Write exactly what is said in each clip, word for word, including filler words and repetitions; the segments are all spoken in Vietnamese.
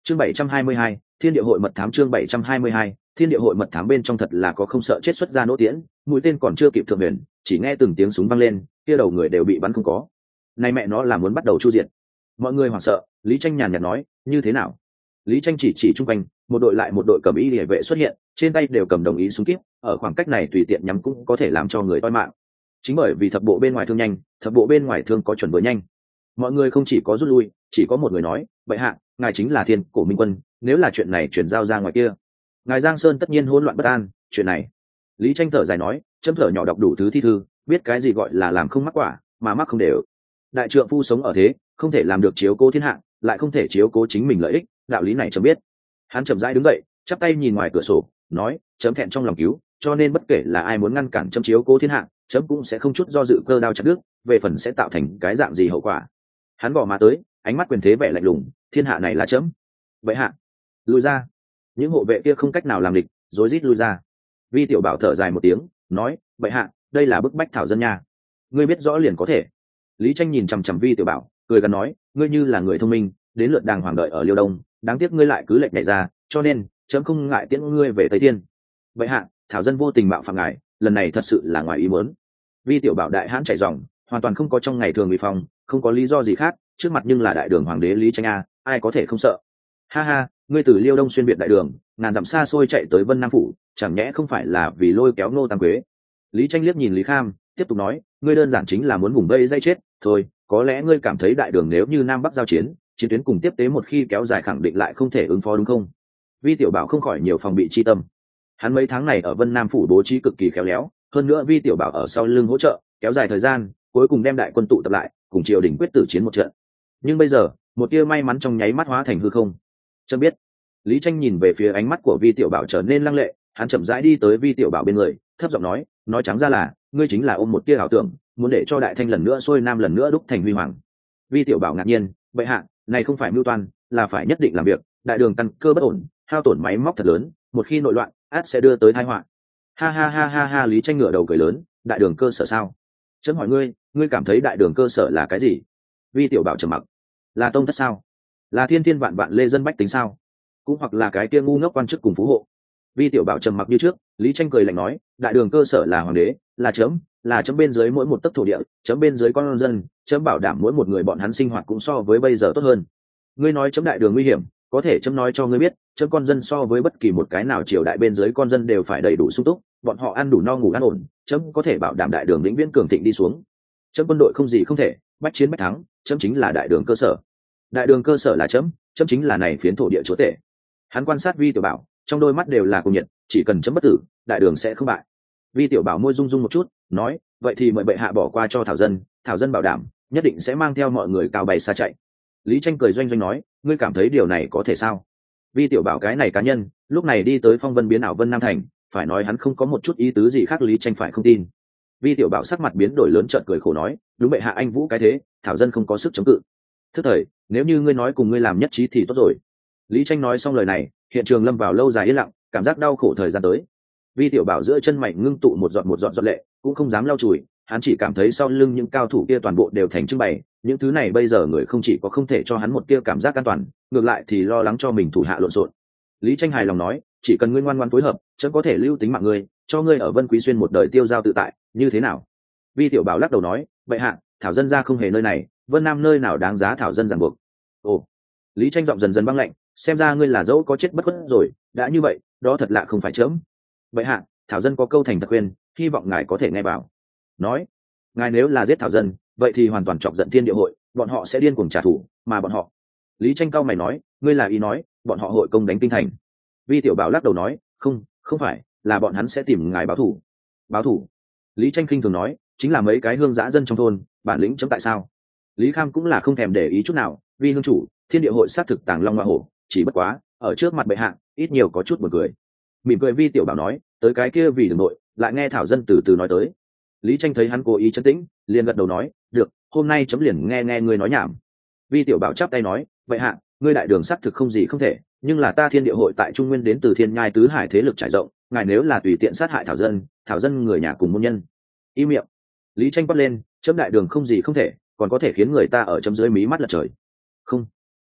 chương bảy trăm hai mươi hai, thiên địa hội mật thám. Chương bảy trăm hai mươi hai, thiên địa hội mật thám. Bên trong thật là có không sợ chết xuất ra nỗ tiễn, mũi tên còn chưa kịp thượng huyền, chỉ nghe từng tiếng súng vang lên, kia đầu người đều bị bắn không có. Này mẹ nó là muốn bắt đầu chu diệt. Mọi người hoảng sợ. Lý Tranh nhàn nhạt nói, như thế nào? Lý Tranh chỉ chỉ chung quanh, một đội lại một đội cầm y liề vệ xuất hiện, trên tay đều cầm đồng ý súng kíp, ở khoảng cách này tùy tiện nhắm cũng có thể làm cho người toi mạng. Chính bởi vì thập bộ bên ngoài thương nhanh, thập bộ bên ngoài thương có chuẩn vừa nhanh. Mọi người không chỉ có rút lui, chỉ có một người nói, vậy hạ, ngài chính là Thiên Cổ Minh Quân, nếu là chuyện này chuyển giao ra ngoài kia, ngài Giang Sơn tất nhiên hỗn loạn bất an. Chuyện này, Lý Tranh thở dài nói, chấm thở nhỏ đọc đủ thứ thi thư, biết cái gì gọi là làm không mắc quả, mà mắc không đều. Đại trượng phu sống ở thế, không thể làm được chiếu cố thiên hạ, lại không thể chiếu cố chính mình lợi ích, đạo lý này chấm biết. Hắn chậm rãi đứng dậy, chắp tay nhìn ngoài cửa sổ, nói, chấm thẹn trong lòng cứu, cho nên bất kể là ai muốn ngăn cản chấm chiếu cố thiên hạ, chấm cũng sẽ không chút do dự cơ đao chặt đứt, về phần sẽ tạo thành cái dạng gì hậu quả. Hắn gò má tới, ánh mắt quyền thế vẻ lạnh lùng, thiên hạ này là chấm. Vậy hạ, lùi ra. Những hộ vệ kia không cách nào làm địch, rối rít lui ra. Vi Tiểu Bảo thở dài một tiếng, nói, vậy hạ, đây là bức bách thảo dân nha, ngươi biết rõ liền có thể. Lý Tranh nhìn chằm chằm Vi Tiểu Bảo, cười gằn nói, ngươi như là người thông minh, đến lượt đàng hoàng đợi ở Liêu Đông, đáng tiếc ngươi lại cứ lệnh nhảy ra, cho nên chấm không ngại tiễn ngươi về Tây Thiên. Vậy hạ, thảo dân vô tình mạo phạm ngài, lần này thật sự là ngoài ý muốn. Vi Tiểu Bảo đại hãn chảy ròng, hoàn toàn không có trong ngày thường uy phong, không có lý do gì khác, trước mặt nhưng là đại đường hoàng đế Lý Tranh a, ai có thể không sợ. Ha ha, ngươi từ Liêu Đông xuyên biệt đại đường, ngàn dặm xa xôi chạy tới Vân Nam phủ, chẳng nhẽ không phải là vì lôi kéo Ngô Tam Quế? Lý Tranh liếc nhìn Lý Kham, tiếp tục nói, ngươi đơn giản chính là muốn vùng vây dây chết thôi. Có lẽ ngươi cảm thấy đại đường nếu như Nam Bắc giao chiến, chiến tuyến cùng tiếp tế một khi kéo dài khẳng định lại không thể ứng phó đúng không? Vi Tiểu Bảo không khỏi nhiều phòng bị chi tâm. Hắn mấy tháng này ở Vân Nam phủ bố trí cực kỳ khéo léo, hơn nữa Vi Tiểu Bảo ở sau lưng hỗ trợ, kéo dài thời gian, cuối cùng đem đại quân tụ tập lại, cùng triều đình quyết tử chiến một trận. Nhưng bây giờ, một tia may mắn trong nháy mắt hóa thành hư không. Chấm biết. Lý Tranh nhìn về phía ánh mắt của Vi Tiểu Bảo trở nên lăng lệ, hắn chậm rãi đi tới Vi Tiểu Bảo bên người, thấp giọng nói, nói trắng ra là, ngươi chính là ôm một tia ảo tưởng, muốn để cho Đại Thanh lần nữa xuôi nam lần nữa đúc thành huy hoàng. Vi Tiểu Bảo ngạc nhiên, bệ hạ, này không phải mưu toan, là phải nhất định làm việc. Đại đường căn cơ bất ổn, hao tổn máy móc thật lớn, một khi nội loạn, át sẽ đưa tới tai họa. Ha ha ha ha ha. Lý Tranh ngửa đầu cười lớn, đại đường cơ sở sao? Chấm hỏi ngươi, ngươi cảm thấy đại đường cơ sở là cái gì? Vi Tiểu Bảo trầm mặc. Là tông thất sao? Là thiên thiên vạn vạn lê dân bách tính sao? Cũng hoặc là cái kia ngu ngốc quan chức cùng phú hộ? Vi Tiểu Bảo trầm mặc như trước. Lý Tranh cười lạnh nói, đại đường cơ sở là hoàng đế, là chấm, là chấm bên dưới mỗi một tấc thổ địa, chấm bên dưới con dân, chấm bảo đảm mỗi một người bọn hắn sinh hoạt cũng so với bây giờ tốt hơn. Ngươi nói chấm đại đường nguy hiểm, có thể chấm nói cho ngươi biết, chấm con dân so với bất kỳ một cái nào triều đại bên dưới con dân đều phải đầy đủ sung túc, bọn họ ăn đủ no ngủ an ổn, chấm có thể bảo đảm đại đường vĩnh viễn cường thịnh đi xuống. Chấm quân đội không gì không thể, bách chiến bách thắng, chấm chính là đại đường cơ sở. Đại đường cơ sở là chấm, chấm chính là này phiến thổ địa chúa tể. Hắn quan sát Vi Tiểu Bảo, trong đôi mắt đều là cuồng nhiệt, chỉ cần chấm bất tử, đại đường sẽ không bại. Vi Tiểu Bảo môi rung rung một chút, nói, vậy thì mời bệ hạ bỏ qua cho thảo dân, thảo dân bảo đảm nhất định sẽ mang theo mọi người cao bay xa chạy. Lý Tranh cười doanh doanh nói, ngươi cảm thấy điều này có thể sao? Vi Tiểu Bảo cái này cá nhân, lúc này đi tới phong vân biến ảo Vân Nam thành, phải nói hắn không có một chút ý tứ gì khác Lý Tranh phải không tin. Vi Tiểu Bảo sắc mặt biến đổi lớn, trợn cười khổ nói, đúng bệ hạ anh vũ cái thế, thảo dân không có sức chống cự. Thức thời, nếu như ngươi nói cùng ngươi làm nhất trí thì tốt rồi. Lý Tranh nói xong lời này, hiện trường lâm vào lâu dài yên lặng, cảm giác đau khổ thời gian tới. Vi Tiểu Bảo giữa chân mày ngưng tụ một giọt một giọt giọt lệ, cũng không dám lau chùi, hắn chỉ cảm thấy sau lưng những cao thủ kia toàn bộ đều thành trưng bày, những thứ này bây giờ người không chỉ có không thể cho hắn một tia cảm giác an toàn, ngược lại thì lo lắng cho mình thủ hạ lộn xộn. Lý Tranh hài lòng nói, chỉ cần ngươi ngoan ngoãn phối hợp, chấm có thể lưu tính mạng ngươi, cho ngươi ở Vân Quý Xuyên một đời tiêu giao tự tại, như thế nào? Vi Tiểu Bảo lắc đầu nói, vậy hạ, thảo dân ra không hề nơi này, Vân Nam nơi nào đáng giá thảo dân ràng buộc. Ồ. Lý Tranh giọng dần dần băng lạnh, xem ra ngươi là dẫu có chết bất khuất rồi, đã như vậy, đó thật lạ không phải chấm. Vậy hạ, thảo dân có câu thành thật khuyên, hy vọng ngài có thể nghe vào. Nói, ngài nếu là giết thảo dân, vậy thì hoàn toàn chọc giận thiên địa hội, bọn họ sẽ điên cuồng trả thù, mà bọn họ. Lý Tranh cao mày nói, ngươi là ý nói, bọn họ hội công đánh kinh thành. Vi Tiểu Bảo lắc đầu nói, không, không phải, là bọn hắn sẽ tìm ngài báo thù. Báo thù? Lý Tranh khinh thường nói, chính là mấy cái hương dã dân trong thôn, bản lĩnh chấm tại sao? Lý Kham cũng là không thèm để ý chút nào, vi hương chủ, thiên địa hội sát thực tàng long hoa hổ, chỉ bất quá, ở trước mặt bệ hạ, ít nhiều có chút buồn cười. Mỉm cười Vi Tiểu Bảo nói, tới cái kia vì đường nội, lại nghe thảo dân từ từ nói tới. Lý Tranh thấy hắn cố ý trấn tĩnh, liền gật đầu nói, được, hôm nay chấm liền nghe nghe ngươi nói nhảm. Vi Tiểu Bảo chắp tay nói, vậy hạ, ngươi đại đường xác thực không gì không thể, nhưng là ta thiên địa hội tại Trung Nguyên đến từ thiên nhai tứ hải thế lực trải rộng, ngài nếu là tùy tiện sát hại thảo dân, thảo dân người nhà cùng môn nhân. Im miệng. Lý Tranh quát lên, chấm đại đường không gì không thể, còn có thể khiến người ta ở chấm dưới mí mắt lật trời. Không.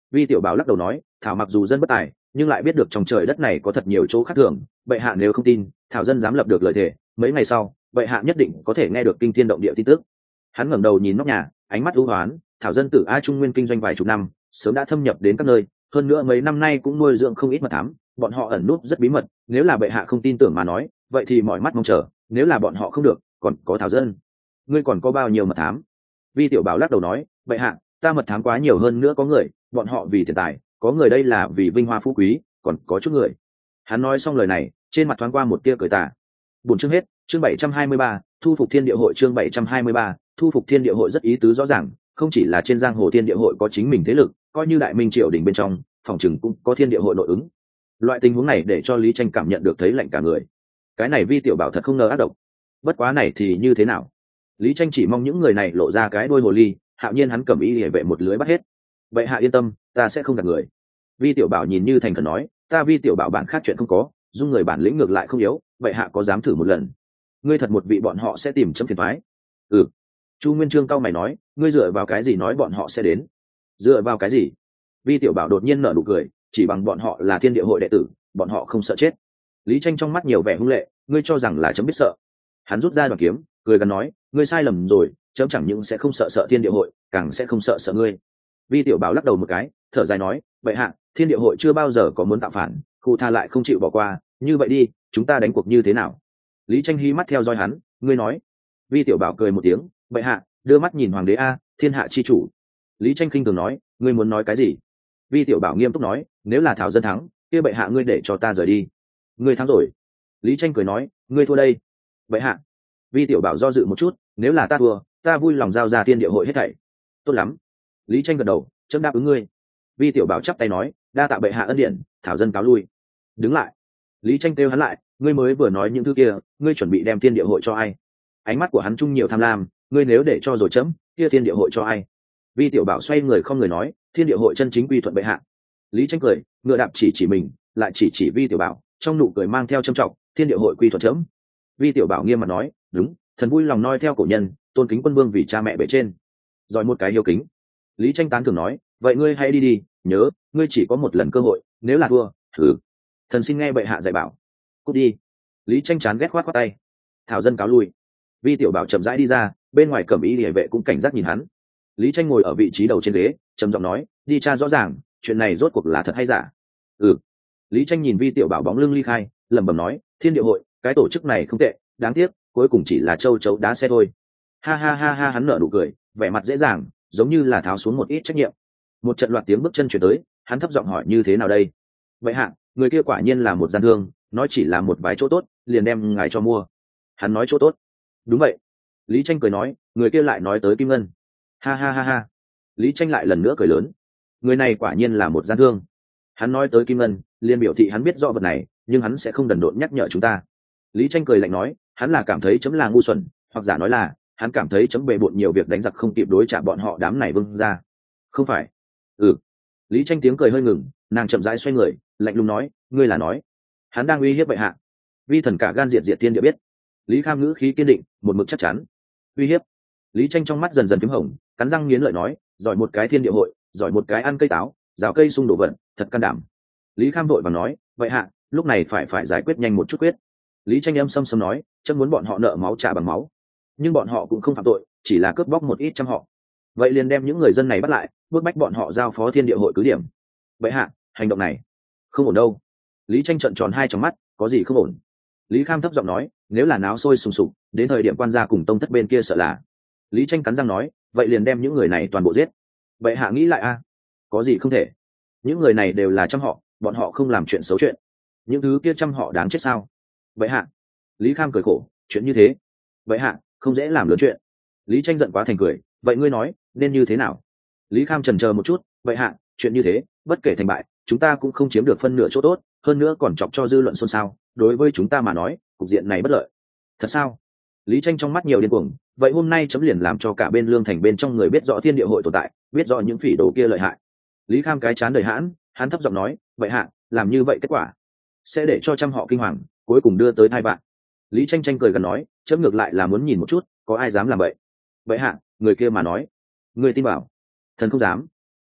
Vi tiểu bảo lắc đầu nói, thảo mặc dù dân bất tài nhưng lại biết được trong trời đất này có thật nhiều chỗ khác thường, bệ hạ nếu không tin, thảo dân dám lập được lời thề, mấy ngày sau bệ hạ nhất định có thể nghe được kinh thiên động địa tin tức. Hắn ngẩng đầu nhìn nóc nhà, ánh mắt u hoán, thảo dân tử a trung nguyên kinh doanh vài chục năm, sớm đã thâm nhập đến các nơi, hơn nữa mấy năm nay cũng nuôi dưỡng không ít mật thám, bọn họ ẩn núp rất bí mật, nếu là bệ hạ không tin tưởng mà nói, vậy thì mỏi mắt mong chờ, nếu là bọn họ không được, còn có thảo dân. Ngươi còn có bao nhiêu mật thám? Vi tiểu bảo lắc đầu nói, bệ hạ, ta mật thám quá nhiều, hơn nữa có người, bọn họ vì tiền tài, có người đây là vì vinh hoa phú quý, còn có chút người. Hắn nói xong lời này, trên mặt thoáng qua một tia cười tà. Buổi chương hết, chương bảy trăm hai mươi ba, thu phục thiên địa hội, chương bảy trăm hai mươi ba, thu phục thiên địa hội rất ý tứ rõ ràng, không chỉ là trên giang hồ thiên địa hội có chính mình thế lực, coi như đại minh triều đình bên trong, phòng chừng cũng có thiên địa hội nội ứng. Loại tình huống này để cho Lý Tranh cảm nhận được thấy lạnh cả người. Cái này Vi tiểu bảo thật không ngờ ác độc. Bất quá này thì như thế nào? Lý Tranh chỉ mong những người này lộ ra cái đôi hồ ly, hạo nhiên hắn cầm ý để vệ một lưới bắt hết. Vậy hạ yên tâm, ta sẽ không gạt người. Vi tiểu bảo nhìn như thành khẩn nói, ta Vi tiểu bảo bản khác chuyện không có, dung người bản lĩnh ngược lại không yếu, vậy hạ có dám thử một lần? Ngươi thật một vị bọn họ sẽ tìm chấm phiền toái. Ừ. Chu Nguyên Chương cao mày nói, ngươi dựa vào cái gì nói bọn họ sẽ đến? Dựa vào cái gì? Vi tiểu bảo đột nhiên nở nụ cười, chỉ bằng bọn họ là thiên địa hội đệ tử, bọn họ không sợ chết. Lý Tranh trong mắt nhiều vẻ hung lệ, ngươi cho rằng là chấm biết sợ? Hắn rút ra đoàn kiếm, cười gần nói, ngươi sai lầm rồi, chấm chẳng những sẽ không sợ sợ thiên địa hội, càng sẽ không sợ sợ ngươi. Vi tiểu bảo lắc đầu một cái, thở dài nói, vậy hạ, thiên địa hội chưa bao giờ có muốn tạo phản, khu tha lại không chịu bỏ qua, như vậy đi, chúng ta đánh cuộc như thế nào? Lý Tranh hí mắt theo dõi hắn, ngươi nói. Vi tiểu bảo cười một tiếng, vậy hạ, đưa mắt nhìn hoàng đế a, thiên hạ chi chủ. Lý Tranh khinh thường nói, ngươi muốn nói cái gì? Vi tiểu bảo nghiêm túc nói, nếu là thảo dân thắng, kia bệ hạ ngươi để cho ta rời đi. Ngươi thắng rồi. Lý Tranh cười nói, ngươi thua đây. Bệ hạ. Vi tiểu bảo do dự một chút, nếu là ta thua, ta vui lòng giao ra thiên địa hội hết thảy. Tốt lắm. Lý Tranh gật đầu, chấm đáp ứng ngươi. Vi tiểu bảo chắp tay nói, đa tạ bệ hạ ân điển, thảo dân cáo lui. Đứng lại. Lý Tranh kêu hắn lại, ngươi mới vừa nói những thứ kia, ngươi chuẩn bị đem thiên địa hội cho ai? Ánh mắt của hắn trung nhiều tham lam, ngươi nếu để cho rồi chấm, kia thiên địa hội cho ai? Vi tiểu bảo xoay người không người nói, thiên địa hội chân chính quy thuận bệ hạ. Lý Tranh cười, ngựa đạp chỉ chỉ mình, lại chỉ chỉ Vi tiểu bảo, trong nụ cười mang theo trâm trọng, thiên địa hội quy thuận chấm. Vi tiểu bảo nghiêm mặt nói, đúng, thần vui lòng noi theo cổ nhân, tôn kính quân vương vì cha mẹ bề trên. Rồi một cái hiếu kính. Lý Tranh tán thưởng nói, vậy ngươi hãy đi đi, nhớ, ngươi chỉ có một lần cơ hội, nếu là thua, thử. Thần xin nghe bệ hạ dạy bảo. Cút đi. Lý Tranh chán ghét khoát khoát tay. Thảo dân cáo lui. Vi tiểu bảo chậm rãi đi ra, bên ngoài cẩm y liề vệ cũng cảnh giác nhìn hắn. Lý Tranh ngồi ở vị trí đầu trên ghế, trầm giọng nói, đi tra rõ ràng, chuyện này rốt cuộc là thật hay giả. Ừ. Lý Tranh nhìn Vi tiểu bảo bóng lưng ly khai, lẩm bẩm nói, thiên địa hội, cái tổ chức này không tệ, đáng tiếc, cuối cùng chỉ là châu chấu đá xe thôi. Ha ha ha ha, hắn nở nụ cười, vẻ mặt dễ dàng, giống như là tháo xuống một ít trách nhiệm. Một trận loạt tiếng bước chân chuyển tới, hắn thấp giọng hỏi, như thế nào đây? Vậy hạ, người kia quả nhiên là một gian thương, nói chỉ là một vài chỗ tốt, liền đem ngài cho mua. Hắn nói chỗ tốt. Đúng vậy. Lý Tranh cười nói, người kia lại nói tới kim ngân. Ha ha ha ha. Lý Tranh lại lần nữa cười lớn. Người này quả nhiên là một gian thương. Hắn nói tới kim ngân, liền biểu thị hắn biết rõ vật này, nhưng hắn sẽ không đần độn nhắc nhở chúng ta. Lý Tranh cười lạnh nói, hắn là cảm thấy chấm là ngu xuẩn, hoặc giả nói là hắn cảm thấy chấm bề bộn nhiều việc đánh giặc không kịp đối trả bọn họ đám này vương ra. Không phải. Ừ. Lý Tranh tiếng cười hơi ngừng, nàng chậm rãi xoay người, lạnh lùng nói, ngươi là nói hắn đang uy hiếp bệ hạ? Vi thần cả gan diệt diệt thiên địa biết. Lý Kham ngữ khí kiên định, một mực chắc chắn. Uy hiếp? Lý Tranh trong mắt dần dần phím hồng, cắn răng nghiến lợi nói, giỏi một cái thiên địa hội, giỏi một cái ăn cây táo, rào cây sung đổ vận, thật can đảm. Lý Kham vội vàng nói, vậy hạ, lúc này phải phải giải quyết nhanh một chút quyết. Lý Tranh em xâm xâm nói, chấm muốn bọn họ nợ máu trả bằng máu, nhưng bọn họ cũng không phạm tội, chỉ là cướp bóc một ít trăm họ. Vậy liền đem những người dân này bắt lại, bức bách bọn họ giao phó thiên địa hội cứ điểm. Vậy hạ, hành động này không ổn đâu. Lý Tranh trợn tròn hai trong mắt, có gì không ổn? Lý Kham thấp giọng nói, nếu là náo sôi sùng sục, đến thời điểm quan gia cùng tông thất bên kia sợ là. Lý Tranh cắn răng nói, vậy liền đem những người này toàn bộ giết. Vậy hạ nghĩ lại a, có gì không thể? Những người này đều là trăm họ, bọn họ không làm chuyện xấu chuyện, những thứ kia trăm họ đáng chết sao? Vậy hạ. Lý Kham cười khổ, chuyện như thế, vậy hạ không dễ làm lớn chuyện. Lý Tranh giận quá thành cười, vậy ngươi nói nên như thế nào? Lý Kham chần chờ một chút, vậy hạ, chuyện như thế, bất kể thành bại, chúng ta cũng không chiếm được phân nửa chỗ tốt, hơn nữa còn chọc cho dư luận xôn xao, đối với chúng ta mà nói, cục diện này bất lợi. Thật sao? Lý Tranh trong mắt nhiều điên cuồng, vậy hôm nay chấm liền làm cho cả bên lương thành bên trong người biết rõ thiên địa hội tồn tại, biết rõ những phỉ đồ kia lợi hại. Lý Kham cái chán đầy hãn, hắn thấp giọng nói, vậy hạ, làm như vậy kết quả sẽ để cho trăm họ kinh hoàng, cuối cùng đưa tới tai vạn. Lý Tranh Tranh cười gần nói, chấm ngược lại là muốn nhìn một chút, có ai dám làm vậy? Vậy hạ, người kia mà nói, người tin bảo? Thần không dám.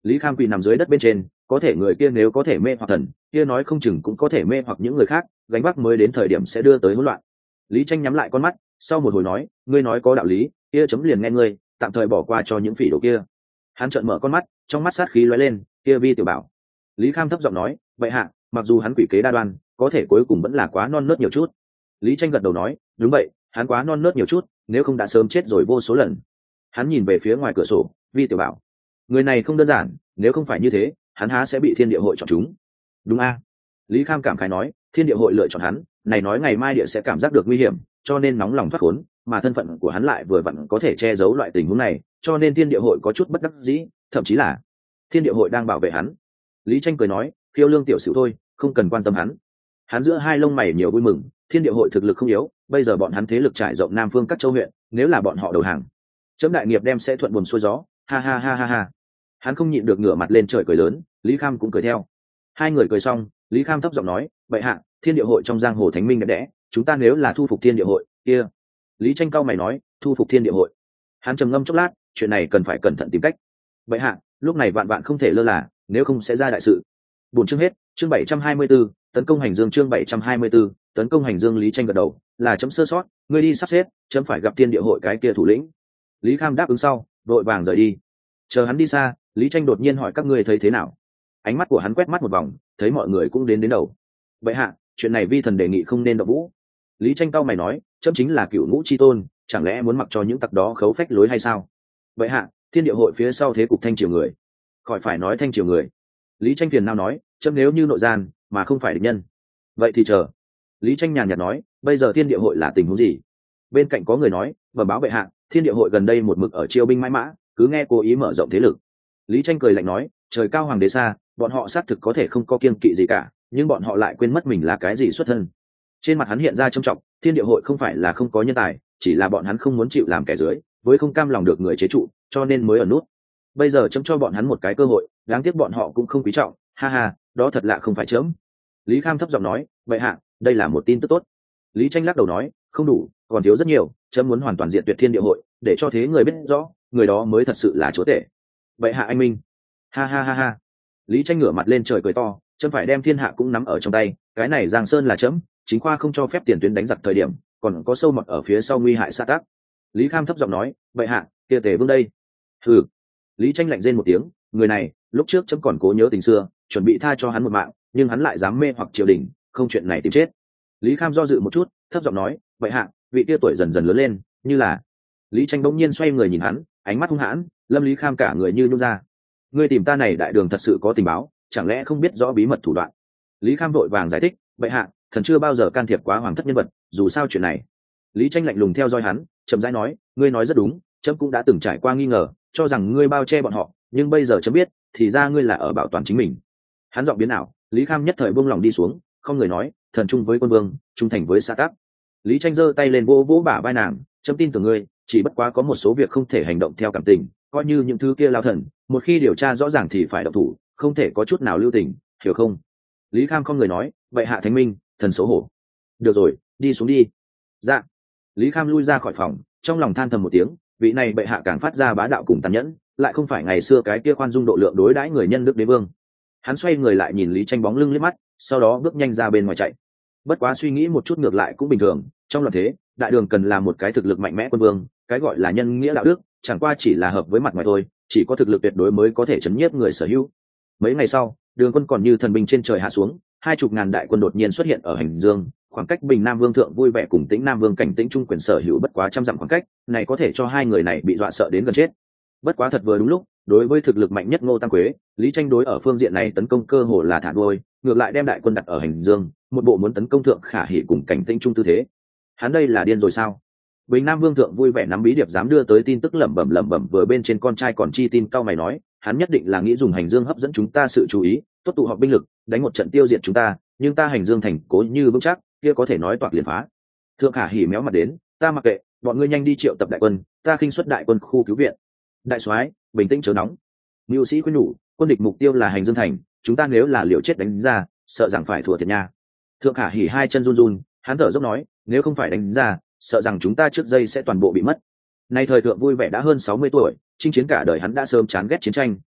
Lý Kham quỳ nằm dưới đất bên trên, có thể người kia nếu có thể mê hoặc thần, kia nói không chừng cũng có thể mê hoặc những người khác, gánh vác mới đến thời điểm sẽ đưa tới hỗn loạn. Lý Tranh nhắm lại con mắt, sau một hồi nói, ngươi nói có đạo lý, kia chấm liền nghe ngươi, tạm thời bỏ qua cho những phỉ đồ kia. Hắn trợn mở con mắt, trong mắt sát khí lóe lên, kia Vi tiểu bảo. Lý Kham thấp giọng nói, vậy hạ, mặc dù hắn quỷ kế đa đoan, có thể cuối cùng vẫn là quá non nớt nhiều chút. Lý Tranh gật đầu nói, đúng vậy, hắn quá non nớt nhiều chút, nếu không đã sớm chết rồi vô số lần. Hắn nhìn về phía ngoài cửa sổ, Vi tiểu bảo, người này không đơn giản, nếu không phải như thế, hắn há sẽ bị thiên địa hội chọn chúng. Đúng a? Lý Kham cảm khái nói, thiên địa hội lựa chọn hắn, này nói ngày mai địa sẽ cảm giác được nguy hiểm, cho nên nóng lòng thoát khốn, mà thân phận của hắn lại vừa vặn có thể che giấu loại tình huống này, cho nên thiên địa hội có chút bất đắc dĩ, thậm chí là thiên địa hội đang bảo vệ hắn. Lý Tranh cười nói, khiêu lương tiểu sự thôi, không cần quan tâm hắn. Hắn giữa hai lông mày nhiều vui mừng, thiên địa hội thực lực không yếu, bây giờ bọn hắn thế lực trải rộng nam phương các châu huyện, nếu là bọn họ đầu hàng, chấm đại nghiệp đem sẽ thuận buồm xuôi gió, ha ha ha ha ha. Hắn không nhịn được ngửa mặt lên trời cười lớn, Lý Kham cũng cười theo. Hai người cười xong, Lý Kham thấp giọng nói, vậy hạ, thiên địa hội trong giang hồ thánh minh đẹp đẽ, chúng ta nếu là thu phục thiên địa hội kia. Lý Tranh cao mày nói, thu phục thiên địa hội. Hắn trầm ngâm chốc lát, chuyện này cần phải cẩn thận tìm cách. Vậy hạ, lúc này vạn vạn không thể lơ là, nếu không sẽ ra đại sự. Buổi chương hết, chương bảy trăm hai mươi 724, tấn công hành dương chương bảy trăm hai mươi 724, tấn công hành dương. Lý Tranh gật đầu, là chấm sơ sót, ngươi đi sắp xếp, chấm phải gặp thiên địa hội cái kia thủ lĩnh. Lý Kham đáp ứng sau, đội vàng rời đi. Chờ hắn đi xa, Lý Tranh đột nhiên hỏi các ngươi thấy thế nào. Ánh mắt của hắn quét mắt một vòng, thấy mọi người cũng đến đến đầu. Vậy hạ, chuyện này vi thần đề nghị không nên động vũ. Lý Tranh cao mày nói, chấm chính là cựu ngũ chi tôn, chẳng lẽ muốn mặc cho những tặc đó khấu phách lối hay sao? Vậy hạ, thiên địa hội phía sau thế cục thanh triều người, khỏi phải nói thanh triều người. Lý Tranh phiền nào nói, chấm nếu như nội gian mà không phải địch nhân, vậy thì chờ. Lý Tranh nhàn nhạt nói, bây giờ thiên địa hội là tình huống gì? Bên cạnh có người nói, bẩm báo bệ hạ, thiên địa hội gần đây một mực ở chiêu binh mãi mã, cứ nghe cố ý mở rộng thế lực. Lý Tranh cười lạnh nói, trời cao hoàng đế xa, bọn họ xác thực có thể không có kiêng kỵ gì cả, nhưng bọn họ lại quên mất mình là cái gì xuất thân. Trên mặt hắn hiện ra trầm trọng, thiên địa hội không phải là không có nhân tài, chỉ là bọn hắn không muốn chịu làm kẻ dưới, với không cam lòng được người chế trụ, cho nên mới ở nút. Bây giờ chấm cho bọn hắn một cái cơ hội, đáng tiếc bọn họ cũng không quý trọng, ha ha, đó thật lạ không phải chấm. Lý Kham thấp giọng nói, vậy hạ, đây là một tin tức tốt. Lý Tranh lắc đầu nói, không đủ, còn thiếu rất nhiều, chấm muốn hoàn toàn diệt tuyệt thiên địa hội, để cho thế người biết rõ, người đó mới thật sự là chúa tể. Vậy hạ anh minh, ha ha ha ha. Lý Tranh ngửa mặt lên trời cười to, chấm phải đem thiên hạ cũng nắm ở trong tay, cái này Giang Sơn là chấm, chính khoa không cho phép tiền tuyến đánh giặc thời điểm, còn có sâu mọt ở phía sau nguy hại sa tác. Lý Kham thấp giọng nói, vậy hạ, kia Tề Vương đây. Hừ. Lý Tranh lạnh rên một tiếng, người này, lúc trước chấm còn cố nhớ tình xưa, chuẩn bị tha cho hắn một mạng, nhưng hắn lại dám mê hoặc triều đình, không chuyện này tìm chết. Lý Kham do dự một chút, thấp giọng nói, vậy hạ, vị kia tuổi dần dần lớn lên, như là. Lý Tranh bỗng nhiên xoay người nhìn hắn, ánh mắt hung hãn, Lâm Lý Kham cả người như nhún ra. Ngươi tìm ta này đại đường thật sự có tình báo, chẳng lẽ không biết rõ bí mật thủ đoạn? Lý Kham vội vàng giải thích, vậy hạ, thần chưa bao giờ can thiệp quá hoàng thất nhân vật, dù sao chuyện này. Lý Tranh lạnh lùng theo dõi hắn, chậm rãi nói, ngươi nói rất đúng, chấm cũng đã từng trải qua nghi ngờ, cho rằng ngươi bao che bọn họ, nhưng bây giờ chấm biết, thì ra ngươi là ở bảo toàn chính mình. Hắn giọng biến ảo, Lý Kham nhất thời buông lòng đi xuống, không người nói, thần trung với quân vương, trung thành với xã tắc. Lý Tranh giơ tay lên vỗ vỗ bả vai nàng, chấm tin tưởng ngươi, chỉ bất quá có một số việc không thể hành động theo cảm tình, coi như những thứ kia lao thần, một khi điều tra rõ ràng thì phải động thủ, không thể có chút nào lưu tình, hiểu không? Lý Kham không người nói, vậy hạ thánh minh, thần xấu hổ. Được rồi, đi xuống đi. Dạ. Lý Kham lui ra khỏi phòng, trong lòng than thầm một tiếng, vị này bệ hạ càng phát ra bá đạo cùng tàn nhẫn, lại không phải ngày xưa cái kia khoan dung độ lượng đối đãi người nhân đức đế vương. Hắn xoay người lại nhìn Lý Tranh bóng lưng liếc mắt, sau đó bước nhanh ra bên ngoài chạy. Bất quá suy nghĩ một chút ngược lại cũng bình thường, trong loạn thế, đại đường cần là một cái thực lực mạnh mẽ quân vương, cái gọi là nhân nghĩa đạo đức, chẳng qua chỉ là hợp với mặt ngoài thôi, chỉ có thực lực tuyệt đối mới có thể chấn nhiếp người sở hữu. Mấy ngày sau, đường quân còn như thần binh trên trời hạ xuống, hai chục ngàn đại quân đột nhiên xuất hiện ở hành dương, khoảng cách Bình Nam Vương thượng vui vẻ cùng Tĩnh Nam Vương cảnh Tĩnh trung quyền sở hữu bất quá trăm dặm khoảng cách, này có thể cho hai người này bị dọa sợ đến gần chết. Bất quá thật vừa đúng lúc, đối với thực lực mạnh nhất Ngô Tam Quế, Lý Tranh đối ở phương diện này tấn công cơ hồ là thả đuôi, ngược lại đem đại quân đặt ở hành dương, một bộ muốn tấn công thượng Khả Hỉ cùng cảnh Tĩnh trung tư thế. Hắn đây là điên rồi sao? Bình Nam Vương thượng vui vẻ nắm bí điệp dám đưa tới tin tức lẩm bẩm lẩm bẩm vừa bên trên con trai còn chi tin cao mày nói, hắn nhất định là nghĩ dùng hành dương hấp dẫn chúng ta sự chú ý, tốt tụ họp binh lực, đánh một trận tiêu diệt chúng ta, nhưng ta hành dương thành cố như vững chắc, kia có thể nói toạc liền phá. Thượng Khả Hỉ méo mặt đến, ta mặc kệ, bọn ngươi nhanh đi triệu tập đại quân, ta khinh xuất đại quân khu cứu viện. Đại soái, bình tĩnh chớ nóng. Mưu sĩ khuyên nhủ, quân địch mục tiêu là hành dương thành, chúng ta nếu là liều chết đánh ra, sợ rằng phải thua thiệt nha. Thượng Khả Hỉ hai chân run run, hắn thở dốc nói, nếu không phải đánh ra, sợ rằng chúng ta trước giây sẽ toàn bộ bị mất. Nay thời thượng vui vẻ đã hơn sáu mươi tuổi, chinh chiến cả đời hắn đã sớm chán ghét chiến tranh,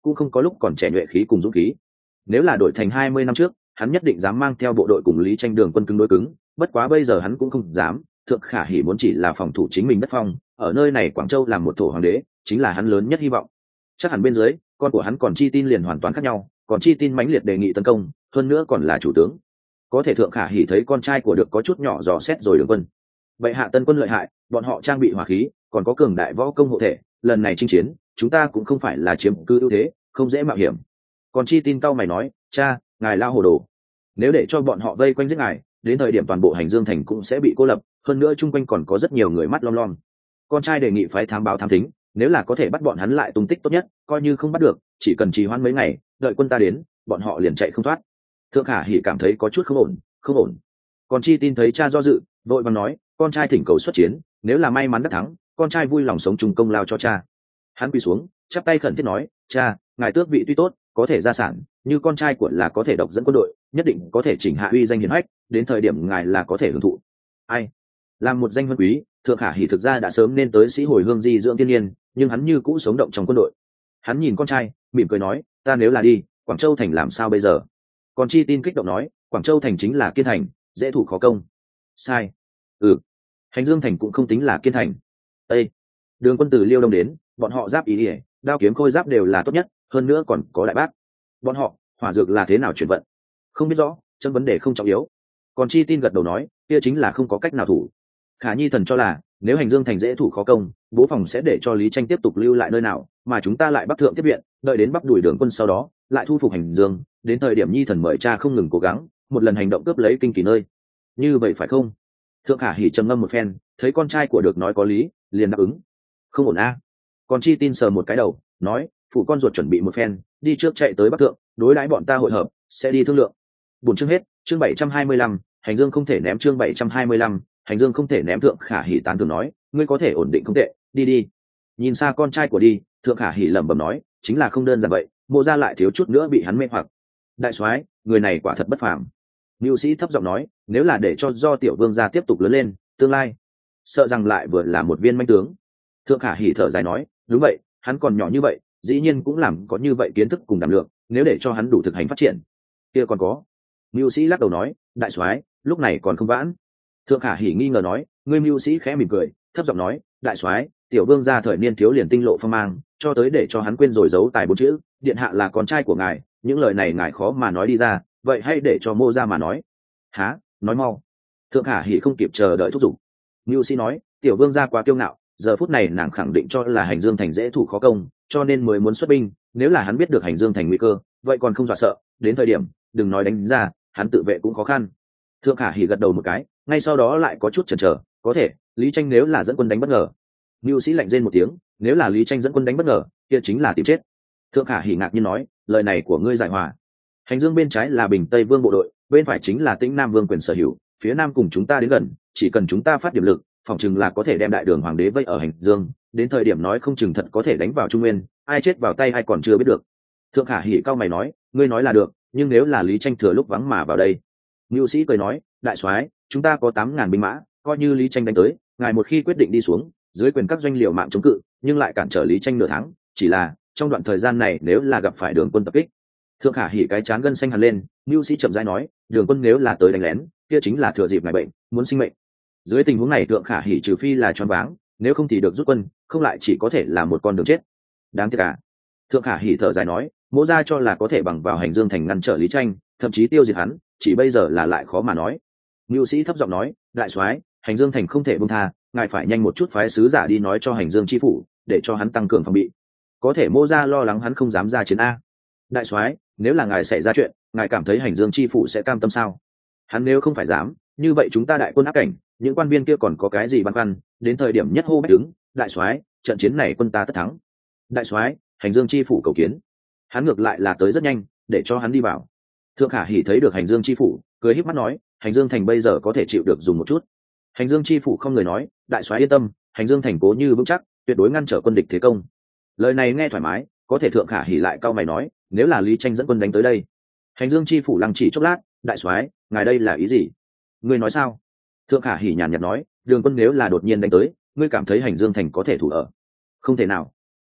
cũng không có lúc còn trẻ nhuệ khí cùng dũng khí. Nếu là đổi thành hai mươi năm trước, hắn nhất định dám mang theo bộ đội cùng Lý Tranh đường quân cứng đối cứng, bất quá bây giờ hắn cũng không dám. Thượng Khả Hỉ muốn chỉ là phòng thủ chính mình đất phong, ở nơi này Quảng Châu làm một thổ hoàng đế, chính là hắn lớn nhất hy vọng. Chắc hẳn bên dưới, con của hắn còn Chi Tin liền hoàn toàn khác nhau, còn Chi Tin mãnh liệt đề nghị tấn công, hơn nữa còn là chủ tướng. Có thể Thượng Khả Hỉ thấy con trai của được có chút nhỏ dò xét rồi đường quân. Vậy hạ Tân quân lợi hại, bọn họ trang bị hỏa khí, còn có cường đại võ công hộ thể, lần này chinh chiến, chúng ta cũng không phải là chiếm cứ ưu thế, không dễ mạo hiểm. Còn Chi Tin cao mày nói, cha, ngài lao hồ đồ. Nếu để cho bọn họ vây quanh giết ngài, đến thời điểm toàn bộ Hành Dương thành cũng sẽ bị cô lập, hơn nữa chung quanh còn có rất nhiều người mắt lom lom. Con trai đề nghị phái thám báo thám thính, nếu là có thể bắt bọn hắn lại tung tích tốt nhất, coi như không bắt được, chỉ cần trì hoãn mấy ngày, đợi quân ta đến, bọn họ liền chạy không thoát. Thượng Khả Hỉ cảm thấy có chút không ổn, không ổn. Còn Chi Tin thấy cha do dự, vội vàng nói, con trai thỉnh cầu xuất chiến, nếu là may mắn đắc thắng, con trai vui lòng sống chung công lao cho cha. Hắn quỳ xuống, chắp tay khẩn thiết nói, cha, ngài tước vị tuy tốt, có thể gia sản, như con trai của là có thể độc dẫn quân đội, nhất định có thể chỉnh hạ uy danh hiển hách, đến thời điểm ngài là có thể hưởng thụ. Ai? Làm một danh vân quý, Thượng Khả Hỉ thực ra đã sớm nên tới sĩ hồi hương di dưỡng thiên nhiên, nhưng hắn như cũ sống động trong quân đội. Hắn nhìn con trai, mỉm cười nói, ta nếu là đi, Quảng Châu thành làm sao bây giờ? Còn Chi Tin kích động nói, Quảng Châu thành chính là Kiên thành, dễ thủ khó công. Sai. Ừ. Hành Dương thành cũng không tính là Kiên thành. Ê. Đường quân từ Liêu Đông đến, bọn họ giáp ý ỉa, đao kiếm khôi giáp đều là tốt nhất, hơn nữa còn có đại bác. Bọn họ, hỏa dược là thế nào chuyển vận? Không biết rõ, chân vấn đề không trọng yếu. Còn Chi Tin gật đầu nói, kia chính là không có cách nào thủ. Khả Nhi thần cho là, nếu Hành Dương thành dễ thủ khó công, bố phòng sẽ để cho Lý Tranh tiếp tục lưu lại nơi nào, mà chúng ta lại bắc thượng tiếp viện, đợi đến bắc đuổi đường quân sau đó, lại thu phục Hành Dương, đến thời điểm Nhi thần mời cha không ngừng cố gắng, một lần hành động cướp lấy kinh kỳ nơi. Như vậy phải không? Thượng Khả Hỉ trầm ngâm một phen, thấy con trai của được nói có lý, liền đáp ứng. Không ổn a. Còn Chi Tin sờ một cái đầu, nói, phụ con ruột chuẩn bị một phen, đi trước chạy tới bắc thượng, đối đãi bọn ta hội hợp, sẽ đi thương lượng. Buổi chương hết, chương bảy trăm hai mươi lăm, Hành Dương không thể ném chương bảy trăm hai mươi lăm, Hành Dương không thể ném. Thượng Khả Hỉ tán thưởng nói, ngươi có thể ổn định không tệ, đi đi. Nhìn xa con trai của đi, Thượng Khả Hỉ lẩm bẩm nói, chính là không đơn giản vậy, Mộ Gia lại thiếu chút nữa bị hắn mê hoặc. Đại soái, người này quả thật bất phàm. Nưu Sĩ thấp giọng nói, nếu là để cho do tiểu vương gia tiếp tục lớn lên, tương lai sợ rằng lại vừa là một viên manh tướng. Thượng Khả Hỉ thở dài nói, đúng vậy, hắn còn nhỏ như vậy, dĩ nhiên cũng làm có như vậy kiến thức cùng đảm lượng, nếu để cho hắn đủ thực hành phát triển, kia còn có. Nưu Sĩ lắc đầu nói, đại soái, lúc này còn không vãn. Thượng Khả Hỉ nghi ngờ nói, ngươi Nưu Sĩ khẽ mỉm cười, thấp giọng nói, đại soái, tiểu vương gia thời niên thiếu liền tinh lộ phong mang, cho tới để cho hắn quên rồi giấu tài bốn chữ, điện hạ là con trai của ngài, những lời này ngài khó mà nói đi ra, vậy hay để cho Mô Gia mà nói. Há, nói mau. Thượng Khả Hỉ không kịp chờ đợi thúc giục. Nưu Sĩ nói, tiểu vương gia quá kiêu ngạo, giờ phút này nàng khẳng định cho là Hành Dương thành dễ thủ khó công, cho nên mới muốn xuất binh, nếu là hắn biết được Hành Dương thành nguy cơ, vậy còn không dọa sợ, đến thời điểm, đừng nói đánh ra, hắn tự vệ cũng khó khăn. Thượng Khả Hỉ gật đầu một cái, ngay sau đó lại có chút chần chờ, có thể, Lý Tranh nếu là dẫn quân đánh bất ngờ. Nưu Sĩ lạnh rên một tiếng, nếu là Lý Tranh dẫn quân đánh bất ngờ, kia chính là tìm chết. Thượng Khả Hỉ ngạc nhiên nói, lời này của ngươi giải hòa. Hành Dương bên trái là Bình Tây Vương bộ đội, bên phải chính là Tĩnh Nam Vương quyền sở hữu, phía nam cùng chúng ta đến gần, chỉ cần chúng ta phát điểm lực, phòng chừng là có thể đem đại đường hoàng đế vây ở Hành Dương, đến thời điểm nói không chừng thật có thể đánh vào Trung Nguyên, ai chết vào tay ai còn chưa biết được. Thượng Khả Hỉ cao mày nói, ngươi nói là được, nhưng nếu là Lý Tranh thừa lúc vắng mà vào đây. Nưu Sĩ cười nói, đại soái, chúng ta có tám ngàn binh mã, coi như Lý Tranh đánh tới, ngài một khi quyết định đi xuống, dưới quyền các doanh liệu mạng chống cự, nhưng lại cản trở Lý Tranh nửa tháng, chỉ là trong đoạn thời gian này nếu là gặp phải đường quân tập kích. Thượng Khả Hỉ cái chán gân xanh hẳn lên, Nưu Sĩ chậm rãi nói, đường quân nếu là tới đánh lén, kia chính là thừa dịp ngài bệnh, muốn sinh mệnh. Dưới tình huống này Thượng Khả Hỉ trừ phi là choáng váng, nếu không thì được rút quân, không lại chỉ có thể là một con đường chết. Đáng tiếc à? Thượng Khả Hỉ thở dài nói, Mỗ Gia cho là có thể bằng vào Hành Dương thành ngăn trở Lý Tranh, thậm chí tiêu diệt hắn, chỉ bây giờ là lại khó mà nói. Nưu Sĩ thấp giọng nói, đại soái, Hành Dương thành không thể buông tha, ngài phải nhanh một chút phái sứ giả đi nói cho Hành Dương chi phủ, để cho hắn tăng cường phòng bị. Có thể Mỗ Gia lo lắng hắn không dám ra chiến a. Đại soái, nếu là ngài xảy ra chuyện, ngài cảm thấy Hành Dương chi phủ sẽ cam tâm sao? Hắn nếu không phải dám, như vậy chúng ta đại quân áp cảnh, những quan viên kia còn có cái gì băn khoăn, đến thời điểm nhất hô bách đứng, đại soái, trận chiến này quân ta tất thắng. Đại soái, Hành Dương chi phủ cầu kiến. Hắn ngược lại là tới rất nhanh, để cho hắn đi vào. Thượng Khả Hỉ thấy được Hành Dương chi phủ, cười híp mắt nói, Hành Dương thành bây giờ có thể chịu được dùng một chút. Hành Dương chi phủ không người nói, đại soái yên tâm, Hành Dương thành cố như vững chắc, tuyệt đối ngăn trở quân địch thế công. Lời này nghe thoải mái, có thể Thượng Khả Hỉ lại cau mày nói, nếu là Lý Tranh dẫn quân đánh tới đây. Hành Dương chi phủ lăng chỉ chốc lát, đại soái, ngài đây là ý gì? Ngươi nói sao? Thượng Khả Hỉ nhàn nhạt nói, đường quân nếu là đột nhiên đánh tới, ngươi cảm thấy Hành Dương thành có thể thủ ở? Không thể nào.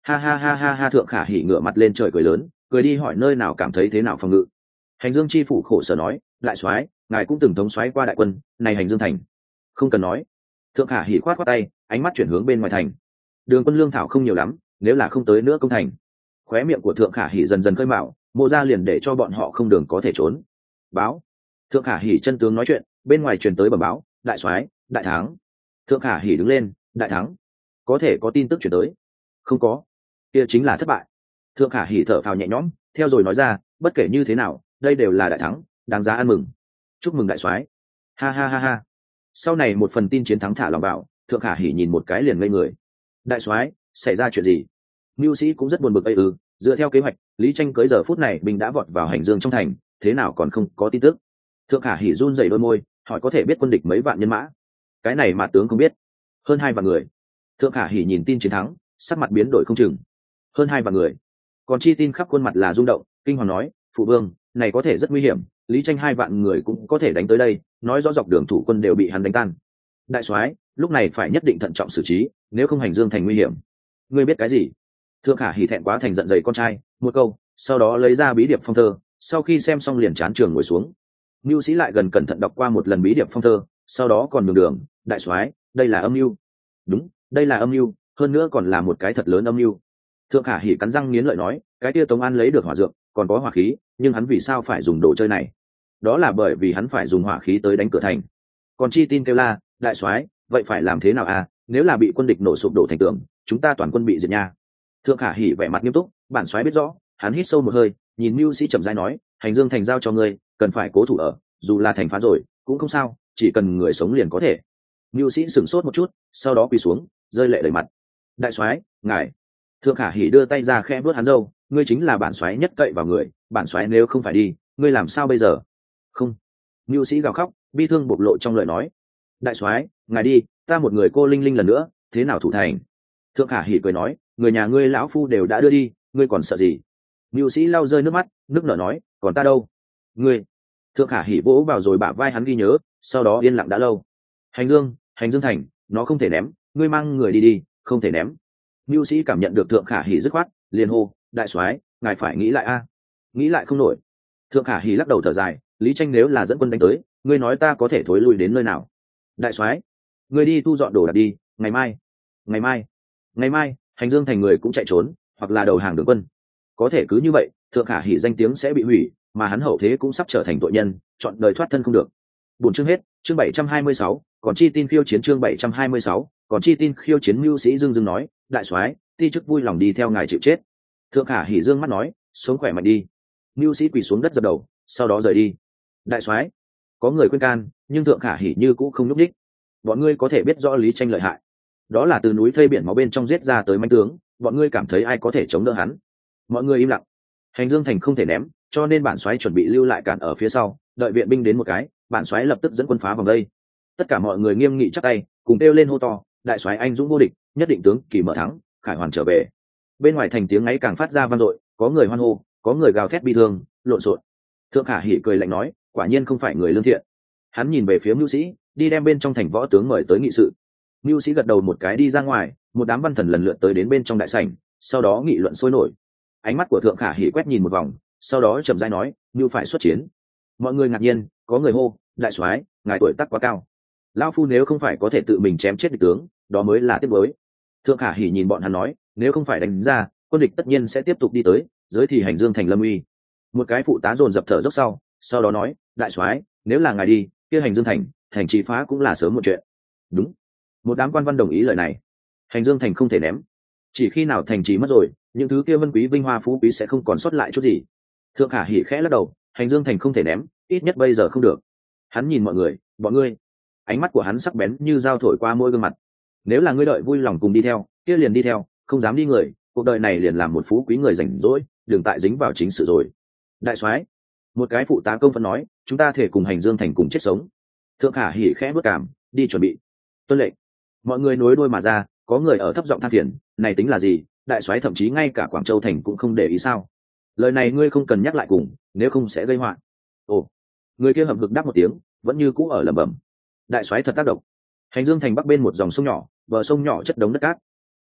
Ha ha ha ha ha, thượng khả hỉ ngửa mặt lên trời cười lớn, cười đi hỏi nơi nào cảm thấy thế nào phòng ngự. Hành Dương chi phủ khổ sở nói, đại soái, ngài cũng từng thống soái qua đại quân, này Hành Dương thành không cần nói. Thượng khả hỉ khoát khoát tay, ánh mắt chuyển hướng bên ngoài thành. Đường quân lương thảo không nhiều lắm, nếu là không tới nữa công thành. Khóe miệng của thượng khả hỉ dần dần khơi mạo, Mộ Gia liền để cho bọn họ không đường có thể trốn. Báo. Thượng khả hỉ chân tướng nói chuyện, bên ngoài truyền tới bẩm báo, đại soái, đại thắng. Thượng khả hỉ đứng lên, đại thắng, có thể có tin tức chuyển tới. Không có, kia chính là thất bại. Thượng khả hỉ thở phào nhẹ nhõm, theo rồi nói ra, bất kể như thế nào, đây đều là đại thắng, đáng giá ăn mừng. Chúc mừng đại soái. Ha ha ha ha. Sau này một phần tin chiến thắng thả lòng vào, thượng khả hỉ nhìn một cái liền ngây người. Đại soái, xảy ra chuyện gì? Mưu sĩ cũng rất buồn bực. Ây ư, dựa theo kế hoạch, Lý Tranh cưới giờ phút này mình đã vọt vào Hành Dương trong thành, thế nào còn không có tin tức? Thượng khả hỉ run rẩy đôi môi, hỏi có thể biết quân địch mấy vạn nhân mã? Cái này mà tướng không biết. Hơn hai vạn người. Thượng khả hỉ nhìn tin chiến thắng, sắc mặt biến đổi không chừng. Hơn hai vạn người. Còn chi tin khắp khuôn mặt là rung động, kinh hoàng nói, phụ vương, này có thể rất nguy hiểm, Lý Tranh hai vạn người cũng có thể đánh tới đây, nói rõ dọc đường thủ quân đều bị hắn đánh tan. Đại soái, lúc này phải nhất định thận trọng xử trí, nếu không Hành Dương thành nguy hiểm. Ngươi biết cái gì? Thượng khả hỉ thẹn quá thành giận dày con trai, một câu, sau đó lấy ra bí điệp phong thơ, sau khi xem xong liền chán trường ngồi xuống. Mưu sĩ lại gần cẩn thận đọc qua một lần bí điệp phong thơ, sau đó còn đường đường, đại soái, đây là âm mưu. Đúng, đây là âm mưu, hơn nữa còn là một cái thật lớn âm mưu. Thượng khả hỉ cắn răng nghiến lợi nói, cái kia Tống An lấy được hỏa dược, còn có hỏa khí, nhưng hắn vì sao phải dùng đồ chơi này? Đó là bởi vì hắn phải dùng hỏa khí tới đánh cửa thành. Còn chi tin kêu la, đại soái, vậy phải làm thế nào à? Nếu là bị quân địch nổ sụp đổ thành tường, chúng ta toàn quân bị diệt nha. Thượng khả hỉ vẻ mặt nghiêm túc, bản soái biết rõ. Hắn hít sâu một hơi, nhìn Mưu sĩ chậm rãi nói, Hành Dương thành giao cho ngươi, cần phải cố thủ ở, dù là thành phá rồi cũng không sao, chỉ cần người sống liền có thể. Mưu sĩ sửng sốt một chút, sau đó quỳ xuống, rơi lệ đầy mặt. Đại soái, ngài. Thượng khả hỉ đưa tay ra khẽ vuốt hắn râu, ngươi chính là bản soái nhất cậy vào người, bản soái nếu không phải đi, ngươi làm sao bây giờ? Không. Mưu sĩ gào khóc, bi thương bộc lộ trong lời nói. Đại soái, ngài đi, ta một người cô linh linh lần nữa, thế nào thủ thành? Thượng khả hỉ cười nói, người nhà ngươi lão phu đều đã đưa đi, ngươi còn sợ gì? Mưu sĩ lau rơi nước mắt, nước nở nói, còn ta đâu? Ngươi. Thượng khả hỉ vỗ vào rồi bả vai hắn ghi nhớ, sau đó yên lặng đã lâu. Hành Dương, Hành Dương thành, nó không thể ném, ngươi mang người đi đi, không thể ném. Mưu sĩ cảm nhận được thượng khả hỉ dứt khoát, liền hô, đại soái, ngài phải nghĩ lại a. Nghĩ lại không nổi. Thượng khả hỉ lắc đầu thở dài, Lý Tranh nếu là dẫn quân đánh tới, ngươi nói ta có thể thối lui đến nơi nào? Đại soái, ngươi đi thu dọn đồ đạc đi, ngày mai, ngày mai, ngày mai, Hành Dương thành người cũng chạy trốn, hoặc là đầu hàng đường quân. Có thể cứ như vậy, thượng khả hỉ danh tiếng sẽ bị hủy, mà hắn hậu thế cũng sắp trở thành tội nhân, chọn đời thoát thân không được. Buổi chương hết, chương bảy trăm hai mươi sáu, còn chi tin khiêu chiến chương bảy trăm hai mươi sáu, còn chi tin khiêu chiến. Mưu sĩ dương dương nói, đại soái, ti chức vui lòng đi theo ngài chịu chết. Thượng khả hỉ dương mắt nói, sống khỏe mạnh đi. Mưu sĩ quỳ xuống đất dập đầu, sau đó rời đi. Đại soái, có người khuyên can, nhưng thượng khả hỉ như cũ không nhúc nhích. Bọn ngươi có thể biết rõ Lý Tranh lợi hại, đó là từ núi thây biển máu bên trong giết ra tới manh tướng, bọn ngươi cảm thấy ai có thể chống đỡ hắn? Mọi người im lặng. Hành Dương thành không thể ném, cho nên bản soái chuẩn bị lưu lại cản ở phía sau, đợi viện binh đến một cái, bản soái lập tức dẫn quân phá vòng đây. Tất cả mọi người nghiêm nghị chắp tay, cùng kêu lên hô to, đại soái anh dũng vô địch, nhất định tướng kỳ mở thắng, khải hoàn trở về. Bên ngoài thành tiếng ngáy càng phát ra vang dội, có người hoan hô, có người gào thét bi thương, lộn xộn. Thượng khả hỉ cười lạnh nói, quả nhiên không phải người lương thiện. Hắn nhìn về phía Mưu sĩ, đi đem bên trong thành võ tướng mời tới nghị sự. Mưu sĩ gật đầu một cái đi ra ngoài, một đám văn thần lần lượt tới đến bên trong đại sảnh, sau đó nghị luận sôi nổi. Ánh mắt của thượng khả hỉ quét nhìn một vòng, sau đó chậm rãi nói, Mưu phải xuất chiến. Mọi người ngạc nhiên, có người hô, đại soái, ngài tuổi tác quá cao, lão phu nếu không phải có thể tự mình chém chết địch tướng, đó mới là tiếc mới. Thượng khả hỉ nhìn bọn hắn nói, nếu không phải đánh ra, quân địch tất nhiên sẽ tiếp tục đi tới, giới thì Hành Dương thành lâm uy. Một cái phụ tá dồn dập thở dốc sau, sau đó nói, đại soái, nếu là ngài đi, kia Hành Dương thành, thành trì phá cũng là sớm một chuyện. Đúng. Một đám quan văn đồng ý lời này. Hành Dương thành không thể ném, chỉ khi nào thành trì mất rồi, những thứ kia vân quý vinh hoa phú quý sẽ không còn sót lại chút gì. Thượng khả hỉ khẽ lắc đầu, Hành Dương thành không thể ném, ít nhất bây giờ không được. Hắn nhìn mọi người, bọn ngươi. Ánh mắt của hắn sắc bén như dao thổi qua mỗi gương mặt. Nếu là ngươi đợi vui lòng cùng đi theo, kia liền đi theo, không dám đi người, cuộc đời này liền làm một phú quý người rảnh rỗi, đừng tại dính vào chính sự rồi. Đại soái, một cái phụ tá công phân nói, chúng ta thể cùng Hành Dương thành cùng chết sống. Thượng khả hỉ khẽ bước cảm, đi chuẩn bị. Tuân lệnh. Mọi người nối đuôi mà ra, có người ở thấp giọng than phiền, này tính là gì, đại soái thậm chí ngay cả Quảng Châu thành cũng không để ý sao? Lời này ngươi không cần nhắc lại cùng, nếu không sẽ gây họa. Ồ, người kia hậm hực đáp một tiếng, vẫn như cũ ở lẩm bẩm. Đại soái thật tác động. Hành Dương thành bắc bên một dòng sông nhỏ, bờ sông nhỏ chất đống đất cát.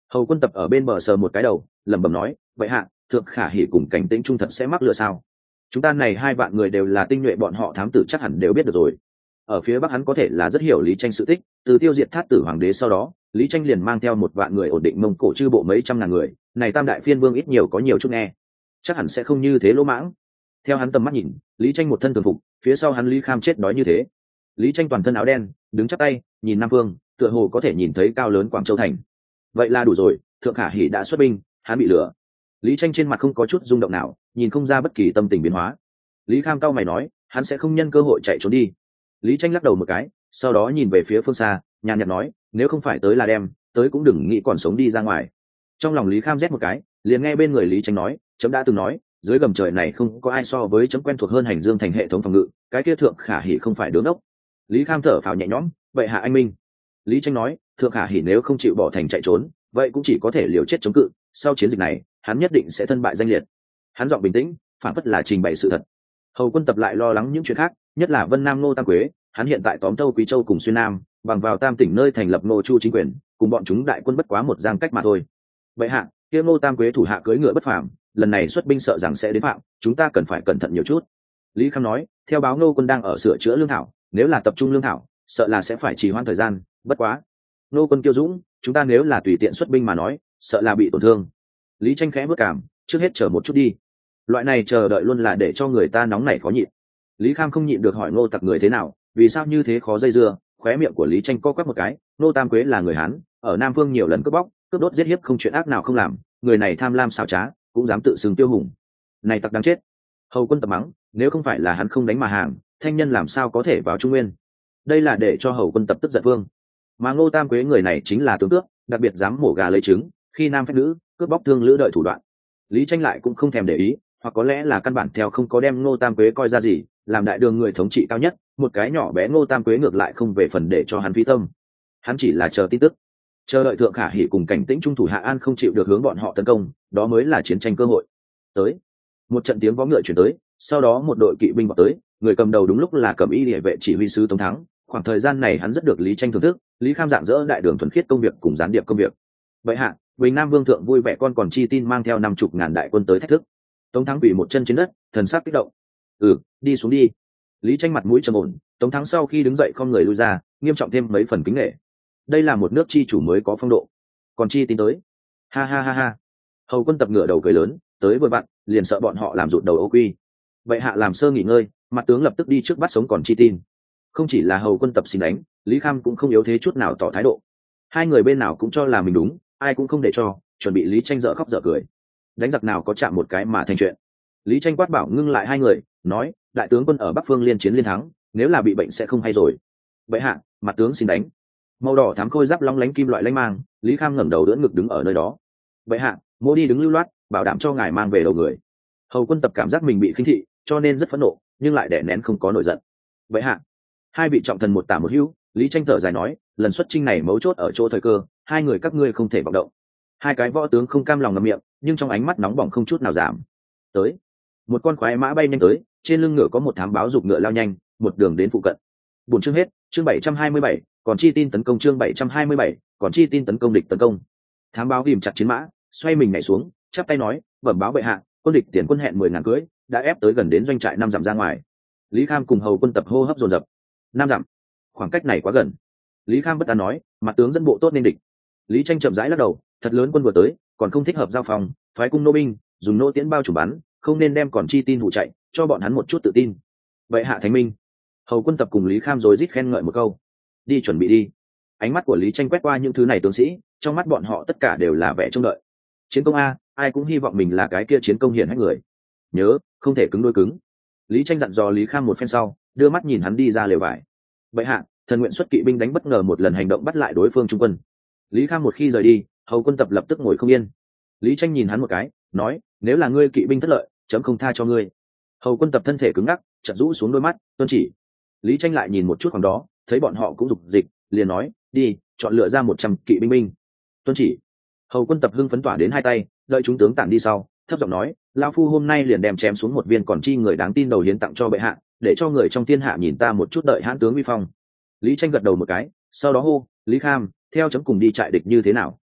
Hầu Quân Tập ở bên bờ sờ một cái đầu, lẩm bẩm nói, vậy hạ, thượng khả hỉ cùng Cảnh Tĩnh trung thật sẽ mắc lừa sao? Chúng ta này hai vạn người đều là tinh nhuệ, bọn họ thám tử chắc hẳn đều biết được rồi. Ở phía bắc hắn có thể là rất hiểu Lý Tranh sự tích, từ tiêu diệt Thát Tử hoàng đế sau đó, Lý Tranh liền mang theo một vạn người ổn định Mông Cổ chư bộ mấy trăm ngàn người, này tam đại phiên vương ít nhiều có nhiều chút nghe, chắc hẳn sẽ không như thế lỗ mãng. Theo hắn tầm mắt nhìn, Lý Tranh một thân thường phục, phía sau hắn Lý Kham chết đói như thế. Lý Tranh toàn thân áo đen, đứng chắp tay, nhìn nam phương, tựa hồ có thể nhìn thấy cao lớn Quảng Châu thành. Vậy là đủ rồi, thượng khả hỉ đã xuất binh, hắn bị lừa. Lý Tranh trên mặt không có chút rung động nào, nhìn không ra bất kỳ tâm tình biến hóa. Lý Kham cau mày nói, hắn sẽ không nhân cơ hội chạy trốn đi. Lý Tranh lắc đầu một cái, sau đó nhìn về phía phương xa, nhàn nhạt nói, nếu không phải tới là đem, tới cũng đừng nghĩ còn sống đi ra ngoài. Trong lòng Lý Kham rét một cái, liền nghe bên người Lý Tranh nói, chấm đã từng nói, dưới gầm trời này không có ai so với chấm quen thuộc hơn hành dương thành hệ thống phòng ngự, cái kia thượng khả hỉ không phải đứng đốc. Lý Kham thở phào nhẹ nhõm, vậy hạ anh minh. Lý Tranh nói, thượng khả hỉ nếu không chịu bỏ thành chạy trốn, vậy cũng chỉ có thể liều chết chống cự, sau chiến dịch này hắn nhất định sẽ thân bại danh liệt. Hắn giọng bình tĩnh, phản phất là trình bày sự thật. Hầu Quân Tập lại lo lắng những chuyện khác, nhất là Vân Nam Ngô Tam Quế, hắn hiện tại tóm Tâu Quý Châu cùng Xuyên Nam, bằng vào Tam tỉnh nơi thành lập Ngô Chu chính quyền, cùng bọn chúng đại quân bất quá một giang cách mà thôi. Vậy hạ, kia Ngô Tam Quế thủ hạ cưỡi ngựa bất phàm, lần này xuất binh sợ rằng sẽ đến phạm, chúng ta cần phải cẩn thận nhiều chút. Lý Kham nói, theo báo Ngô quân đang ở sửa chữa lương thảo, nếu là tập trung lương thảo, sợ là sẽ phải trì hoãn thời gian, bất quá. Ngô quân kiêu dũng, chúng ta nếu là tùy tiện xuất binh mà nói, sợ là bị tổn thương. Lý Tranh khẽ bước cảm, trước hết chờ một chút đi. Loại này chờ đợi luôn là để cho người ta nóng nảy khó nhịn. Lý Kham không nhịn được hỏi Ngô Tặc người thế nào, vì sao như thế khó dây dưa. Khóe miệng của Lý Tranh co quắp một cái, Ngô Tam Quế là người Hán, ở Nam Vương nhiều lần cướp bóc, cướp đốt giết hiếp không chuyện ác nào không làm, người này tham lam xảo trá, cũng dám tự xưng tiêu hùng. Này tặc đáng chết. Hầu Quân Tập mắng, nếu không phải là hắn không đánh mà hàng, thanh nhân làm sao có thể vào Trung Nguyên. Đây là để cho Hầu Quân Tập tức giận vương. Mà Ngô Tam Quế người này chính là tướng tước, đặc biệt dám mổ gà lấy trứng, khi nam phách nữ, cướp bóc thương lữ đợi thủ đoạn. Lý Tranh lại cũng không thèm để ý, hoặc có lẽ là căn bản theo không có đem Ngô Tam Quế coi ra gì, làm đại đường người thống trị cao nhất, một cái nhỏ bé Ngô Tam Quế ngược lại không về phần để cho hắn phí tâm. Hắn chỉ là chờ tin tức, chờ đợi thượng khả hỉ cùng Cảnh Tĩnh trung thủ hạ an không chịu được hướng bọn họ tấn công, đó mới là chiến tranh cơ hội. Tới, một trận tiếng vó ngựa chuyển tới, sau đó một đội kỵ binh vào tới, người cầm đầu đúng lúc là Cẩm Y Liễu vệ chỉ huy sứ Tống Thắng. Khoảng thời gian này hắn rất được Lý Tranh thưởng thức, Lý Kham dạng dỡ đại đường thuần khiết công việc cùng gián điệp công việc. Vậy hạ, Bình Nam Vương thượng vui vẻ con còn chi tin mang theo năm chục ngàn đại quân tới thách thức. Tống Thắng quỳ một chân trên đất, thần sắc kích động. Ừ, đi xuống đi. Lý Tranh mặt mũi trầm ổn, Tống Thắng sau khi đứng dậy không người lui ra, nghiêm trọng thêm mấy phần kính nể. Đây là một nước chi chủ mới có phong độ. Còn chi tin tới. Ha ha ha ha. Hầu Quân Tập ngửa đầu cười lớn, tới vừa vặn, liền sợ bọn họ làm rụt đầu ô quy. Vậy hạ làm sơ nghỉ ngơi, mặt tướng lập tức đi trước bắt sống còn chi tin. Không chỉ là Hầu Quân Tập xin đánh, Lý Kham cũng không yếu thế chút nào tỏ thái độ. Hai người bên nào cũng cho là mình đúng, ai cũng không để cho, chuẩn bị Lý Tranh dở khóc dở cười. Đánh giặc nào có chạm một cái mà thành chuyện. Lý Tranh quát bảo ngưng lại hai người, nói, đại tướng quân ở Bắc Phương liên chiến liên thắng, nếu là bị bệnh sẽ không hay rồi. Vậy hạ, mặt tướng xin đánh. Màu đỏ thám khôi giáp long lánh kim loại lanh mang, Lý Kham ngẩng đầu đỡ ngực đứng ở nơi đó. Vậy hạ, mô đi đứng lưu loát, bảo đảm cho ngài mang về đầu người. Hầu Quân Tập cảm giác mình bị khinh thị, cho nên rất phẫn nộ, nhưng lại đè nén không có nổi giận. Vậy hạ, hai vị trọng thần một tả một hữu, Lý Tranh thở dài nói, lần xuất chinh này mấu chốt ở chỗ thời cơ, hai người các ngươi không thể vọng động. Hai cái võ tướng không cam lòng ngậm miệng, nhưng trong ánh mắt nóng bỏng không chút nào giảm. Tới, một con khoái mã bay nhanh tới, trên lưng ngựa có một thám báo giục ngựa lao nhanh, một đường đến phụ cận. Buổi chương hết, chương bảy trăm hai mươi bảy, còn chi tin tấn công chương bảy trăm hai mươi bảy, còn chi tin tấn công địch tấn công. Thám báo ghim chặt chiến mã, xoay mình nhảy xuống, chắp tay nói, bẩm báo bệ hạ, quân địch tiền quân hẹn mười ngàn cưỡi, đã ép tới gần đến doanh trại năm dặm ra ngoài. Lý Kham cùng Hầu Quân Tập hô hấp dồn dập. Năm dặm, khoảng cách này quá gần. Lý Kham bất an nói, mặt tướng dẫn bộ tốt nên địch. Lý Tranh chậm rãi lắc đầu, thật lớn quân vừa tới, còn không thích hợp giao phòng, phái cung nô binh, dùng nô tiễn bao chủ bắn, không nên đem còn chi tin hụ chạy, cho bọn hắn một chút tự tin. Vậy hạ thánh minh. Hầu Quân Tập cùng Lý Kham rối rít khen ngợi một câu. Đi chuẩn bị đi. Ánh mắt của Lý Tranh quét qua những thứ này tướng sĩ, trong mắt bọn họ tất cả đều là vẻ trông đợi. Chiến công a, ai cũng hy vọng mình là cái kia chiến công hiển hách người. Nhớ, không thể cứng đôi cứng. Lý Tranh dặn dò Lý Kham một phen sau, đưa mắt nhìn hắn đi ra lều vải. Vậy hạ, thần nguyện xuất kỵ binh đánh bất ngờ một lần hành động bắt lại đối phương trung quân. Lý Kham một khi rời đi, Hầu Quân Tập lập tức ngồi không yên. Lý Tranh nhìn hắn một cái, nói, nếu là ngươi kỵ binh thất lợi, chấm không tha cho ngươi. Hầu Quân Tập thân thể cứng ngắc, chợt rũ xuống đôi mắt, tuân chỉ. Lý Tranh lại nhìn một chút khoảng đó, thấy bọn họ cũng dục dịch, liền nói, đi, chọn lựa ra một trăm kỵ binh binh. Tuân chỉ. Hầu Quân Tập hưng phấn tỏa đến hai tay, đợi chúng tướng tản đi sau, thấp giọng nói, lão phu hôm nay liền đem chém xuống một viên còn chi người đáng tin đầu hiến tặng cho bệ hạ, để cho người trong thiên hạ nhìn ta một chút, đợi hãn tướng uy phong. Lý Tranh gật đầu một cái, sau đó hô, Lý Kham, theo chấm cùng đi trại địch như thế nào?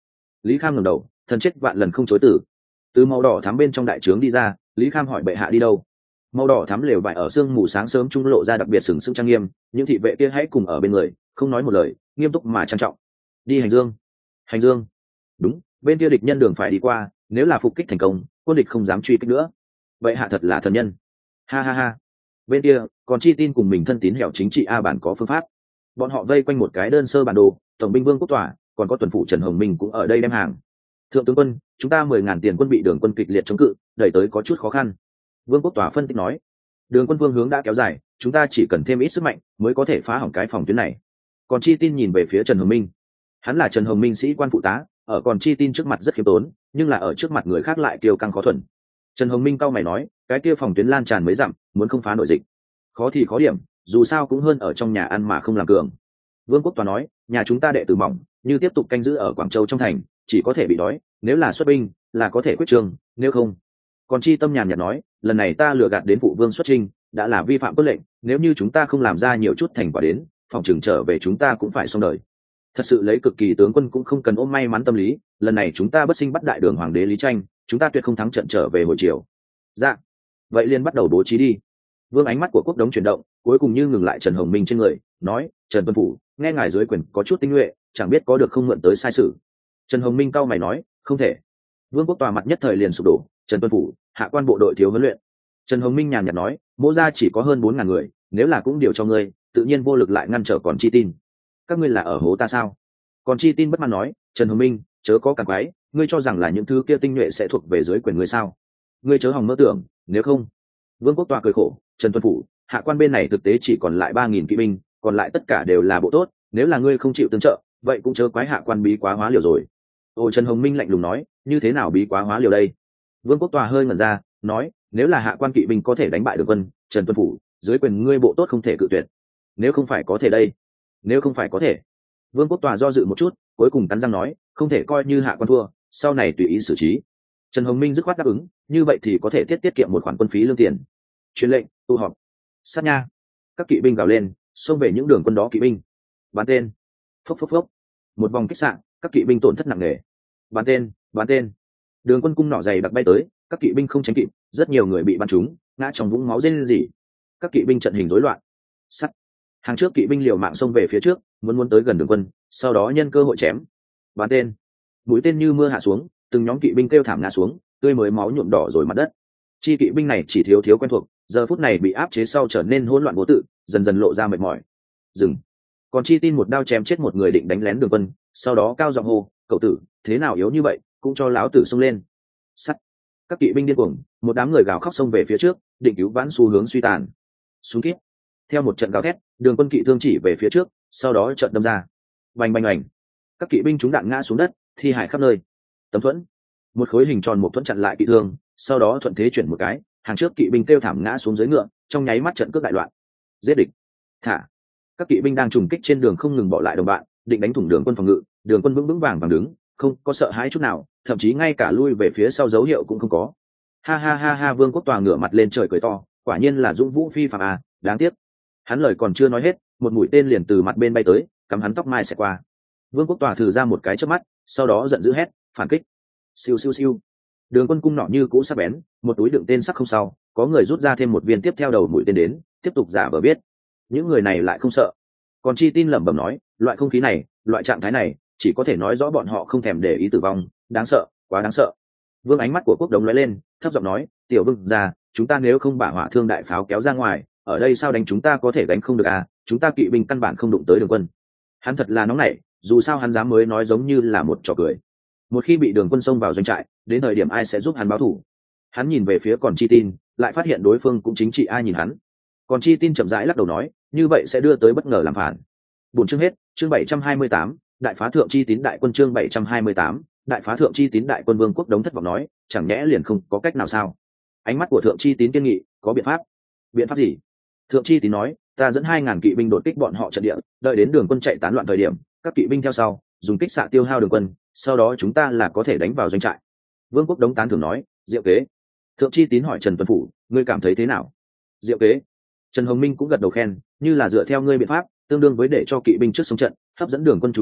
Lý Kham ngẩng đầu, thần chết vạn lần không chối từ. Từ màu đỏ thắm bên trong đại trướng đi ra, Lý Kham hỏi bệ hạ đi đâu. Màu đỏ thắm lều vải ở sương mù sáng sớm trung lộ ra đặc biệt sừng sững trang nghiêm, những thị vệ kia hãy cùng ở bên người, không nói một lời, nghiêm túc mà trang trọng. Đi hành dương. Hành dương. Đúng, bên kia địch nhân đường phải đi qua, nếu là phục kích thành công, quân địch không dám truy kích nữa. Bệ hạ thật là thần nhân. Ha ha ha. Bên kia, còn Chi Tin cùng mình thân tín hẻo chính trị a bản có phương pháp. Bọn họ vây quanh một cái đơn sơ bản đồ, tổng binh Vương Quốc Tòa, còn có tuần phụ Trần Hồng Minh cũng ở đây đem hàng. Thượng tướng quân, chúng ta mười ngàn tiền quân bị đường quân kịch liệt chống cự, đẩy tới có chút khó khăn. Vương Quốc Tòa phân tích nói, đường quân vương hướng đã kéo dài, chúng ta chỉ cần thêm ít sức mạnh mới có thể phá hỏng cái phòng tuyến này. Còn Chi Tin nhìn về phía Trần Hồng Minh. Hắn là Trần Hồng Minh sĩ quan phụ tá, ở còn Chi Tin trước mặt rất khiêm tốn, nhưng là ở trước mặt người khác lại kiêu căng khó thuần. Trần Hồng Minh cau mày nói, cái kia phòng tuyến lan tràn mấy dặm, muốn không phá nổi dịch, khó thì khó điểm, dù sao cũng hơn ở trong nhà ăn mà không làm cường. Vương Quốc Tòa nói, nhà chúng ta đệ tử mỏng, như tiếp tục canh giữ ở Quảng Châu trong thành, chỉ có thể bị đói, nếu là xuất binh, là có thể quyết trường, nếu không. Còn Chi Tâm nhàn nhạt nói, lần này ta lừa gạt đến phụ vương xuất trinh, đã là vi phạm quân lệnh, nếu như chúng ta không làm ra nhiều chút thành quả đến, phòng trường trở về chúng ta cũng phải xong đời. Thật sự lấy cực kỳ tướng quân cũng không cần ôm may mắn tâm lý, lần này chúng ta bất sinh bắt đại đường hoàng đế Lý Tranh, chúng ta tuyệt không thắng trận trở về hồi chiều. Dạ, vậy liền bắt đầu bố trí đi. Vương ánh mắt của Quốc Đống chuyển động, cuối cùng như ngừng lại Trần Hồng Minh trên người, nói, Trần Tuân Phủ, nghe ngài dưới quyền có chút tinh nhuệ, chẳng biết có được không mượn tới sai sự. Trần Hồng Minh cau mày nói, không thể. Vương Quốc Tòa mặt nhất thời liền sụp đổ, Trần Tuân Phủ, hạ quan bộ đội thiếu huấn luyện. Trần Hồng Minh nhàn nhạt nói, Mỗ gia chỉ có hơn bốn ngàn người, nếu là cũng điều cho ngươi, tự nhiên vô lực lại ngăn trở còn Chi Tin. Các ngươi là ở hố ta sao? Còn Chi Tin bất mãn nói, Trần Hồng Minh, chớ có càng quái, ngươi cho rằng là những thứ kia tinh nhuệ sẽ thuộc về dưới quyền ngươi sao? Ngươi chớ hòng mơ tưởng, nếu không. Vương Quốc Tòa cười khổ, Trần Tuân Phủ, hạ quan bên này thực tế chỉ còn lại ba nghìn kỵ binh, còn lại tất cả đều là bộ tốt, nếu là ngươi không chịu tương trợ, vậy cũng chớ quái hạ quan bí quá hóa liều rồi. Ồ, Trần Hồng Minh lạnh lùng nói, như thế nào bí quá hóa liều đây? Vương Quốc Tòa hơi ngẩn ra, nói, nếu là hạ quan kỵ binh có thể đánh bại được quân, Trần Tuân Phủ, dưới quyền ngươi bộ tốt không thể cự tuyệt. Nếu không phải có thể đây, nếu không phải có thể. Vương Quốc Tòa do dự một chút, cuối cùng cắn răng nói, không thể coi như hạ quan thua, sau này tùy ý xử trí. Trần Hồng Minh dứt khoát đáp ứng, như vậy thì có thể tiết tiết kiệm một khoản quân phí lương tiền. Truyền lệnh, tụ họp. Sát nha. Các kỵ binh gào lên, xông về những đường quân đó kỵ binh. Bắn tên. Phốc phốc phốc. Một vòng kích xạ, các kỵ binh tổn thất nặng nề. Bắn tên, bắn tên. Đường quân cung nỏ dày đặc bay tới, các kỵ binh không tránh kịp, rất nhiều người bị bắn trúng, ngã trong vũng máu rên rỉ. Các kỵ binh trận hình rối loạn. Sắt. Hàng trước kỵ binh liều mạng xông về phía trước, muốn muốn tới gần đường quân, sau đó nhân cơ hội chém. Bắn tên. Mũi tên như mưa hạ xuống, từng nhóm kỵ binh kêu thảm ngã xuống, tươi mới máu nhuộm đỏ rồi mặt đất. Chi kỵ binh này chỉ thiếu thiếu quen thuộc, giờ phút này bị áp chế sau trở nên hỗn loạn vô tự, dần dần lộ ra mệt mỏi. Dừng. Còn Chi Tin một đao chém chết một người định đánh lén đường quân, sau đó cao giọng hô, cậu tử, thế nào yếu như vậy, cũng cho láo tử xông lên. Sắt. Các kỵ binh điên cuồng, một đám người gào khóc xông về phía trước, định cứu vãn xu hướng suy tàn. Xuống kiếp. Theo một trận gào thét, đường quân kỵ thương chỉ về phía trước, sau đó trận đâm ra. Bành bành ảnh. Các kỵ binh trúng đạn ngã xuống đất, thi hải khắp nơi. Tấm thuẫn. Một khối hình tròn một thuẫn chặn lại kỵ thương, sau đó thuận thế chuyển một cái, hàng trước kỵ binh kêu thảm ngã xuống dưới ngựa, trong nháy mắt trận cướp đại loạn. Giết địch. Thả. Các kỵ binh đang trùng kích trên đường không ngừng bỏ lại đồng bạn, định đánh thủng đường quân phòng ngự, đường quân vững vững vàng vàng đứng, không có sợ hãi chút nào, thậm chí ngay cả lui về phía sau dấu hiệu cũng không có. Ha ha ha ha, Vương Quốc Tòa ngửa mặt lên trời cười to, quả nhiên là dũng vũ phi phàm à, đáng tiếc. Hắn lời còn chưa nói hết, một mũi tên liền từ mặt bên bay tới, cắm hắn tóc mai xẹt qua. Vương Quốc Tòa thử ra một cái chớp mắt, sau đó giận dữ hét, phản kích. Siêu siêu siêu. Đường quân cung nỏ như cũ sắc bén, một túi đựng tên sắc không sau, có người rút ra thêm một viên tiếp theo đầu mũi tên đến, tiếp tục giả vờ biết. Những người này lại không sợ. Còn Chi Tin lẩm bẩm nói, loại không khí này, loại trạng thái này, chỉ có thể nói rõ bọn họ không thèm để ý tử vong, đáng sợ, quá đáng sợ. Vương ánh mắt của Quốc Đống lóe lên, thấp giọng nói, tiểu Vương gia, chúng ta nếu không bả hỏa thương đại pháo kéo ra ngoài, ở đây sao đánh chúng ta có thể đánh không được à, chúng ta kỵ binh căn bản không đụng tới đường quân. Hắn thật là nóng nảy, dù sao hắn dám mới nói giống như là một trò cười. Một khi bị đường quân xông vào doanh trại, đến thời điểm ai sẽ giúp hắn báo thù? Hắn nhìn về phía còn Chi Tin, lại phát hiện đối phương cũng chính trị ai nhìn hắn. Còn Chi Tin chậm rãi lắc đầu nói, như vậy sẽ đưa tới bất ngờ làm phản. Buổi chương hết, chương bảy trăm hai mươi tám, đại phá thượng Chi Tín đại quân, chương bảy trăm hai mươi tám, đại phá thượng Chi Tín đại quân. Vương Quốc Đống thất vọng nói, chẳng nhẽ liền không có cách nào sao? Ánh mắt của thượng Chi Tín kiên nghị, có biện pháp. Biện pháp gì? Thượng Chi Tín nói, ta dẫn hai ngàn kỵ binh đột kích bọn họ trận địa, đợi đến đường quân chạy tán loạn thời điểm, các kỵ binh theo sau, dùng kích xạ tiêu hao đường quân, sau đó chúng ta là có thể đánh vào doanh trại. Vương Quốc Đống tán thưởng nói, diệu kế. Thượng Chi Tín hỏi Trần Tuân Phủ, ngươi cảm thấy thế nào? Diệu kế. Trần Hồng Minh cũng gật đầu khen, như là dựa theo ngươi biện pháp, tương đương với để cho kỵ binh trước sông trận, hấp dẫn đường quân chú ý,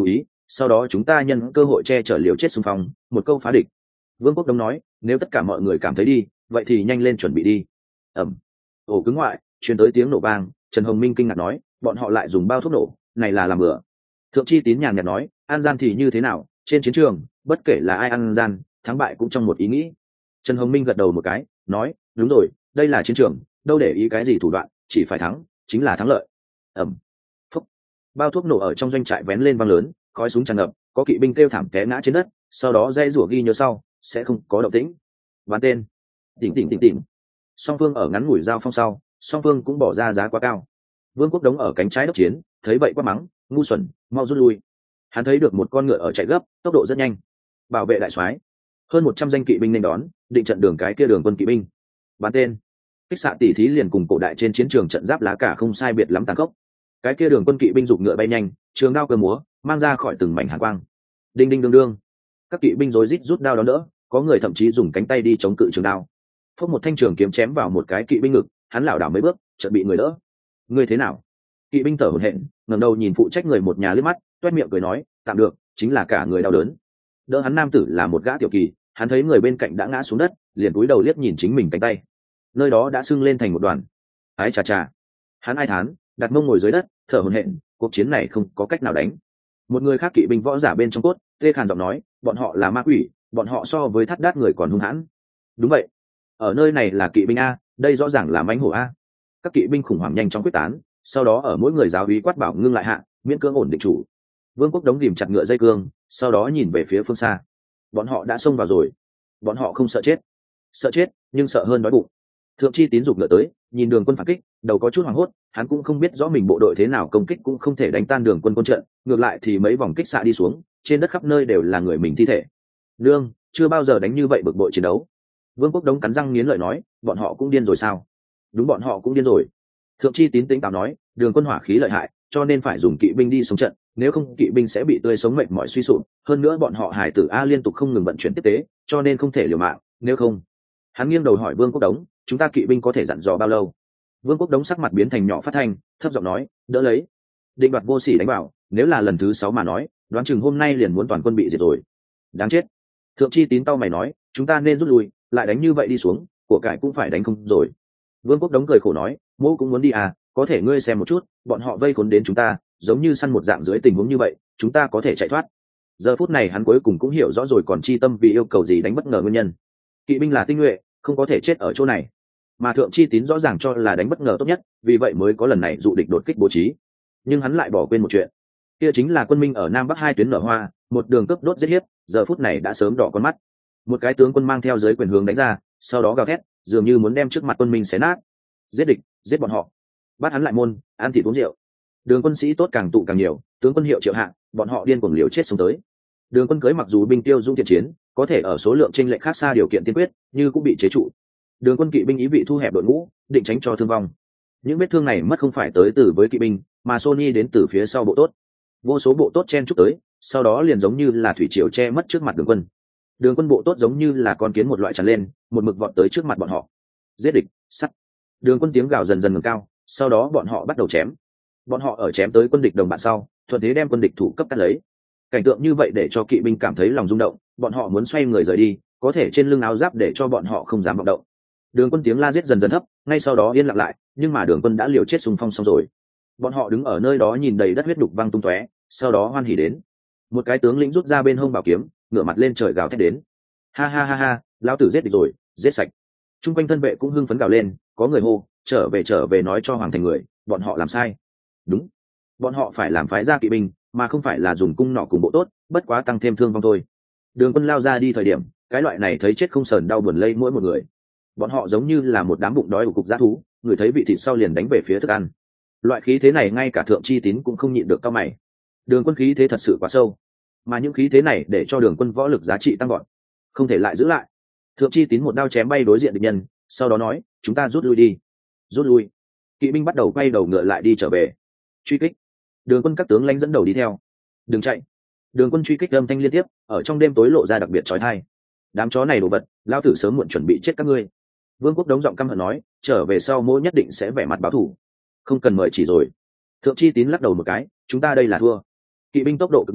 sau đó chúng ta nhân cơ hội che chở liều chết xung phong, một câu phá địch. Vương Quốc Đông nói, nếu tất cả mọi người cảm thấy đi, vậy thì nhanh lên chuẩn bị đi. Ẩm. Ổ cứng ngoại truyền tới tiếng nổ vang. Trần Hồng Minh kinh ngạc nói, bọn họ lại dùng bao thuốc nổ, này là làm bừa. Thượng Chi Tín nhàn nhạt nói, an gian thì như thế nào, trên chiến trường bất kể là ai ăn gian, thắng bại cũng trong một ý nghĩ. Trần Hồng Minh gật đầu một cái, nói, đúng rồi, đây là chiến trường, đâu để ý cái gì thủ đoạn, chỉ phải thắng chính là thắng lợi. Ẩm. Phúc. Bao thuốc nổ ở trong doanh trại vén lên vang lớn, khói súng tràn ngập, có kỵ binh kêu thảm té ngã trên đất, sau đó dây rủa ghi nhớ sau sẽ không có động tĩnh. Bắn tên. Tỉnh tỉnh tỉnh tỉnh. Song phương ở ngắn ngủi giao phong sau, song phương cũng bỏ ra giá quá cao. Vương Quốc Đống ở cánh trái đốc chiến, thấy vậy quát mắng, ngu xuẩn, mau rút lui. Hắn thấy được một con ngựa ở chạy gấp, tốc độ rất nhanh. Bảo vệ đại soái, hơn một trăm danh kỵ binh nên đón, định trận đường cái kia đường quân kỵ binh. Bắn tên. Kích xạ tỉ thí liền cùng cổ đại trên chiến trường trận giáp lá cả không sai biệt lắm tàn khốc. Cái kia đường quân kỵ binh giục ngựa bay nhanh, trường đao cơ múa, mang ra khỏi từng mảnh hàn quang. Đinh đinh đương đương. Các kỵ binh rối rít rút đao đón đỡ, có người thậm chí dùng cánh tay đi chống cự trường đao. Phốc một thanh trường kiếm chém vào một cái kỵ binh ngực, hắn lảo đảo mấy bước, chợt bị người đỡ. Ngươi thế nào? Kỵ binh thở hổn hển, ngẩng đầu nhìn phụ trách người một nhà liếc mắt, toét miệng cười nói, tạm được, chính là cả người đau đớn. Đỡ hắn nam tử là một gã tiểu kỳ, hắn thấy người bên cạnh đã ngã xuống đất, liền cúi đầu liếc nhìn chính mình cánh tay, nơi đó đã sưng lên thành một đoàn. Ái chà chà, hắn ai thán, đặt mông ngồi dưới đất, thở hổn hển, cuộc chiến này không có cách nào đánh. Một người khác kỵ binh võ giả bên trong cốt, tê khàn giọng nói, bọn họ là ma quỷ, bọn họ so với thắt đát người còn hung hãn. Đúng vậy, ở nơi này là kỵ binh a, đây rõ ràng là mãnh hổ a. Các kỵ binh khủng hoảng nhanh chóng quyết tán, sau đó ở mỗi người giáo úy quát bảo ngưng lại hạ, miễn cưỡng ổn định chủ. Vương Quốc Đống ghìm chặt ngựa dây cương, sau đó nhìn về phía phương xa. Bọn họ đã xông vào rồi, bọn họ không sợ chết, sợ chết nhưng sợ hơn đói bụng. Thượng Chi Tín giục ngựa tới, nhìn đường quân phản kích, đầu có chút hoảng hốt, hắn cũng không biết rõ mình bộ đội thế nào công kích cũng không thể đánh tan đường quân quân trận, ngược lại thì mấy vòng kích xạ đi xuống, trên đất khắp nơi đều là người mình thi thể. Nương, chưa bao giờ đánh như vậy bực bội chiến đấu. Vương Quốc Đống cắn răng nghiến lợi nói, bọn họ cũng điên rồi sao? Đúng, bọn họ cũng điên rồi. Thượng Chi Tín tĩnh táo nói, đường quân hỏa khí lợi hại, cho nên phải dùng kỵ binh đi sống trận, nếu không kỵ binh sẽ bị tươi sống mệt mỏi suy sụp, hơn nữa bọn họ hải tử a liên tục không ngừng vận chuyển tiếp tế, cho nên không thể liều mạng, nếu không. Hắn nghiêng đầu hỏi Vương Quốc Đống, chúng ta kỵ binh có thể dặn dò bao lâu? Vương Quốc Đống sắc mặt biến thành nhỏ phát thanh, thấp giọng nói, đỡ lấy. Định đoạt vô sỉ đánh bảo, nếu là lần thứ sáu mà nói, đoán chừng hôm nay liền muốn toàn quân bị diệt rồi. Đáng chết. Thượng Chi Tín tao mày nói, chúng ta nên rút lui, lại đánh như vậy đi xuống, của cải cũng phải đánh không rồi. Vương Quốc Đống cười khổ nói, mô cũng muốn đi à, có thể ngươi xem một chút, bọn họ vây khốn đến chúng ta, giống như săn một dạng dưới tình huống như vậy, chúng ta có thể chạy thoát. Giờ phút này hắn cuối cùng cũng hiểu rõ rồi, còn chi tâm vì yêu cầu gì đánh bất ngờ nguyên nhân. Kỵ binh là tinh nhuệ, không có thể chết ở chỗ này, mà Thượng Chi Tín rõ ràng cho là đánh bất ngờ tốt nhất, vì vậy mới có lần này dụ địch đột kích bố trí. Nhưng hắn lại bỏ quên một chuyện, kia chính là quân minh ở Nam Bắc hai tuyến nở hoa, một đường cướp đốt giết hiếp, giờ phút này đã sớm đỏ con mắt. Một cái tướng quân mang theo dưới quyền hướng đánh ra, sau đó gào thét, dường như muốn đem trước mặt quân minh xé nát. Giết địch, giết bọn họ, bắt hắn lại môn, ăn thịt uống rượu. Đường quân sĩ tốt càng tụ càng nhiều, tướng quân hiệu triệu hạng, bọn họ điên cuồng liều chết sống tới. Đường quân cưới mặc dù binh tiêu dung thiện chiến, có thể ở số lượng chênh lệch khác xa điều kiện tiên quyết, như cũng bị chế trụ. Đường quân kỵ binh ý vị thu hẹp đội ngũ, định tránh cho thương vong. Những vết thương này mất không phải tới từ với kỵ binh, mà Sony đến từ phía sau bộ tốt. Vô số bộ tốt chen chúc tới, sau đó liền giống như là thủy triều che mất trước mặt đường quân. Đường quân bộ tốt giống như là con kiến một loại tràn lên, một mực vọt tới trước mặt bọn họ. Giết địch, sắt. Đường quân tiếng gào dần dần ngẩng cao, sau đó bọn họ bắt đầu chém. Bọn họ ở chém tới quân địch đồng bạn sau, thuận thế đem quân địch thủ cấp cắt lấy. Cảnh tượng như vậy để cho kỵ binh cảm thấy lòng rung động, bọn họ muốn xoay người rời đi, có thể trên lưng áo giáp để cho bọn họ không dám vọng động. Đường quân tiếng la giết dần dần thấp, ngay sau đó yên lặng lại, nhưng mà đường quân đã liều chết xung phong xong rồi. Bọn họ đứng ở nơi đó nhìn đầy đất huyết đục văng tung tóe, sau đó hoan hỉ đến. Một cái tướng lĩnh rút ra bên hông bảo kiếm, ngửa mặt lên trời gào thét đến. Ha ha ha ha, lão tử giết địch rồi, giết sạch. Trung quanh thân vệ cũng hưng phấn gào lên, có người hô, trở về trở về nói cho hoàng thành người, bọn họ làm sai. Đúng, bọn họ phải làm phái gia kỵ binh, mà không phải là dùng cung nỏ cùng bộ tốt, bất quá tăng thêm thương vong thôi. Đường quân lao ra đi thời điểm, cái loại này thấy chết không sờn đau buồn lây mỗi một người. Bọn họ giống như là một đám bụng đói của cục dã thú, người thấy vị thịt sau liền đánh về phía thức ăn. Loại khí thế này ngay cả Thượng Chi Tín cũng không nhịn được cao mày. Đường quân khí thế thật sự quá sâu, mà những khí thế này để cho đường quân võ lực giá trị tăng gọn, không thể lại giữ lại. Thượng Chi Tín một đao chém bay đối diện địch nhân, sau đó nói, chúng ta rút lui đi. Rút lui. Kỵ binh bắt đầu quay đầu ngựa lại đi trở về. Truy kích. Đường quân các tướng lãnh dẫn đầu đi theo. Đừng chạy. Đường quân truy kích âm thanh liên tiếp, ở trong đêm tối lộ ra đặc biệt chói tai. Đám chó này đồ vật, lao tử sớm muộn chuẩn bị chết các ngươi. Vương Quốc Đống giọng căm hận nói, trở về sau mỗi nhất định sẽ vẻ mặt báo thù. Không cần mời chỉ rồi. Thượng Chi Tín lắc đầu một cái, chúng ta đây là thua. Kỵ binh tốc độ cực nhanh,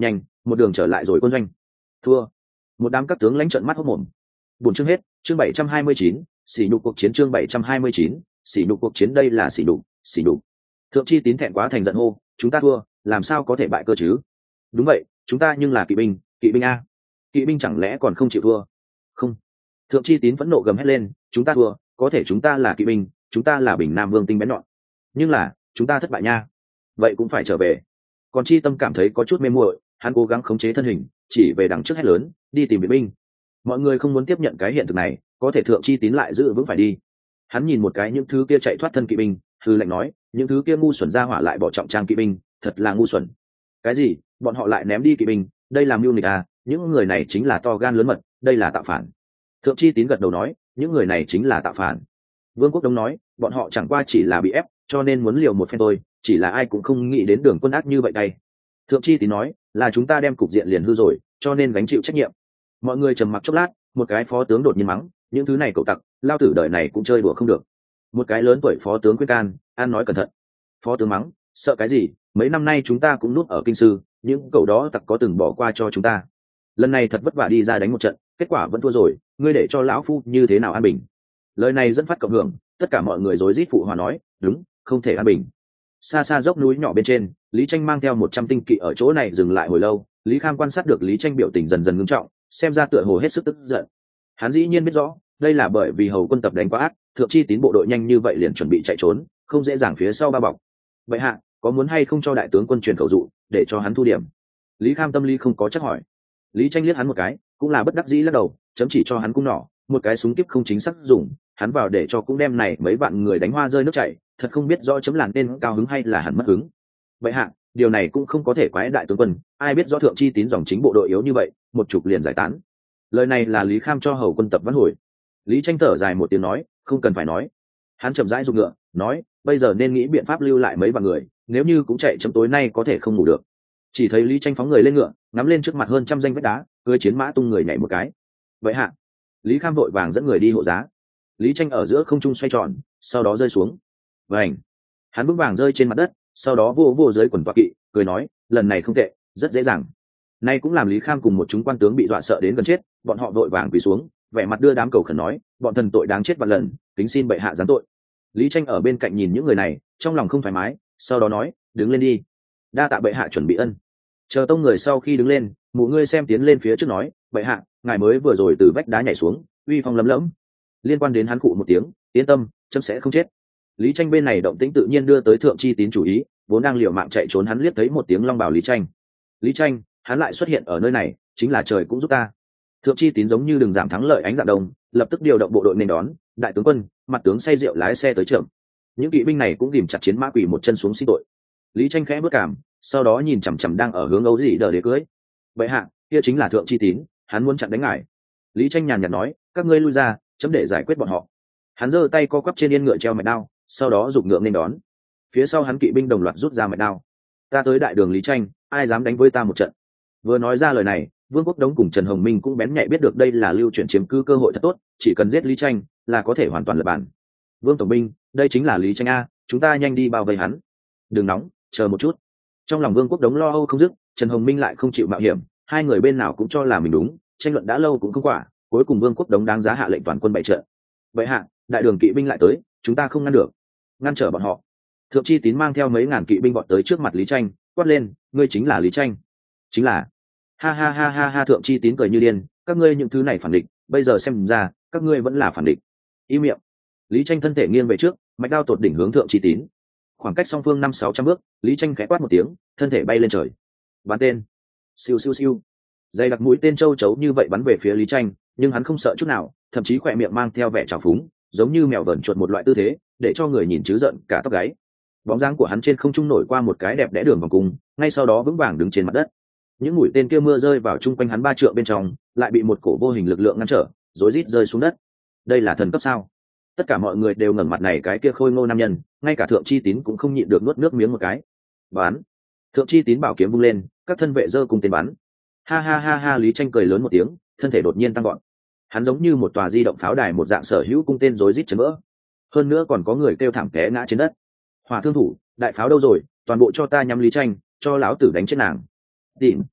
một đường trở lại rồi quân doanh. Thua. Một đám các tướng lãnh trợn mắt hốt mồm. Buồn chương hết, chương bảy trăm hai mươi chín, xỉ nhục cuộc chiến chương bảy trăm hai mươi chín, xỉ nhục cuộc chiến đây là xỉ nhục, xỉ nhục. Thượng Chi Tín thẹn quá thành giận hô, chúng ta thua, làm sao có thể bại cơ chứ? Đúng vậy, chúng ta nhưng là kỵ binh, kỵ binh a. Kỵ binh chẳng lẽ còn không chịu thua? Không. Thượng Chi Tín phẫn nộ gầm hét lên, chúng ta thua, có thể chúng ta là kỵ binh, chúng ta là Bình Nam Vương tinh bén nhọn. Nhưng là, chúng ta thất bại nha. Vậy cũng phải trở về. Còn Chi Tâm cảm thấy có chút mê muội, hắn cố gắng khống chế thân hình, chỉ về đằng trước hét lớn, đi tìm viện binh. Mọi người không muốn tiếp nhận cái hiện thực này, có thể Thượng Chi Tín lại giữ vững phải đi. Hắn nhìn một cái những thứ kia chạy thoát thân kỵ binh, hư lệnh nói, những thứ kia ngu xuẩn ra hỏa lại bỏ trọng trang kỵ binh, thật là ngu xuẩn. Cái gì? Bọn họ lại ném đi kỵ binh, đây là mưu nghịch à? Những người này chính là to gan lớn mật, đây là tạo phản. Thượng Chi Tín gật đầu nói, những người này chính là tạo phản. Vương Quốc Đông nói, bọn họ chẳng qua chỉ là bị ép, cho nên muốn liều một phen thôi, chỉ là ai cũng không nghĩ đến đường quân ác như vậy đây. Thượng Chi Tín nói, là chúng ta đem cục diện liền hư rồi, cho nên gánh chịu trách nhiệm. Mọi người trầm mặc chốc lát, một cái phó tướng đột nhiên mắng, những thứ này cậu tặc, lao tử đời này cũng chơi đùa không được. Một cái lớn tuổi phó tướng khuyên can, an nói cẩn thận. Phó tướng mắng, sợ cái gì, mấy năm nay chúng ta cũng núp ở kinh sư, những cậu đó tặc có từng bỏ qua cho chúng ta. Lần này thật vất vả đi ra đánh một trận, kết quả vẫn thua rồi, ngươi để cho lão phu như thế nào an bình? Lời này dẫn phát cộng hưởng, tất cả mọi người rối rít phụ hòa nói, đúng, không thể an bình. Xa xa dốc núi nhỏ bên trên, Lý Tranh mang theo một trăm tinh kỵ ở chỗ này dừng lại hồi lâu. Lý Kham quan sát được Lý Tranh biểu tình dần dần ngưng trọng, xem ra tựa hồ hết sức tức giận. Hắn dĩ nhiên biết rõ, đây là bởi vì hầu quân tập đánh quá ác, Thượng Chi Tín bộ đội nhanh như vậy liền chuẩn bị chạy trốn, không dễ dàng phía sau ba bọc. Vậy hạ, có muốn hay không cho đại tướng quân truyền khẩu dụ, để cho hắn thu điểm? Lý Kham tâm lý không có chắc hỏi. Lý Tranh liếc hắn một cái, cũng là bất đắc dĩ lắc đầu, chấm chỉ cho hắn cung nỏ, một cái súng kíp không chính xác dùng, hắn vào để cho cũng đem này mấy vạn người đánh hoa rơi nước chảy, thật không biết rõ chấm làn nên cao hứng hay là hẳn mất hứng. Vậy hạ, điều này cũng không có thể quái đại tướng quân, ai biết rõ Thượng Chi Tín dòng chính bộ đội yếu như vậy, một chục liền giải tán. Lời này là Lý Kham cho hầu quân tập vãn hồi. Lý Tranh thở dài một tiếng nói, không cần phải nói. Hắn chậm rãi giục ngựa, nói, bây giờ nên nghĩ biện pháp lưu lại mấy vạn người, nếu như cũng chạy chấm tối nay có thể không ngủ được. Chỉ thấy Lý Tranh phóng người lên ngựa, ngắm lên trước mặt hơn trăm danh vách đá, cưỡi chiến mã tung người nhảy một cái. Vậy hạ, Lý Kham vội vàng dẫn người đi hộ giá. Lý Tranh ở giữa không trung xoay tròn, sau đó rơi xuống. Vành, hắn vững vàng rơi trên mặt đất, sau đó vô vô dưới quần toa kỵ, cười nói, lần này không tệ, rất dễ dàng. Nay cũng làm Lý Kham cùng một chúng quan tướng bị dọa sợ đến gần chết, bọn họ vội vàng quỳ xuống, vẻ mặt đưa đám cầu khẩn nói, bọn thần tội đáng chết vạn lần, kính xin bệ hạ giáng tội. Lý Tranh ở bên cạnh nhìn những người này, trong lòng không thoải mái, sau đó nói, đứng lên đi, đa tạ bệ hạ chuẩn bị ân. Chờ tông người sau khi đứng lên, mụ ngươi xem tiến lên phía trước nói, bệ hạ, ngài mới vừa rồi từ vách đá nhảy xuống, uy phong lấm lẫm. Liên quan đến hắn cụ một tiếng, yên tâm, chấm sẽ không chết. Lý Tranh bên này động tĩnh tự nhiên đưa tới Thượng Chi Tín chú ý, vốn đang liều mạng chạy trốn hắn liếc thấy một tiếng long bảo Lý Tranh. Lý Tranh, hắn lại xuất hiện ở nơi này, chính là trời cũng giúp ta. Thượng Chi Tín giống như đừng giảm thắng lợi ánh dạng đông, lập tức điều động bộ đội nên đón, đại tướng quân, mặt tướng say rượu lái xe tới chậm. Những kỵ binh này cũng tìm chặt chiến mã quỷ một chân xuống xin tội. Lý Tranh khẽ bước cảm, sau đó nhìn chằm chằm đang ở hướng Âu Dĩ đờ đế cưới. Bệ hạ, kia chính là Thượng Chi Tín, hắn muốn chặn đánh ngài. Lý Tranh nhàn nhạt nói, các ngươi lui ra, chấm để giải quyết bọn họ. Hắn giơ tay co quắp trên yên ngựa treo mạch đao, sau đó giục ngựa nên đón. Phía sau hắn kỵ binh đồng loạt rút ra mạch đao. Ta tới đại đường Lý Tranh, ai dám đánh với ta một trận? Vừa nói ra lời này, Vương Quốc Đống cùng Trần Hồng Minh cũng bén nhạy biết được đây là lưu chuyển chiếm cư cơ hội thật tốt, chỉ cần giết Lý Tranh là có thể hoàn toàn lật bàn. Vương tổng binh, đây chính là Lý Tranh a, chúng ta nhanh đi bao vây hắn. Đừng nóng, chờ một chút. Trong lòng Vương Quốc Đống lo âu không dứt, Trần Hồng Minh lại không chịu mạo hiểm, hai người bên nào cũng cho là mình đúng, tranh luận đã lâu cũng không quả, cuối cùng Vương Quốc Đống đáng giá hạ lệnh toàn quân bại trận. Vậy hạ, đại đường kỵ binh lại tới, chúng ta không ngăn được, ngăn trở bọn họ. Thượng Chi Tín mang theo mấy ngàn kỵ binh vọt tới trước mặt Lý Tranh, quát lên, ngươi chính là Lý Tranh? Chính là. Ha ha ha ha ha, Thượng Chi Tín cười như điên, các ngươi những thứ này phản địch, bây giờ xem ra các ngươi vẫn là phản địch. Im miệng. Lý Tranh thân thể nghiêng về trước, mạch đao tột đỉnh hướng Thượng Chi Tín. Khoảng cách song phương năm sáu trăm bước, Lý Tranh khẽ quát một tiếng, thân thể bay lên trời. Bắn tên. Siêu siêu siêu. Dây đặc mũi tên châu chấu như vậy bắn về phía Lý Tranh, nhưng hắn không sợ chút nào, thậm chí khỏe miệng mang theo vẻ trào phúng, giống như mèo vờn chuột một loại tư thế, để cho người nhìn chứ giận cả tóc gáy. Bóng dáng của hắn trên không trung nổi qua một cái đẹp đẽ đường vòng cung, ngay sau đó vững vàng đứng trên mặt đất. Những mũi tên kia mưa rơi vào chung quanh hắn ba trượng bên trong, lại bị một cổ vô hình lực lượng ngăn trở, rối rít rơi xuống đất. Đây là thần cấp sao? Tất cả mọi người đều ngẩng mặt này cái kia khôi ngô nam nhân, ngay cả Thượng Chi Tín cũng không nhịn được nuốt nước miếng một cái. Bắn! Thượng Chi Tín bảo kiếm vung lên, các thân vệ giơ cùng tên bắn. Ha ha ha ha, Lý Tranh cười lớn một tiếng, thân thể đột nhiên tăng gọn. Hắn giống như một tòa di động pháo đài một dạng sở hữu cung tên rối rít chấn vỡ. Hơn nữa còn có người kêu thảm té ngã trên đất. Hỏa thương thủ, đại pháo đâu rồi, toàn bộ cho ta nhắm Lý Tranh, cho lão tử đánh chết nàng. Tìm.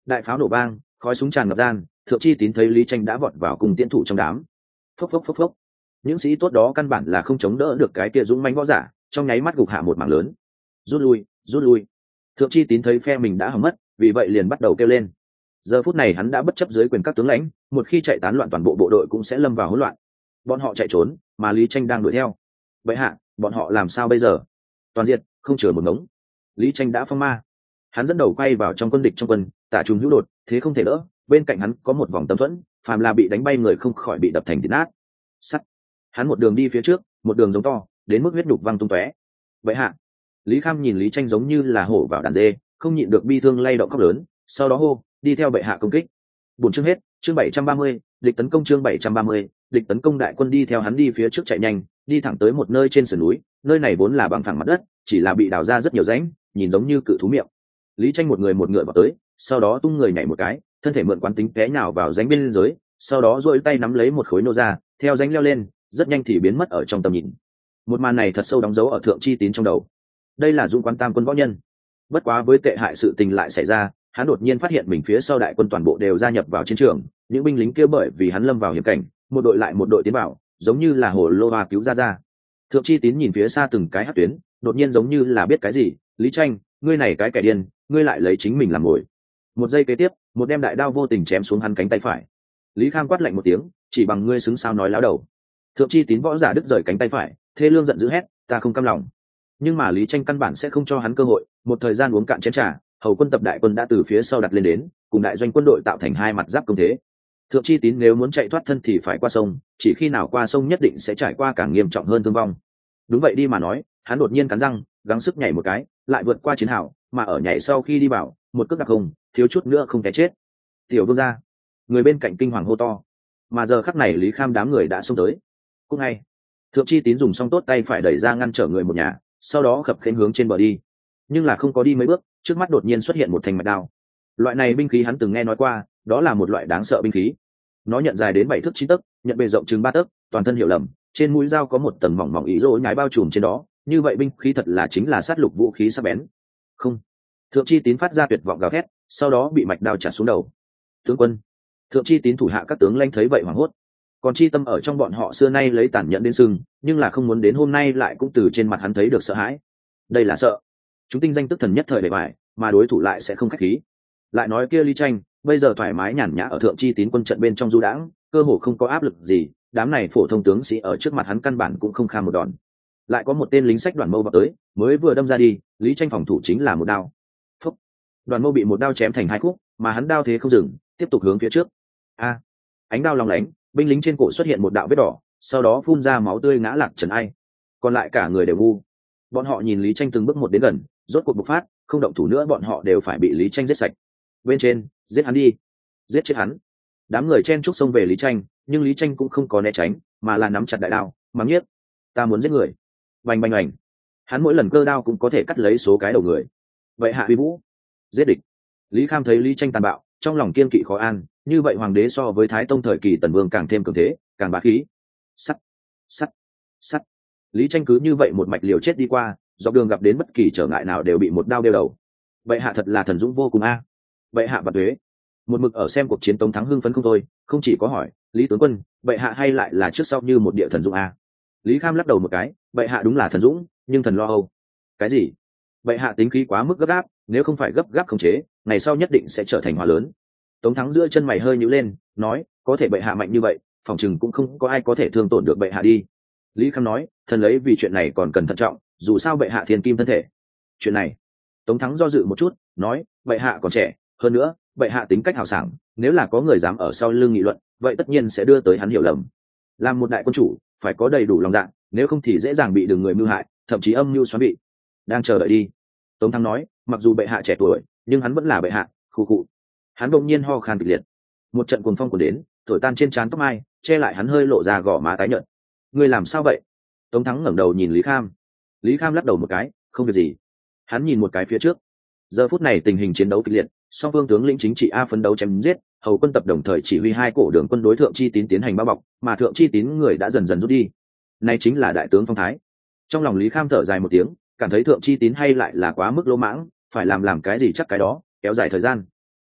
Đại pháo nổ vang, khói súng tràn ngập gian, Thượng Chi Tín thấy Lý Tranh đã vọt vào cùng tiến thủ trong đám. Phốc phốc phốc phốc. Những sĩ tốt đó căn bản là không chống đỡ được cái kia dũng mãnh võ giả, trong nháy mắt gục hạ một mảng lớn. Rút lui, rút lui. Thượng Chi Tín thấy phe mình đã hỏng mất, vì vậy liền bắt đầu kêu lên. Giờ phút này hắn đã bất chấp dưới quyền các tướng lãnh, một khi chạy tán loạn toàn bộ bộ đội cũng sẽ lâm vào hỗn loạn. Bọn họ chạy trốn, mà Lý Tranh đang đuổi theo. Vậy hạ, bọn họ làm sao bây giờ? Toàn diện, không chừa một ngống. Lý Tranh đã phong ma. Hắn dẫn đầu quay vào trong quân địch trong quân, tả trùng hữu đột, thế không thể đỡ. Bên cạnh hắn có một vòng tâm thuẫn, phàm là bị đánh bay người không khỏi bị đập thành thịt nát. Sắt. Hắn một đường đi phía trước, một đường giống to, đến mức huyết nhục văng tung tóe. Vậy hạ. Lý Kham nhìn Lý Tranh giống như là hổ vào đàn dê, không nhịn được bi thương lay động khóc lớn, sau đó hô, đi theo bệ hạ công kích. Buổi chương hết, chương bảy trăm ba mươi, địch tấn công chương bảy trăm ba mươi, địch tấn công. Đại quân đi theo hắn đi phía trước chạy nhanh, đi thẳng tới một nơi trên sườn núi, nơi này vốn là bằng phẳng mặt đất, chỉ là bị đào ra rất nhiều rãnh, nhìn giống như cự thú miệng. Lý Tranh một người một ngựa vào tới, sau đó tung người nhảy một cái, thân thể mượn quán tính té nhào vào rãnh bên dưới, sau đó duỗi tay nắm lấy một khối nô ra, theo rãnh leo lên, rất nhanh thì biến mất ở trong tầm nhìn. Một màn này thật sâu đóng dấu ở Thượng Chi Tín trong đầu. Đây là dũng quán tam quân võ nhân. Bất quá với tệ hại sự tình lại xảy ra, hắn đột nhiên phát hiện mình phía sau đại quân toàn bộ đều gia nhập vào chiến trường, những binh lính kia bởi vì hắn lâm vào hiểm cảnh, một đội lại một đội tiến vào, giống như là hồ lô hoa cứu ra ra. Thượng Chi Tín nhìn phía xa từng cái hắc tuyến, đột nhiên giống như là biết cái gì, Lý Tranh, ngươi này cái kẻ điên, ngươi lại lấy chính mình làm mồi. Một giây kế tiếp, một đem đại đao vô tình chém xuống hắn cánh tay phải. Lý Kham quát lạnh một tiếng, chỉ bằng ngươi xứng sao nói láo đầu. Thượng Chi Tín võ giả đứt rời cánh tay phải, thê lương giận dữ hét, ta không cam lòng. Nhưng mà Lý Tranh căn bản sẽ không cho hắn cơ hội, một thời gian uống cạn chén trà, hầu quân tập đại quân đã từ phía sau đặt lên đến, cùng đại doanh quân đội tạo thành hai mặt giáp công thế. Thượng Chi Tín nếu muốn chạy thoát thân thì phải qua sông, chỉ khi nào qua sông nhất định sẽ trải qua càng nghiêm trọng hơn thương vong. Đúng vậy đi mà nói, hắn đột nhiên cắn răng, gắng sức nhảy một cái, lại vượt qua chiến hào, mà ở nhảy sau khi đi vào, một cước đặc hùng, thiếu chút nữa không té chết. Tiểu vương gia, người bên cạnh kinh hoàng hô to. Mà giờ khắc này Lý Kham đám người đã xông tới. Cũng ngay, Thượng Chi Tín dùng xong tốt tay phải đẩy ra ngăn trở người một nhà, sau đó khập khiễng hướng trên bờ đi. Nhưng là không có đi mấy bước, trước mắt đột nhiên xuất hiện một thanh mạch đao. Loại này binh khí hắn từng nghe nói qua, đó là một loại đáng sợ binh khí. Nó nhận dài đến bảy thước chín tấc, nhận bề rộng chừng ba tấc, toàn thân hiểu lầm, trên mũi dao có một tầng mỏng mỏng ý rỗ nhái bao trùm trên đó, như vậy binh khí thật là chính là sát lục vũ khí sắc bén. Không. Thượng Chi Tín phát ra tuyệt vọng gào thét, sau đó bị mạch đao chặt xuống đầu. Tướng quân. Thượng Chi Tín thủ hạ các tướng lãnh thấy vậy hoảng hốt. Còn chi tâm ở trong bọn họ xưa nay lấy tàn nhẫn đến sưng, nhưng là không muốn đến hôm nay lại cũng từ trên mặt hắn thấy được sợ hãi. Đây là sợ. Chúng tinh danh tức thần nhất thời bề bài, mà đối thủ lại sẽ không khách khí. Lại nói kia Lý Tranh, bây giờ thoải mái nhàn nhã ở Thượng Chi Tín quân trận bên trong du đãng, cơ hồ không có áp lực gì, đám này phổ thông tướng sĩ ở trước mặt hắn căn bản cũng không kham một đòn. Lại có một tên lính sách Đoàn Mâu vào tới, mới vừa đâm ra đi, Lý Tranh phòng thủ chính là một đao. Phúc. Đoàn Mâu bị một đao chém thành hai khúc, mà hắn đao thế không dừng, tiếp tục hướng phía trước. A. Ánh đao long lánh, binh lính trên cổ xuất hiện một đạo vết đỏ, sau đó phun ra máu tươi ngã lạc trần ai. Còn lại cả người đều ngu. Bọn họ nhìn Lý Tranh từng bước một đến gần, rốt cuộc bộc phát, không động thủ nữa bọn họ đều phải bị Lý Tranh giết sạch. Bên trên, giết hắn đi, giết chết hắn. Đám người chen chúc xông về Lý Tranh, nhưng Lý Tranh cũng không có né tránh, mà là nắm chặt đại đao, mắng nhiếc, ta muốn giết người. Bành bành bành. Hắn mỗi lần cơ đao cũng có thể cắt lấy số cái đầu người. Vậy hạ uy vũ, giết địch. Lý Kham thấy Lý Tranh tàn bạo, trong lòng kiên kỵ khó an, như vậy hoàng đế so với Thái Tông thời kỳ Tần Vương càng thêm cường thế, càng bá khí. Sắt, sắt, sắt. Lý Tranh cứ như vậy một mạch liều chết đi qua, dọc đường gặp đến bất kỳ trở ngại nào đều bị một đao đeo đầu. Vậy hạ thật là thần dũng vô cùng a. Vậy hạ bạt tuế. Một mực ở xem cuộc chiến Tống thắng hưng phấn không thôi, không chỉ có hỏi, Lý tướng quân, vậy hạ hay lại là trước sau như một địa thần dũng a. Lý Kham lắc đầu một cái, vậy hạ đúng là thần dũng, nhưng thần lo âu. Cái gì? Vậy hạ tính khí quá mức gấp gáp, nếu không phải gấp gáp khống chế, ngày sau nhất định sẽ trở thành hòa lớn. Tống thắng giữa chân mày hơi nhíu lên, nói, có thể bệ hạ mạnh như vậy, phòng chừng cũng không có ai có thể thương tổn được bệ hạ đi. Lý Kham nói, thần lấy vì chuyện này còn cần thận trọng, dù sao bệ hạ thiên kim thân thể. Chuyện này, Tống thắng do dự một chút, nói, bệ hạ còn trẻ, hơn nữa, bệ hạ tính cách hào sảng, nếu là có người dám ở sau lưng nghị luận, vậy tất nhiên sẽ đưa tới hắn hiểu lầm. Làm một đại quân chủ, phải có đầy đủ lòng dạ, nếu không thì dễ dàng bị đường người mưu hại, thậm chí âm mưu xoắn bị. Đang chờ đợi đi. Tống thắng nói, mặc dù bệ hạ trẻ tuổi, nhưng hắn vẫn là bệ hạ. Khu cụ. Hắn bỗng nhiên ho khan kịch liệt. Một trận cuồng phong cuốn đến, thổi tan trên trán tóc mai, che lại hắn hơi lộ ra gò má tái nhợt. Ngươi làm sao vậy? Tống thắng ngẩng đầu nhìn Lý Kham. Lý Kham lắc đầu một cái, không việc gì. Hắn nhìn một cái phía trước. Giờ phút này tình hình chiến đấu kịch liệt, song phương tướng lĩnh chính trị a phấn đấu chém giết, hầu quân tập đồng thời chỉ huy hai cổ đường quân đối Thượng Chi Tín tiến hành bao bọc, mà Thượng Chi Tín người đã dần dần rút đi. Này chính là đại tướng phong thái. Trong lòng Lý Kham thở dài một tiếng, cảm thấy Thượng Chi Tín hay lại là quá mức lỗ mãng, phải làm làm cái gì chắc cái đó, kéo dài thời gian.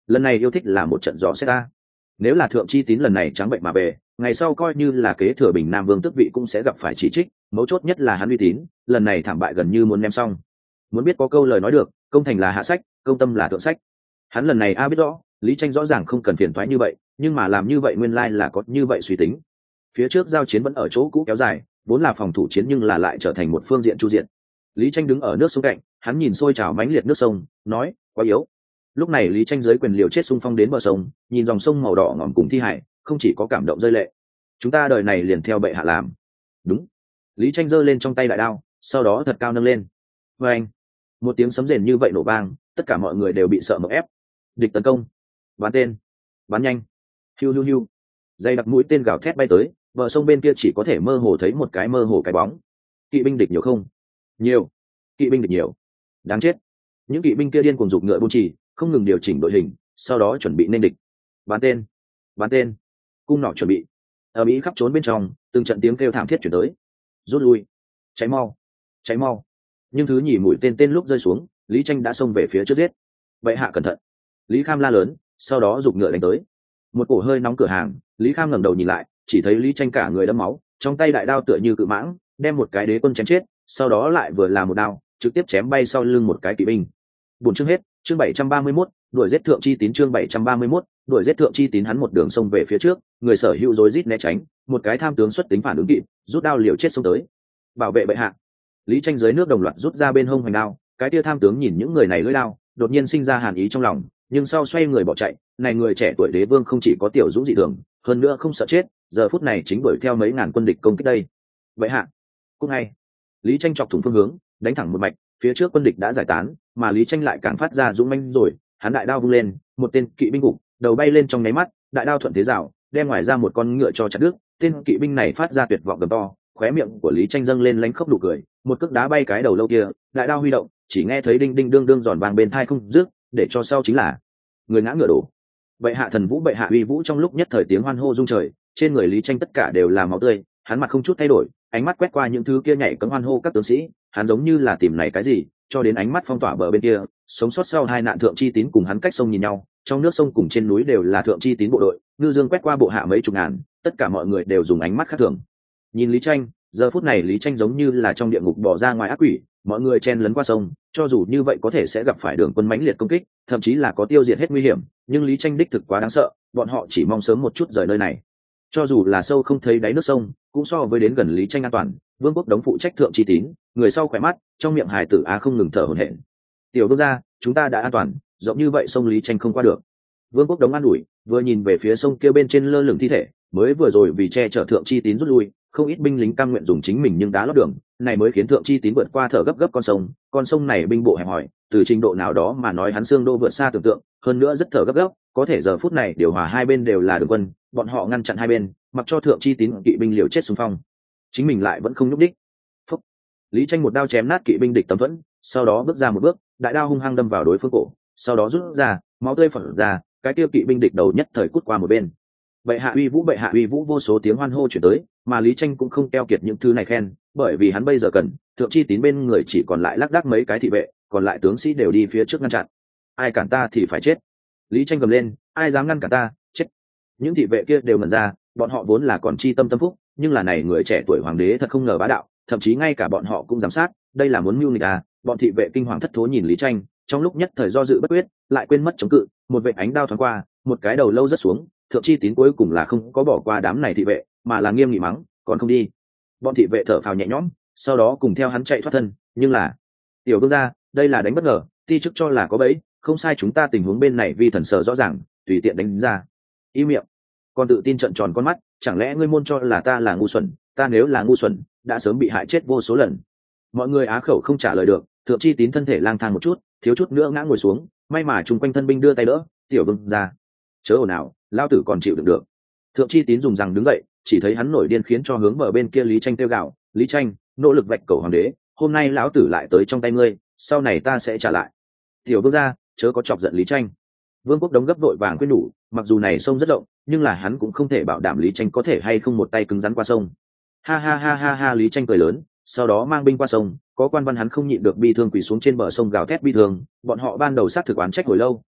lần này yêu thích là một trận gió xét ta. Nếu là Thượng Chi Tín lần này trắng bệnh mà về, ngày sau coi như là kế thừa Bình Nam Vương tước vị cũng sẽ gặp phải chỉ trích, mấu chốt nhất là hắn uy tín, lần này thảm bại gần như muốn ném xong. Muốn biết có câu lời nói được, công thành là hạ sách, công tâm là thượng sách. Hắn lần này a biết rõ, Lý Tranh rõ ràng không cần phiền toái như vậy, nhưng mà làm như vậy nguyên lai là có như vậy suy tính. Phía trước giao chiến vẫn ở chỗ cũ kéo dài, vốn là phòng thủ chiến nhưng là lại trở thành một phương diện chu diện. Lý Tranh đứng ở nước sông cạnh, hắn nhìn sôi trào mãnh liệt nước sông, nói, quá yếu. Lúc này Lý Tranh dưới quyền liều chết xung phong đến bờ sông, nhìn dòng sông màu đỏ ngòm cùng thi hải, không chỉ có cảm động rơi lệ. Chúng ta đời này liền theo bệ hạ làm. Đúng. Lý Tranh giơ lên trong tay đại đao, sau đó thật cao nâng lên. Và anh, một tiếng sấm rền như vậy nổ vang, tất cả mọi người đều bị sợ mộng ép. Địch tấn công, bắn tên, bắn nhanh, hiu hiu hiu. Dây đặc mũi tên gào thét bay tới, bờ sông bên kia chỉ có thể mơ hồ thấy một cái mơ hồ cái bóng. Kỵ binh địch nhiều không? Nhiều. Kỵ binh địch nhiều. Đáng chết. Những kỵ binh kia điên cuồng giục ngựa buôn trì, không ngừng điều chỉnh đội hình, sau đó chuẩn bị nên địch. Bắn tên, bắn tên, cung nỏ chuẩn bị. Ở Mỹ khắp trốn bên trong, từng trận tiếng kêu thảm thiết chuyển tới. Rút lui, cháy mau, cháy mau. Nhưng thứ nhì mũi tên tên lúc rơi xuống, Lý Tranh đã xông về phía trước giết. Bệ hạ cẩn thận. Lý Kham la lớn, sau đó giục ngựa đánh tới. Một cổ hơi nóng cửa hàng, Lý Kham ngẩng đầu nhìn lại, chỉ thấy Lý Tranh cả người đẫm máu, trong tay đại đao tựa như cự mãng, đem một cái đế quân chém chết, sau đó lại vừa là một đao, trực tiếp chém bay sau lưng một cái kỵ binh. Buồn chương hết, chương bảy trăm ba mươi mốt, đuổi giết Thượng Chi Tín chương bảy trăm ba mươi mốt, đuổi giết Thượng Chi Tín hắn một đường xông về phía trước, người sở hữu rối rít né tránh, một cái tham tướng xuất tính phản ứng kịp, rút đao liều chết xông tới. Bảo vệ bệ hạ. Lý Tranh dưới nước đồng loạt rút ra bên hông hoành đao, cái kia tham tướng nhìn những người này lưỡi đao, đột nhiên sinh ra hàn ý trong lòng, nhưng sau xoay người bỏ chạy, này người trẻ tuổi đế vương không chỉ có tiểu dũng dị thường, hơn nữa không sợ chết, giờ phút này chính đuổi theo mấy ngàn quân địch công kích đây. Bệ hạ. Cũng hay. Lý Tranh chọc thủng phương hướng, đánh thẳng một mạch, phía trước quân địch đã giải tán, mà Lý Tranh lại càng phát ra dũng mãnh rồi, hắn đại đao vung lên, một tên kỵ binh gục, đầu bay lên trong nháy mắt, đại đao thuận thế rào, đem ngoài ra một con ngựa cho chặt đứt, tên kỵ binh này phát ra tuyệt vọng gầm to, khóe miệng của Lý Tranh dâng lên lánh khóc nụ cười, một cước đá bay cái đầu lâu kia, đại đao huy động, chỉ nghe thấy đinh đinh đương đương giòn vang bên tai không dứt, để cho sau chính là người ngã ngựa đổ. Bệ hạ thần vũ bệ hạ uy vũ trong lúc nhất thời tiếng hoan hô rung trời, trên người Lý Tranh tất cả đều là máu tươi, hắn mặt không chút thay đổi, ánh mắt quét qua những thứ kia nhảy cẫng hoan hô các tướng sĩ, hắn giống như là tìm này cái gì, cho đến ánh mắt phong tỏa bờ bên kia, sống sót sau hai nạn Thượng Chi Tín cùng hắn cách sông nhìn nhau, trong nước sông cùng trên núi đều là Thượng Chi Tín bộ đội, ngư dương quét qua bộ hạ mấy chục ngàn, tất cả mọi người đều dùng ánh mắt khác thường nhìn Lý Tranh. Giờ phút này Lý Tranh giống như là trong địa ngục bỏ ra ngoài ác quỷ, mọi người chen lấn qua sông, cho dù như vậy có thể sẽ gặp phải đường quân mãnh liệt công kích, thậm chí là có tiêu diệt hết nguy hiểm, nhưng Lý Tranh đích thực quá đáng sợ, bọn họ chỉ mong sớm một chút rời nơi này. Cho dù là sâu không thấy đáy nước sông, cũng so với đến gần Lý Tranh an toàn. Vương Quốc Đống phụ trách Thượng Chi Tín, người sau khỏe mắt, trong miệng hài tử a không ngừng thở hổn hển. Tiểu vương gia, chúng ta đã an toàn, rộng như vậy sông Lý Tranh không qua được. Vương Quốc Đống an ủi, vừa nhìn về phía sông kia bên trên lơ lửng thi thể, mới vừa rồi vì che chở Thượng Chi Tín rút lui, không ít binh lính cam nguyện dùng chính mình nhưng đá lót đường, này mới khiến Thượng Chi Tín vượt qua thở gấp gấp con sông. Con sông này binh bộ hẹp hỏi, từ trình độ nào đó mà nói hắn xương đô vượt xa tưởng tượng, hơn nữa rất thở gấp gấp, có thể giờ phút này điều hòa hai bên đều là đường quân, bọn họ ngăn chặn hai bên, mặc cho Thượng Chi Tín kỵ binh liều chết xung phong, chính mình lại vẫn không nhúc đích. Phúc. Lý Tranh một đao chém nát kỵ binh địch tấm thuẫn, sau đó bước ra một bước, đại đao hung hăng đâm vào đối phương cổ, sau đó rút ra, máu tươi phun ra, cái tiêu kỵ binh địch đầu nhất thời cút qua một bên. Bệ hạ uy vũ bệ hạ uy vũ vô số tiếng hoan hô chuyển tới, mà Lý Tranh cũng không keo kiệt những thứ này khen, bởi vì hắn bây giờ cần Thượng Chi Tín bên người chỉ còn lại lác đác mấy cái thị vệ, còn lại tướng sĩ đều đi phía trước ngăn chặn. Ai cản ta thì phải chết. Lý Tranh gầm lên, ai dám ngăn cản ta, chết. Những thị vệ kia đều ngẩn ra, bọn họ vốn là còn chi tâm tâm phúc, nhưng là này người trẻ tuổi hoàng đế thật không ngờ bá đạo, thậm chí ngay cả bọn họ cũng giám sát, đây là muốn mưu nghịch à. Bọn thị vệ kinh hoàng thất thố nhìn Lý Tranh, trong lúc nhất thời do dự bất quyết, lại quên mất chống cự, một vệ ánh đao thoáng qua, một cái đầu lâu rất xuống. Thượng Chi Tín cuối cùng là không có bỏ qua đám này thị vệ, mà là nghiêm nghị mắng, còn không đi. Bọn thị vệ thở phào nhẹ nhõm, sau đó cùng theo hắn chạy thoát thân, nhưng là tiểu vương gia, đây là đánh bất ngờ, ti chức cho là có bẫy, không sai, chúng ta tình huống bên này vì thần sở rõ ràng, tùy tiện đánh ra. Im miệng. Còn tự tin trợn tròn con mắt, chẳng lẽ ngươi môn cho là ta là ngu xuẩn, ta nếu là ngu xuẩn, đã sớm bị hại chết vô số lần. Mọi người á khẩu không trả lời được, Thượng Chi Tín thân thể lang thang một chút, thiếu chút nữa ngã ngồi xuống, may mà chung quanh thân binh đưa tay đỡ, tiểu vương gia, chớ ồn ào, lao tử còn chịu đựng được. Thượng Chi Tín dùng rằng đứng dậy, chỉ thấy hắn nổi điên khiến cho hướng bờ bên kia Lý Tranh kêu gào, Lý Tranh, nỗ lực vạch cầu hoàng đế, hôm nay lão tử lại tới trong tay ngươi, sau này ta sẽ trả lại. Tiểu vương gia, chớ có chọc giận Lý Tranh. Vương Quốc Đống gấp vội vàng khuyên nhủ, mặc dù này sông rất rộng, nhưng là hắn cũng không thể bảo đảm Lý Tranh có thể hay không một tay cứng rắn qua sông. Ha ha ha ha ha, Lý Tranh cười lớn, sau đó mang binh qua sông, có quan văn hắn không nhịn được bi thương quỳ xuống trên bờ sông gào thét bi thương, bọn họ ban đầu sát thực oán trách hồi lâu,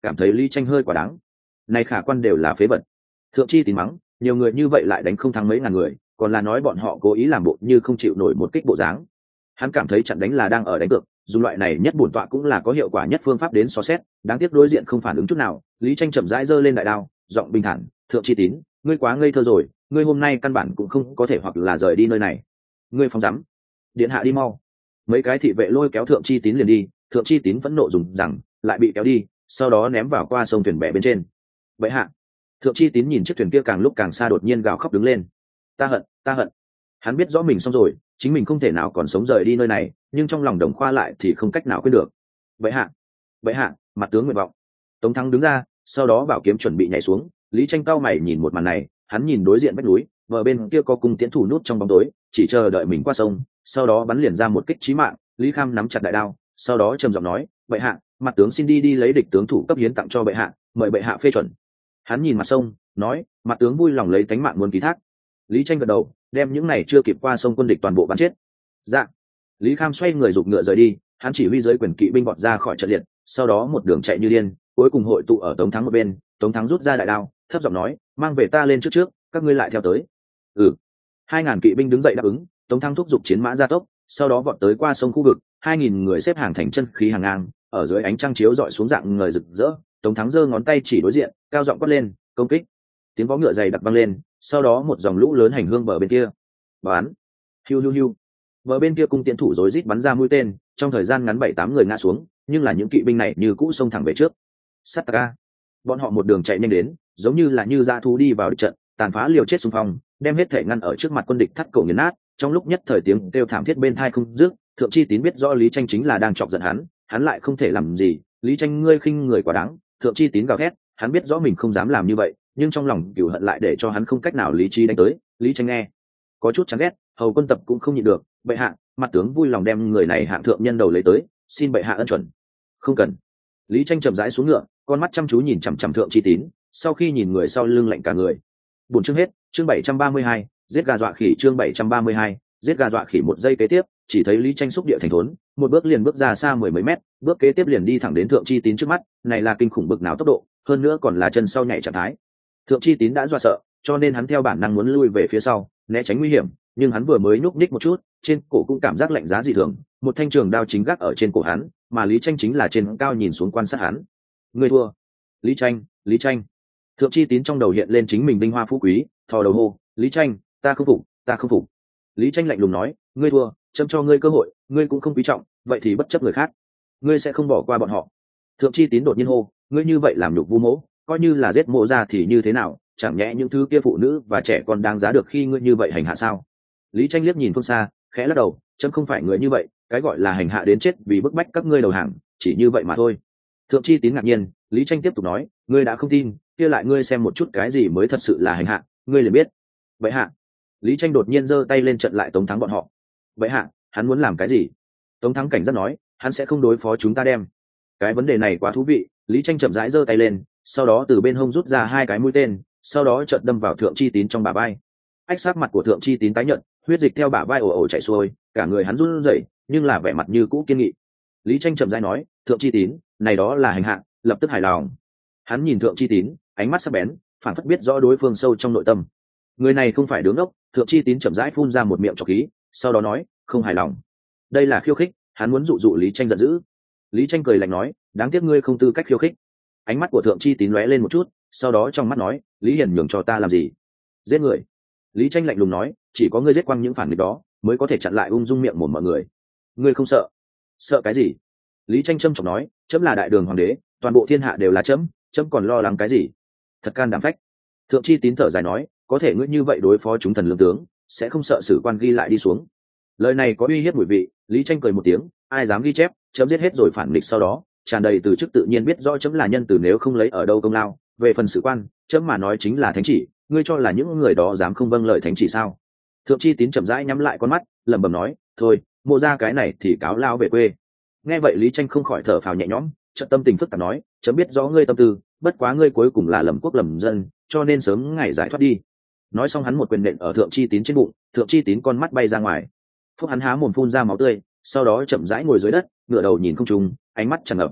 cảm thấy lý tranh hơi quá đáng. Này khả quan đều là phế vật. Thượng chi tín mắng, nhiều người như vậy lại đánh không thắng mấy ngàn người, còn là nói bọn họ cố ý làm bộ như không chịu nổi một kích bộ dáng. Hắn cảm thấy chặn đánh là đang ở đánh cược, dùng loại này nhất bổn tọa cũng là có hiệu quả nhất phương pháp đến so xét. Đáng tiếc đối diện không phản ứng chút nào. Lý tranh chậm rãi giơ lên đại đao, giọng bình thản, thượng chi tín, ngươi quá ngây thơ rồi, ngươi hôm nay căn bản cũng không có thể hoặc là rời đi nơi này. Ngươi phóng dám, điện hạ đi mau. Mấy cái thị vệ lôi kéo thượng chi tín liền đi. Thượng chi tín phẫn nộ dùng rằng lại bị kéo đi, sau đó ném vào qua sông thuyền bè bên trên. Vậy hạ, thượng chi tín nhìn chiếc thuyền kia càng lúc càng xa, đột nhiên gào khóc đứng lên. Ta hận, ta hận. Hắn biết rõ mình xong rồi, chính mình không thể nào còn sống rời đi nơi này, nhưng trong lòng Đồng Khoa lại thì không cách nào quên được. Vậy hạ, vậy hạ, mặt tướng nguyện vọng. Tống Thắng đứng ra, sau đó bảo kiếm chuẩn bị nhảy xuống. Lý tranh cao mày nhìn một màn này, hắn nhìn đối diện vách núi, bờ bên kia có cung tiễn thủ nút trong bóng tối, chỉ chờ đợi mình qua sông, sau đó bắn liền ra một kích chí mạng. Lý Kham nắm chặt đại đao, sau đó trầm giọng nói, bệ hạ, mặt tướng xin đi đi lấy địch tướng thủ cấp hiến tặng cho bệ hạ, mời bệ hạ phê chuẩn. Hắn nhìn mặt sông, nói, mặt tướng vui lòng lấy tánh mạng muốn ký thác. Lý tranh gật đầu, đem những này chưa kịp qua sông quân địch toàn bộ bắn chết. Dạ. Lý Kham xoay người giục ngựa rời đi, hắn chỉ huy giới quyền kỵ binh bọt ra khỏi trận liệt, sau đó một đường chạy như điên, cuối cùng hội tụ ở Tống Thắng một bên. Tống Thắng rút ra đại đao, thấp giọng nói, mang về ta lên trước trước, các ngươi lại theo tới. Ừ. Hai ngàn kỵ binh đứng dậy đáp ứng. Tống Thắng thúc giục chiến mã gia tốc, sau đó vọt tới qua sông khu vực. Hai nghìn người xếp hàng thành chân khí hàng ngang, ở dưới ánh trăng chiếu dọi xuống dạng người rực rỡ. Tống Thắng giơ ngón tay chỉ đối diện, cao giọng quát lên, công kích. Tiếng vó ngựa dày đặc vang lên, sau đó một dòng lũ lớn hành hương bờ bên kia. Bắn. Hiu hiu hiu. Bờ bên kia cung tiễn thủ rối rít bắn ra mũi tên, trong thời gian ngắn bảy tám người ngã xuống, nhưng là những kỵ binh này như cũ xông thẳng về trước. Sataka. Bọn họ một đường chạy nhanh đến, giống như là như dã thú đi vào địch trận, tàn phá liều chết xung phong, đem hết thể ngăn ở trước mặt quân địch thắt cổ nghiền nát. Trong lúc nhất thời tiếng kêu thảm thiết bên tai không dứt. Thượng chi tín biết rõ Lý Tranh chính là đang chọc giận hắn, hắn lại không thể làm gì. Lý Tranh ngươi khinh người quá đáng. Thượng chi tín gào thét, hắn biết rõ mình không dám làm như vậy, nhưng trong lòng cừu hận lại để cho hắn không cách nào lý trí đánh tới. Lý Tranh nghe có chút chán ghét, hầu quân tập cũng không nhịn được, bệ hạ, mặt tướng vui lòng đem người này hạng thượng nhân đầu lấy tới, xin bệ hạ ân chuẩn. Không cần. Lý Tranh chậm rãi xuống ngựa, con mắt chăm chú nhìn chằm chằm Thượng chi tín, sau khi nhìn người sau lưng lạnh cả người. Buồn chương hết, chương bảy trăm ba mươi hai, giết gà dọa khỉ, chương bảy trăm ba mươi hai, giết gà dọa khỉ. Một giây kế tiếp, chỉ thấy Lý Tranh xúc địa thành thốn, một bước liền bước ra xa mười mấy mét, bước kế tiếp liền đi thẳng đến Thượng chi tín trước mắt, này là kinh khủng bực nào tốc độ, hơn nữa còn là chân sau nhảy trạng thái. Thượng chi tín đã dọa sợ, cho nên hắn theo bản năng muốn lui về phía sau, né tránh nguy hiểm, nhưng hắn vừa mới nhúc nhích một chút, trên cổ cũng cảm giác lạnh giá dị thường, một thanh trường đao chính gác ở trên cổ hắn, mà Lý Tranh chính là trên cao nhìn xuống quan sát hắn. Ngươi thua. Lý Tranh, Lý Tranh. Thượng chi tín trong đầu hiện lên chính mình vinh hoa phú quý, thò đầu hô, Lý Tranh, ta không phục, ta không phục. Lý Tranh lạnh lùng nói, ngươi thua, châm cho ngươi cơ hội, ngươi cũng không quý trọng, vậy thì bất chấp người khác, ngươi sẽ không bỏ qua bọn họ. Thượng chi tín đột nhiên hô, ngươi như vậy làm nhục vu mỗ, coi như là giết mộ ra thì như thế nào, chẳng nhẽ những thứ kia phụ nữ và trẻ con đáng giá được khi ngươi như vậy hành hạ sao? Lý Tranh liếc nhìn phương xa, khẽ lắc đầu, chấm không phải người như vậy, cái gọi là hành hạ đến chết vì bức bách các ngươi đầu hàng, chỉ như vậy mà thôi. Thượng chi tín ngạc nhiên, Lý Tranh tiếp tục nói, ngươi đã không tin, kia lại ngươi xem một chút cái gì mới thật sự là hành hạ, ngươi liền biết. Vậy hạ. Lý Tranh đột nhiên giơ tay lên trận lại Tống Thắng bọn họ. Vậy hạ, hắn muốn làm cái gì? Tống Thắng cảnh giác nói, hắn sẽ không đối phó chúng ta đem. Cái vấn đề này quá thú vị. Lý Tranh chậm rãi giơ tay lên, sau đó từ bên hông rút ra hai cái mũi tên, sau đó chợt đâm vào Thượng chi tín trong bả vai. Ách sát mặt của Thượng chi tín tái nhợt, huyết dịch theo bả vai ồ ồ chảy xuôi, cả người hắn run rẩy, nhưng là vẻ mặt như cũ kiên nghị. Lý Tranh chậm rãi nói, Thượng chi tín, này đó là hành hạ, lập tức hài lòng. Hắn nhìn Thượng chi tín, ánh mắt sắc bén, phản phất biết rõ đối phương sâu trong nội tâm. Người này không phải đứng ốc. Thượng chi tín chậm rãi phun ra một miệng trọc khí, sau đó nói, không hài lòng. Đây là khiêu khích, hắn muốn dụ dụ Lý Tranh giận dữ. Lý Tranh cười lạnh nói, đáng tiếc ngươi không tư cách khiêu khích. Ánh mắt của Thượng chi tín lóe lên một chút, sau đó trong mắt nói, Lý Hiển nhường cho ta làm gì? Giết người. Lý Tranh lạnh lùng nói, chỉ có ngươi giết quăng những phản nghịch đó mới có thể chặn lại ung dung miệng mồm mọi người. Ngươi không sợ? Sợ cái gì? Lý Tranh trầm trọng nói, chấm là đại đường hoàng đế, toàn bộ thiên hạ đều là chấm, chấm còn lo lắng cái gì? Thật can đảm phách. Thượng chi tín thở dài nói, có thể ngươi như vậy đối phó chúng thần lương tướng, sẽ không sợ sử quan ghi lại đi xuống. Lời này có uy hiếp mùi vị. Lý Tranh cười một tiếng, ai dám ghi chép, chấm giết hết rồi phản nghịch sau đó, tràn đầy từ chức tự nhiên biết rõ chấm là nhân từ nếu không lấy ở đâu công lao. Về phần sử quan, chấm mà nói chính là thánh chỉ, ngươi cho là những người đó dám không vâng lời thánh chỉ sao? Thượng chi tín chậm rãi nhắm lại con mắt, lẩm bẩm nói, thôi, mộ ra cái này thì cáo lao về quê. Nghe vậy Lý Tranh không khỏi thở phào nhẹ nhõm, chợt tâm tình phức tạp nói, chấm biết rõ ngươi tâm tư, bất quá ngươi cuối cùng là lầm quốc lầm dân, cho nên sớm ngày giải thoát đi. Nói xong hắn một quyền nện ở Thượng chi tín trên bụng, Thượng chi tín con mắt bay ra ngoài. Phúc hắn há mồm phun ra máu tươi, sau đó chậm rãi ngồi dưới đất, ngửa đầu nhìn không trung, ánh mắt tràn ngập.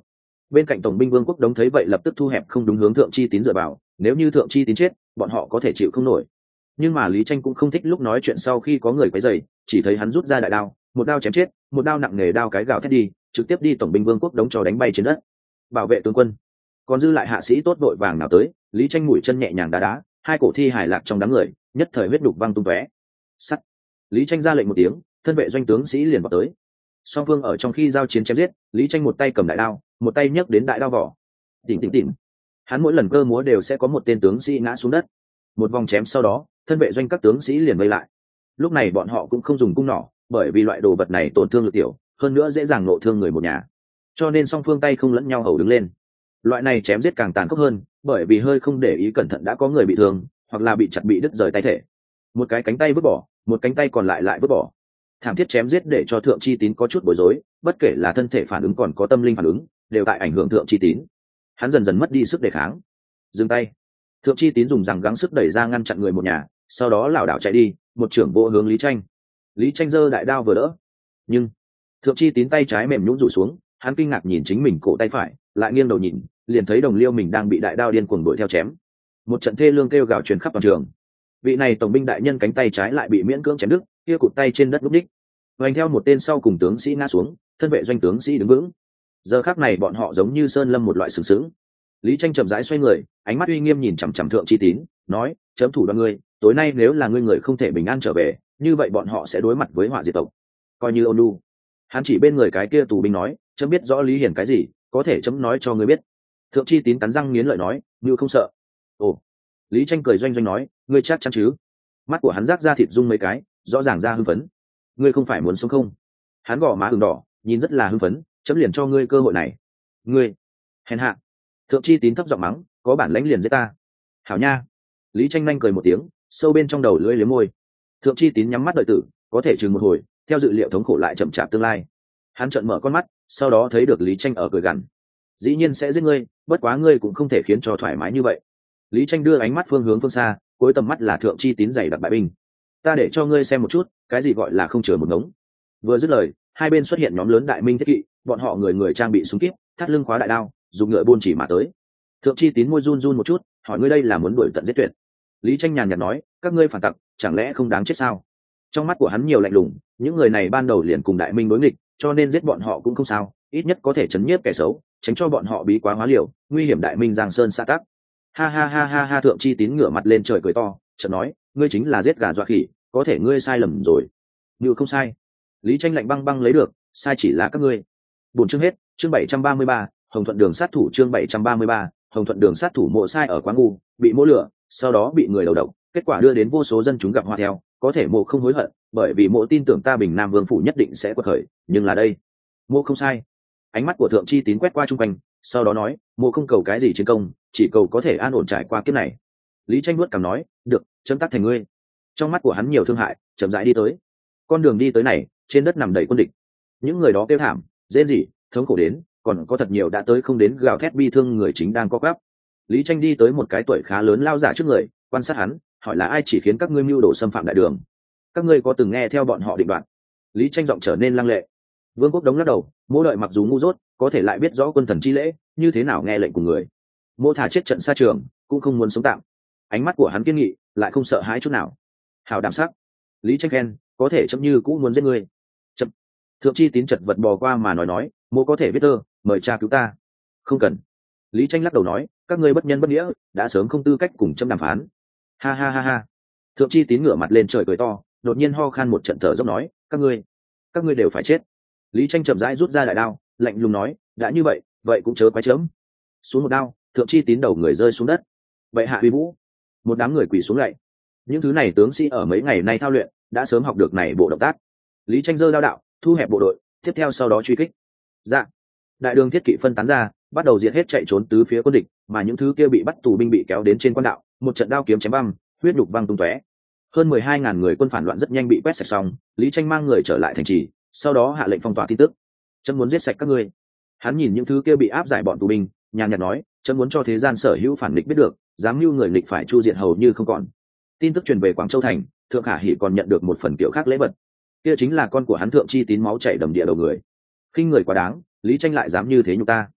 Bên cạnh tổng binh Vương Quốc Đống thấy vậy lập tức thu hẹp không đúng hướng Thượng Chi Tín dựa vào, nếu như Thượng Chi Tín chết, bọn họ có thể chịu không nổi. Nhưng mà Lý Tranh cũng không thích lúc nói chuyện sau khi có người quấy rầy, chỉ thấy hắn rút ra đại đao, một đao chém chết, một đao nặng nề đao cái gào thét đi, trực tiếp đi tổng binh Vương Quốc Đống cho đánh bay trên đất. Bảo vệ tướng quân. Còn dư lại hạ sĩ tốt vội vàng nào tới, Lý Tranh mũi chân nhẹ nhàng đá đá, hai cổ thi hài lạc trong đám người, nhất thời huyết đục văng tung tóe. Sắt. Lý Tranh ra lệnh một tiếng, thân vệ doanh tướng sĩ liền vào tới. Song phương ở trong khi giao chiến chém giết, Lý Tranh một tay cầm đại đao, một tay nhấc đến đại đao vỏ. Tỉnh tỉnh tỉnh. Hắn mỗi lần cơ múa đều sẽ có một tên tướng sĩ ngã xuống đất. Một vòng chém sau đó, thân vệ doanh các tướng sĩ liền vây lại. Lúc này bọn họ cũng không dùng cung nỏ, bởi vì loại đồ vật này tổn thương lực tiểu, hơn nữa dễ dàng nộ thương người một nhà. Cho nên song phương tay không lẫn nhau hầu đứng lên. Loại này chém giết càng tàn khốc hơn, bởi vì hơi không để ý cẩn thận đã có người bị thương, hoặc là bị chặt bị đứt rời tay thể. Một cái cánh tay vứt bỏ, một cánh tay còn lại lại vứt bỏ. Thảm thiết chém giết để cho Thượng Chi Tín có chút bối rối, bất kể là thân thể phản ứng còn có tâm linh phản ứng, đều tại ảnh hưởng Thượng Chi Tín. Hắn dần dần mất đi sức đề kháng. Dừng tay. Thượng Chi Tín dùng rằng gắng sức đẩy ra ngăn chặn người một nhà, sau đó lảo đảo chạy đi, một trưởng vô hướng Lý Tranh. Lý Tranh giơ đại đao vừa đỡ, nhưng Thượng Chi Tín tay trái mềm nhũn rủ xuống, hắn kinh ngạc nhìn chính mình cổ tay phải, lại nghiêng đầu nhìn, liền thấy đồng liêu mình đang bị đại đao điên cuồng đuổi theo chém. Một trận thê lương kêu gào truyền khắp toàn trường. Vị này tổng binh đại nhân cánh tay trái lại bị miễn cưỡng chém đứt, kia cụt tay trên đất lúc đích. Hoành theo một tên sau cùng tướng sĩ ngã xuống, thân vệ doanh tướng sĩ đứng vững. Giờ khắc này bọn họ giống như sơn lâm một loại sừng sững. Lý Tranh chậm rãi xoay người, ánh mắt uy nghiêm nhìn chằm chằm Thượng Chi Tín, nói: "Chấm thủ đoàn ngươi, tối nay nếu là ngươi người không thể bình an trở về, như vậy bọn họ sẽ đối mặt với họa diệt tộc." Coi như ôn nhu. Hắn chỉ bên người cái kia tù binh nói: "Chấm biết rõ Lý Hiển cái gì, có thể chấm nói cho ngươi biết." Thượng Chi Tín cắn răng nghiến lợi nói: "Ngươi không sợ?" Ồ. Lý Tranh cười doanh doanh nói: "Ngươi chắc chắn chứ?" Mắt của hắn rác ra thịt rung mấy cái, rõ ràng ra hưng phấn. "Ngươi không phải muốn sống không?" Hắn gò má ửng đỏ, nhìn rất là hưng phấn, "Chấm liền cho ngươi cơ hội này." "Ngươi hèn hạ." Thượng Chi Tín thấp giọng mắng: "Có bản lãnh liền giết ta." "Hảo nha." Lý Tranh nhanh cười một tiếng, sâu bên trong đầu lưỡi liếm môi. Thượng Chi Tín nhắm mắt đợi tử, có thể chừng một hồi, theo dự liệu thống khổ lại chậm chạp tương lai. Hắn trợn mở con mắt, sau đó thấy được Lý Tranh ở cười gằn: "Dĩ nhiên sẽ giết ngươi, bất quá ngươi cũng không thể khiến cho thoải mái như vậy." Lý Tranh đưa ánh mắt phương hướng phương xa, cuối tầm mắt là Thượng Chi Tín dày đặc bại binh. "Ta để cho ngươi xem một chút, cái gì gọi là không chừa một ngống." Vừa dứt lời, hai bên xuất hiện nhóm lớn đại minh thiết kỵ, bọn họ người người trang bị súng kíp, thắt lưng khóa đại đao, dùng ngựa buôn chỉ mà tới. Thượng Chi Tín môi run run một chút, hỏi: "Ngươi đây là muốn đuổi tận giết tuyệt?" Lý Tranh nhàn nhạt nói: "Các ngươi phản tặc, chẳng lẽ không đáng chết sao?" Trong mắt của hắn nhiều lạnh lùng, những người này ban đầu liền cùng đại minh đối nghịch, cho nên giết bọn họ cũng không sao, ít nhất có thể chấn nhiếp kẻ xấu, tránh cho bọn họ bí quá hóa liều, nguy hiểm đại minh giang sơn xã tắc. Ha ha ha ha ha. Thượng Chi Tín ngửa mặt lên trời cười to, chợt nói: "Ngươi chính là giết gà dọa khỉ, có thể ngươi sai lầm rồi." "Như không sai." Lý Tranh lạnh băng băng lấy được, "Sai chỉ là các ngươi." Buổi chương hết, chương bảy trăm ba mươi ba, Hồng Thuận Đường sát thủ chương bảy trăm ba mươi ba, Hồng Thuận Đường sát thủ mộ sai ở quá ngu, bị mộ lửa, sau đó bị người đầu độc, kết quả đưa đến vô số dân chúng gặp họa theo, có thể mộ không hối hận, bởi vì mộ tin tưởng ta Bình Nam Vương phủ nhất định sẽ quật khởi, nhưng là đây, mộ không sai. Ánh mắt của Thượng Chi Tín quét qua trung quanh, sau đó nói: "Mộ không cầu cái gì chiến công, chỉ cầu có thể an ổn trải qua kiếp này." Lý Tranh nuốt cằm nói: "Được, chấm tác thành ngươi." Trong mắt của hắn nhiều thương hại, chậm rãi đi tới. Con đường đi tới này, trên đất nằm đầy quân địch. Những người đó kêu thảm, rên rỉ, thống khổ đến, còn có thật nhiều đã tới không đến gào thét bi thương người chính đang co quắp. Lý Tranh đi tới một cái tuổi khá lớn lao giả trước người, quan sát hắn, hỏi: "Là ai chỉ khiến các ngươi mưu đồ xâm phạm đại đường? Các ngươi có từng nghe theo bọn họ định đoạt?" Lý Tranh giọng trở nên lăng lệ. Vương Quốc Đống lắc đầu: "Mỗ đợi mặc dù ngu dốt, có thể lại biết rõ quân thần chi lễ, như thế nào nghe lệnh của người. Mỗ thà chết trận xa trường, cũng không muốn sống tạm." Ánh mắt của hắn kiên nghị, lại không sợ hãi chút nào. "Hảo đảm sắc." Lý Tranh khen: "Có thể chấm như cũng muốn giết ngươi." Chậm. Thượng Chi Tín chật vật bò qua mà nói nói: "Mỗ có thể viết thơ, mời cha cứu ta." "Không cần." Lý Tranh lắc đầu nói: "Các ngươi bất nhân bất nghĩa, đã sớm không tư cách cùng chấm đàm phán." Ha ha ha ha. Thượng Chi Tín ngửa mặt lên trời cười to, đột nhiên ho khan một trận thở dốc nói: "Các ngươi, các ngươi đều phải chết." Lý Tranh chậm rãi rút ra đại đao, lạnh lùng nói: "Đã như vậy, vậy cũng chớ quái chớm." Xuống một đao, Thượng Chi Tín đầu người rơi xuống đất. "Bệ hạ uy vũ." Một đám người quỳ xuống lạy. Những thứ này tướng sĩ ở mấy ngày nay thao luyện, đã sớm học được này bộ động tác. Lý Tranh giơ đao đạo, thu hẹp bộ đội, tiếp theo sau đó truy kích. Dạ. Đại đường thiết kỵ phân tán ra, bắt đầu diệt hết chạy trốn tứ phía quân địch, mà những thứ kia bị bắt tù binh bị kéo đến trên quan đạo, một trận đao kiếm chém băm, huyết nhục văng tung tóe. Hơn mười hai ngàn người quân phản loạn rất nhanh bị quét sạch xong, Lý Tranh mang người trở lại thành trì, sau đó hạ lệnh phong tỏa tin tức. "Chấm muốn giết sạch các ngươi." Hắn nhìn những thứ kia bị áp giải bọn tù binh, nhàn nhạt nói: "Chấm muốn cho thế gian sở hữu phản nghịch biết được, dám mưu người nghịch phải chu diệt hầu như không còn." Tin tức truyền về Quảng Châu thành, Thượng Khả Hỉ còn nhận được một phần kiểu khác lễ vật. Kia chính là con của hắn Thượng Chi Tín máu chảy đầm địa đầu người. Khinh người quá đáng, Lý Tranh lại dám như thế nhục ta.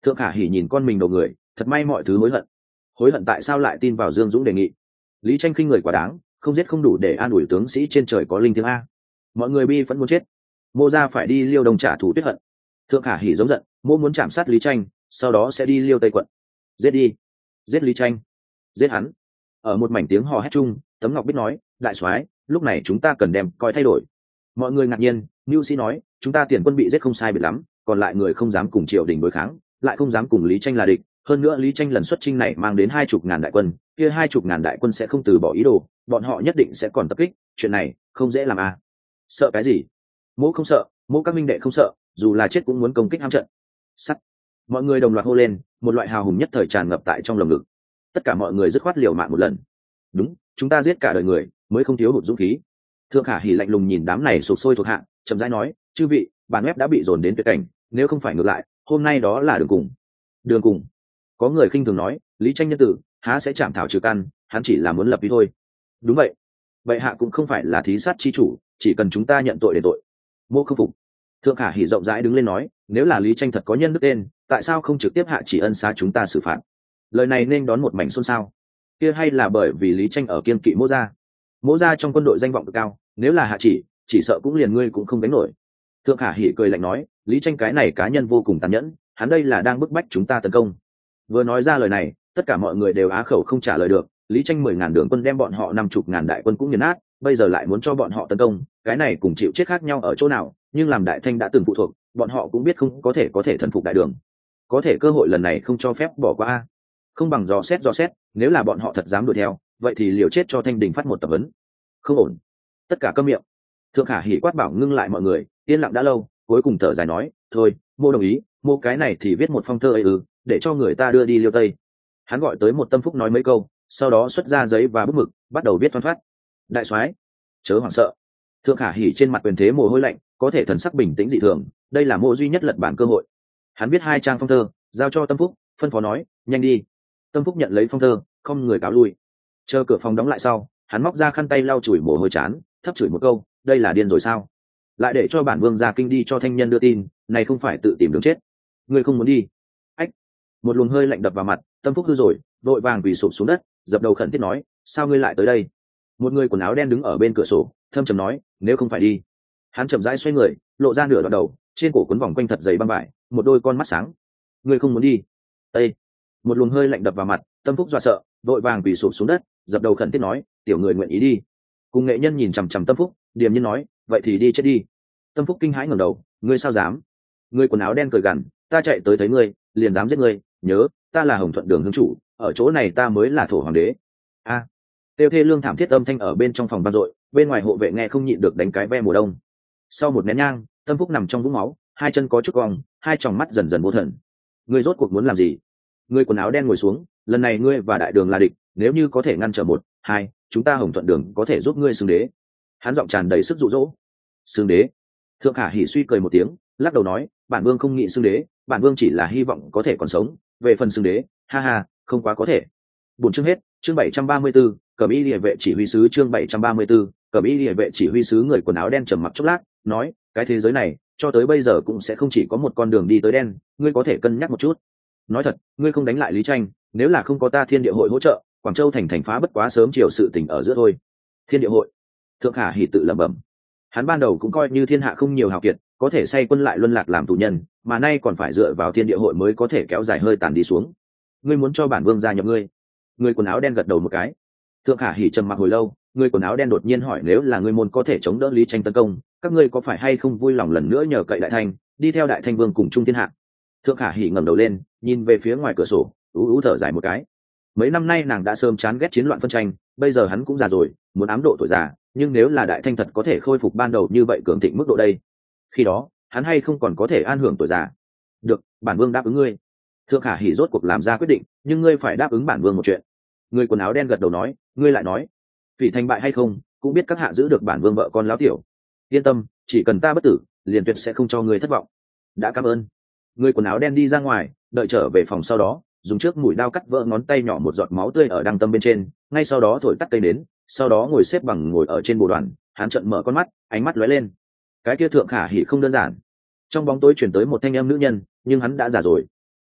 Thượng Khả Hỉ nhìn con mình đầu người, thật may mọi thứ hối hận. Hối hận tại sao lại tin vào Dương Dũng đề nghị. Lý Tranh khinh người quá đáng, không giết không đủ để an ủi tướng sĩ trên trời có linh thiêng a. Mọi người bi vẫn muốn chết. Mô gia phải đi Liêu Đông trả thù tuyết hận. Thượng Khả Hỉ giống giận, mô muốn chạm sát Lý Tranh, sau đó sẽ đi Liêu Tây quận. Giết đi, giết Lý Tranh, giết hắn. Ở một mảnh tiếng hò hét chung, Tấm Ngọc biết nói, đại soái, lúc này chúng ta cần đem coi thay đổi. Mọi người ngạc nhiên, Nưu Sĩ nói, chúng ta tiền quân bị giết không sai biệt lắm, còn lại người không dám cùng triều đình đối kháng, lại không dám cùng Lý Tranh là địch. Hơn nữa Lý Tranh lần xuất chinh này mang đến hai chục ngàn đại quân, kia hai chục ngàn đại quân sẽ không từ bỏ ý đồ, bọn họ nhất định sẽ còn tập kích, chuyện này không dễ làm à. Sợ cái gì? Mỗ không sợ, mỗ các minh đệ không sợ, dù là chết cũng muốn công kích ham trận. Sắt. Mọi người đồng loạt hô lên, một loại hào hùng nhất thời tràn ngập tại trong lồng ngực. Tất cả mọi người dứt khoát liều mạng một lần. Đúng, chúng ta giết cả đời người, mới không thiếu hụt dũng khí. Thượng Khả Hỉ lạnh lùng nhìn đám này sục sôi thuộc hạ, chậm rãi nói, chư vị, bản web đã bị dồn đến tuyệt cảnh, nếu không phải ngược lại, hôm nay đó là đường cùng. Đường cùng. Có người khinh thường nói, Lý Tranh nhân tử, há sẽ chạm thảo trừ căn, hắn chỉ là muốn lập ý thôi. Đúng vậy. Bệ hạ cũng không phải là thí sát chi chủ, chỉ cần chúng ta nhận tội để tội. Mô không phục. Thượng Khả Hỉ rộng rãi đứng lên nói, nếu là Lý Tranh thật có nhân đức tên, tại sao không trực tiếp hạ chỉ ân xá chúng ta xử phạt? Lời này nên đón một mảnh xôn xao. Kia hay là bởi vì Lý Tranh ở kiên kỵ Mỗ gia? Mỗ gia trong quân đội danh vọng cực cao, nếu là hạ chỉ, chỉ sợ cũng liền ngươi cũng không đánh nổi. Thượng Khả Hỉ cười lạnh nói, Lý Tranh cái này cá nhân vô cùng tàn nhẫn, hắn đây là đang bức bách chúng ta tấn công. Vừa nói ra lời này, tất cả mọi người đều á khẩu không trả lời được. Lý Tranh mười ngàn đường quân đem bọn họ năm chục ngàn đại quân cũng nghiền nát, bây giờ lại muốn cho bọn họ tấn công, cái này cùng chịu chết khác nhau ở chỗ nào? Nhưng làm Đại Thanh đã từng phụ thuộc, bọn họ cũng biết không có thể có thể thần phục đại đường. Có thể cơ hội lần này không cho phép bỏ qua a. Không bằng dò xét dò xét, nếu là bọn họ thật dám đuổi theo, vậy thì liều chết cho Thanh Đình phát một tập vấn. Không ổn. Tất cả câm miệng. Thượng Khả Hỉ quát bảo ngưng lại mọi người, yên lặng đã lâu, cuối cùng thở dài nói, thôi, mô đồng ý, mô cái này thì viết một phong thơ ấy ư, để cho người ta đưa đi Liêu Tây. Hắn gọi tới một tâm phúc nói mấy câu, sau đó xuất ra giấy và bút mực, bắt đầu viết thoăn thoắt. Đại soái, chớ hoảng sợ. Thượng Khả Hỉ trên mặt quyền thế mồ hôi lạnh, có thể thần sắc bình tĩnh dị thường, đây là mô duy nhất lật bản cơ hội. Hắn viết hai trang phong thơ, giao cho tâm phúc, phân phó nói, nhanh đi. Tâm phúc nhận lấy phong thơ, không người cáo lui. Chờ cửa phòng đóng lại sau, hắn móc ra khăn tay lau chùi mồ hôi chán, thấp chửi một câu, đây là điên rồi sao? Lại để cho bản vương ra kinh đi cho thanh nhân đưa tin, này không phải tự tìm đường chết. Ngươi không muốn đi? Ách! Một luồng hơi lạnh đập vào mặt, tâm phúc hư rồi, vội vàng quỳ sụp xuống đất, dập đầu khẩn thiết nói, sao ngươi lại tới đây? Một người quần áo đen đứng ở bên cửa sổ, thâm trầm nói, nếu không phải đi. Hắn chậm rãi xoay người, lộ ra nửa đoạn đầu, trên cổ quấn vòng quanh thật dày băng vải, một đôi con mắt sáng. Ngươi không muốn đi? Ê! Một luồng hơi lạnh đập vào mặt, tâm phúc dọa sợ, vội vàng quỳ sụp xuống đất, dập đầu khẩn thiết nói, tiểu người nguyện ý đi. Cùng nghệ nhân nhìn chằm chằm tâm phúc, điềm nhiên nói, vậy thì đi chết đi. Tâm phúc kinh hãi ngẩng đầu, ngươi sao dám? Ngươi quần áo đen cười gằn, ta chạy tới thấy ngươi, liền dám giết ngươi, nhớ, ta là Hồng Thuận Đường hương chủ, ở chỗ này ta mới là thổ hoàng đế. A! À, tiêu thê lương thảm thiết âm thanh ở bên trong phòng vang dội, bên ngoài hộ vệ nghe không nhịn được đánh cái ve mùa đông. Sau một nén nhang, tâm phúc nằm trong vũng máu, hai chân có chút cong, hai tròng mắt dần dần vô thần. Ngươi rốt cuộc muốn làm gì? Ngươi quần áo đen ngồi xuống, lần này ngươi và đại đường là địch, nếu như có thể ngăn trở một, hai, chúng ta Hồng Thuận Đường có thể giúp ngươi xưng đế. Hắn giọng tràn đầy sức dụ dỗ. Xưng đế? Thượng Khả Hỉ suy cười một tiếng, lắc đầu nói, bản vương không nghĩ xưng đế, bản vương chỉ là hy vọng có thể còn sống, về phần xưng đế, ha ha, không quá có thể. Buổi chương hết, chương bảy trăm ba mươi 734, Cẩm Y Liễu vệ chỉ huy sứ chương bảy trăm ba mươi 734, Cẩm Y Liễu vệ chỉ huy sứ người quần áo đen trầm mặc chốc lát, nói, cái thế giới này, cho tới bây giờ cũng sẽ không chỉ có một con đường đi tới đen, ngươi có thể cân nhắc một chút. Nói thật, ngươi không đánh lại Lý Tranh, nếu là không có ta Thiên Địa hội hỗ trợ, Quảng Châu thành thành phá bất quá sớm chiều sự tình ở giữa thôi. Thiên Địa hội? Thượng Khả Hỉ tự lẩm bẩm. Hắn ban đầu cũng coi như thiên hạ không nhiều hào kiệt, có thể say quân lại luân lạc làm tù nhân, mà nay còn phải dựa vào Thiên Địa hội mới có thể kéo dài hơi tàn đi xuống. Ngươi muốn cho bản vương gia nhập ngươi? Người quần áo đen gật đầu một cái. Thượng Khả Hỉ trầm mặc hồi lâu, người quần áo đen đột nhiên hỏi, nếu là ngươi môn có thể chống đỡ Lý Tranh tấn công, các ngươi có phải hay không vui lòng lần nữa nhờ cậy Đại Thanh, đi theo Đại Thanh vương cùng chung thiên hạ? Thượng Khả Hỉ ngẩng đầu lên, nhìn về phía ngoài cửa sổ, ú ú thở dài một cái. Mấy năm nay nàng đã sớm chán ghét chiến loạn phân tranh, bây giờ hắn cũng già rồi, muốn ám độ tuổi già, nhưng nếu là Đại Thanh thật có thể khôi phục ban đầu như vậy cường thịnh mức độ đây, khi đó hắn hay không còn có thể an hưởng tuổi già. Được, bản vương đáp ứng ngươi. Thượng Khả Hỉ rốt cuộc làm ra quyết định, nhưng ngươi phải đáp ứng bản vương một chuyện. Người quần áo đen gật đầu nói, ngươi lại nói, Phỉ thành bại hay không, cũng biết các hạ giữ được bản vương vợ con láo tiểu. Yên tâm, chỉ cần ta bất tử, liền tuyệt sẽ không cho ngươi thất vọng. Đã cảm ơn. Người quần áo đen đi ra ngoài, đợi trở về phòng sau đó, dùng trước mũi đao cắt vỡ ngón tay nhỏ một giọt máu tươi ở đăng tâm bên trên, ngay sau đó thổi tắt cây đến, sau đó ngồi xếp bằng ngồi ở trên bồ đoàn, hắn trợn mở con mắt, ánh mắt lóe lên. Cái kia Thượng Khả Hỉ không đơn giản. Trong bóng tối chuyển tới một thanh âm nữ nhân, nhưng hắn đã già rồi.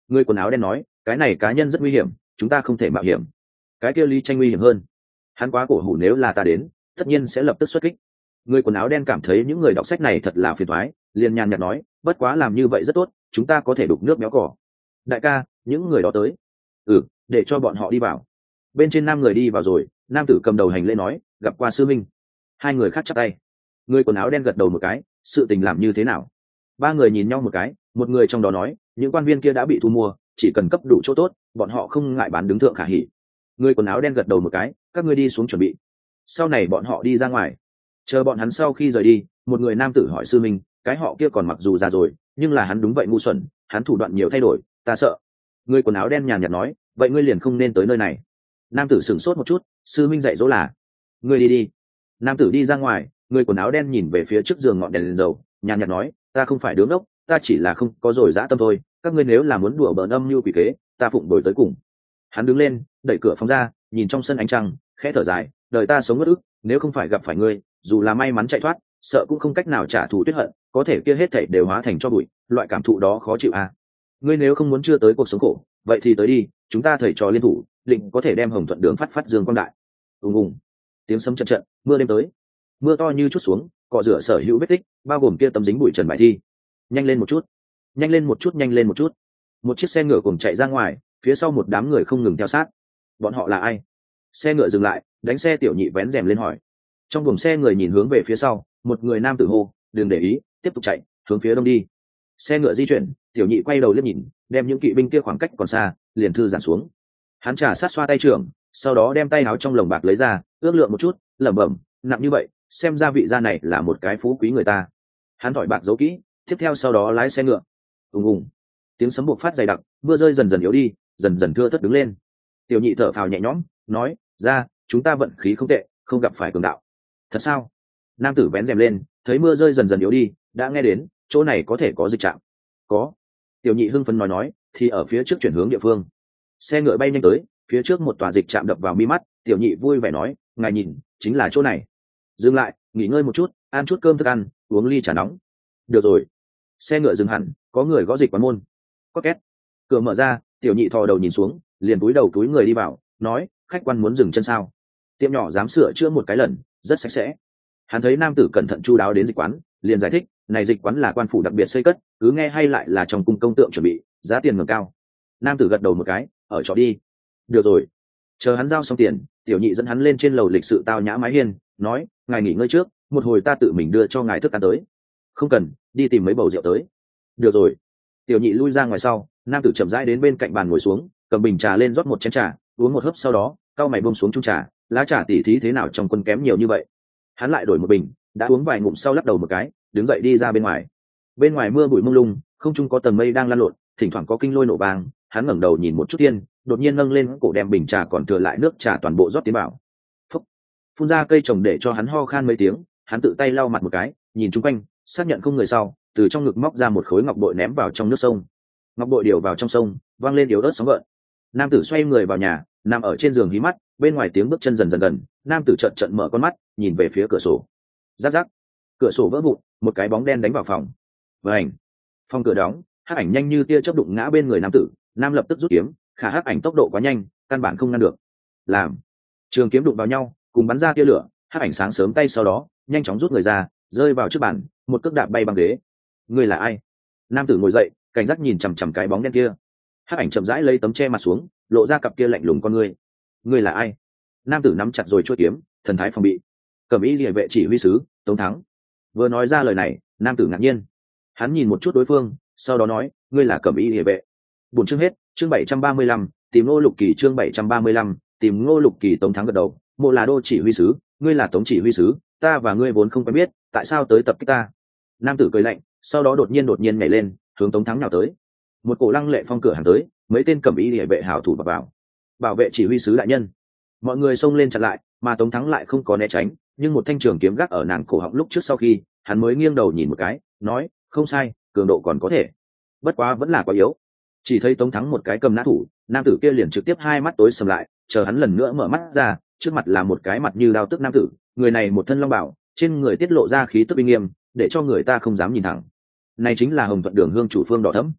Người quần áo đen nói, cái này cá nhân rất nguy hiểm, chúng ta không thể mạo hiểm. Cái kia Lý Tranh nguy hiểm hơn, hắn quá cổ hủ, nếu là ta đến tất nhiên sẽ lập tức xuất kích. Người quần áo đen cảm thấy những người đọc sách này thật là phiền toái, liền nhàn nhạt nói, bất quá làm như vậy rất tốt, chúng ta có thể đục nước béo cỏ. Đại ca, những người đó tới. Ừ, để cho bọn họ đi vào. Bên trên nam người đi vào rồi, nam tử cầm đầu hành lễ nói, gặp qua sư minh. Hai người khác chắp tay. Người quần áo đen gật đầu một cái, sự tình làm như thế nào? Ba người nhìn nhau một cái, một người trong đó nói, những quan viên kia đã bị thu mua, chỉ cần cấp đủ chỗ tốt, bọn họ không ngại bán đứng thượng khả hỉ. Người quần áo đen gật đầu một cái, các ngươi đi xuống chuẩn bị. Sau này bọn họ đi ra ngoài, chờ bọn hắn sau khi rời đi, một người nam tử hỏi sư minh, cái họ kia còn mặc dù già rồi, nhưng là hắn đúng vậy ngu xuẩn, hắn thủ đoạn nhiều thay đổi, ta sợ. Người quần áo đen nhàn nhạt nói, vậy ngươi liền không nên tới nơi này. Nam tử sửng sốt một chút, sư minh dạy dỗ là, ngươi đi đi. Nam tử đi ra ngoài, người quần áo đen nhìn về phía trước giường ngọn đèn lên dầu, nhàn nhạt nói, ta không phải đứng ốc, ta chỉ là không có rồi dã tâm thôi, các ngươi nếu là muốn đùa bỡn âm mưu quỷ kế, ta phụng đổi tới cùng. Hắn đứng lên, đẩy cửa phòng ra, nhìn trong sân ánh trăng, khẽ thở dài, đời ta sống ngất ức, nếu không phải gặp phải ngươi, dù là may mắn chạy thoát, sợ cũng không cách nào trả thù tuyết hận, có thể kia hết thảy đều hóa thành cho bụi, loại cảm thụ đó khó chịu à. Ngươi nếu không muốn chưa tới cuộc sống khổ, vậy thì tới đi, chúng ta thầy trò liên thủ, định có thể đem Hồng Thuận Đường phát phát dương quang đại. Ùng ùng, tiếng sấm trận trận, mưa đêm tới, mưa to như chút xuống, cọ rửa sở hữu vết tích, bao gồm kia tấm dính bụi trần bài thi. Nhanh lên một chút, nhanh lên một chút, nhanh lên một chút. Một chiếc xe ngựa cùng chạy ra ngoài, phía sau một đám người không ngừng theo sát. Bọn họ là ai? Xe ngựa dừng lại, đánh xe tiểu nhị vén rèm lên hỏi. Trong buồng xe người nhìn hướng về phía sau, một người nam tử hô, đừng để ý, tiếp tục chạy, hướng phía đông đi. Xe ngựa di chuyển, tiểu nhị quay đầu liếc nhìn, đem những kỵ binh kia khoảng cách còn xa, liền thư giãn xuống. Hắn trà sát xoa tay trưởng, sau đó đem tay áo trong lồng bạc lấy ra, ước lượng một chút, lẩm bẩm, nặng như vậy, xem ra vị gia này là một cái phú quý người ta. Hắn thỏi bạc giấu kỹ, tiếp theo sau đó lái xe ngựa. Ùng ùng, tiếng sấm buộc phát dày đặc, mưa rơi dần dần yếu đi, dần dần thưa thớt đứng lên. Tiểu nhị thở phào nhẹ nhõm, nói, ra, chúng ta vận khí không tệ, không gặp phải cường đạo. Thật sao? Nam tử vén rèm lên, thấy mưa rơi dần dần yếu đi, đã nghe đến chỗ này có thể có dịch trạm. Có. Tiểu nhị hưng phấn nói nói, thì ở phía trước chuyển hướng địa phương. Xe ngựa bay nhanh tới, phía trước một tòa dịch trạm đập vào mi mắt, tiểu nhị vui vẻ nói, ngài nhìn, chính là chỗ này. Dừng lại, nghỉ ngơi một chút, ăn chút cơm thức ăn, uống ly trà nóng. Được rồi. Xe ngựa dừng hẳn, có người gõ dịch quán môn. Có két. Cửa mở ra, tiểu nhị thò đầu nhìn xuống, liền cúi đầu túi người đi vào, nói, khách quan muốn dừng chân sao? Tiệm nhỏ dám sửa chữa một cái lần, rất sạch sẽ. Hắn thấy nam tử cẩn thận chu đáo đến dịch quán, liền giải thích, này dịch quán là quan phủ đặc biệt xây cất, cứ nghe hay lại là trong cung công tượng chuẩn bị, giá tiền ngầm cao. Nam tử gật đầu một cái, ở trọ đi. Được rồi. Chờ hắn giao xong tiền, tiểu nhị dẫn hắn lên trên lầu lịch sự tao nhã mái hiên, nói, ngài nghỉ ngơi trước, một hồi ta tự mình đưa cho ngài thức ăn tới. Không cần, đi tìm mấy bầu rượu tới. Được rồi. Tiểu nhị lui ra ngoài sau, nam tử chậm rãi đến bên cạnh bàn ngồi xuống, cầm bình trà lên rót một chén trà, uống một hớp sau đó, cau mày buông xuống chung trà, lá trà tỉ thí thế nào trong quân kém nhiều như vậy. Hắn lại đổi một bình, đã uống vài ngụm sau lắc đầu một cái, đứng dậy đi ra bên ngoài. Bên ngoài mưa bụi mông lung, không trung có tầng mây đang lan lộn, thỉnh thoảng có kinh lôi nổ vang. Hắn ngẩng đầu nhìn một chút thiên, đột nhiên nâng lên cổ đem bình trà còn thừa lại nước trà toàn bộ rót tiến vào. Phúc. Phun ra cây trồng để cho hắn ho khan mấy tiếng, hắn tự tay lau mặt một cái, nhìn chung quanh, xác nhận không người sau, từ trong ngực móc ra một khối ngọc bội ném vào trong nước sông. Ngọc bội điều vào trong sông, vang lên yếu ớt sóng gợn. Nam tử xoay người vào nhà, nằm ở trên giường hí mắt, bên ngoài tiếng bước chân dần dần gần, nam tử trợn trợn mở con mắt, nhìn về phía cửa sổ. Rắc rắc, cửa sổ vỡ vụn, một cái bóng đen đánh vào phòng. Vành, phòng cửa đóng, hắc ảnh nhanh như tia chớp đụng ngã bên người nam tử, nam lập tức rút kiếm, khả hắc ảnh tốc độ quá nhanh, căn bản không ngăn được. Làm, trường kiếm đụng vào nhau, cùng bắn ra tia lửa, hắc ảnh sáng sớm tay sau đó, nhanh chóng rút người ra, rơi vào trước bàn, một cước đạp bay băng ghế. Người là ai? Nam tử ngồi dậy, cảnh giác nhìn chằm chằm cái bóng đen kia. Hắc ảnh chậm rãi lấy tấm che mặt xuống, lộ ra cặp kia lạnh lùng con ngươi. Ngươi là ai? Nam tử nắm chặt rồi chuôi kiếm, thần thái phòng bị. Cẩm y liề vệ chỉ huy sứ Tống Thắng. Vừa nói ra lời này, nam tử ngạc nhiên. Hắn nhìn một chút đối phương, sau đó nói, ngươi là Cẩm y liề vệ. Buổi chương hết, chương bảy trăm ba mươi lăm, tìm Ngô Lục Kỳ, chương bảy trăm ba mươi lăm, tìm Ngô Lục Kỳ. Tống Thắng gật đầu, mộ là đô chỉ huy sứ, ngươi là Tống chỉ huy sứ, ta và ngươi vốn không quen biết, tại sao tới tập kích ta? Nam tử cười lạnh, sau đó đột nhiên đột nhiên nhảy lên, hướng Tống Thắng nhào tới. Một cổ lăng lệ phong cửa hàng tới, mấy tên Cẩm y liề vệ hảo thủ vào, vào bảo vệ chỉ huy sứ đại nhân. Mọi người xông lên chặn lại, mà Tống Thắng lại không có né tránh, nhưng một thanh trường kiếm gác ở nàng cổ họng lúc trước sau khi hắn mới nghiêng đầu nhìn một cái, nói, không sai, cường độ còn có thể, bất quá vẫn là quá yếu. Chỉ thấy Tống Thắng một cái cầm nã thủ, nam tử kia liền trực tiếp hai mắt tối sầm lại, chờ hắn lần nữa mở mắt ra, trước mặt là một cái mặt như đao tức nam tử, người này một thân long bảo, trên người tiết lộ ra khí tức uy nghiêm, để cho người ta không dám nhìn thẳng. Này chính là Hồng Thuận Đường hương chủ Phương Đỏ Thẫm.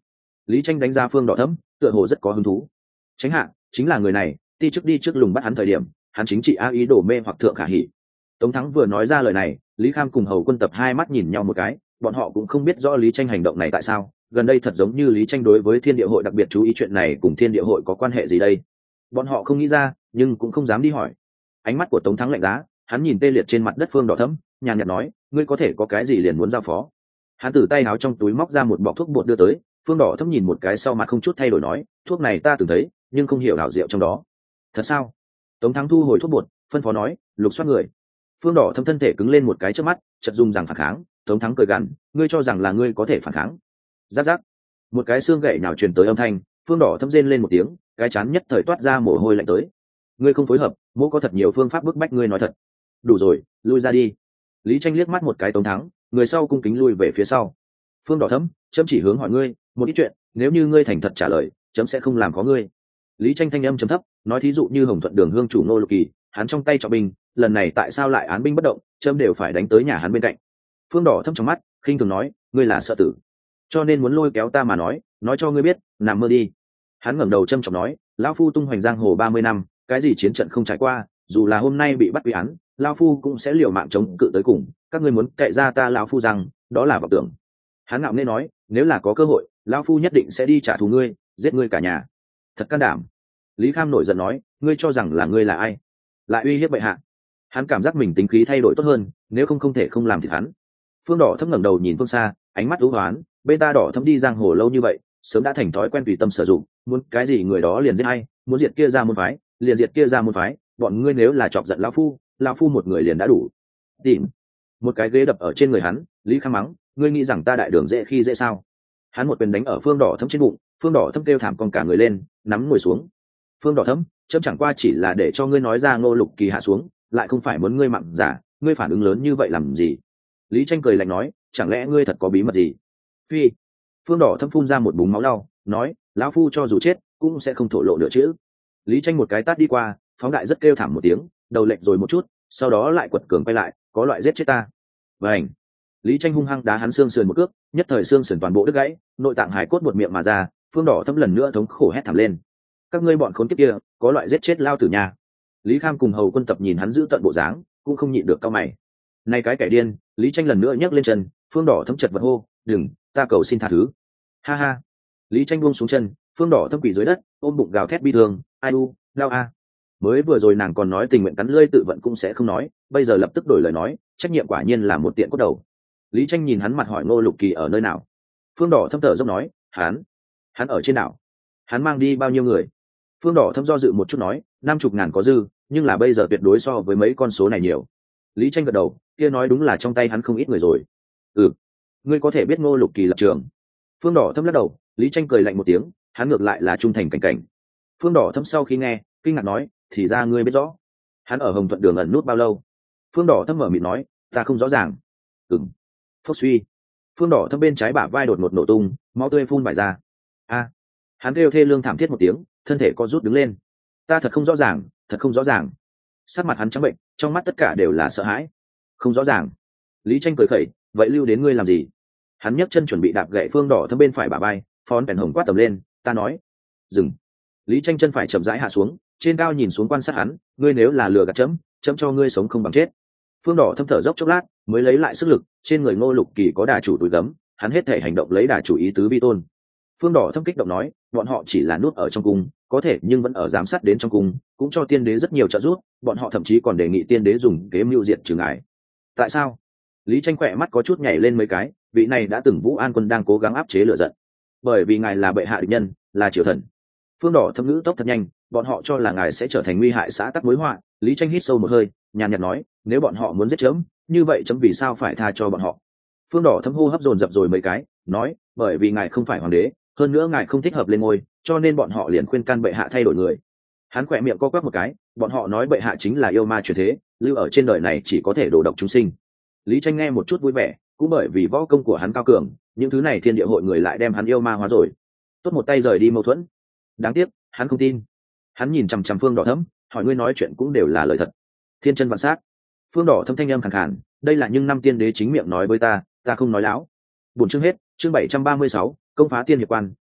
Lý Tranh đánh giá phương đỏ thẫm, tựa hồ rất có hứng thú. Tránh hạ chính là người này, ti trước đi trước lùng bắt hắn thời điểm, hắn chính trị a ý đổ mê hoặc thượng khả hỉ. Tống Thắng vừa nói ra lời này, Lý Kham cùng Hầu Quân Tập hai mắt nhìn nhau một cái, bọn họ cũng không biết rõ Lý Tranh hành động này tại sao, gần đây thật giống như Lý Tranh đối với Thiên Địa hội đặc biệt chú ý chuyện này cùng Thiên Địa hội có quan hệ gì đây. Bọn họ không nghĩ ra, nhưng cũng không dám đi hỏi. Ánh mắt của Tống Thắng lạnh giá, hắn nhìn tê liệt trên mặt đất phương đỏ thẫm, nhàn nhạt nói, ngươi có thể có cái gì liền muốn giao phó. Hắn từ tay áo trong túi móc ra một bọc thuốc bột đưa tới, phương đỏ thẫm nhìn một cái sau mặt không chút thay đổi nói, thuốc này ta từng thấy, nhưng không hiểu hảo diệu trong đó. Thật sao? Tống Thắng thu hồi thuốc bột, phân phó nói, lục soát người. Phương đỏ thâm thân thể cứng lên một cái trước mắt, chợt dùng rằng phản kháng. Tống Thắng cười gằn, ngươi cho rằng là ngươi có thể phản kháng? Giáp giáp, một cái xương gậy nào truyền tới âm thanh, phương đỏ thâm rên lên một tiếng, cái chán nhất thời toát ra mồ hôi lạnh tới. Ngươi không phối hợp, mỗ có thật nhiều phương pháp bức bách ngươi nói thật. Đủ rồi, lui ra đi. Lý Tranh liếc mắt một cái Tống Thắng, người sau cung kính lui về phía sau. Phương đỏ thâm, chấm chỉ hướng hỏi ngươi một ít chuyện, nếu như ngươi thành thật trả lời, chấm sẽ không làm có ngươi. Lý Tranh thanh âm trầm thấp, nói thí dụ như Hồng Thuận Đường hương chủ Ngô Lục Kỳ, hắn trong tay trọng binh, lần này tại sao lại án binh bất động, chấm đều phải đánh tới nhà hắn bên cạnh. Phương đỏ thâm trong mắt, khinh thường nói, ngươi là sợ tử, cho nên muốn lôi kéo ta mà nói, nói cho ngươi biết, nằm mơ đi. Hắn ngẩng đầu châm trọng nói, lão phu tung hoành giang hồ ba mươi năm, cái gì chiến trận không trải qua, dù là hôm nay bị bắt quy án, lão phu cũng sẽ liều mạng chống cự tới cùng, các ngươi muốn cậy ra ta lão phu rằng, đó là vọng tưởng. Hắn ngạo nghễ nói, nếu là có cơ hội, lão phu nhất định sẽ đi trả thù ngươi, giết ngươi cả nhà. Thật can đảm. Lý Kham nổi giận nói, ngươi cho rằng là ngươi là ai, lại uy hiếp bệ hạ. Hắn cảm giác mình tính khí thay đổi tốt hơn, nếu không không thể không làm thịt hắn. Phương đỏ thâm ngẩng đầu nhìn phương xa, ánh mắt u hoán, bên ta đỏ thâm đi giang hồ lâu như vậy, sớm đã thành thói quen tùy tâm sử dụng, muốn cái gì người đó liền giết hay, muốn diệt kia ra môn phái, liền diệt kia ra môn phái, bọn ngươi nếu là chọc giận lão phu, lão phu một người liền đã đủ. Tìm một cái ghế đập ở trên người hắn, Lý Kham mắng, ngươi nghĩ rằng ta đại đường dễ khi dễ sao? Hắn một quyền đánh ở phương đỏ thâm trên bụng, phương đỏ thâm kêu thảm con cả người lên, nắm ngồi xuống. Phương đỏ thâm, chấm chẳng qua chỉ là để cho ngươi nói ra Ngô Lục Kỳ hạ xuống, lại không phải muốn ngươi mặn giả, ngươi phản ứng lớn như vậy làm gì? Lý Tranh cười lạnh nói, chẳng lẽ ngươi thật có bí mật gì? Phi. Phương đỏ thâm phun ra một búng máu đau, nói, lão phu cho dù chết cũng sẽ không thổ lộ nửa chữ. Lý Tranh một cái tát đi qua, phóng đại rất kêu thảm một tiếng, đầu lệch rồi một chút, sau đó lại quật cường quay lại, có loại giết chết ta. Vành. Lý Tranh hung hăng đá hắn xương sườn một cước, nhất thời xương sườn toàn bộ đứt gãy, nội tạng hải cốt một miệng mà ra. Phương đỏ thâm lần nữa thống khổ hét thảm lên, các ngươi bọn khốn kiếp kia, có loại giết chết lao tử nhà. Lý Kham cùng Hầu Quân Tập nhìn hắn giữ tận bộ dáng, cũng không nhịn được cau mày. Này cái kẻ điên, Lý Tranh lần nữa nhấc lên chân, phương đỏ thâm chật vật hô, đừng, ta cầu xin tha thứ. Ha ha. Lý Tranh buông xuống chân, phương đỏ thâm quỳ dưới đất, ôm bụng gào thét bi thương, ai u, đau a. Mới vừa rồi nàng còn nói tình nguyện cắn lưỡi tự vận cũng sẽ không nói, bây giờ lập tức đổi lời nói, trách nhiệm quả nhiên là một tiện cốt đầu. Lý Tranh nhìn hắn mặt hỏi Ngô Lục Kỳ ở nơi nào. Phương đỏ thâm thở dốc nói, hắn, hắn ở trên đảo. Hắn mang đi bao nhiêu người? Phương đỏ thâm do dự một chút nói, năm chục ngàn có dư, nhưng là bây giờ tuyệt đối so với mấy con số này nhiều. Lý Tranh gật đầu, kia nói đúng là trong tay hắn không ít người rồi. Ừ, ngươi có thể biết Ngô Lục Kỳ lập trường. Phương đỏ thâm lắc đầu. Lý Tranh cười lạnh một tiếng, hắn ngược lại là trung thành cảnh cảnh. Phương đỏ thâm sau khi nghe, kinh ngạc nói, thì ra ngươi biết rõ. Hắn ở Hồng Thuận Đường ẩn nút bao lâu? Phương đỏ thâm mở miệng nói, ta không rõ ràng. Ừm. Phốc suy. Phương đỏ thâm bên trái bả vai đột ngột nổ tung, máu tươi phun vải ra. A. Hắn kêu thê lương thảm thiết một tiếng, thân thể co rút đứng lên. Ta thật không rõ ràng, thật không rõ ràng. Sắc mặt hắn trắng bệnh, trong mắt tất cả đều là sợ hãi. Không rõ ràng. Lý Tranh cười khẩy, vậy lưu đến ngươi làm gì? Hắn nhấc chân chuẩn bị đạp gậy phương đỏ thâm bên phải bả vai, phón bèn hồng quát tầm lên, ta nói, dừng. Lý Tranh chân phải chậm rãi hạ xuống, trên cao nhìn xuống quan sát hắn, ngươi nếu là lừa gạt chấm, chấm cho ngươi sống không bằng chết. Phương đỏ thâm thở dốc chốc lát, mới lấy lại sức lực, trên người Ngô Lục Kỳ có đà chủ túi gấm, hắn hết thể hành động lấy đà chủ ý tứ vi tôn. Phương đỏ thâm kích động nói, bọn họ chỉ là nuốt ở trong cung, có thể nhưng vẫn ở giám sát đến trong cung, cũng cho tiên đế rất nhiều trợ giúp, bọn họ thậm chí còn đề nghị tiên đế dùng kế mưu diệt trừ ngài. Tại sao? Lý Tranh khỏe mắt có chút nhảy lên mấy cái, vị này đã từng Vũ An quân đang cố gắng áp chế lửa giận. Bởi vì ngài là bệ hạ địch nhân, là triều thần. Phương đỏ thâm ngữ tốc thật nhanh, bọn họ cho là ngài sẽ trở thành nguy hại xã tắc mối họa. Lý Tranh hít sâu một hơi, nhàn nhạt nói, nếu bọn họ muốn giết chấm, như vậy chấm vì sao phải tha cho bọn họ? Phương đỏ thâm hô hấp dồn dập rồi mấy cái, nói, bởi vì ngài không phải hoàng đế, hơn nữa ngài không thích hợp lên ngôi, cho nên bọn họ liền khuyên can bệ hạ thay đổi người. Hắn khỏe miệng co quắp một cái, bọn họ nói bệ hạ chính là yêu ma chuyển thế, lưu ở trên đời này chỉ có thể đổ độc chúng sinh. Lý Tranh nghe một chút vui vẻ, cũng bởi vì võ công của hắn cao cường, những thứ này thiên địa hội người lại đem hắn yêu ma hóa rồi. Tốt một tay rời đi mâu thuẫn. Đáng tiếc, hắn không tin. Hắn nhìn chằm chằm Phương đỏ thẫm, hỏi ngươi nói chuyện cũng đều là lời thật. Thiên chân vạn sát. Phương đỏ thâm thanh âm khàn khàn, đây là những năm tiên đế chính miệng nói với ta, ta không nói láo. Buổi chương hết, chương bảy trăm ba mươi sáu, công phá tiên hiệp quan,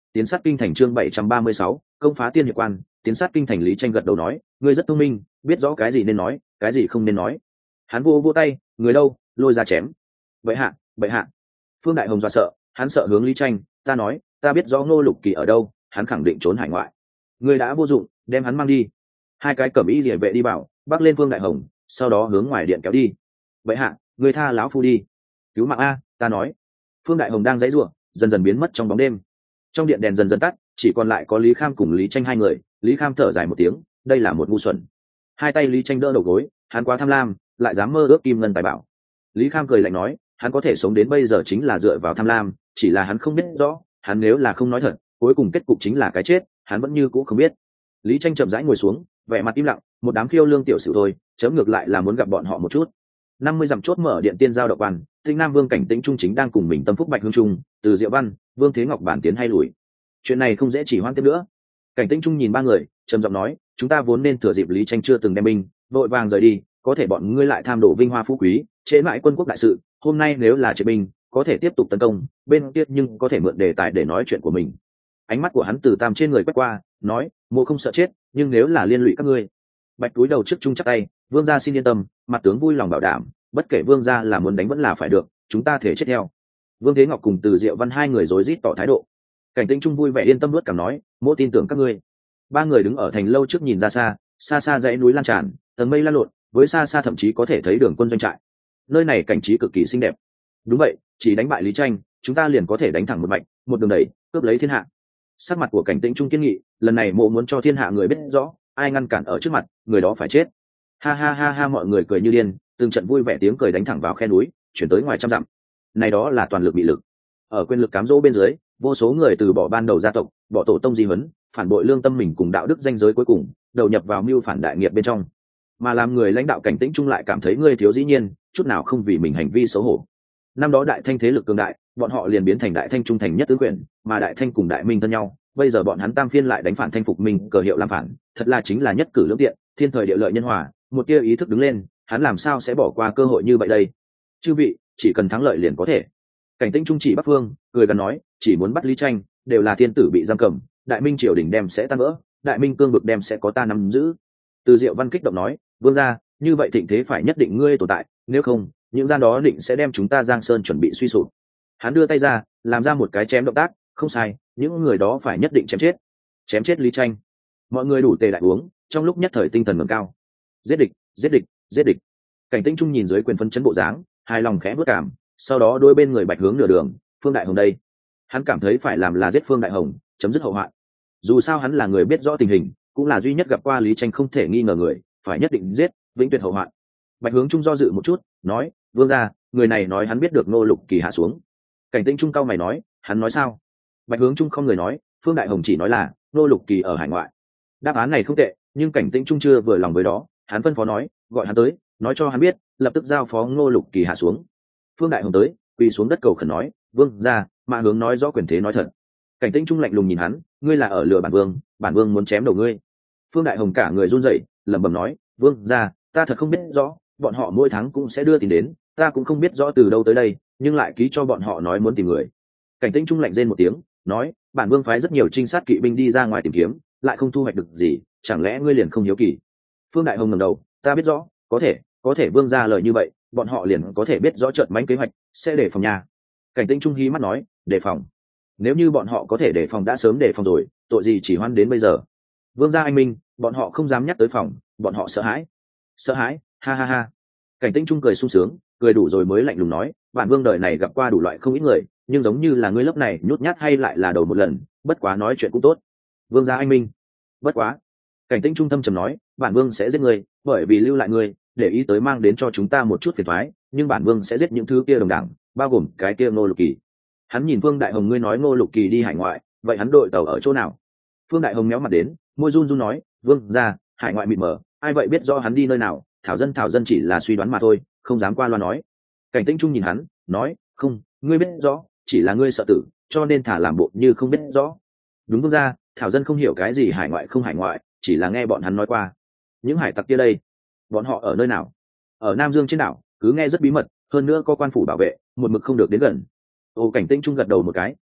tiến sát kinh thành chương bảy trăm ba mươi sáu, công phá tiên hiệp quan, tiến sát kinh thành. Lý Tranh gật đầu nói, ngươi rất thông minh, biết rõ cái gì nên nói, cái gì không nên nói. Hắn vô vô tay, người đâu, lôi ra chém. Vậy hạ, vậy hạ. Phương Đại Hồng dọa sợ, hắn sợ hướng Lý Tranh, ta nói, ta biết rõ Ngô Lục Kỳ ở đâu, hắn khẳng định trốn hải ngoại. Ngươi đã vô dụng, đem hắn mang đi. Hai cái cẩm y liề vệ đi bảo, bắt lên Phương Đại Hồng, sau đó hướng ngoài điện kéo đi. Vậy hạ, ngươi tha lão phu đi. Cứu mạng a, ta nói. Phương Đại Hồng đang giãy giụa, dần dần biến mất trong bóng đêm. Trong điện đèn dần dần tắt, chỉ còn lại có Lý Kham cùng Lý Tranh hai người. Lý Kham thở dài một tiếng, đây là một ngu xuẩn. Hai tay Lý Tranh đỡ đầu gối, hắn quá tham lam, lại dám mơ ước kim ngân tài bảo. Lý Kham cười lạnh nói, hắn có thể sống đến bây giờ chính là dựa vào tham lam, chỉ là hắn không biết rõ, hắn nếu là không nói thật, cuối cùng kết cục chính là cái chết, hắn vẫn như cũ không biết. Lý Tranh chậm rãi ngồi xuống, vẻ mặt im lặng, một đám khiêu lương tiểu sử thôi, chấm ngược lại là muốn gặp bọn họ một chút. Năm mươi dặm chốt mở điện tiên giao động quan, Tinh Nam Vương Cảnh Tĩnh Trung chính đang cùng mình tâm phúc Bạch Hương Trung, Từ Diệu Văn, Vương Thế Ngọc bản tiến hay lùi. Chuyện này không dễ chỉ hoãn tiếp nữa. Cảnh Tĩnh Trung nhìn ba người, trầm giọng nói, chúng ta vốn nên thừa dịp Lý Tranh chưa từng đem binh, vội vàng rời đi, có thể bọn ngươi lại tham đổ vinh hoa phú quý, chế mãi quân quốc đại sự, hôm nay nếu là chế binh, có thể tiếp tục tấn công, bên kia nhưng có thể mượn đề tài để nói chuyện của mình. Ánh mắt của hắn từ tam trên người quét qua, nói, mộ không sợ chết, nhưng nếu là liên lụy các ngươi. Bạch túi đầu trước trung chắc tay, vương gia xin yên tâm, mặt tướng vui lòng bảo đảm, bất kể vương gia là muốn đánh vẫn là phải được, chúng ta thể chết theo. Vương Thế Ngọc cùng Từ Diệu Văn hai người rối rít tỏ thái độ. Cảnh Tĩnh Trung vui vẻ yên tâm nuốt cảm nói, mỗ tin tưởng các ngươi. Ba người đứng ở thành lâu trước nhìn ra xa, xa xa dãy núi lan tràn, tầng mây lan lộn, với xa xa thậm chí có thể thấy đường quân doanh trại. Nơi này cảnh trí cực kỳ xinh đẹp. Đúng vậy, chỉ đánh bại Lý Tranh, chúng ta liền có thể đánh thẳng một mạch, một đường đẩy, cướp lấy thiên hạ. Sắc mặt của Cảnh Tĩnh Trung kiên nghị, lần này mộ muốn cho thiên hạ người biết rõ, ai ngăn cản ở trước mặt, người đó phải chết. Ha ha ha ha, mọi người cười như điên, từng trận vui vẻ tiếng cười đánh thẳng vào khe núi, chuyển tới ngoài trăm dặm. Này đó là toàn lực bị lực. Ở quyền lực cám dỗ bên dưới, vô số người từ bỏ ban đầu gia tộc, bỏ tổ tông di huấn, phản bội lương tâm mình cùng đạo đức danh giới cuối cùng, đầu nhập vào mưu phản đại nghiệp bên trong. Mà làm người lãnh đạo Cảnh Tĩnh Trung lại cảm thấy ngươi thiếu dĩ nhiên, chút nào không vì mình hành vi xấu hổ. Năm đó Đại Thanh thế lực cường đại, bọn họ liền biến thành Đại Thanh trung thành nhất tứ quyền, mà Đại Thanh cùng Đại Minh thân nhau, bây giờ bọn hắn tam phiên lại đánh phản Thanh phục Minh, cờ hiệu làm phản, thật là chính là nhất cử lưỡng tiện, thiên thời địa lợi nhân hòa, một tia ý thức đứng lên, hắn làm sao sẽ bỏ qua cơ hội như vậy đây? Chư vị, chỉ cần thắng lợi liền có thể. Cảnh Tĩnh Trung chỉ Bắc Phương, cười gần nói, chỉ muốn bắt Lý Tranh, đều là thiên tử bị giam cầm, Đại Minh triều đình đem sẽ tan vỡ, Đại Minh cương vực đem sẽ có ta nắm giữ. Từ Diệu Văn kích động nói, vương gia, như vậy thịnh thế phải nhất định ngươi tồn tại, nếu không, những gian đó định sẽ đem chúng ta Giang Sơn chuẩn bị suy sụp. Hắn đưa tay ra, làm ra một cái chém động tác, không sai, những người đó phải nhất định chém chết, chém chết Lý Tranh. Mọi người đủ tề đại uống, trong lúc nhất thời tinh thần ngẩng cao. Giết địch, giết địch, giết địch. Cảnh Tĩnh Trung nhìn dưới quyền phân chấn bộ dáng, hài lòng khẽ bước cảm, sau đó đôi bên người Bạch hướng nửa đường, Phương Đại Hồng đây. Hắn cảm thấy phải làm là giết Phương Đại Hồng, chấm dứt hậu hoạn. Dù sao hắn là người biết rõ tình hình, cũng là duy nhất gặp qua Lý Tranh không thể nghi ngờ người, phải nhất định giết, vĩnh tuyệt hậu hoạn. Bạch hướng trung do dự một chút, nói, vương gia, người này nói hắn biết được Ngô Lục Kỳ hạ xuống. Cảnh Tĩnh Trung cao mày nói, hắn nói sao? Bạch hướng trung không người nói, Phương Đại Hồng chỉ nói là Ngô Lục Kỳ ở hải ngoại. Đáp án này không tệ, nhưng Cảnh Tĩnh Trung chưa vừa lòng với đó, hắn phân phó nói, gọi hắn tới, nói cho hắn biết, lập tức giao phó Ngô Lục Kỳ hạ xuống. Phương Đại Hồng tới, quỳ xuống đất cầu khẩn nói, vương gia, Mã Hướng nói rõ quyền thế nói thật. Cảnh Tĩnh Trung lạnh lùng nhìn hắn, ngươi là ở lừa bản vương, bản vương muốn chém đầu ngươi. Phương Đại Hồng cả người run rẩy, lẩm bẩm nói, vương gia, ta thật không biết rõ, bọn họ mỗi tháng cũng sẽ đưa tiền đến, ta cũng không biết rõ từ đâu tới đây, nhưng lại ký cho bọn họ nói muốn tìm người. Cảnh Tĩnh Trung lạnh rên một tiếng, nói, bản vương phái rất nhiều trinh sát kỵ binh đi ra ngoài tìm kiếm, lại không thu hoạch được gì, chẳng lẽ ngươi liền không hiếu kỳ? Phương Đại Hồng ngẩng đầu, ta biết rõ, có thể, có thể vương gia lời như vậy, bọn họ liền có thể biết rõ trận mánh kế hoạch, sẽ đề phòng nhà. Cảnh Tĩnh Trung hí mắt nói, đề phòng. Nếu như bọn họ có thể đề phòng đã sớm đề phòng rồi, tội gì chỉ hoan đến bây giờ? Vương gia anh minh, bọn họ không dám nhắc tới phòng, bọn họ sợ hãi. Sợ hãi, ha ha ha. Cảnh Tĩnh Trung cười sung sướng, cười đủ rồi mới lạnh lùng nói, bản vương đời này gặp qua đủ loại không ít người, nhưng giống như là ngươi lớp này nhút nhát hay lại là đầu một lần, bất quá nói chuyện cũng tốt. Vương gia anh minh. Bất quá. Cảnh Tĩnh Trung thâm trầm nói, bản vương sẽ giết ngươi, bởi vì lưu lại ngươi, để ý tới mang đến cho chúng ta một chút phiền toái, nhưng bản vương sẽ giết những thứ kia đồng đảng, bao gồm cái kia Ngô Lục Kỳ. Hắn nhìn Phương Đại Hồng, ngươi nói Ngô Lục Kỳ đi hải ngoại, vậy hắn đội tàu ở chỗ nào? Phương Đại Hồng méo mặt đến, môi run run nói, vương gia, hải ngoại mịt mờ, ai vậy biết rõ hắn đi nơi nào? Thảo dân thảo dân chỉ là suy đoán mà thôi, không dám qua loa nói. Cảnh Tĩnh Trung nhìn hắn, nói, không, ngươi biết rõ, chỉ là ngươi sợ tử, cho nên thả làm bộ như không biết rõ. Đúng vương gia, thảo dân không hiểu cái gì hải ngoại không hải ngoại, chỉ là nghe bọn hắn nói qua. Những hải tặc kia đây, bọn họ ở nơi nào? Ở Nam Dương trên đảo, cứ nghe rất bí mật, hơn nữa có quan phủ bảo vệ, một mực không được đến gần. Ô, Cảnh Tĩnh Trung gật đầu một cái,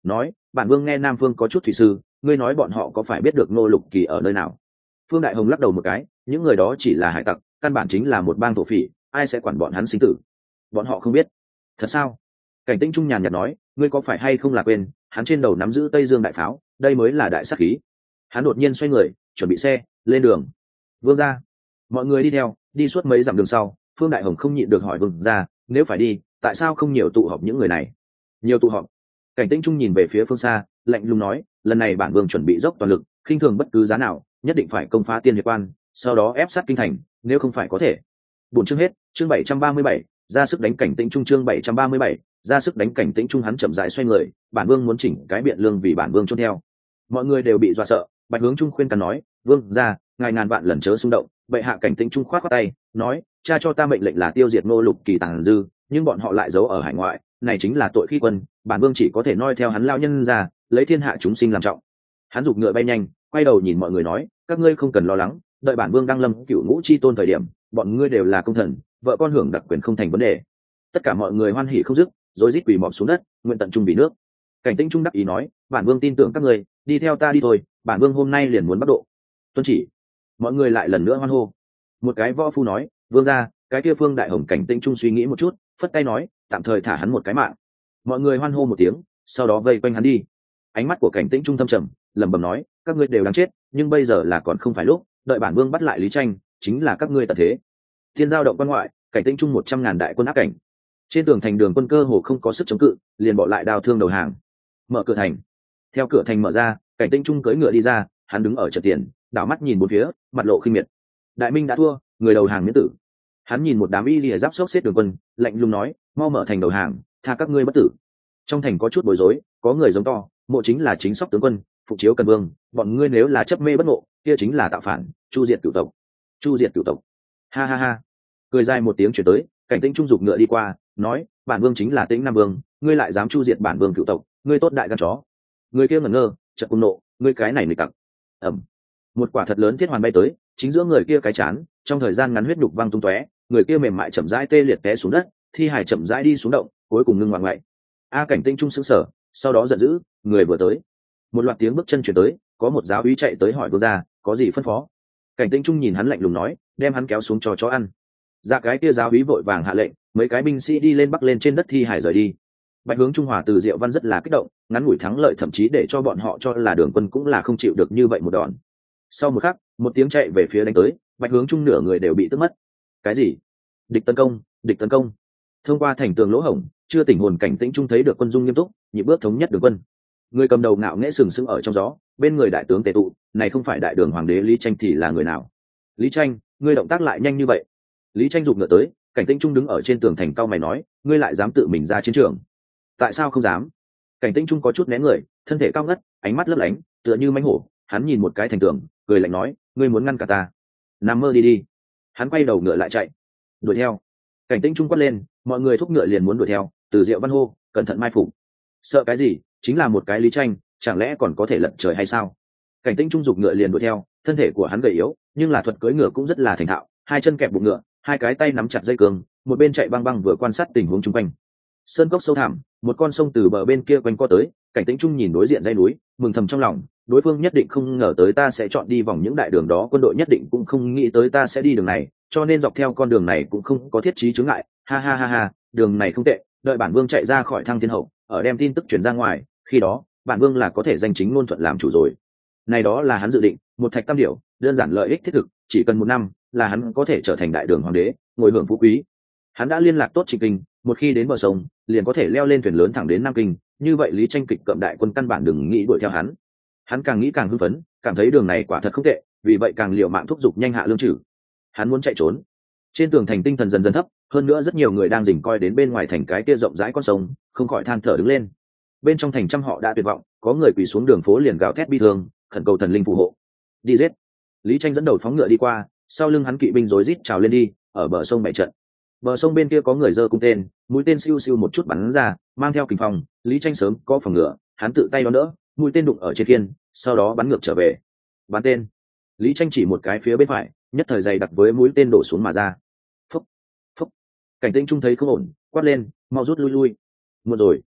nói bản vương nghe nam phương có chút thủy sư, ngươi nói bọn họ có phải biết được Ngô Lục Kỳ ở nơi nào? Phương Đại Hồng lắc đầu một cái, những người đó chỉ là hải tặc, căn bản chính là một bang thổ phỉ, ai sẽ quản bọn hắn sinh tử? Bọn họ không biết. Thật sao? Cảnh Tĩnh Trung nhàn nhạt nói, ngươi có phải hay không là quên, hắn trên đầu nắm giữ Tây Dương đại pháo, đây mới là đại sát khí. Hắn đột nhiên xoay người, chuẩn bị xe, lên đường. Vương gia. Mọi người đi theo, đi suốt mấy dặm đường sau, Phương Đại Hồng không nhịn được hỏi vương gia, nếu phải đi, tại sao không nhiều tụ họp những người này? Nhiều tụ họp. Cảnh Tĩnh Trung nhìn về phía phương xa, lạnh lùng nói, lần này bản vương chuẩn bị dốc toàn lực, khinh thường bất cứ giá nào, nhất định phải công phá Tiên Hiệp Quan, sau đó ép sát kinh thành, nếu không phải có thể. Buổi chương hết, chương bảy trăm ba mươi bảy, ra sức đánh Cảnh Tĩnh Trung chương bảy trăm ba mươi bảy, ra sức đánh Cảnh Tĩnh Trung hắn chậm rãi xoay người, bản vương muốn chỉnh cái biện lương vì bản vương chôn theo. Mọi người đều bị dọa sợ, Bạch Hướng Trung khuyên can nói, vương gia, ngài ngàn vạn lần chớ xung động. Bệ hạ Cảnh Tĩnh Trung khoát khoát tay, nói, cha cho ta mệnh lệnh là tiêu diệt Ngô Lục Kỳ tàn dư, nhưng bọn họ lại giấu ở hải ngoại, này chính là tội khi quân, bản vương chỉ có thể noi theo hắn lao nhân ra, lấy thiên hạ chúng sinh làm trọng. Hắn giục ngựa bay nhanh, quay đầu nhìn mọi người nói, các ngươi không cần lo lắng, đợi bản vương đăng lâm cửu ngũ chi tôn thời điểm, bọn ngươi đều là công thần, vợ con hưởng đặc quyền không thành vấn đề. Tất cả mọi người hoan hỉ không dứt, rối rít quỳ mọp xuống đất, nguyện tận trung vì nước. Cảnh Tĩnh Trung đắc ý nói, bản vương tin tưởng các ngươi, đi theo ta đi thôi, bản vương hôm nay liền muốn bắt độ. Tuân chỉ. Mọi người lại lần nữa hoan hô. Một cái võ phu nói, vương gia, cái kia Phương Đại Hồng. Cảnh Tĩnh Trung suy nghĩ một chút, phất tay nói, tạm thời thả hắn một cái mạng. Mọi người hoan hô một tiếng, sau đó vây quanh hắn đi. Ánh mắt của Cảnh Tĩnh Trung thâm trầm, lẩm bẩm nói, các ngươi đều đáng chết, nhưng bây giờ là còn không phải lúc, đợi bản vương bắt lại Lý Tranh, chính là các ngươi tận thế. Thiên giao động quan ngoại, Cảnh Tĩnh Trung một trăm ngàn đại quân áp cảnh. Trên tường thành đường quân cơ hồ không có sức chống cự, liền bỏ lại đào thương đầu hàng. Mở cửa thành. Theo cửa thành mở ra, Cảnh Tĩnh Trung cưỡi ngựa đi ra, hắn đứng ở trận tiền, đảo mắt nhìn bốn phía, mặt lộ khinh miệt. Đại Minh đã thua, người đầu hàng miễn tử. Hắn nhìn một đám y lìa giáp xốc xếp đường quân, lạnh lùng nói, mau mở thành đầu hàng, tha các ngươi bất tử. Trong thành có chút bối rối, có người giống to, mộ chính là chính sóc tướng quân, phục chiếu cần vương, bọn ngươi nếu là chấp mê bất ngộ, kia chính là tạo phản, chu diệt cửu tộc. Chu diệt cửu tộc. Ha ha ha. Cười dài một tiếng chuyển tới, Cảnh Tĩnh Trung dục ngựa đi qua, nói, bản vương chính là Tĩnh Nam Vương, ngươi lại dám chu diệt bản vương cửu tộc, ngươi tốt đại gan chó. Người kia ngẩn ngơ, chợt cùng nộ, ngươi cái này nghịch tặc. Ầm. Một quả thật lớn thiết hoàn bay tới, chính giữa người kia cái chán, trong thời gian ngắn huyết nhục văng tung tóe, người kia mềm mại chậm rãi tê liệt té xuống đất, thi hài chậm rãi đi xuống động, cuối cùng ngưng ngoạn ngoại. A Cảnh Tĩnh Trung sững sờ, sau đó giận dữ, người vừa tới. Một loạt tiếng bước chân chuyển tới, có một giáo úy chạy tới hỏi vương gia, có gì phân phó? Cảnh Tĩnh Trung nhìn hắn lạnh lùng nói, đem hắn kéo xuống cho chó ăn. Dạ cái kia giáo úy vội vàng hạ lệnh, mấy cái binh sĩ đi lên bắc lên trên đất thi hải rời đi. Bạch Hướng Trung Hòa từ Diệu Văn rất là kích động, ngắn ngủi thắng lợi thậm chí để cho bọn họ cho là đường quân cũng là không chịu được như vậy một đòn. Sau một khắc, một tiếng chạy về phía đánh tới, Bạch Hướng Trung nửa người đều bị tức mất. Cái gì? Địch tấn công, địch tấn công. Thông qua thành tường lỗ hổng, chưa tỉnh hồn Cảnh Tĩnh Trung thấy được quân dung nghiêm túc, nhịp bước thống nhất đường quân. Người cầm đầu ngạo nghễ sừng sững ở trong gió, bên người đại tướng tề tụ, này không phải đại đường hoàng đế Lý Tranh thì là người nào? Lý Tranh, ngươi động tác lại nhanh như vậy. Lý Tranh giục ngựa tới, Cảnh Tĩnh Trung đứng ở trên tường thành cao mày nói, ngươi lại dám tự mình ra chiến trường? Tại sao không dám? Cảnh Tĩnh Trung có chút né người, thân thể cao ngất, ánh mắt lấp lánh, tựa như mãnh hổ. Hắn nhìn một cái thành tường, cười lạnh nói, ngươi muốn ngăn cả ta? Nằm mơ đi đi. Hắn quay đầu ngựa lại chạy, đuổi theo. Cảnh Tĩnh Trung quát lên, mọi người thúc ngựa liền muốn đuổi theo. Từ Diệu Văn hô, cẩn thận mai phục. Sợ cái gì? Chính là một cái Lý Tranh, chẳng lẽ còn có thể lật trời hay sao? Cảnh Tĩnh Trung giục ngựa liền đuổi theo, thân thể của hắn gầy yếu, nhưng là thuật cưỡi ngựa cũng rất là thành thạo, hai chân kẹp bụng ngựa, hai cái tay nắm chặt dây cương, một bên chạy băng băng vừa quan sát tình huống xung quanh. Sơn cốc sâu thẳm, một con sông từ bờ bên kia quanh co tới, Cảnh Tĩnh Trung nhìn đối diện dãy núi, mừng thầm trong lòng, đối phương nhất định không ngờ tới ta sẽ chọn đi vòng những đại đường đó, quân đội nhất định cũng không nghĩ tới ta sẽ đi đường này, cho nên dọc theo con đường này cũng không có thiết trí chướng ngại. Ha ha ha ha, đường này không tệ, đợi bản vương chạy ra khỏi Thăng Thiên Hậu, ở đem tin tức truyền ra ngoài, khi đó, bản vương là có thể danh chính ngôn thuận làm chủ rồi. Này đó là hắn dự định, một thạch tam điểu, đơn giản lợi ích thiết thực, chỉ cần một năm là hắn có thể trở thành đại đường hoàng đế, ngồi hưởng phú quý. Hắn đã liên lạc tốt Trịnh Kinh, một khi đến bờ sông, liền có thể leo lên thuyền lớn thẳng đến Nam Kinh, như vậy Lý Tranh kịch cậm đại quân căn bản đừng nghĩ đuổi theo hắn. Hắn càng nghĩ càng hưng phấn, cảm thấy đường này quả thật không tệ, vì vậy càng liều mạng thúc giục nhanh hạ lương trừ. Hắn muốn chạy trốn. Trên tường thành tinh thần dần dần thấp, hơn nữa rất nhiều người đang rình coi đến bên ngoài thành cái kia rộng rãi con sông, không khỏi than thở đứng lên. Bên trong thành trăm họ đã tuyệt vọng, có người quỳ xuống đường phố liền gào thét bi thương, khẩn cầu thần linh phù hộ. Đi giết. Lý Tranh dẫn đầu phóng ngựa đi qua, sau lưng hắn kỵ binh rối rít trào lên đi, ở bờ sông bày trận. Bờ sông bên kia có người giơ cung tên, mũi tên siêu siêu một chút bắn ra, mang theo kình phong. Lý Tranh sớm có phòng ngựa, hắn tự tay đón đỡ, mũi tên đụng ở trên kiên, sau đó bắn ngược trở về. Bắn tên. Lý Tranh chỉ một cái phía bên phải, nhất thời dày đặc với mũi tên đổ xuống mà ra. Phúc, phúc. Cảnh Tĩnh Trung thấy không ổn, quát lên, mau rút lui lui. Một rồi.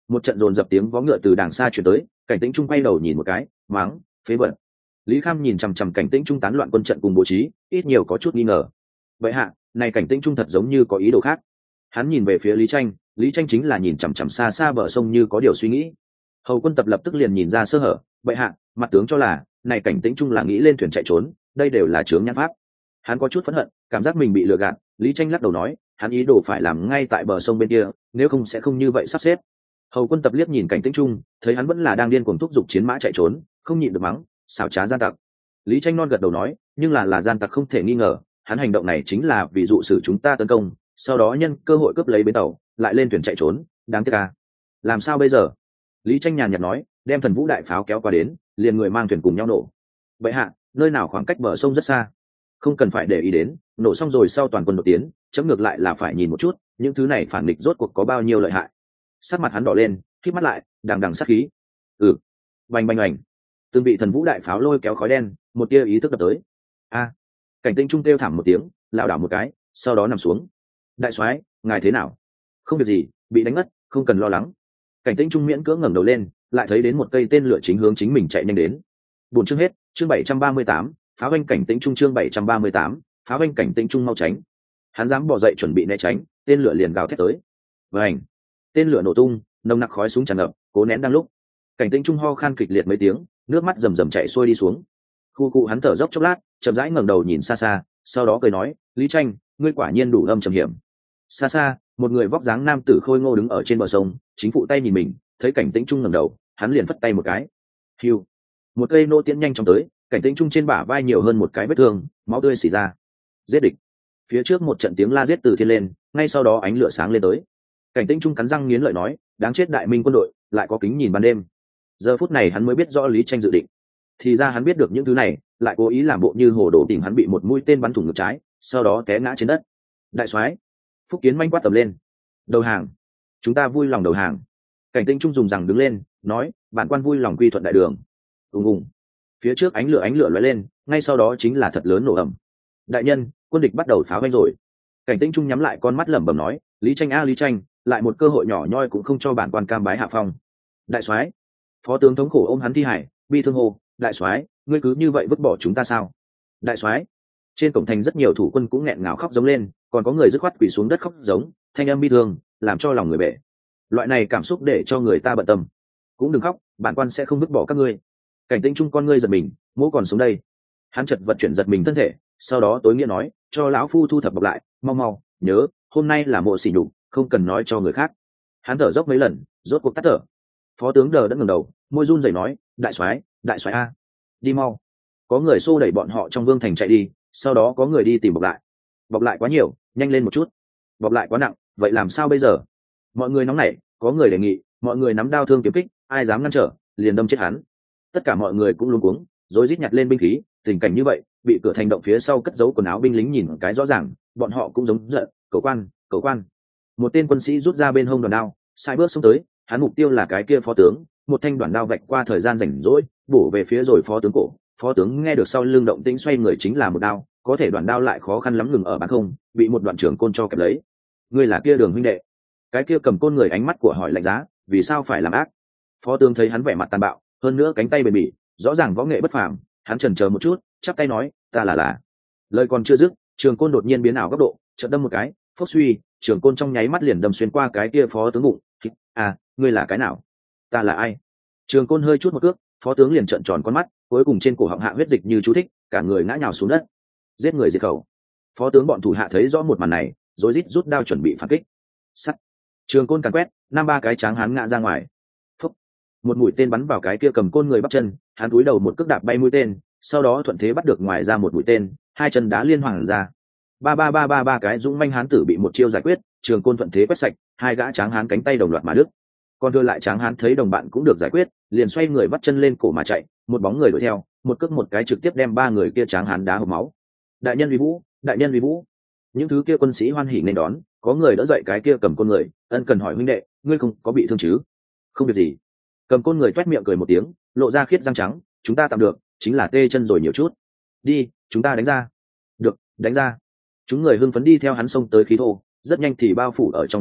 Một trận dồn dập tiếng vó ngựa từ đàng xa chuyển tới, Cảnh Tĩnh Trung quay đầu nhìn một cái, mắng, phế vật. Lý Kham nhìn chằm chằm Cảnh Tĩnh Trung tán loạn quân trận cùng bố trí, ít nhiều có chút nghi ngờ. Vậy hạ, này Cảnh Tĩnh Trung thật giống như có ý đồ khác. Hắn nhìn về phía Lý Tranh, Lý Tranh chính là nhìn chằm chằm xa xa bờ sông như có điều suy nghĩ. Hầu quân tập lập tức liền nhìn ra sơ hở, vậy hạ, mặt tướng cho là, này Cảnh Tĩnh Trung là nghĩ lên thuyền chạy trốn, đây đều là chướng nhãn pháp. Hắn có chút phẫn hận, cảm giác mình bị lừa gạt. Lý Tranh lắc đầu nói, hắn ý đồ phải làm ngay tại bờ sông bên kia, nếu không sẽ không như vậy sắp xếp. Hầu quân tập liếc nhìn Cảnh Tĩnh Trung, thấy hắn vẫn là đang điên cuồng thúc giục chiến mã chạy trốn, không nhịn được mắng, xảo trá gian tặc. Lý Tranh non gật đầu nói, nhưng là là gian tặc không thể nghi ngờ, hắn hành động này chính là vì dụ sử chúng ta tấn công, sau đó nhân cơ hội cướp lấy bến tàu, lại lên thuyền chạy trốn, đáng tiếc à. Làm sao bây giờ? Lý Tranh nhàn nhạt nói, đem Thần Vũ đại pháo kéo qua đến, liền người mang thuyền cùng nhau nổ. Vậy hạ, nơi nào khoảng cách bờ sông rất xa, không cần phải để ý đến, nổ xong rồi sau toàn quân đột tiến, chấm ngược lại là phải nhìn một chút, những thứ này phản địch rốt cuộc có bao nhiêu lợi hại. Sắc mặt hắn đỏ lên, khép mắt lại, đằng đằng sát khí. Ừ, bành bành bành, từng bị Thần Vũ đại pháo lôi kéo khói đen, một tia ý thức đập tới. A, Cảnh Tĩnh Trung kêu thảm một tiếng, lảo đảo một cái, sau đó nằm xuống. Đại soái, ngài thế nào? Không việc gì, bị đánh ngất, không cần lo lắng. Cảnh Tĩnh Trung miễn cưỡng ngẩng đầu lên, lại thấy đến một cây tên lửa chính hướng chính mình chạy nhanh đến. Buổi chương hết, chương bảy trăm ba mươi tám, pháo binh Cảnh Tĩnh Trung chương bảy trăm ba mươi tám, pháo binh Cảnh Tĩnh Trung mau tránh. Hắn dám bỏ dậy chuẩn bị né tránh, tên lửa liền gào thét tới. Vành, tên lửa nổ tung, nồng nặc khói súng tràn ngập, cố nén đang lúc. Cảnh Tĩnh Trung ho khan kịch liệt mấy tiếng, nước mắt rầm rầm chảy xuôi đi xuống. Khu cụ hắn thở dốc chốc lát, chậm rãi ngẩng đầu nhìn xa xa, sau đó cười nói, Lý Tranh, ngươi quả nhiên đủ âm trầm hiểm. Xa xa, một người vóc dáng nam tử khôi ngô đứng ở trên bờ sông, chính phụ tay nhìn mình, thấy Cảnh Tĩnh Trung ngẩng đầu, hắn liền phất tay một cái. Hiu, một cây nô tiễn nhanh chóng tới, Cảnh Tĩnh Trung trên bả vai nhiều hơn một cái vết thương, máu tươi xì ra. Giết địch. Phía trước một trận tiếng la giết từ thiên lên, ngay sau đó ánh lửa sáng lên tới. Cảnh Tĩnh Trung cắn răng nghiến lợi nói, đáng chết đại minh quân đội, lại có kính nhìn ban đêm. Giờ phút này hắn mới biết rõ Lý Tranh dự định. Thì ra hắn biết được những thứ này, lại cố ý làm bộ như hồ đồ tìm hắn bị một mũi tên bắn thủng ngực trái, sau đó té ngã trên đất. Đại soái, Phúc Kiến manh quát tầm lên. Đầu hàng. Chúng ta vui lòng đầu hàng. Cảnh Tĩnh Trung dùng rằng đứng lên, nói, bản quan vui lòng quy thuận đại đường. Ùng ùng. Phía trước ánh lửa ánh lửa lóe lên, ngay sau đó chính là thật lớn nổ ầm. Đại nhân, quân địch bắt đầu pháo binh rồi. Cảnh Tĩnh Trung nhắm lại con mắt lẩm bẩm nói, Lý Tranh a Lý Tranh, lại một cơ hội nhỏ nhoi cũng không cho bản quan cam bái hạ phong. Đại soái. Phó tướng thống khổ ôm hắn thi hải, bi thương hô, đại soái, ngươi cứ như vậy vứt bỏ chúng ta sao? Đại soái. Trên cổng thành rất nhiều thủ quân cũng nghẹn ngào khóc giống lên, còn có người dứt khoát quỳ xuống đất khóc giống, thanh âm bi thương, làm cho lòng người bể. Loại này cảm xúc để cho người ta bận tâm. Cũng đừng khóc, bản quan sẽ không vứt bỏ các ngươi. Cảnh Tĩnh Trung con ngươi giật mình, mỗ còn sống đây. Hắn chợt vật chuyển giật mình thân thể, sau đó tối nghĩa nói, cho lão phu thu thập bọc lại, mau mau, nhớ, hôm nay là mộ xỉ nhục, không cần nói cho người khác. Hắn thở dốc mấy lần, rốt cuộc tắt thở. Phó tướng đờ đã ngẩng đầu, môi run rẩy nói, đại soái, đại soái a, đi mau. Có người xô đẩy bọn họ trong vương thành chạy đi, sau đó có người đi tìm bọc lại. Bọc lại quá nhiều, nhanh lên một chút. Bọc lại quá nặng, vậy làm sao bây giờ? Mọi người nóng nảy, có người đề nghị, mọi người nắm đao thương kiếm kích, ai dám ngăn trở, liền đâm chết hắn. Tất cả mọi người cũng luống cuống, rối rít nhặt lên binh khí. Tình cảnh như vậy, bị cửa thành động phía sau cất giấu quần áo binh lính nhìn cái rõ ràng, bọn họ cũng giống giận, cầu quan, cầu quan. Một tên quân sĩ rút ra bên hông đoàn đao, sai bước xông tới, hắn mục tiêu là cái kia phó tướng, một thanh đoàn đao vạch qua thời gian rảnh rỗi, bổ về phía rồi phó tướng cổ. Phó tướng nghe được sau lưng động tĩnh xoay người chính là một đao, có thể đoàn đao lại khó khăn lắm ngừng ở bán không, bị một đoạn trưởng côn cho kẹp lấy. Ngươi là kia Đường huynh đệ? Cái kia cầm côn người ánh mắt của hỏi lạnh giá, vì sao phải làm ác? Phó tướng thấy hắn vẻ mặt tàn bạo, hơn nữa cánh tay bền bỉ, rõ ràng võ nghệ bất phàm, hắn chần chờ một chút, chắp tay nói, ta là là. Lời còn chưa dứt, trường côn đột nhiên biến ảo góc độ, chợt đâm một cái, phốc suy, trường côn trong nháy mắt liền đâm xuyên qua cái kia phó tướng bụng. À, ngươi là cái nào? Ta là ai? Trường côn hơi chút một cước, phó tướng liền trợn tròn con mắt, cuối cùng trên cổ họng hạ huyết dịch như chú thích, cả người ngã nhào xuống đất. Giết người diệt khẩu. Phó tướng bọn thủ hạ thấy rõ một màn này, rối rít rút đao chuẩn bị phản kích. Sắt. Trường côn càn quét, năm ba cái tráng hán ngã ra ngoài. Phốc. Một mũi tên bắn vào cái kia cầm côn người bắp chân, hắn cúi đầu một cước đạp bay mũi tên, sau đó thuận thế bắt được ngoài ra một mũi tên, hai chân đá liên hoàn ra. Ba ba ba ba ba cái dũng manh hán tử bị một chiêu giải quyết, trường côn thuận thế quét sạch, hai gã tráng hán cánh tay đồng loạt mà đứt. Còn thừa lại tráng hán thấy đồng bạn cũng được giải quyết, liền xoay người bắt chân lên cổ mà chạy, một bóng người đuổi theo, một cước một cái trực tiếp đem ba người kia tráng hán đá hộc máu. Đại nhân uy vũ, đại nhân uy vũ. Những thứ kia quân sĩ hoan hỉ nên đón, có người đỡ dậy cái kia cầm côn người, ân cần hỏi huynh đệ, ngươi không có bị thương chứ? Không việc gì. Cầm côn người toét miệng cười một tiếng, lộ ra khiết răng trắng, chúng ta tạm được, chính là tê chân rồi nhiều chút. Đi, chúng ta đánh ra. Được, đánh ra. Chúng người hưng phấn đi theo hắn xông tới khí thô, rất nhanh thì bao phủ ở trong quân địch,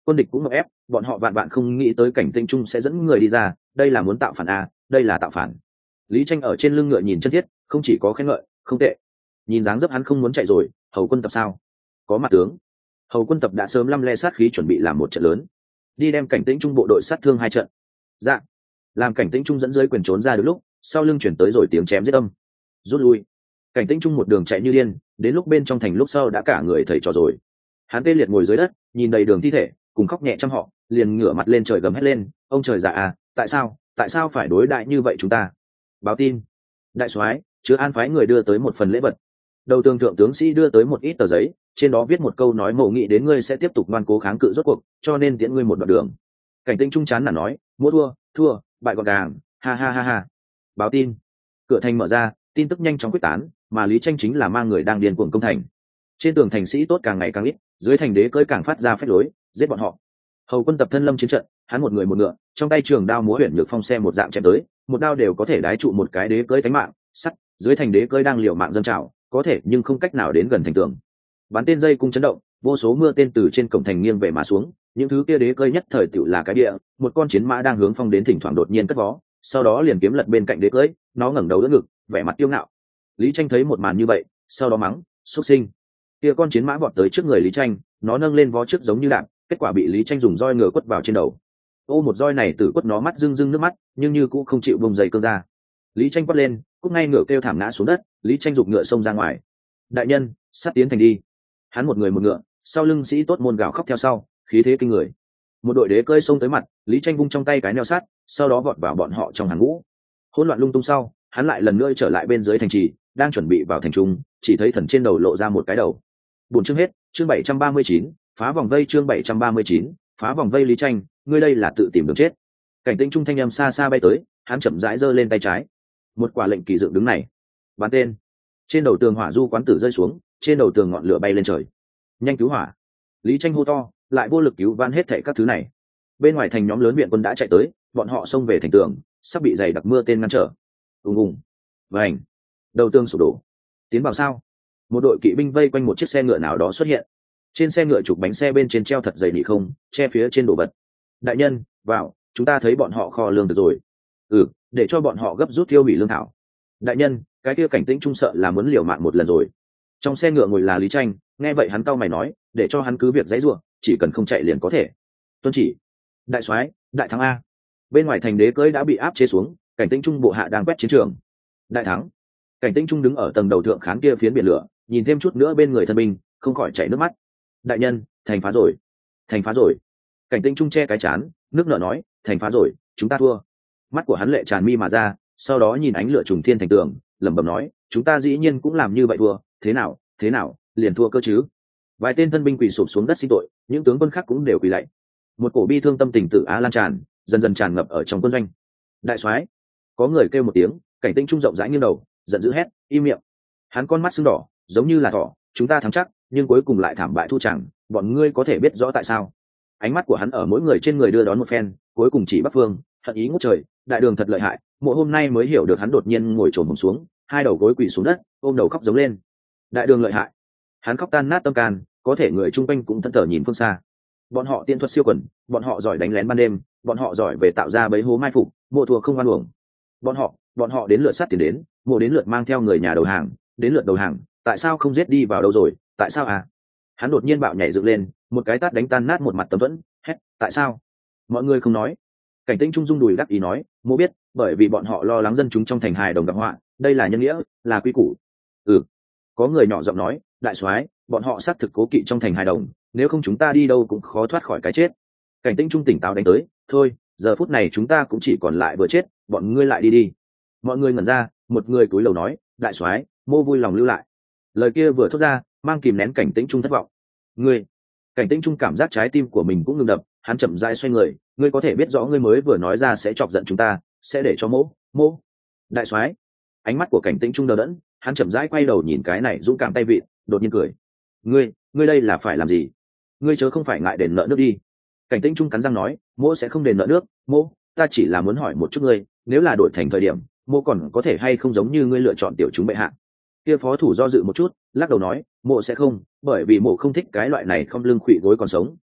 Quân địch cũng ngợp ép, bọn họ vạn vạn không nghĩ tới Cảnh Tĩnh Trung sẽ dẫn người đi ra, đây là muốn tạo phản à, đây là tạo phản. Lý Tranh ở trên lưng ngựa nhìn chân thiết, không chỉ có khen ngợi, không tệ. Nhìn dáng dấp hắn không muốn chạy rồi, Hầu Quân Tập sao? Có mặt tướng. Hầu Quân Tập đã sớm lăm le sát khí chuẩn bị làm một trận lớn, đi đem Cảnh Tĩnh Trung bộ đội sát thương hai trận. Dạ. Làm Cảnh Tĩnh Trung dẫn dưới quyền trốn ra được lúc, sau lưng chuyển tới rồi tiếng chém giết âm. Rút lui. Cảnh Tĩnh Trung một đường chạy như điên, đến lúc bên trong thành lúc sau đã cả người thầy trò rồi. Hắn tê liệt ngồi dưới đất, nhìn đầy đường thi thể, cùng khóc nhẹ trăm họ, liền ngửa mặt lên trời gầm hét lên, ông trời già à, tại sao, tại sao phải đối đại như vậy chúng ta? Báo tin. Đại soái, chứa an phái người đưa tới một phần lễ vật. Đầu tường thượng tướng sĩ đưa tới một ít tờ giấy, trên đó viết một câu nói mộ nghị đến ngươi sẽ tiếp tục ngoan cố kháng cự rốt cuộc, cho nên tiễn ngươi một đoạn đường. Cảnh Tĩnh Trung chán là nói, mua thua, thua, bại gọn gàng, ha ha ha ha. Báo tin. Cửa thành mở ra, tin tức nhanh chóng quyết tán, mà Lý Tranh chính là mang người đang điên cuồng công thành. Trên tường thành sĩ tốt càng ngày càng ít, dưới thành đế cưỡi càng phát ra phách lối, giết bọn họ. Hầu Quân Tập thân lâm chiến trận, hắn một người một ngựa, trong tay trường đao múa huyền nhược phong xe một dạng chém tới, một đao đều có thể đái trụ một cái đế cưỡi tánh mạng, sắt, dưới thành đế cưỡi đang liều mạng dâng trào, có thể nhưng không cách nào đến gần thành tường. Bắn tên dây cung chấn động, vô số mưa tên từ trên cổng thành nghiêng về mà xuống, những thứ kia đế cưỡi nhất thời tựu là cái địa, một con chiến mã đang hướng phong đến thỉnh thoảng đột nhiên cất vó, sau đó liền kiếm lật bên cạnh đế cưỡi, nó ngẩng đầu đỡ ngực, vẻ mặt kiêu ngạo. Lý Tranh thấy một màn như vậy, sau đó mắng, xuất sinh. Kia con chiến mã vọt tới trước người Lý Tranh, nó nâng lên vó trước giống như đạn, kết quả bị Lý Tranh dùng roi ngựa quất vào trên đầu. Ô một roi này tử quất nó mắt rưng rưng nước mắt, nhưng như cũng không chịu vùng dậy cơn ra. Lý Tranh quát lên, cúc ngay ngựa kêu thảm ngã xuống đất, Lý Tranh giục ngựa xông ra ngoài. Đại nhân, sát tiến thành đi. Hắn một người một ngựa, sau lưng sĩ tốt môn gào khóc theo sau, khí thế kinh người. Một đội đế cơi xông tới mặt, Lý Tranh vung trong tay cái neo sắt, sau đó vọt vào bọn họ trong hàng ngũ. Hỗn loạn lung tung sau, hắn lại lần nữa trở lại bên dưới thành trì, đang chuẩn bị vào thành trung, chỉ thấy thần trên đầu lộ ra một cái đầu. Buồn chương hết, chương bảy trăm ba mươi chín, phá vòng vây chương bảy trăm ba mươi chín, phá vòng vây. Lý Tranh, ngươi đây là tự tìm đường chết. Cảnh Tĩnh Trung thanh âm xa xa bay tới, hắn chậm rãi giơ lên tay trái. Một quả lệnh kỳ dựng đứng này. Bắn tên. Trên đầu tường hỏa du quán tử rơi xuống, trên đầu tường ngọn lửa bay lên trời. Nhanh cứu hỏa. Lý Tranh hô to, lại vô lực cứu vãn hết thảy các thứ này. Bên ngoài thành nhóm lớn viện quân đã chạy tới, bọn họ xông về thành tường, sắp bị dày đặc mưa tên ngăn trở. Ùng ùng. Vành. Đầu tường sụp đổ. Tiến vào sao? Một đội kỵ binh vây quanh một chiếc xe ngựa nào đó xuất hiện. Trên xe ngựa trục bánh xe bên trên treo thật dày nỉ không, che phía trên đồ vật. Đại nhân, vào, chúng ta thấy bọn họ kho lương được rồi. Ừ, để cho bọn họ gấp rút tiêu hủy lương thảo. Đại nhân, cái kia Cảnh Tĩnh Trung sợ là muốn liều mạng một lần rồi. Trong xe ngựa ngồi là Lý Tranh, nghe vậy hắn cau mày nói, để cho hắn cứ việc dãy rủa, chỉ cần không chạy liền có thể. Tuân chỉ. Đại soái, đại thắng a. Bên ngoài thành đế cưỡi đã bị áp chế xuống, Cảnh Tĩnh Trung bộ hạ đang quét chiến trường. Đại thắng. Cảnh Tĩnh Trung đứng ở tầng đầu thượng khán kia phiến biển lửa, nhìn thêm chút nữa bên người thân binh, không khỏi chảy nước mắt. Đại nhân, thành phá rồi, thành phá rồi. Cảnh Tĩnh Trung che cái chán, nước nở nói, thành phá rồi, chúng ta thua. Mắt của hắn lệ tràn mi mà ra, sau đó nhìn ánh lửa trùng thiên thành tường, lẩm bẩm nói, chúng ta dĩ nhiên cũng làm như vậy thua, thế nào, thế nào, liền thua cơ chứ. Vài tên thân binh quỳ sụp xuống đất xin tội, những tướng quân khác cũng đều quỳ lạy. Một cổ bi thương tâm tình tự á lan tràn, dần dần tràn ngập ở trong quân doanh. Đại soái, có người kêu một tiếng, Cảnh Tĩnh Trung rộng rãi nghiêng đầu, giận dữ hét, im miệng. Hắn con mắt sưng đỏ, giống như là thỏ, chúng ta thắng chắc, nhưng cuối cùng lại thảm bại thu chẳng, bọn ngươi có thể biết rõ tại sao. Ánh mắt của hắn ở mỗi người trên người đưa đón một phen, cuối cùng chỉ Bắc Phương, hận ý ngút trời, đại đường thật lợi hại, mộ hôm nay mới hiểu được hắn đột nhiên ngồi trồm hổm xuống, hai đầu gối quỳ xuống đất, ôm đầu khóc giống lên. Đại đường lợi hại. Hắn khóc tan nát tâm can, có thể người chung quanh cũng thẫn thờ nhìn phương xa. Bọn họ tiên thuật siêu quần, bọn họ giỏi đánh lén ban đêm, bọn họ giỏi về tạo ra bẫy hố mai phục, mộ thua không oan uổng. Bọn họ, bọn họ đến lượt sát tiền đến, mộ đến lượt mang theo người nhà đầu hàng, đến lượt đầu hàng, tại sao không giết đi vào đâu rồi, tại sao à? Hắn đột nhiên bạo nhảy dựng lên, một cái tát đánh tan nát một mặt tấm thuẫn, hét, tại sao? Mọi người không nói. Cảnh Tĩnh Trung rung đùi đắc ý nói, mộ biết, bởi vì bọn họ lo lắng dân chúng trong thành hài đồng gặp họa, đây là nhân nghĩa, là quy củ. Ừ. Có người nhỏ giọng nói, đại soái, bọn họ xác thực cố kỵ trong thành hài đồng, nếu không chúng ta đi đâu cũng khó thoát khỏi cái chết. Cảnh Tĩnh Trung tỉnh táo đánh tới, thôi, giờ phút này chúng ta cũng chỉ còn lại vừa chết, bọn ngươi lại đi đi. Mọi người ngẩn ra, một người cúi đầu nói, đại soái, mô vui lòng lưu lại. Lời kia vừa thốt ra, mang kìm nén Cảnh Tĩnh Trung thất vọng. Ngươi. Cảnh Tĩnh Trung cảm giác trái tim của mình cũng ngừng đập, hắn chậm rãi xoay người, ngươi có thể biết rõ ngươi mới vừa nói ra sẽ chọc giận chúng ta, sẽ để cho mỗ, mỗ. Đại soái. Ánh mắt của Cảnh Tĩnh Trung đờ đẫn, hắn chậm rãi quay đầu nhìn cái này dũng cảm tay vịn, đột nhiên cười. Ngươi, ngươi đây là phải làm gì? Ngươi chớ không phải ngại đền nợ nước đi. Cảnh Tĩnh Trung cắn răng nói, mỗ sẽ không đền nợ nước, mỗ, ta chỉ là muốn hỏi một chút ngươi, nếu là đổi thành thời điểm, mỗ còn có thể hay không giống như ngươi lựa chọn tiểu chúng bệ hạ. Kia phó thủ do dự một chút, lắc đầu nói, mỗ sẽ không, bởi vì mỗ không thích cái loại này không lưng khuỵu gối còn sống,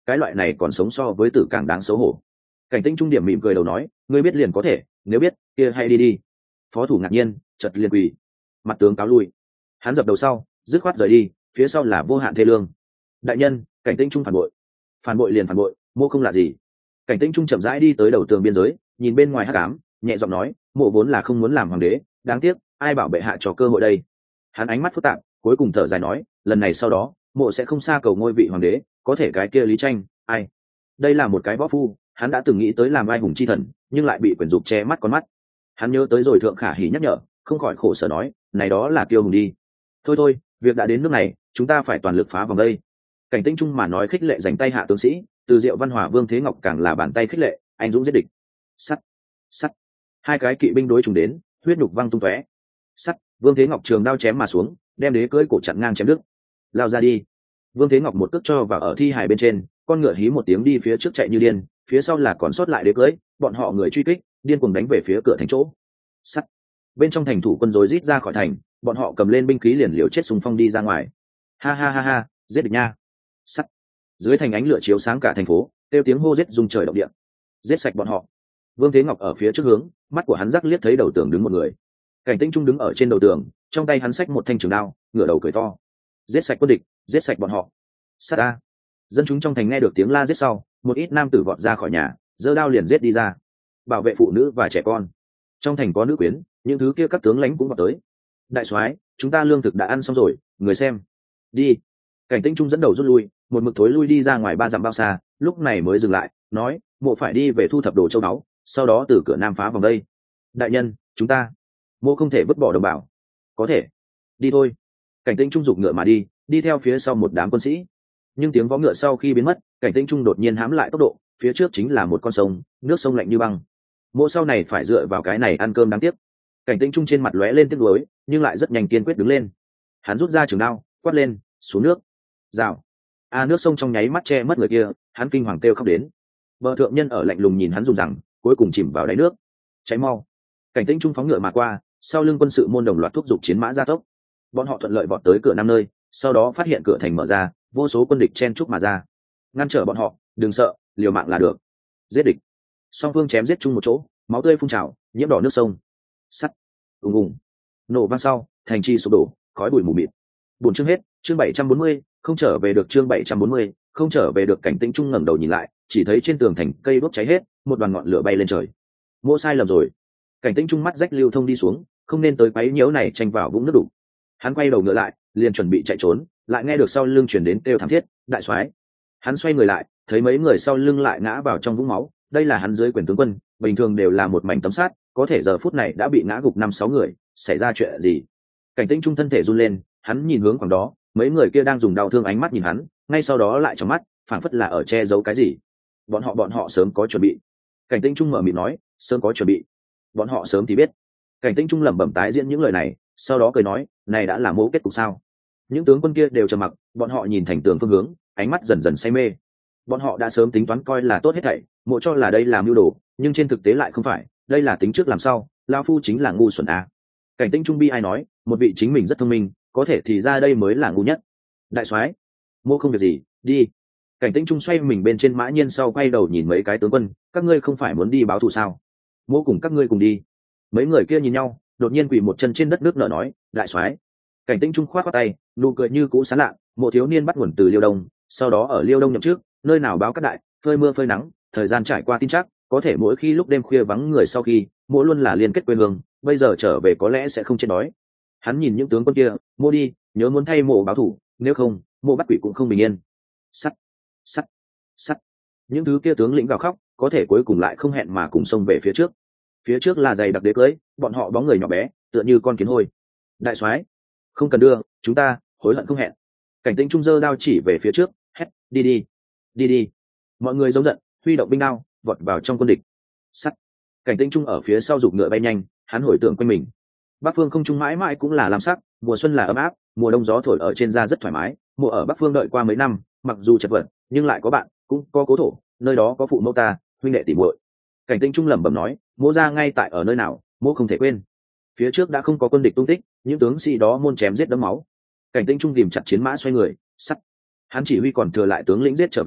cái loại này còn sống so với tử càng đáng xấu hổ. Cảnh Tĩnh Trung điểm mỉm cười đầu nói, ngươi biết liền có thể, nếu biết kia hay đi đi. Phó thủ ngạc nhiên, chợt liền quỳ, mặt tướng cáo lui. Hắn dập đầu sau, dứt khoát rời đi, phía sau là vô hạn thê lương. Đại nhân, Cảnh Tĩnh Trung phản bội. Phản bội liền phản bội, mô không là gì. Cảnh Tĩnh Trung chậm rãi đi tới đầu tường biên giới, nhìn bên ngoài hắc ám, nhẹ giọng nói, mộ vốn là không muốn làm hoàng đế, đáng tiếc ai bảo bệ hạ cho cơ hội đây. Hắn ánh mắt phức tạp, cuối cùng thở dài nói, lần này sau đó mộ sẽ không xa cầu ngôi vị hoàng đế, có thể cái kia Lý Tranh, ai? Đây là một cái võ phu, hắn đã từng nghĩ tới làm ai hùng chi thần, nhưng lại bị quyền dục che mắt con mắt. Hắn nhớ tới rồi thượng khả hỉ nhắc nhở, không khỏi khổ sở nói, này đó là kiêu hùng đi. Thôi thôi, việc đã đến nước này, chúng ta phải toàn lực phá vòng đây. Cảnh Tĩnh Trung mà nói khích lệ dành tay hạ tướng sĩ, từ Diệu Văn Hòa Vương Thế Ngọc càng là bàn tay khích lệ, anh dũng giết địch. Sắt, sắt. Hai cái kỵ binh đối trùng đến, huyết nhục văng tung tóe. Sắt, Vương Thế Ngọc trường đao chém mà xuống, đem đế cưỡi cổ chặn ngang chém đứt. Lao ra đi. Vương Thế Ngọc một cước cho vào ở thi hài bên trên, con ngựa hí một tiếng đi phía trước chạy như điên, phía sau là còn sót lại đế cưỡi, bọn họ người truy kích, điên cuồng đánh về phía cửa thành chỗ. Sắt. Bên trong thành thủ quân rối rít ra khỏi thành, bọn họ cầm lên binh khí liền liều chết xung phong đi ra ngoài. Ha ha ha ha, giết địch nha. Sắt. Dưới thành ánh lửa chiếu sáng cả thành phố, kêu tiếng hô giết rung trời động địa. Giết sạch bọn họ. Vương Thế Ngọc ở phía trước hướng, mắt của hắn rắc liếc thấy đầu tường đứng một người. Cảnh Tĩnh Trung đứng ở trên đầu tường, trong tay hắn xách một thanh trường đao, ngửa đầu cười to. Giết sạch quân địch, giết sạch bọn họ. Sát a. Dân chúng trong thành nghe được tiếng la giết sau, một ít nam tử vọt ra khỏi nhà, giơ đao liền giết đi ra, bảo vệ phụ nữ và trẻ con. Trong thành có nữ quyến, những thứ kia các tướng lãnh cũng vọt tới. Đại soái, chúng ta lương thực đã ăn xong rồi, người xem. Đi. Cảnh Tĩnh Trung dẫn đầu rút lui, một mực thối lui đi ra ngoài ba dặm bao xa, lúc này mới dừng lại, nói, mộ phải đi về thu thập đồ châu báu, sau đó từ cửa nam phá vòng đây. Đại nhân, chúng ta, mộ không thể vứt bỏ đồng bào. Có thể. Đi thôi. Cảnh Tĩnh Trung giục ngựa mà đi, đi theo phía sau một đám quân sĩ. Nhưng tiếng vó ngựa sau khi biến mất, Cảnh Tĩnh Trung đột nhiên hãm lại tốc độ, phía trước chính là một con sông, nước sông lạnh như băng. Mộ sau này phải dựa vào cái này ăn cơm đáng tiếc. Cảnh Tĩnh Trung trên mặt lóe lên tiếc nuối, nhưng lại rất nhanh kiên quyết đứng lên. Hắn rút ra trường đao, quát lên, xuống nước. Rào. A nước sông trong nháy mắt che mất người kia, hắn kinh hoàng kêu khóc đến. Bờ thượng nhân ở lạnh lùng nhìn hắn dùng rằng, cuối cùng chìm vào đáy nước. Cháy mau. Cảnh Tĩnh Trung phóng ngựa mà qua, sau lưng quân sự môn đồng loạt thúc giục chiến mã gia tốc. Bọn họ thuận lợi vọt tới cửa năm nơi, sau đó phát hiện cửa thành mở ra, vô số quân địch chen chúc mà ra. Ngăn trở bọn họ, đừng sợ, liều mạng là được. Giết địch. Song phương chém giết chung một chỗ, máu tươi phun trào, nhiễm đỏ nước sông. Sắt. Ùng ùng. Nổ vang sau, thành trì sụp đổ, khói bụi mù mịt. Buồn chương hết, chương bảy trăm bốn mươi, không trở về được chương bảy trăm bốn mươi, không trở về được. Cảnh Tĩnh Trung ngẩng đầu nhìn lại, chỉ thấy trên tường thành cây đốt cháy hết, một đoàn ngọn lửa bay lên trời. Mộ sai lầm rồi. Cảnh Tĩnh Trung mắt rách lưu thông đi xuống, không nên tới quấy nhiễu này tranh vào vũng nước đủ. Hắn quay đầu ngựa lại, liền chuẩn bị chạy trốn, lại nghe được sau lưng truyền đến kêu thảm thiết, đại soái. Hắn xoay người lại, thấy mấy người sau lưng lại ngã vào trong vũng máu, đây là hắn dưới quyền tướng quân, bình thường đều là một mảnh tấm sắt, có thể giờ phút này đã bị ngã gục năm sáu người, xảy ra chuyện gì? Cảnh Tĩnh Trung thân thể run lên, hắn nhìn hướng khoảng đó, mấy người kia đang dùng đau thương ánh mắt nhìn hắn, ngay sau đó lại trong mắt, phảng phất là ở che giấu cái gì. Bọn họ bọn họ sớm có chuẩn bị. Cảnh Tĩnh Trung mở miệng nói, sớm có chuẩn bị. Bọn họ sớm thì biết. Cảnh Tĩnh Trung lẩm bẩm tái diễn những lời này, sau đó cười nói, này đã là mẫu kết cục sao? Những tướng quân kia đều trầm mặc, bọn họ nhìn thành tường phương hướng, ánh mắt dần dần say mê. Bọn họ đã sớm tính toán coi là tốt hết thảy, mộ cho là đây là mưu đồ, nhưng trên thực tế lại không phải, đây là tính trước làm sau, lão phu chính là ngu xuẩn à. Cảnh Tĩnh Trung bi ai nói, một vị chính mình rất thông minh, có thể thì ra đây mới là ngu nhất. Đại soái, mộ không việc gì, đi. Cảnh Tĩnh Trung xoay mình bên trên mã nhiên sau quay đầu nhìn mấy cái tướng quân, các ngươi không phải muốn đi báo thù sao? Mộ cùng các ngươi cùng đi. Mấy người kia nhìn nhau, đột nhiên quỳ một chân trên đất nước nở nói, đại soái. Cảnh Tĩnh Trung khoát khoát tay, nụ cười như cũ sán lạ, mộ thiếu niên bắt nguồn từ Liêu Đông, sau đó ở Liêu Đông nhậm trước, nơi nào báo các đại, phơi mưa phơi nắng, thời gian trải qua tin chắc, có thể mỗi khi lúc đêm khuya vắng người sau khi, mộ luôn là liên kết quê hương, bây giờ trở về có lẽ sẽ không chết đói. Hắn nhìn những tướng quân kia, mộ đi, nhớ muốn thay mộ báo thủ, nếu không, mộ bắt quỷ cũng không bình yên. Sắt, sắt, sắt. Những thứ kia tướng lĩnh gào khóc, có thể cuối cùng lại không hẹn mà cùng xông về phía trước. Phía trước là dày đặc đế cưới, bọn họ bóng người nhỏ bé, tựa như con kiến hôi. Đại soái, không cần đưa, chúng ta hối hận không hẹn. Cảnh Tĩnh Trung giơ đao chỉ về phía trước, hét, đi đi, đi đi. Mọi người giống giận, huy động binh đao, vọt vào trong quân địch. Sắt. Cảnh Tĩnh Trung ở phía sau giục ngựa bay nhanh, hắn hồi tưởng quanh mình. Bắc phương không trung mãi mãi cũng là lam sắc, mùa xuân là ấm áp, mùa đông gió thổi ở trên da rất thoải mái. Mùa ở Bắc phương đợi qua mấy năm, mặc dù chật vật, nhưng lại có bạn, cũng có cố thổ, nơi đó có phụ mẫu ta, huynh đệ tỷ muội. Cảnh Tĩnh Trung lẩm bẩm nói, mộ gia ngay tại ở nơi nào, mộ không thể quên. Phía trước đã không có quân địch tung tích, những tướng sĩ đó môn chém giết đẫm máu. Cảnh Tĩnh Trung tìm chặt chiến mã xoay người, sắt. Hắn chỉ huy còn thừa lại tướng lĩnh giết trở về,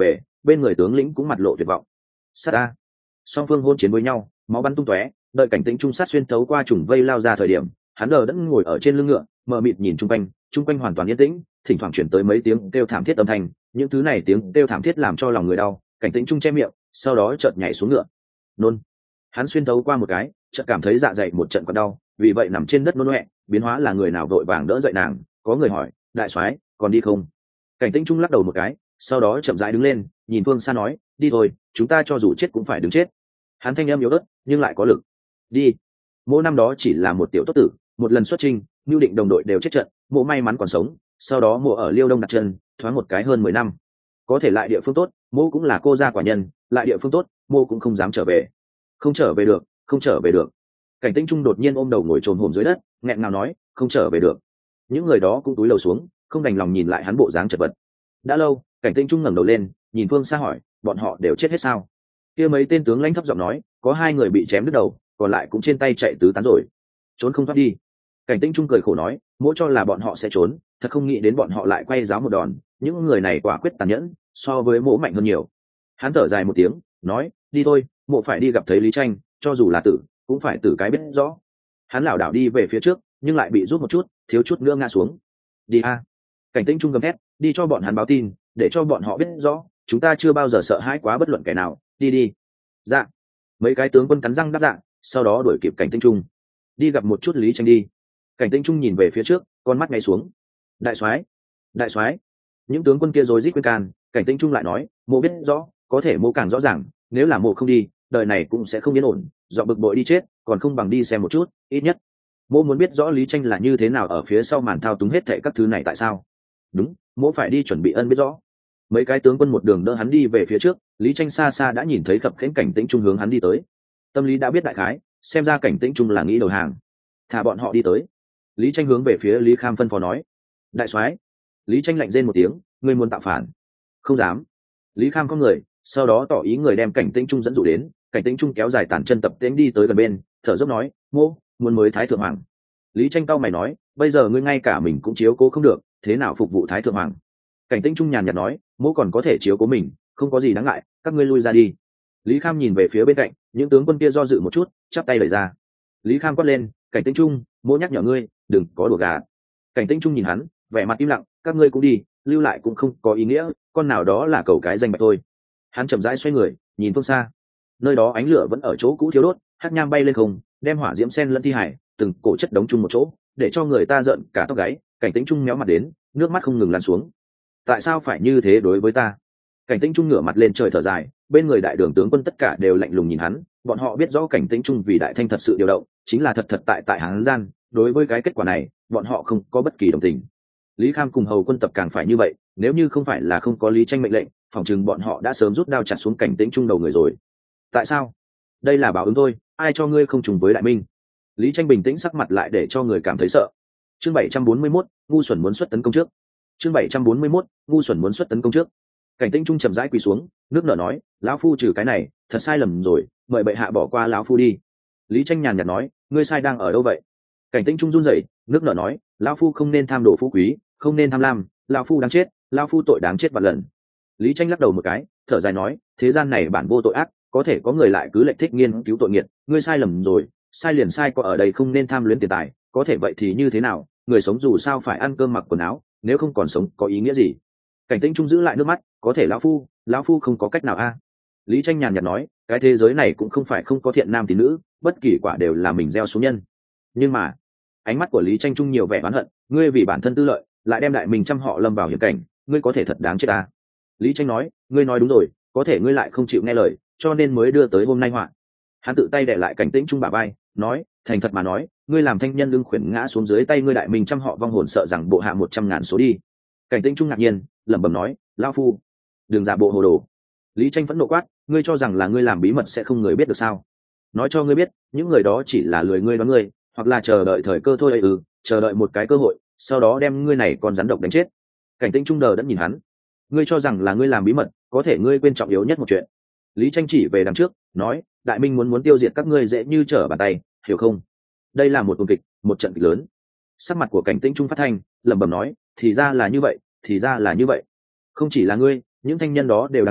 bên người tướng lĩnh cũng mặt lộ tuyệt vọng. Sát a! Song phương hôn chiến với nhau, máu bắn tung tóe, đợi Cảnh Tĩnh Trung sát xuyên thấu qua trùng vây lao ra thời điểm, hắn đờ đẫn ngồi ở trên lưng ngựa, mờ mịt nhìn chung quanh, chung quanh hoàn toàn yên tĩnh, thỉnh thoảng chuyển tới mấy tiếng kêu thảm thiết âm thanh, những thứ này tiếng kêu thảm thiết làm cho lòng người đau. Cảnh Tĩnh Trung che miệng, sau đó chợt nhảy xuống ngựa. Nôn. Hắn xuyên thấu qua một cái, chợt cảm thấy dạ dày một trận còn đau, vì vậy nằm trên đất nôn ọe, biến hóa là người nào vội vàng đỡ dậy nàng, có người hỏi, đại soái, còn đi không? Cảnh Tĩnh Trung lắc đầu một cái, sau đó chậm rãi đứng lên, nhìn phương xa nói, đi thôi, chúng ta cho dù chết cũng phải đứng chết. Hắn thanh âm yếu ớt nhưng lại có lực. Đi. Mỗi năm đó chỉ là một tiểu tốt tử, một lần xuất chinh, Nưu Định đồng đội đều chết trận, mộ may mắn còn sống, sau đó mộ ở Liêu Đông đặt chân, thoáng một cái hơn mười năm. Có thể lại địa phương tốt, mộ cũng là cô gia quả nhân, lại địa phương tốt, mộ cũng không dám trở về. Không trở về được, không trở về được. Cảnh Tĩnh Trung đột nhiên ôm đầu ngồi trồm hổm dưới đất, nghẹn ngào nói, không trở về được. Những người đó cũng túi lầu xuống, không đành lòng nhìn lại hắn bộ dáng chật vật. Đã lâu, Cảnh Tĩnh Trung ngẩng đầu lên, nhìn phương xa hỏi, bọn họ đều chết hết sao? Kia mấy tên tướng lãnh thấp giọng nói, có hai người bị chém đứt đầu, còn lại cũng trên tay chạy tứ tán rồi, trốn không thoát đi. Cảnh Tĩnh Trung cười khổ nói, mỗi cho là bọn họ sẽ trốn, thật không nghĩ đến bọn họ lại quay giáo một đòn, những người này quả quyết tàn nhẫn, so với mỗ mạnh hơn nhiều. Hắn thở dài một tiếng, nói, đi thôi, mộ phải đi gặp thấy Lý Tranh, cho dù là tử, cũng phải tử cái biết rõ. Hắn lảo đảo đi về phía trước, nhưng lại bị rút một chút, thiếu chút nữa ngã xuống. Đi a! Cảnh Tĩnh Trung gầm thét, đi cho bọn hắn báo tin, để cho bọn họ biết rõ, chúng ta chưa bao giờ sợ hãi quá bất luận kẻ nào, đi đi. Dạ. Mấy cái tướng quân cắn răng đáp dạ, sau đó đuổi kịp Cảnh Tĩnh Trung. Đi gặp một chút Lý Tranh đi. Cảnh Tĩnh Trung nhìn về phía trước, con mắt ngay xuống. Đại soái, đại soái. Những tướng quân kia rối rít khuyên can, Cảnh Tĩnh Trung lại nói, mộ biết rõ, có thể mộ càng rõ ràng, nếu là mộ không đi, đời này cũng sẽ không yên ổn, do bực bội đi chết, còn không bằng đi xem một chút, ít nhất mộ muốn biết rõ Lý Tranh là như thế nào ở phía sau màn thao túng hết thảy các thứ này tại sao. Đúng, mộ phải đi chuẩn bị ân biết rõ. Mấy cái tướng quân một đường đỡ hắn đi về phía trước, Lý Tranh xa xa đã nhìn thấy khập khiễng Cảnh Tĩnh Trung hướng hắn đi tới. Tâm lý đã biết đại khái, xem ra Cảnh Tĩnh Trung là nghĩ đầu hàng, thả bọn họ đi tới. Lý Tranh hướng về phía Lý Kham phân phó nói, đại soái. Lý Tranh lạnh rên một tiếng, ngươi muốn tạo phản? Không dám. Lý Kham có người, sau đó tỏ ý người đem Cảnh Tĩnh Trung dẫn dụ đến. Cảnh Tĩnh Trung kéo dài tản chân tập tễnh đi tới gần bên, thở dốc nói, mô muốn mới thái thượng hoàng. Lý Tranh cau mày nói, bây giờ ngươi ngay cả mình cũng chiếu cố không được, thế nào phục vụ thái thượng hoàng? Cảnh Tĩnh Trung nhàn nhạt nói, mô còn có thể chiếu cố mình, không có gì đáng ngại, các ngươi lui ra đi. Lý Kham nhìn về phía bên cạnh, những tướng quân kia do dự một chút, chắp tay đẩy ra. Lý Kham quát lên, Cảnh Tĩnh Trung, mô nhắc nhở ngươi, đừng có đùa gà. Cảnh Tĩnh Trung nhìn hắn, vẻ mặt im lặng, các ngươi cũng đi, lưu lại cũng không có ý nghĩa, con nào đó là cầu cái danh bạch thôi. Hắn chậm rãi xoay người, nhìn phương xa, nơi đó ánh lửa vẫn ở chỗ cũ thiếu đốt, hắc nham bay lên không, đem hỏa diễm sen lẫn thi hải, từng cổ chất đống chung một chỗ, để cho người ta giận cả tóc gáy. Cảnh Tĩnh Trung méo mặt đến, nước mắt không ngừng lan xuống. Tại sao phải như thế đối với ta? Cảnh Tĩnh Trung ngửa mặt lên trời thở dài, bên người đại đường tướng quân tất cả đều lạnh lùng nhìn hắn, bọn họ biết rõ Cảnh Tĩnh Trung vì đại thanh thật sự điều động, chính là thật thật tại tại hắn gian, đối với cái kết quả này, bọn họ không có bất kỳ đồng tình. Lý Kham cùng hầu quân tập càng phải như vậy, nếu như không phải là không có Lý Tranh mệnh lệnh, phòng chừng bọn họ đã sớm rút đao chặt xuống Cảnh Tĩnh Trung đầu người rồi. Tại sao? Đây là báo ứng thôi, ai cho ngươi không trùng với đại minh? Lý Tranh bình tĩnh sắc mặt lại để cho người cảm thấy sợ. Chương bảy trăm bốn mươi mốt, ngu xuẩn muốn xuất tấn công trước. Chương bảy trăm bốn mươi mốt, ngu xuẩn muốn xuất tấn công trước. Cảnh Tĩnh Trung chậm rãi quỳ xuống, nước nở nói, lão phu trừ cái này, thật sai lầm rồi, mời bệ hạ bỏ qua lão phu đi. Lý Tranh nhàn nhạt nói, ngươi sai đang ở đâu vậy? Cảnh Tĩnh Trung run rẩy, nước nở nói, lão phu không nên tham đồ phú quý, không nên tham lam, lão phu đáng chết, lão phu tội đáng chết vạn lần. Lý Tranh lắc đầu một cái, thở dài nói, thế gian này bản vô tội ác, có thể có người lại cứ lệch thích nghiên cứu tội nghiệt, ngươi sai lầm rồi, sai liền sai có ở đây không nên tham luyến tiền tài, có thể vậy thì như thế nào, người sống dù sao phải ăn cơm mặc quần áo, nếu không còn sống có ý nghĩa gì? Cảnh Tĩnh Trung giữ lại nước mắt, có thể lão phu, lão phu không có cách nào a. Lý Tranh nhàn nhạt nói, cái thế giới này cũng không phải không có thiện nam tín nữ, bất kỳ quả đều là mình gieo xuống nhân. Nhưng mà, ánh mắt của Lý Tranh Trung nhiều vẻ oán hận, ngươi vì bản thân tư lợi, lại đem đại mình trăm họ lâm vào hiểm cảnh, ngươi có thể thật đáng chết ta. Lý Tranh nói, ngươi nói đúng rồi, có thể ngươi lại không chịu nghe lời, cho nên mới đưa tới hôm nay họa. Hắn tự tay đè lại Cảnh Tĩnh Trung bả vai, nói, thành thật mà nói, ngươi làm thanh nhân lưng khuyển ngã xuống dưới tay ngươi đại mình trăm họ vong hồn sợ rằng bộ hạ một trăm ngàn số đi. Cảnh Tĩnh Trung ngạc nhiên, lẩm bẩm nói, lão phu, đừng giả bộ hồ đồ. Lý Tranh vẫn nộ quát, ngươi cho rằng là ngươi làm bí mật sẽ không người biết được sao? Nói cho ngươi biết, những người đó chỉ là lười ngươi đoán ngươi, hoặc là chờ đợi thời cơ thôi ấy ừ, chờ đợi một cái cơ hội, sau đó đem ngươi này còn rắn độc đánh chết. Cảnh Tĩnh Trung đờ đẫn nhìn hắn, ngươi cho rằng là ngươi làm bí mật, có thể ngươi quên trọng yếu nhất một chuyện. Lý Tranh chỉ về đằng trước, nói, đại minh muốn muốn tiêu diệt các ngươi dễ như trở bàn tay, hiểu không? Đây là một cuộc kịch, một trận kịch lớn. Sắc mặt của Cảnh Tĩnh Trung phát thanh, lẩm bẩm nói, thì ra là như vậy, thì ra là như vậy. Không chỉ là ngươi, những thanh nhân đó đều đáng chết,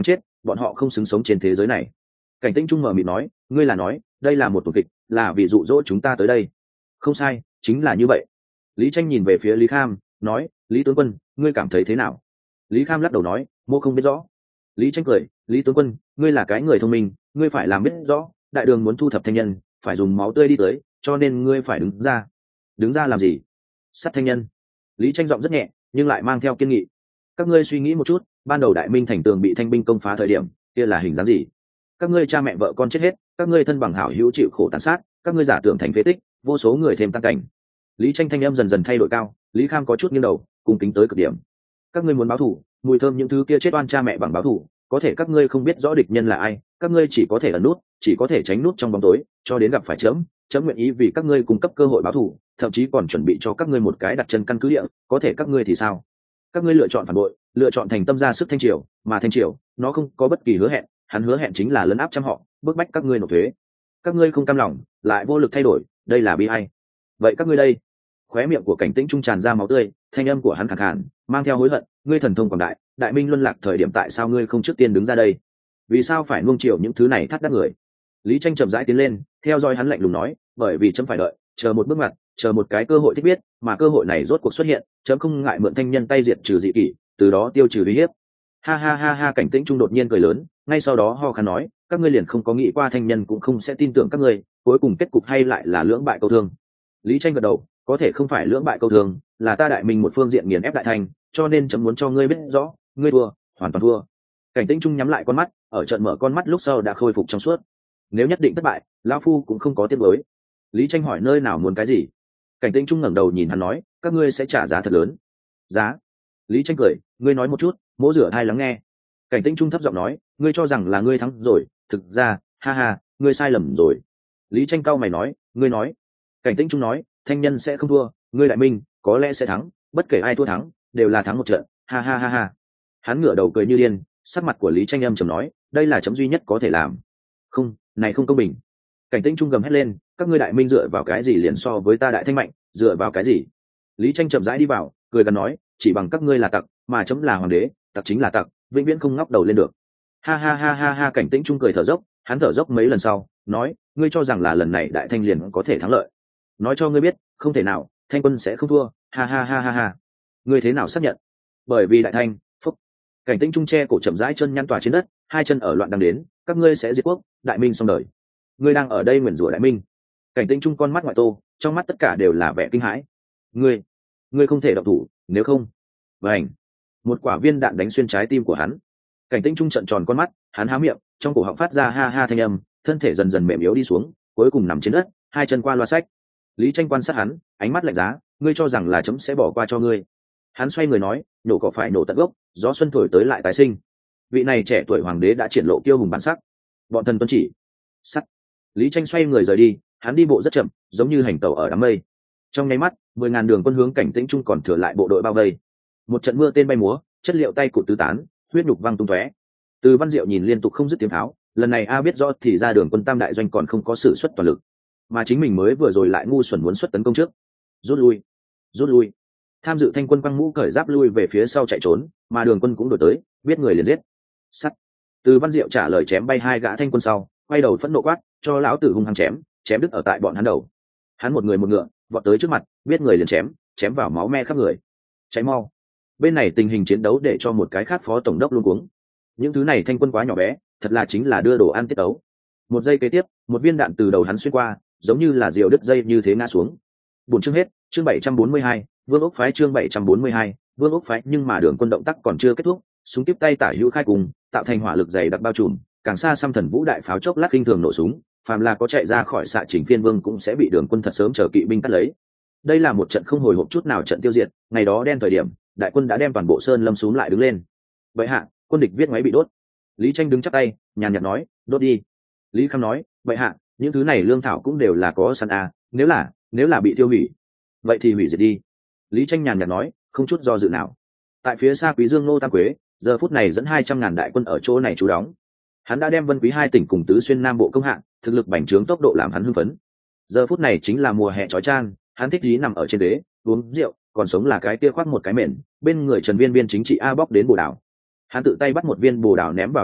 bọn họ không xứng sống trên thế giới này. Cảnh Tĩnh Trung mở miệng nói, ngươi là nói đây là một tuần kịch, là vì dụ dỗ chúng ta tới đây. Không sai, chính là như vậy. Lý Tranh nhìn về phía Lý Kham, nói, Lý tướng quân, ngươi cảm thấy thế nào? Lý Kham lắc đầu nói, mô không biết rõ. Lý Tranh cười, Lý tướng quân, ngươi là cái người thông minh, ngươi phải làm biết rõ, đại đường muốn thu thập thanh nhân, phải dùng máu tươi đi tới, cho nên ngươi phải đứng ra. Đứng ra làm gì? Sát thanh nhân. Lý Tranh giọng rất nhẹ, nhưng lại mang theo kiên nghị. Các ngươi suy nghĩ một chút, ban đầu Đại Minh thành tường bị thanh binh công phá thời điểm, kia là hình dáng gì? Các ngươi cha mẹ vợ con chết hết, các ngươi thân bằng hảo hữu chịu khổ tàn sát, các ngươi giả tưởng thành phế tích, vô số người thêm tăng cảnh. Lý Tranh thanh âm dần dần thay đổi cao, Lý Kham có chút nghiêng đầu, cung kính tới cực điểm. Các ngươi muốn báo thù, mùi thơm những thứ kia chết oan cha mẹ bằng báo thù, có thể các ngươi không biết rõ địch nhân là ai, các ngươi chỉ có thể ẩn nút, chỉ có thể tránh nút trong bóng tối, cho đến gặp phải chớm, chấm nguyện ý vì các ngươi cung cấp cơ hội báo thù, thậm chí còn chuẩn bị cho các ngươi một cái đặt chân căn cứ địa, có thể các ngươi thì sao? Các ngươi lựa chọn phản bội, lựa chọn thành tâm ra sức thanh triều, mà thanh triều, nó không có bất kỳ hứa hẹn, hắn hứa hẹn chính là lấn áp trăm họ, bức bách các ngươi nộp thuế. Các ngươi không cam lòng, lại vô lực thay đổi, đây là bi ai. Vậy các ngươi đây? Khóe miệng của Cảnh Tĩnh Trung tràn ra máu tươi, thanh âm của hắn khàn khàn, mang theo hối hận, ngươi thần thông quảng đại, Đại Minh luân lạc thời điểm tại sao ngươi không trước tiên đứng ra đây? Vì sao phải nuông chiều những thứ này thắt đắt người? Lý Tranh chậm rãi tiến lên, theo dõi hắn lạnh lùng nói, bởi vì chấm phải đợi, chờ một bước ngoặt, chờ một cái cơ hội thích biết, mà cơ hội này rốt cuộc xuất hiện, chấm không ngại mượn thanh nhân tay diệt trừ dị kỷ, từ đó tiêu trừ uy hiếp. Ha ha ha ha, Cảnh Tĩnh Trung đột nhiên cười lớn, ngay sau đó ho khan nói, các ngươi liền không có nghĩ qua thanh nhân cũng không sẽ tin tưởng các ngươi, cuối cùng kết cục hay lại là lưỡng bại câu thương. Lý Tranh gật đầu, có thể không phải lưỡng bại câu thương, là ta Đại Minh một phương diện nghiền ép đại thành, cho nên chấm muốn cho ngươi biết rõ, ngươi thua, hoàn toàn thua. Cảnh Tĩnh Trung nhắm lại con mắt, ở trận mở con mắt lúc sau đã khôi phục trong suốt. Nếu nhất định thất bại, lão phu cũng không có tiếc nuối. Lý Tranh hỏi nơi nào muốn cái gì. Cảnh Tĩnh Trung ngẩng đầu nhìn hắn nói, các ngươi sẽ trả giá thật lớn. Giá? Lý Tranh cười, ngươi nói một chút, mỗ rửa hai lắng nghe. Cảnh Tĩnh Trung thấp giọng nói, ngươi cho rằng là ngươi thắng rồi, thực ra, ha ha, ngươi sai lầm rồi. Lý Tranh cau mày nói, ngươi nói. Cảnh Tĩnh Trung nói, thanh nhân sẽ không thua, ngươi Đại Minh có lẽ sẽ thắng, bất kể ai thua thắng, đều là thắng một trận, ha ha ha ha. Hắn ngửa đầu cười như điên, sắc mặt của Lý Tranh âm trầm nói, đây là chấm duy nhất có thể làm. Không, này không công bình. Cảnh Tĩnh Trung gầm hét lên, các ngươi Đại Minh dựa vào cái gì liền so với ta Đại Thanh mạnh, dựa vào cái gì? Lý Tranh chậm rãi đi vào, cười gần nói, chỉ bằng các ngươi là tặc, mà chấm là hoàng đế, tặc chính là tặc, vĩnh viễn không ngóc đầu lên được. Ha ha ha ha ha, Cảnh Tĩnh Trung cười thở dốc, hắn thở dốc mấy lần sau, nói, ngươi cho rằng là lần này Đại Thanh liền có thể thắng lợi? Nói cho ngươi biết, không thể nào, Thanh quân sẽ không thua, ha ha ha ha ha. Ngươi thế nào xác nhận? Bởi vì Đại Thanh, phúc. Cảnh Tĩnh Trung che cổ chậm rãi chân nhăn tỏa trên đất, hai chân ở loạn đang đến, các ngươi sẽ diệt quốc, Đại Minh xong đời. Ngươi đang ở đây nguyền rủa Đại Minh. Cảnh Tĩnh Trung con mắt ngoại tô, trong mắt tất cả đều là vẻ kinh hãi. Ngươi, ngươi không thể động thủ, nếu không. Vành. Một quả viên đạn đánh xuyên trái tim của hắn. Cảnh Tĩnh Trung trợn tròn con mắt, hắn há miệng, trong cổ họng phát ra ha ha thanh âm, thân thể dần dần mềm yếu đi xuống, cuối cùng nằm trên đất, hai chân qua loa sách. Lý Tranh quan sát hắn, ánh mắt lạnh giá, ngươi cho rằng là chấm sẽ bỏ qua cho ngươi? Hắn xoay người nói, nổ cỏ phải nổ tận gốc, gió xuân thổi tới lại tái sinh. Vị này trẻ tuổi hoàng đế đã triển lộ kiêu hùng bản sắc. Bọn thần tuân chỉ. Sắt. Lý Tranh xoay người rời đi, hắn đi bộ rất chậm, giống như hành tẩu ở đám mây. Trong nháy mắt, mười ngàn đường quân hướng Cảnh Tĩnh Trung còn thừa lại bộ đội bao vây. Một trận mưa tên bay múa, chất liệu tay cụt tứ tán, huyết nhục văng tung tóe. Từ Văn Diệu nhìn liên tục không dứt tiếng tháo, lần này a biết rõ thì ra đường quân tam đại doanh còn không có sự xuất toàn lực, mà chính mình mới vừa rồi lại ngu xuẩn muốn xuất tấn công trước. Rút lui, rút lui. Tham dự thanh quân quăng mũ cởi giáp lui về phía sau chạy trốn, mà đường quân cũng đuổi tới, biết người liền giết. Sắt. Từ Văn Diệu trả lời chém bay hai gã thanh quân sau, quay đầu phẫn nộ quát, cho lão tử hung hăng chém, chém đứt ở tại bọn hắn đầu. Hắn một người một ngựa, vọt tới trước mặt, biết người liền chém, chém vào máu me khắp người. Cháy mau. Bên này tình hình chiến đấu để cho một cái khác phó tổng đốc luôn cuống. Những thứ này thanh quân quá nhỏ bé, thật là chính là đưa đồ ăn tiết ấu. Một giây kế tiếp, một viên đạn từ đầu hắn xuyên qua, giống như là diều đứt dây như thế ngã xuống. Buổi chương hết, chương bảy trăm bốn mươi hai, Vương Ốc phái chương bảy trăm bốn mươi hai, Vương Ốc phái, nhưng mà đường quân động tác còn chưa kết thúc, súng tiếp tay tả hữu khai cùng, tạo thành hỏa lực dày đặc bao trùm, càng xa xăm thần vũ đại pháo chốc lát kinh thường nổ súng, phàm là có chạy ra khỏi xạ chỉnh phiên vương cũng sẽ bị đường quân thật sớm chờ kỵ binh cắt lấy. Đây là một trận không hồi hộp chút nào trận tiêu diệt, ngày đó đen thời điểm, đại quân đã đem toàn bộ sơn lâm xuống lại đứng lên. Vậy hạ, quân địch viết máy bị đốt. Lý Tranh đứng chắp tay, nhàn nhạt nói, đốt đi. Lý Kham nói, vậy hạ, những thứ này lương thảo cũng đều là có sẵn à, nếu là nếu là bị tiêu hủy, vậy thì hủy diệt đi. Lý Tranh nhàn nhạt nói, không chút do dự nào. Tại phía xa Quý Dương Nô Tam Quế, giờ phút này dẫn hai trăm ngàn đại quân ở chỗ này trú đóng. Hắn đã đem Vân Quý hai tỉnh cùng tứ xuyên Nam Bộ công hạng, thực lực bành trướng tốc độ làm hắn hưng phấn. Giờ phút này chính là mùa hè chói chang, hắn thích ý nằm ở trên ghế, uống rượu, còn sống là cái kia khoác một cái mền, bên người Trần Viên Viên chính trị a bóc đến bồ đào. Hắn tự tay bắt một viên bồ đào ném vào trong miệng,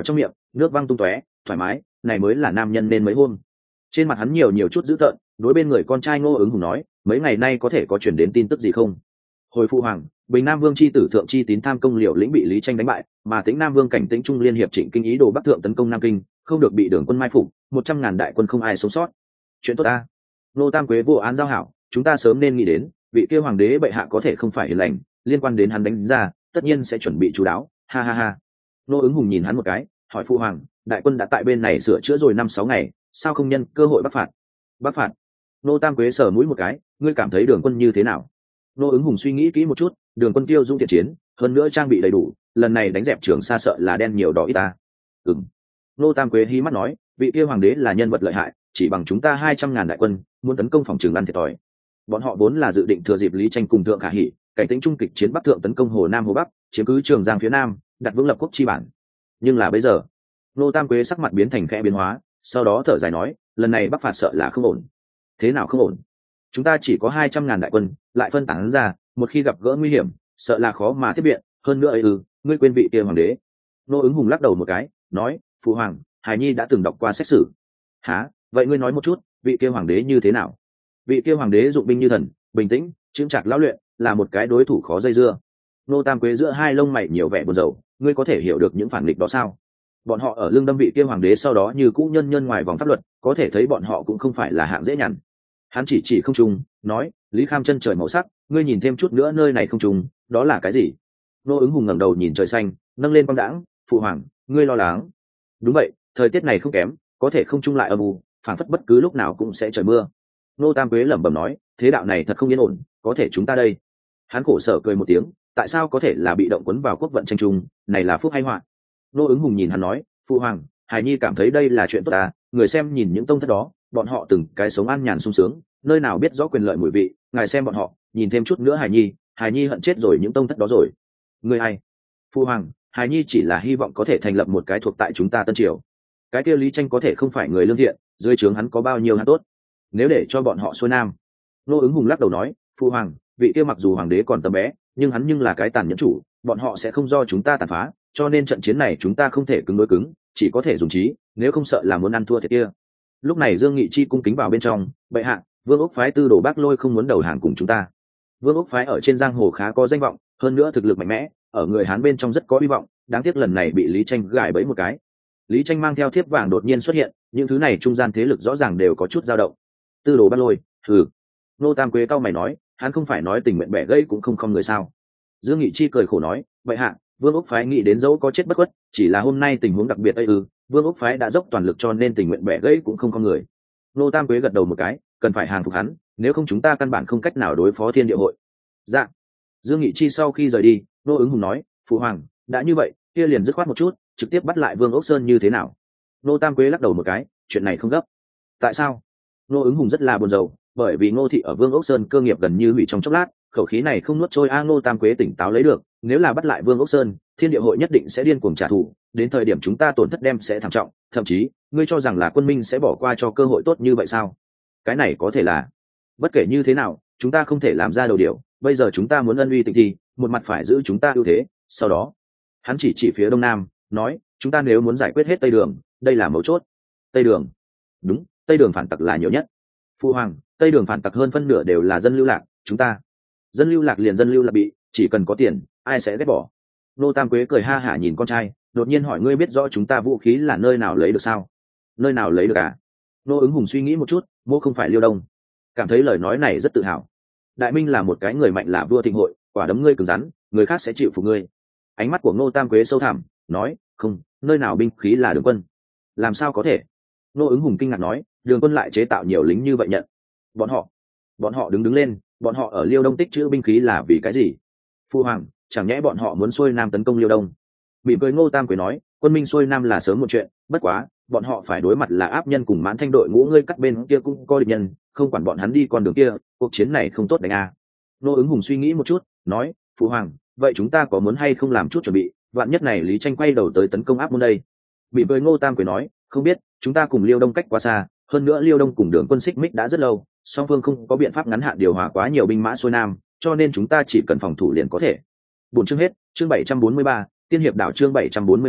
nước văng tung tóe thoải mái, này mới là nam nhân nên mấy hôm. Trên mặt hắn nhiều nhiều chút dữ tợn, đối bên người con trai Ngô Ứng Hùng nói, mấy ngày nay có thể có chuyển đến tin tức gì không? Hồi phụ hoàng, Bình Nam Vương chi tử Thượng Chi Tín tham công Liễu Lĩnh bị Lý Tranh đánh bại, mà Tĩnh Nam Vương Cảnh Tĩnh Trung liên hiệp Trịnh Kinh ý đồ bắc thượng tấn công Nam Kinh, không được bị Đường quân mai phục, một trăm ngàn đại quân không ai sống sót. Chuyện tốt ta. Nô Tam Quế vô án giao hảo, chúng ta sớm nên nghĩ đến, vị kia hoàng đế bệ hạ có thể không phải hiền lành, liên quan đến hắn đánh ra, tất nhiên sẽ chuẩn bị chú đáo. Ha ha ha. Nô Ứng Hùng nhìn hắn một cái, hỏi phụ hoàng, đại quân đã tại bên này sửa chữa rồi năm sáu ngày, sao không nhân cơ hội bắc phạt? Bắc phạt? Nô Tam Quế sờ mũi một cái, ngươi cảm thấy Đường quân như thế nào? Nô Ứng Hùng suy nghĩ kỹ một chút, Đường quân tiêu dung thiện chiến, hơn nữa trang bị đầy đủ, lần này đánh dẹp Trường Sa sợ là đen nhiều đỏ ít ta. Ừm. Nô Tam Quế hí mắt nói, vị kia hoàng đế là nhân vật lợi hại, chỉ bằng chúng ta hai trăm ngàn đại quân, muốn tấn công phòng trường ăn thiệt thòi. Bọn họ vốn là dự định thừa dịp Lý Tranh cùng Thượng Khả Hỷ, Cảnh Tĩnh trung kịch chiến bắc thượng tấn công Hồ Nam Hồ Bắc, chiếm cứ Trường Giang phía Nam, đặt vững lập quốc chi bản. Nhưng là bây giờ, Nô Tam Quế sắc mặt biến thành khẽ biến hóa, sau đó thở dài nói, lần này bắc phạt sợ là không ổn. Thế nào không ổn? Chúng ta chỉ có hai trăm ngàn đại quân, lại phân tán ra, một khi gặp gỡ nguy hiểm, sợ là khó mà tiếp viện, hơn nữa ấy ư, ngươi quên vị kia hoàng đế. Nô Ứng Hùng lắc đầu một cái, nói, phụ hoàng, Hải Nhi đã từng đọc qua xét xử. Hả? Vậy ngươi nói một chút, vị kia hoàng đế như thế nào? Vị kia hoàng đế dụng binh như thần, bình tĩnh, chững chạc lão luyện, là một cái đối thủ khó dây dưa. Nô Tam Quế giữa hai lông mày nhiều vẻ buồn rầu, ngươi có thể hiểu được những phản nghịch đó sao? Bọn họ ở lương đâm vị kia hoàng đế sau đó như cũ nhân nhân ngoài vòng pháp luật, có thể thấy bọn họ cũng không phải là hạng dễ nhằn. Hắn chỉ chỉ không trung, nói, Lý Kham chân trời màu sắc, ngươi nhìn thêm chút nữa nơi này không trung, đó là cái gì? Nô Ứng Hùng ngẩng đầu nhìn trời xanh, nâng lên quang đãng, phụ hoàng, ngươi lo lắng. Đúng vậy, thời tiết này không kém, có thể không trung lại âm u, phảng phất bất cứ lúc nào cũng sẽ trời mưa. Nô Tam Quế lẩm bẩm nói, thế đạo này thật không yên ổn, có thể chúng ta đây. Hắn khổ sở cười một tiếng, tại sao có thể là bị động quấn vào quốc vận tranh trung, này là phúc hay họa? Nô Ứng Hùng nhìn hắn nói, phụ hoàng, Hải Nhi cảm thấy đây là chuyện tốt à, người xem nhìn những tông thất đó, bọn họ từng cái sống an nhàn sung sướng, nơi nào biết rõ quyền lợi mùi vị, ngài xem bọn họ, nhìn thêm chút nữa Hải Nhi, Hải Nhi hận chết rồi những tông thất đó rồi. Người ai? Phụ hoàng, Hải Nhi chỉ là hy vọng có thể thành lập một cái thuộc tại chúng ta Tân Triều. Cái kia Lý Tranh có thể không phải người lương thiện, dưới trướng hắn có bao nhiêu hắn tốt, nếu để cho bọn họ xuôi nam. Nô Ứng Hùng lắc đầu nói, phụ hoàng, vị kia mặc dù hoàng đế còn tầm bé, nhưng hắn nhưng là cái tàn nhẫn chủ, bọn họ sẽ không do chúng ta tàn phá, cho nên trận chiến này chúng ta không thể cứng đối cứng, chỉ có thể dùng trí, nếu không sợ là muốn ăn thua thiệt kia. Lúc này Dương Nghị Chi cung kính vào bên trong, bệ hạ, Vương Ốc phái Tư Đồ Bác Lôi không muốn đầu hàng cùng chúng ta. Vương Ốc phái ở trên giang hồ khá có danh vọng, hơn nữa thực lực mạnh mẽ, ở người Hán bên trong rất có hy vọng, đáng tiếc lần này bị Lý Tranh gài bẫy một cái. Lý Tranh mang theo thiếp vàng đột nhiên xuất hiện, những thứ này trung gian thế lực rõ ràng đều có chút dao động. Tư Đồ Bác Lôi, hừ. Nô Tam Quế cao mày nói, hắn không phải nói tình nguyện bẻ gãy cũng không không người sao? Dương Nghị Chi cười khổ nói, vậy hạ, Vương Ốc phái nghĩ đến dẫu có chết bất khuất, chỉ là hôm nay tình huống đặc biệt ấy ư, Vương Ốc phái đã dốc toàn lực cho nên tình nguyện bẻ gãy cũng không không người. Nô Tam Quế gật đầu một cái, cần phải hàng phục hắn, nếu không chúng ta căn bản không cách nào đối phó Thiên Địa hội. Dạ. Dương Nghị Chi sau khi rời đi, Nô Ứng Hùng nói, phụ hoàng, đã như vậy, kia liền dứt khoát một chút, trực tiếp bắt lại Vương Ốc Sơn như thế nào? Nô Tam Quế lắc đầu một cái, chuyện này không gấp. Tại sao? Nô Ứng Hùng rất là buồn rầu, bởi vì Ngô thị ở Vương Ốc Sơn cơ nghiệp gần như hủy trong chốc lát, khẩu khí này không nuốt trôi a. Ngô Tam Quế tỉnh táo lấy được, nếu là bắt lại Vương Ốc Sơn, Thiên Địa hội nhất định sẽ điên cuồng trả thù, đến thời điểm chúng ta tổn thất đem sẽ thảm trọng, thậm chí, ngươi cho rằng là quân minh sẽ bỏ qua cho cơ hội tốt như vậy sao? Cái này có thể là, bất kể như thế nào, chúng ta không thể làm ra đầu điều, bây giờ chúng ta muốn ân uy tịnh thì, một mặt phải giữ chúng ta ưu thế, sau đó, hắn chỉ chỉ phía đông nam, nói, chúng ta nếu muốn giải quyết hết Tây Đường, đây là mấu chốt. Tây Đường? Đúng, Tây Đường phản tặc là nhiều nhất. Phu hoàng, Tây Đường phản tặc hơn phân nửa đều là dân lưu lạc, chúng ta dân lưu lạc liền dân lưu lạc bị, chỉ cần có tiền, ai sẽ ghét bỏ. Nô Tam Quế cười ha hả nhìn con trai, đột nhiên hỏi, ngươi biết rõ chúng ta vũ khí là nơi nào lấy được sao? Nơi nào lấy được à? Nô Ứng Hùng suy nghĩ một chút, mô không phải Liêu Đông, cảm thấy lời nói này rất tự hào. Đại Minh là một cái người mạnh là vua thịnh hội, quả đấm ngươi cứng rắn, người khác sẽ chịu phục ngươi. Ánh mắt của Nô Tam Quế sâu thẳm, nói, không, nơi nào binh khí là Đường quân? Làm sao có thể? Nô Ứng Hùng kinh ngạc nói, Đường quân lại chế tạo nhiều lính như vậy nhận. Bọn họ, bọn họ đứng đứng lên, bọn họ ở Liêu Đông tích trữ binh khí là vì cái gì? Phu hoàng, chẳng nhẽ bọn họ muốn xuôi nam tấn công Liêu Đông? Mỉm cười Ngô Tam Quế nói, quân minh xuôi nam là sớm một chuyện, bất quá, bọn họ phải đối mặt là áp nhân cùng Mãn Thanh đội ngũ, ngươi cắt bên kia cũng có địch nhân, không quản bọn hắn đi con đường kia, cuộc chiến này không tốt đánh à. Nô Ứng Hùng suy nghĩ một chút, nói, Phu hoàng, vậy chúng ta có muốn hay không làm chút chuẩn bị, vạn nhất này Lý Tranh quay đầu tới tấn công áp môn đây? Mỉm cười Ngô Tam Quế nói, không biết, chúng ta cùng Liêu Đông cách quá xa, hơn nữa Liêu Đông cùng Đường quân xích mích đã rất lâu, song phương không có biện pháp ngắn hạn điều hòa quá nhiều binh mã xuôi nam, cho nên chúng ta chỉ cần phòng thủ liền có thể. Bốn chương hết, chương bảy trăm bốn mươi ba, tiên hiệp đảo chương bảy trăm bốn mươi ba,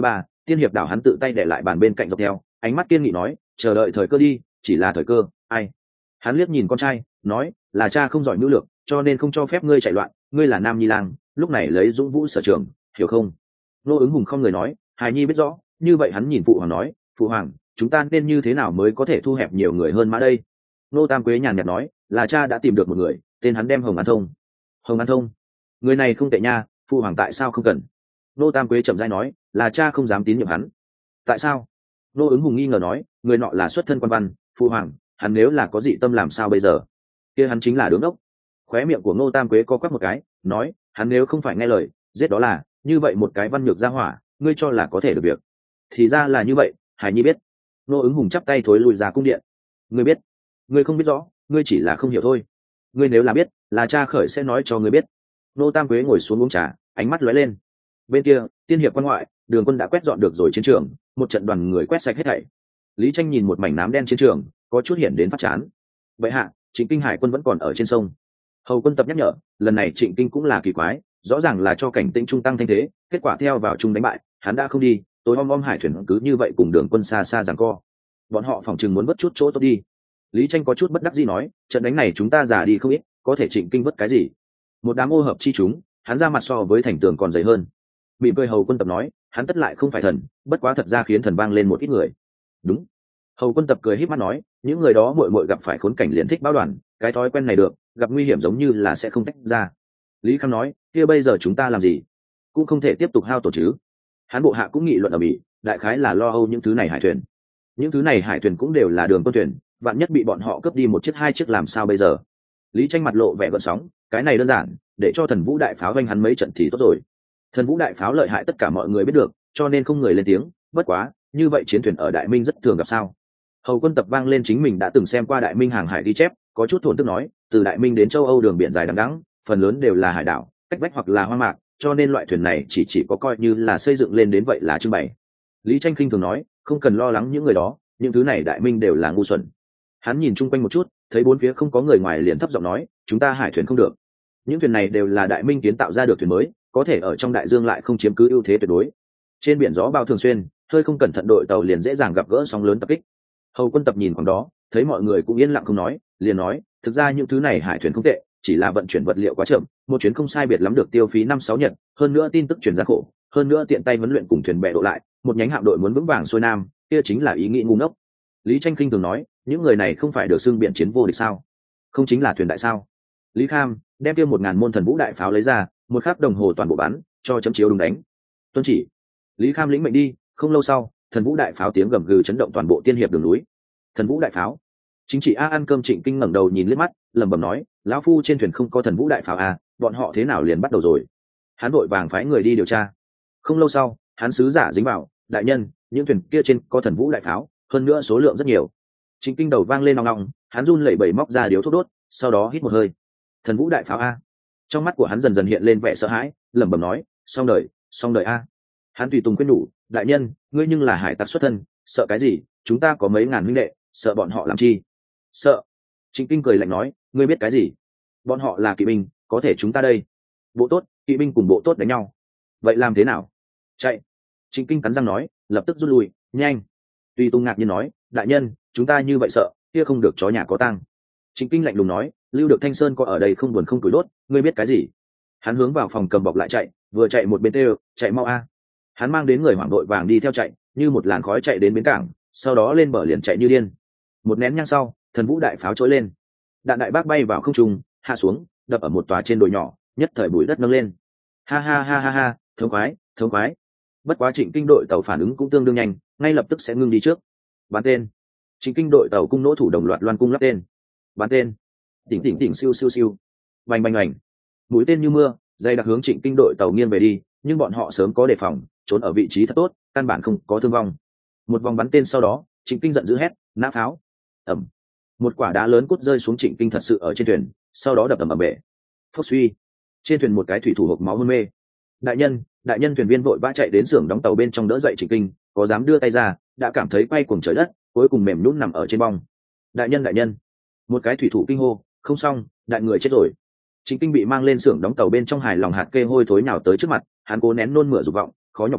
tiên hiệp đảo hắn tự tay để lại bàn bên cạnh dọc theo, ánh mắt kiên nghị nói, chờ đợi thời cơ đi, chỉ là thời cơ. Ai? Hắn liếc nhìn con trai, nói, là cha không giỏi nữ lược, cho nên không cho phép ngươi chạy loạn, ngươi là nam nhi lang, lúc này lấy dũng vũ sở trường, hiểu không? Nô Ứng Hùng không người nói, hài nhi biết rõ. Như vậy hắn nhìn phụ hoàng nói, phụ hoàng, chúng ta nên như thế nào mới có thể thu hẹp nhiều người hơn mã đây? Nô Tam Quế nhàn nhạt nói, là cha đã tìm được một người, tên hắn đem Hồng An Thông. Hồng An Thông? Người này không tệ nha, phụ hoàng tại sao không cần? Nô Tam Quế chậm rãi nói, là cha không dám tín nhiệm hắn. Tại sao? Nô Ứng Hùng nghi ngờ nói, người nọ là xuất thân quan văn, phụ hoàng, hắn nếu là có dị tâm làm sao bây giờ? Kia hắn chính là đứng ốc. Khóe miệng của Nô Tam Quế co quắp một cái, nói, hắn nếu không phải nghe lời, giết đó là, như vậy một cái văn nhược ra hỏa, ngươi cho là có thể được việc? Thì ra là như vậy, Hải Nhi biết. Nô Ứng Hùng chắp tay thối lùi ra cung điện. Ngươi biết? Ngươi không biết rõ, ngươi chỉ là không hiểu thôi. Ngươi nếu là biết, là cha khởi sẽ nói cho ngươi biết. Nô Tam Quế ngồi xuống uống trà, ánh mắt lóe lên. Bên kia, tiên hiệp quan ngoại, Đường Quân đã quét dọn được rồi chiến trường, một trận đoàn người quét sạch hết thảy. Lý Tranh nhìn một mảnh nám đen chiến trường, có chút hiện đến phát chán. Vậy hạ, Trịnh Kinh Hải quân vẫn còn ở trên sông. Hầu Quân Tập nhắc nhở, lần này Trịnh Kinh cũng là kỳ quái, rõ ràng là cho cảnh tĩnh trung tăng thanh thế, kết quả theo vào trung đánh bại, hắn đã không đi, tối om om hải thuyền cứ như vậy cùng Đường Quân xa xa giằng co. Bọn họ phỏng chừng muốn vớt chút chỗ tốt đi. Lý Tranh có chút bất đắc dĩ nói, trận đánh này chúng ta giả đi không ít, có thể Trịnh Kinh vớt cái gì? Một đám ô hợp chi chúng, hắn ra mặt so với thành tường còn dày hơn. Bị cười Hầu Quân Tập nói, hắn tất lại không phải thần, bất quá thật ra khiến thần vang lên một ít người. Đúng. Hầu Quân Tập cười híp mắt nói, những người đó muội muội gặp phải khốn cảnh liền thích báo đoàn, cái thói quen này được, gặp nguy hiểm giống như là sẽ không tách ra. Lý Khang nói, kia bây giờ chúng ta làm gì? Cũng không thể tiếp tục hao tổn chứ. Hắn bộ hạ cũng nghị luận ở mỹ, đại khái là lo âu những thứ này hải thuyền. Những thứ này hải thuyền cũng đều là Đường Quân thuyền, vạn nhất bị bọn họ cướp đi một chiếc hai chiếc làm sao bây giờ? Lý Tranh mặt lộ vẻ gợn sóng, cái này đơn giản, để cho Thần Vũ đại pháo vanh hắn mấy trận thì tốt rồi. Thần Vũ đại pháo lợi hại tất cả mọi người biết được, cho nên không người lên tiếng. Bất quá, như vậy chiến thuyền ở Đại Minh rất thường gặp sao? Hầu Quân Tập vang lên chính mình đã từng xem qua Đại Minh hàng hải ghi chép, có chút thổn thức nói, từ Đại Minh đến châu Âu đường biển dài đằng đẵng, phần lớn đều là hải đảo, cách vách hoặc là hoang mạc, cho nên loại thuyền này chỉ chỉ có coi như là xây dựng lên đến vậy là trưng bày. Lý Tranh khinh thường nói, không cần lo lắng những người đó, những thứ này Đại Minh đều là ngu xuẩn. Hắn nhìn chung quanh một chút, thấy bốn phía không có người ngoài liền thấp giọng nói, chúng ta hải thuyền không được. Những thuyền này đều là Đại Minh kiến tạo ra được thuyền mới, có thể ở trong đại dương lại không chiếm cứ ưu thế tuyệt đối. Trên biển gió bao thường xuyên, hơi không cẩn thận đội tàu liền dễ dàng gặp gỡ sóng lớn tập kích. Hầu Quân Tập nhìn khoảng đó, thấy mọi người cũng yên lặng không nói, liền nói, thực ra những thứ này hải thuyền không tệ, chỉ là vận chuyển vật liệu quá chậm, một chuyến không sai biệt lắm được tiêu phí năm sáu nhật, hơn nữa tin tức truyền ra khổ, hơn nữa tiện tay huấn luyện cùng thuyền bè độ lại, một nhánh hạm đội muốn vững vàng xuôi nam, kia chính là ý nghĩ ngu ngốc. Lý Tranh khinh thường nói, những người này không phải được xưng biện chiến vô địch sao? Không chính là thuyền đại sao? Lý Kham đem tiêu một ngàn môn Thần Vũ đại pháo lấy ra, một khắc đồng hồ toàn bộ bắn, cho chấm chiếu đúng đánh. Tuân chỉ. Lý Kham lĩnh mệnh đi. Không lâu sau, Thần Vũ đại pháo tiếng gầm gừ chấn động toàn bộ tiên hiệp đường núi. Thần Vũ đại pháo. Chính trị a ăn cơm Trịnh Kinh ngẩng đầu nhìn liếc mắt, lẩm bẩm nói, lão phu trên thuyền không có Thần Vũ đại pháo à, bọn họ thế nào liền bắt đầu rồi? Hắn vội vàng phái người đi điều tra. Không lâu sau, hắn sứ giả dính vào, đại nhân, những thuyền kia trên có Thần Vũ đại pháo, hơn nữa số lượng rất nhiều. Trịnh Kinh đầu vang lên nòng nòng, hắn run lẩy bẩy móc ra điếu thuốc đốt, sau đó hít một hơi. Thần Vũ đại pháo a. Trong mắt của hắn dần dần hiện lên vẻ sợ hãi, lẩm bẩm nói, xong đời, xong đời a. Hắn tùy tùng khuyên nhủ, đại nhân, ngươi nhưng là hải tặc xuất thân, sợ cái gì? Chúng ta có mấy ngàn huynh đệ, sợ bọn họ làm chi? Sợ. Trịnh Kinh cười lạnh nói, ngươi biết cái gì? Bọn họ là kỵ binh, có thể chúng ta đây. Bộ tốt, kỵ binh cùng bộ tốt đánh nhau. Vậy làm thế nào? Chạy. Trịnh Kinh cắn răng nói, lập tức rút lui, nhanh. Tùy tùng ngạc nhiên nói, đại nhân, chúng ta như vậy sợ, kia không được chó nhà có tang. Trịnh Kinh lạnh lùng nói, lưu được Thanh Sơn có ở đây không buồn không tuổi đốt, ngươi biết cái gì? Hắn hướng vào phòng cầm bọc lại chạy, vừa chạy một bên têu, chạy mau a. Hắn mang đến người hoảng đội vàng đi theo chạy, như một làn khói chạy đến bến cảng, sau đó lên bờ liền chạy như điên. Một nén nhang sau, Thần Vũ đại pháo trỗi lên, đạn đại bác bay vào không trung, hạ xuống, đập ở một tòa trên đồi nhỏ, nhất thời bụi đất nâng lên. Ha ha ha ha ha, thống khoái, thống khoái. Bất quá Trịnh Kinh đội tàu phản ứng cũng tương đương nhanh, ngay lập tức sẽ ngưng đi trước. Bắn tên. Trịnh Kinh đội tàu cung nỗ thủ đồng loạt loan cung lắp tên. Bắn tên. Tỉnh tỉnh tỉnh siêu siêu siêu. Bành bành bành. Mũi tên như mưa, dây đặc hướng Trịnh Kinh đội tàu nghiêng về đi, nhưng bọn họ sớm có đề phòng, trốn ở vị trí thật tốt, căn bản không có thương vong. Một vòng bắn tên sau đó, Trịnh Kinh giận dữ hét, nã pháo. Ầm. Một quả đá lớn cút rơi xuống Trịnh Kinh thật sự ở trên thuyền, sau đó đập ầm ầm bể. Phốc suy. Trên thuyền một cái thủy thủ hộc máu hôn mê. Đại nhân, đại nhân thuyền viên vội vã chạy đến xưởng đóng tàu bên trong đỡ dậy Trịnh Kinh, có dám đưa tay ra, đã cảm thấy quay cuồng trời đất, cuối cùng mềm nhũn nằm ở trên bong. Đại nhân đại nhân. Một cái thủy thủ kinh hô, không xong, đại người chết rồi. Trịnh Kinh bị mang lên xưởng đóng tàu bên trong hài lòng hạt kê hôi thối nhào tới trước mặt, hắn cố nén nôn mửa dục vọng, khó nhọc nói,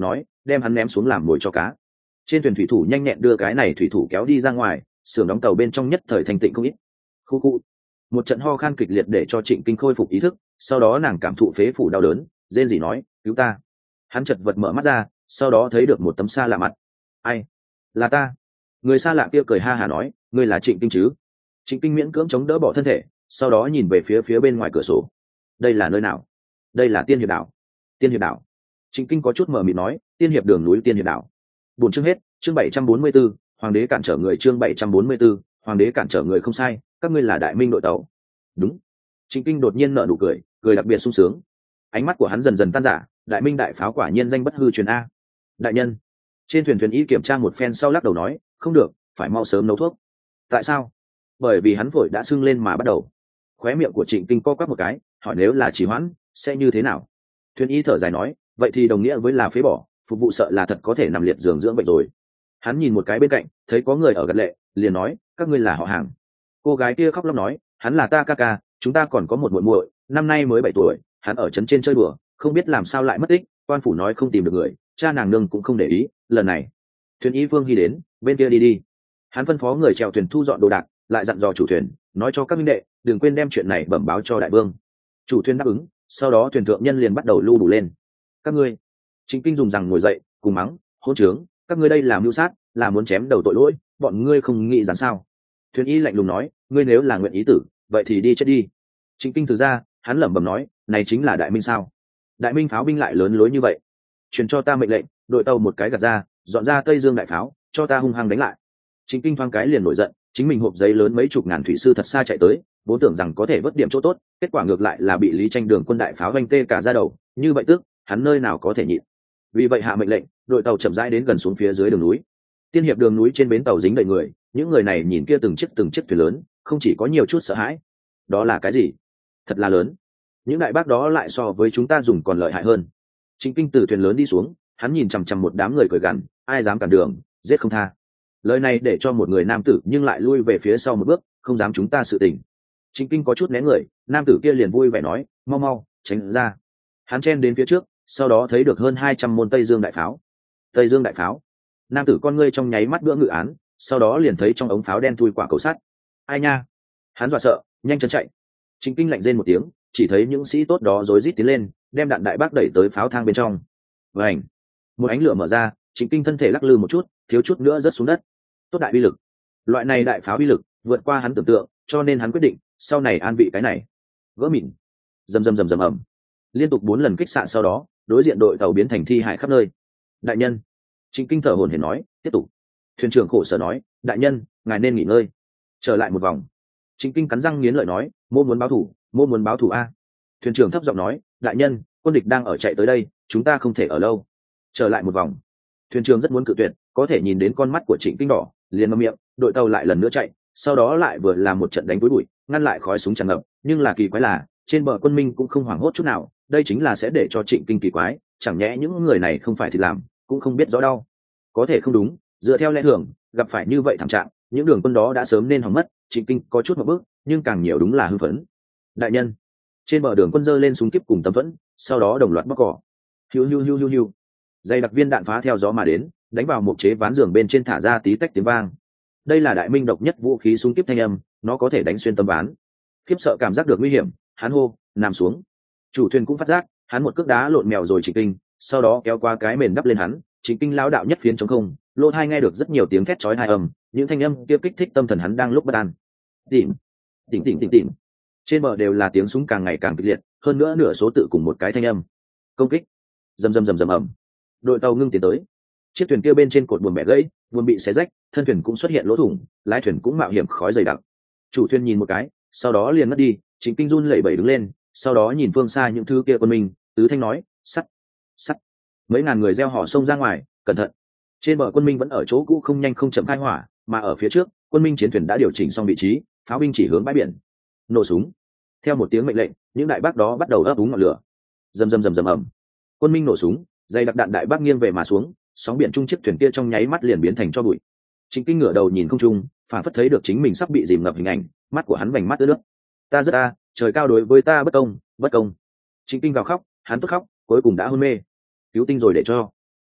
đem hắn ném xuống làm mồi cho cá. Trên thuyền thủy thủ nhanh nhẹn đưa cái này thủy thủ kéo đi ra ngoài, xưởng đóng tàu bên trong nhất thời thành tịnh không ít. Khu khu. Một trận ho khan kịch liệt để cho Trịnh Kinh khôi phục ý thức, sau đó nàng cảm thụ phế phủ đau đớn, rên rỉ nói, cứu ta. Hắn chợt vật mở mắt ra, sau đó thấy được một tấm xa lạ mặt. Ai? Là ta. Người xa lạ kia cười ha hả nói, ngươi là Trịnh Kinh chứ? Trịnh Kinh miễn cưỡng chống đỡ bỏ thân thể, sau đó nhìn về phía phía bên ngoài cửa sổ. Đây là nơi nào? Đây là Tiên Hiệp đảo. Tiên Hiệp đảo. Trịnh Kinh có chút mờ mịt nói, Tiên Hiệp đường núi Tiên Hiệp đảo. Buồn chương hết, chương bảy trăm bốn mươi 744, hoàng đế cản trở người chương bảy trăm bốn mươi 744, hoàng đế cản trở người không sai, các ngươi là Đại Minh đội tàu. Đúng. Trịnh Kinh đột nhiên nở nụ cười, cười đặc biệt sung sướng. Ánh mắt của hắn dần dần tan rã, Đại Minh đại pháo quả nhiên danh bất hư truyền a. Đại nhân. Trên thuyền thuyền y kiểm tra một phen sau lắc đầu nói, không được, phải mau sớm nấu thuốc. Tại sao? Bởi vì hắn vội đã sưng lên mà bắt đầu. Khóe miệng của Trịnh Kinh co quắp một cái, hỏi nếu là trì hoãn sẽ như thế nào? Thuyền y thở dài nói, vậy thì đồng nghĩa với là phế bỏ, phục vụ sợ là thật có thể nằm liệt giường dưỡng bệnh rồi. Hắn nhìn một cái bên cạnh, thấy có người ở gật lệ, liền nói, các ngươi là họ hàng. Cô gái kia khóc lóc nói, hắn là ta ca ca, chúng ta còn có một muội muội, năm nay mới bảy tuổi, hắn ở trấn trên chơi đùa, không biết làm sao lại mất tích, quan phủ nói không tìm được người, cha nàng nương cũng không để ý, lần này thuyền y Vương Hy đến, bên kia đi đi. Hắn phân phó người chèo thuyền thu dọn đồ đạc, lại dặn dò chủ thuyền, nói cho các minh đệ, đừng quên đem chuyện này bẩm báo cho đại vương. Chủ thuyền đáp ứng, sau đó thuyền thượng nhân liền bắt đầu lưu đủ lên. Các ngươi. Trịnh Kinh dùng rằng ngồi dậy, cùng mắng, hỗn trướng, các ngươi đây là mưu sát, là muốn chém đầu tội lỗi, bọn ngươi không nghĩ rằng sao? Thuyền y lạnh lùng nói, ngươi nếu là nguyện ý tử, vậy thì đi chết đi. Trịnh Kinh từ ra, hắn lẩm bẩm nói, này chính là Đại Minh sao? Đại Minh pháo binh lại lớn lối như vậy. Truyền cho ta mệnh lệnh, đội tàu một cái gạt ra, dọn ra Tây Dương đại pháo, cho ta hung hăng đánh lại. Trịnh Kinh thoáng cái liền nổi giận, chính mình hộp giấy lớn mấy chục ngàn thủy sư thật xa chạy tới, vốn tưởng rằng có thể vớt điểm chỗ tốt, kết quả ngược lại là bị Lý Tranh Đường quân đại pháo vanh tê cả ra đầu, như vậy tức, hắn nơi nào có thể nhịn. Vì vậy hạ mệnh lệnh, đội tàu chậm rãi đến gần xuống phía dưới đường núi. Tiên Hiệp đường núi trên bến tàu dính đầy người, những người này nhìn kia từng chiếc từng chiếc thuyền lớn, không chỉ có nhiều chút sợ hãi. Đó là cái gì? Thật là lớn. Những đại bác đó lại so với chúng ta dùng còn lợi hại hơn. Trịnh Kinh từ thuyền lớn đi xuống, hắn nhìn chằm chằm một đám người cười gằn, ai dám cản đường, giết không tha. Lời này để cho một người nam tử nhưng lại lui về phía sau một bước, không dám chúng ta sự tình. Trịnh Kinh có chút né người, nam tử kia liền vui vẻ nói, mau mau tránh ra. Hắn chen đến phía trước, sau đó thấy được hơn hai trăm môn Tây Dương đại pháo. Tây Dương đại pháo. Nam tử con ngươi trong nháy mắt bữa ngự án, sau đó liền thấy trong ống pháo đen thui quả cầu sắt. Ai nha? Hắn dọa sợ, nhanh chân chạy. Trịnh Kinh lạnh rên một tiếng, chỉ thấy những sĩ tốt đó rối rít tiến lên, đem đạn đại bác đẩy tới pháo thang bên trong. Vành. Một ánh lửa mở ra, Trịnh Kinh thân thể lắc lư một chút, thiếu chút nữa rớt xuống đất. Tốt đại uy lực. Loại này đại pháo uy lực vượt qua hắn tưởng tượng, cho nên hắn quyết định sau này an vị cái này. Vỡ mịn. Rầm rầm rầm rầm ầm. Liên tục bốn lần kích xạ sau đó, đối diện đội tàu biến thành thi hại khắp nơi. Đại nhân. Trịnh Kinh thở hổn hển nói, tiếp tục. Thuyền trưởng khổ sở nói, đại nhân, ngài nên nghỉ ngơi. Trở lại một vòng. Trịnh Kinh cắn răng nghiến lợi nói, mô muốn báo thủ, mô muốn báo thủ a. Thuyền trưởng thấp giọng nói, đại nhân, quân địch đang ở chạy tới đây, chúng ta không thể ở lâu. Trở lại một vòng. Thuyền trưởng rất muốn cự tuyệt, có thể nhìn đến con mắt của Trịnh Kinh đỏ, liền ngậm miệng, đội tàu lại lần nữa chạy, sau đó lại vừa làm một trận đánh túi bụi, ngăn lại khói súng tràn ngập, nhưng là kỳ quái là, trên bờ quân minh cũng không hoảng hốt chút nào, đây chính là sẽ để cho Trịnh Kinh kỳ quái, chẳng nhẽ những người này không phải thì làm, cũng không biết rõ đau. Có thể không đúng, dựa theo lẽ thường, gặp phải như vậy thảm trạng, những đường quân đó đã sớm nên hỏng mất. Trịnh Kinh có chút một bước, nhưng càng nhiều đúng là hưng phấn. Đại nhân. Trên bờ đường quân giơ lên súng kíp cùng tấm thuẫn, sau đó đồng loạt bóc cỏ. Hiu hiu hiu hiu hiu. Dây đặc viên đạn phá theo gió mà đến, đánh vào một chế ván giường bên trên thả ra tí tách tiếng vang. Đây là Đại Minh độc nhất vũ khí súng kíp thanh âm, nó có thể đánh xuyên tấm ván. Khiếp sợ cảm giác được nguy hiểm, hắn hô, nằm xuống. Chủ thuyền cũng phát giác, hắn một cước đá lộn mèo rồi Trịnh Kinh, sau đó kéo qua cái mền đắp lên hắn. Trịnh Kinh lão đạo nhất phiến trống không, lỗ tai nghe được rất nhiều tiếng thét chói tai âm, những thanh âm kia kích thích tâm thần hắn đang lúc bất an. Tỉnh, tỉnh tỉnh tỉnh tỉnh. Trên bờ đều là tiếng súng càng ngày càng kịch liệt, hơn nữa nửa số tự cùng một cái thanh âm. Công kích. Rầm rầm rầm rầm ầm. Đội tàu ngưng tiến tới. Chiếc thuyền kia bên trên cột buồm bẻ gãy, buồm bị xé rách, thân thuyền cũng xuất hiện lỗ thủng, lái thuyền cũng mạo hiểm khói dày đặc. Chủ thuyền nhìn một cái, sau đó liền mất đi. Trịnh Kinh run lẩy bẩy đứng lên, sau đó nhìn phương xa những thứ kia quân mình, tứ thanh nói, sắt, sắt. Mấy ngàn người reo hò xông ra ngoài, cẩn thận. Trên bờ quân minh vẫn ở chỗ cũ không nhanh không chậm khai hỏa, mà ở phía trước, quân minh chiến thuyền đã điều chỉnh xong vị trí, pháo binh chỉ hướng bãi biển. Nổ súng. Theo một tiếng mệnh lệnh, những đại bác đó bắt đầu ấp úng ngọn lửa. Rầm rầm rầm rầm ầm. Quân minh nổ súng, dây đặc đạn đại bác nghiêng về mà xuống, sóng biển trung chiếc thuyền kia trong nháy mắt liền biến thành cho bụi. Trịnh Kinh ngửa đầu nhìn không trung, phản phất thấy được chính mình sắp bị dìm ngập hình ảnh, mắt của hắn vành mắt ướt nước. Ta rất a, trời cao đối với ta bất công, bất công. Trịnh Kinh gào khóc, hắn tức khóc, cuối cùng đã hôn mê. Cứu tinh rồi để cho.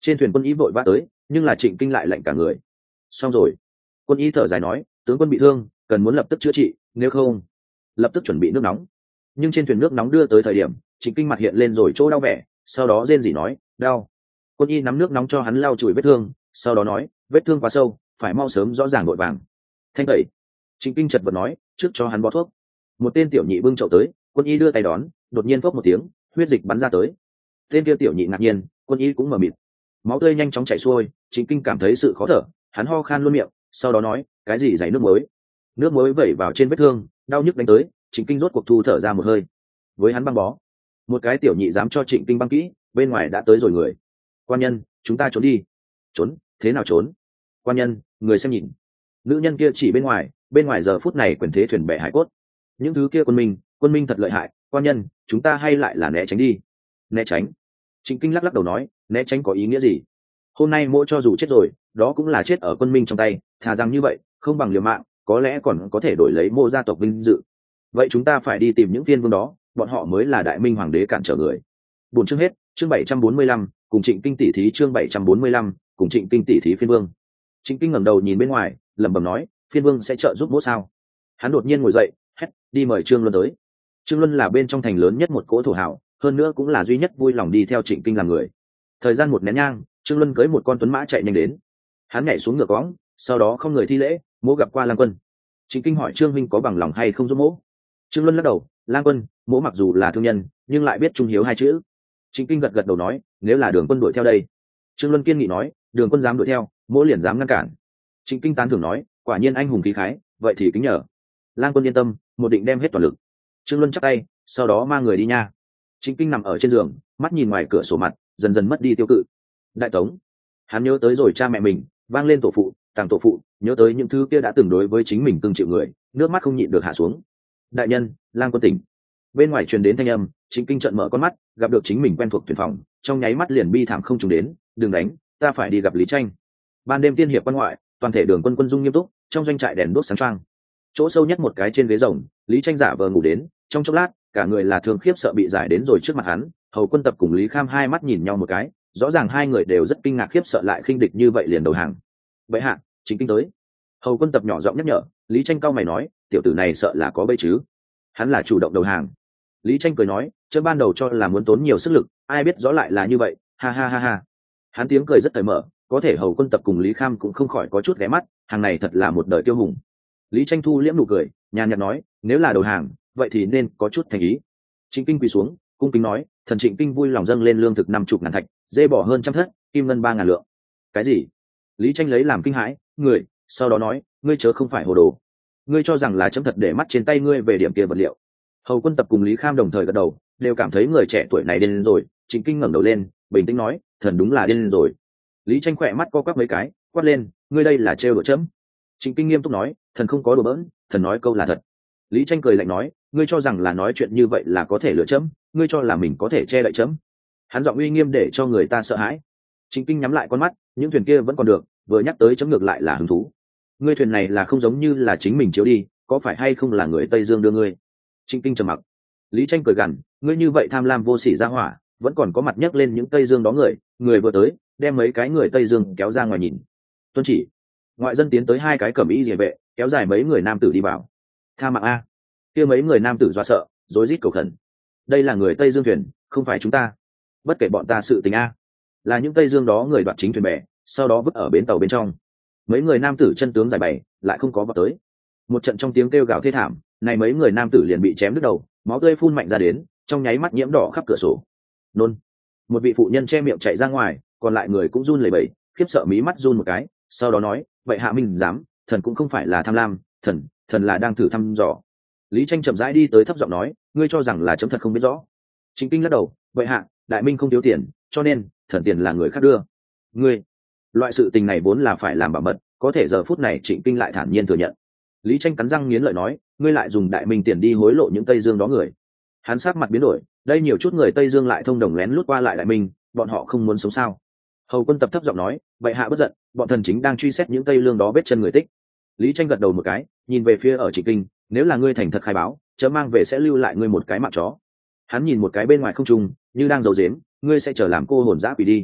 Trên thuyền quân y vội vã tới, nhưng là Trịnh Kinh lại lạnh cả người. Xong rồi. Quân y thở dài nói, tướng quân bị thương, cần muốn lập tức chữa trị, nếu không lập tức chuẩn bị nước nóng. Nhưng trên thuyền nước nóng đưa tới thời điểm, Trịnh Kinh mặt hiện lên rồi chỗ đau vẻ, sau đó rên rỉ nói, đau. Quân y nắm nước nóng cho hắn lau chùi vết thương, sau đó nói, vết thương quá sâu, phải mau sớm rõ ràng vội vàng. Thanh tẩy. Trịnh Kinh chật vật nói, trước cho hắn bó thuốc. Một tên tiểu nhị bưng chậu tới, quân y đưa tay đón, đột nhiên phốc một tiếng, huyết dịch bắn ra tới. Tên kia tiểu nhị ngạc nhiên, quân y cũng mờ mịt. Máu tươi nhanh chóng chảy xuôi, Trịnh Kinh cảm thấy sự khó thở, hắn ho khan luôn miệng, sau đó nói, cái gì dày nước muối. Nước muối vẩy vào trên vết thương, đau nhức đánh tới, Trịnh Kinh rốt cuộc thu thở ra một hơi. Với hắn băng bó. Một cái tiểu nhị dám cho Trịnh Kinh băng kỹ, bên ngoài đã tới rồi người. Quan nhân, chúng ta trốn đi. Trốn? Thế nào trốn? Quan nhân, người xem nhìn. Nữ nhân kia chỉ bên ngoài, bên ngoài giờ phút này quyền thế thuyền bè hải cốt. Những thứ kia quân minh, quân minh thật lợi hại, quan nhân, chúng ta hay lại là né tránh đi. Né tránh? Trịnh Kinh lắc lắc đầu nói, né tránh có ý nghĩa gì? Hôm nay mỗi cho dù chết rồi, đó cũng là chết ở quân minh trong tay, thà rằng như vậy, không bằng liều mạng, có lẽ còn có thể đổi lấy mô gia tộc vinh dự. Vậy chúng ta phải đi tìm những viên vương đó, bọn họ mới là đại minh hoàng đế cản trở người. Bốn chương hết, chương bảy trăm bốn mươi lăm, cùng Trịnh Kinh tỷ thí chương bảy trăm bốn mươi lăm, cùng Trịnh Kinh tỷ thí phiên vương. Trịnh Kinh ngẩng đầu nhìn bên ngoài, lẩm bẩm nói, phiên vương sẽ trợ giúp mỗ sao? Hắn đột nhiên ngồi dậy, hét, đi mời Trương Luân tới. Trương Luân là bên trong thành lớn nhất một cỗ thổ hào, hơn nữa cũng là duy nhất vui lòng đi theo Trịnh Kinh làm người. Thời gian một nén nhang, Trương Luân cưỡi một con tuấn mã chạy nhanh đến. Hắn nhảy xuống ngựa cõng, sau đó không người thi lễ, mỗ gặp qua Lang Quân. Trịnh Kinh hỏi Trương Minh có bằng lòng hay không giúp mỗ. Trương Luân lắc đầu, Lang Quân, mỗ mặc dù là thương nhân, nhưng lại biết trung hiếu hai chữ. Trịnh Kinh gật gật đầu nói, nếu là Đường Quân đuổi theo đây. Trương Luân kiên nghị nói, Đường Quân dám đuổi theo, mỗ liền dám ngăn cản. Trịnh Kinh tán thưởng nói, quả nhiên anh hùng khí khái, vậy thì kính nhờ. Lang Quân yên tâm, một định đem hết toàn lực. Trương Luân chắp tay, sau đó mang người đi nha. Trịnh Kinh nằm ở trên giường, mắt nhìn ngoài cửa sổ mặt, dần dần mất đi tiêu cự. Đại Tống. Hắn nhớ tới rồi cha mẹ mình, vang lên tổ phụ, tàng tổ phụ, nhớ tới những thứ kia đã từng đối với chính mình cưng chịu người, nước mắt không nhịn được hạ xuống. Đại nhân, Lang Quân tỉnh. Bên ngoài truyền đến thanh âm, Trịnh Kinh trợn mở con mắt, gặp được chính mình quen thuộc thuyền phòng, trong nháy mắt liền bi thảm không trùng đến, đừng đánh, ta phải đi gặp Lý Tranh. Ban đêm tiên hiệp quan ngoại, toàn thể Đường Quân quân dung nghiêm túc, trong doanh trại đèn đuốc sáng choang. Chỗ sâu nhất một cái trên ghế rồng, Lý Tranh giả vờ ngủ đến, trong chốc lát, cả người là thương khiếp sợ bị giải đến rồi trước mặt hắn. Hầu Quân Tập cùng Lý Kham hai mắt nhìn nhau một cái, rõ ràng hai người đều rất kinh ngạc khiếp sợ lại khinh địch như vậy liền đầu hàng. Vậy hạ, Trịnh Kinh tới. Hầu Quân Tập nhỏ giọng nhắc nhở, Lý Tranh cau mày nói, tiểu tử này sợ là có bẫy chứ. Hắn là chủ động đầu hàng. Lý Tranh cười nói, chớ ban đầu cho là muốn tốn nhiều sức lực, ai biết rõ lại là như vậy, ha ha ha ha. Hắn tiếng cười rất cởi mở, có thể Hầu Quân Tập cùng Lý Kham cũng không khỏi có chút ghé mắt, hàng này thật là một đời tiêu hùng. Lý Tranh thu liễm nụ cười, nhàn nhạt nói, nếu là đầu hàng, vậy thì nên có chút thành ý. Trịnh Kinh quỳ xuống, cung kính nói, thần Trịnh Kinh vui lòng dâng lên lương thực năm chục ngàn thạch, dê bỏ hơn trăm thất, kim ngân ba ngàn lượng. Cái gì? Lý Tranh lấy làm kinh hãi, người, sau đó nói, ngươi chớ không phải hồ đồ. Ngươi cho rằng là chấm thật để mắt trên tay ngươi về điểm kia vật liệu. Hầu Quân Tập cùng Lý Kham đồng thời gật đầu, đều cảm thấy người trẻ tuổi này điên rồi. Trịnh Kinh ngẩng đầu lên, bình tĩnh nói, thần đúng là điên rồi. Lý Tranh khỏe mắt co quắp mấy cái, quát lên, ngươi đây là trêu đùa chấm. Trịnh Kinh nghiêm túc nói, thần không có đùa bỡn, thần nói câu là thật. Lý Tranh cười lạnh nói, ngươi cho rằng là nói chuyện như vậy là có thể lựa chấm, ngươi cho là mình có thể che đậy chấm. Hắn giọng uy nghiêm để cho người ta sợ hãi. Trịnh Kinh nhắm lại con mắt, những thuyền kia vẫn còn được, vừa nhắc tới chấm ngược lại là hứng thú. Ngươi thuyền này là không giống như là chính mình chiếu đi, có phải hay không là người Tây Dương đưa ngươi? Trịnh Kinh trầm mặc. Lý Tranh cười gằn, ngươi như vậy tham lam vô sỉ ra hỏa, vẫn còn có mặt nhắc lên những Tây Dương đó người, người vừa tới, đem mấy cái người Tây Dương kéo ra ngoài nhìn. Tuân chỉ. Ngoại dân tiến tới hai cái cẩm y liề vệ, kéo dài mấy người nam tử đi vào. Tha mạng a. Kia mấy người nam tử dọa sợ, rối rít cầu khẩn. Đây là người Tây Dương thuyền, không phải chúng ta. Bất kể bọn ta sự tình a. Là những Tây Dương đó người đoạt chính thuyền bè, sau đó vứt ở bến tàu bên trong. Mấy người nam tử chân tướng giải bày, lại không có vào tới. Một trận trong tiếng kêu gào thê thảm, này mấy người nam tử liền bị chém đứt đầu, máu tươi phun mạnh ra đến, trong nháy mắt nhiễm đỏ khắp cửa sổ. Nôn. Một vị phụ nhân che miệng chạy ra ngoài, còn lại người cũng run lẩy bẩy, khiếp sợ mí mắt run một cái, sau đó nói, vậy hạ minh dám, thần cũng không phải là tham lam, thần, thần là đang thử thăm dò. Lý Tranh chậm rãi đi tới thấp giọng nói, ngươi cho rằng là chấm thật không biết rõ. Trịnh Kinh lắc đầu, vậy hạ, đại minh không thiếu tiền, cho nên thần tiền là người khác đưa. Ngươi, loại sự tình này vốn là phải làm bảo mật, có thể giờ phút này Trịnh Kinh lại thản nhiên thừa nhận. Lý Tranh cắn răng nghiến lợi nói, ngươi lại dùng đại minh tiền đi hối lộ những Tây Dương đó người. Hắn sát mặt biến đổi, đây nhiều chút người Tây Dương lại thông đồng lén lút qua lại đại minh, bọn họ không muốn sống sao? Hầu Quân Tập thấp giọng nói, bệ hạ bất giận, bọn thần chính đang truy xét những Tây Lương đó vết chân người tích. Lý Tranh gật đầu một cái, nhìn về phía ở Trịnh Kinh, nếu là ngươi thành thật khai báo, chớ mang về sẽ lưu lại ngươi một cái mạng chó. Hắn nhìn một cái bên ngoài không trung, như đang giấu giếm, ngươi sẽ trở làm cô hồn dã quỷ đi.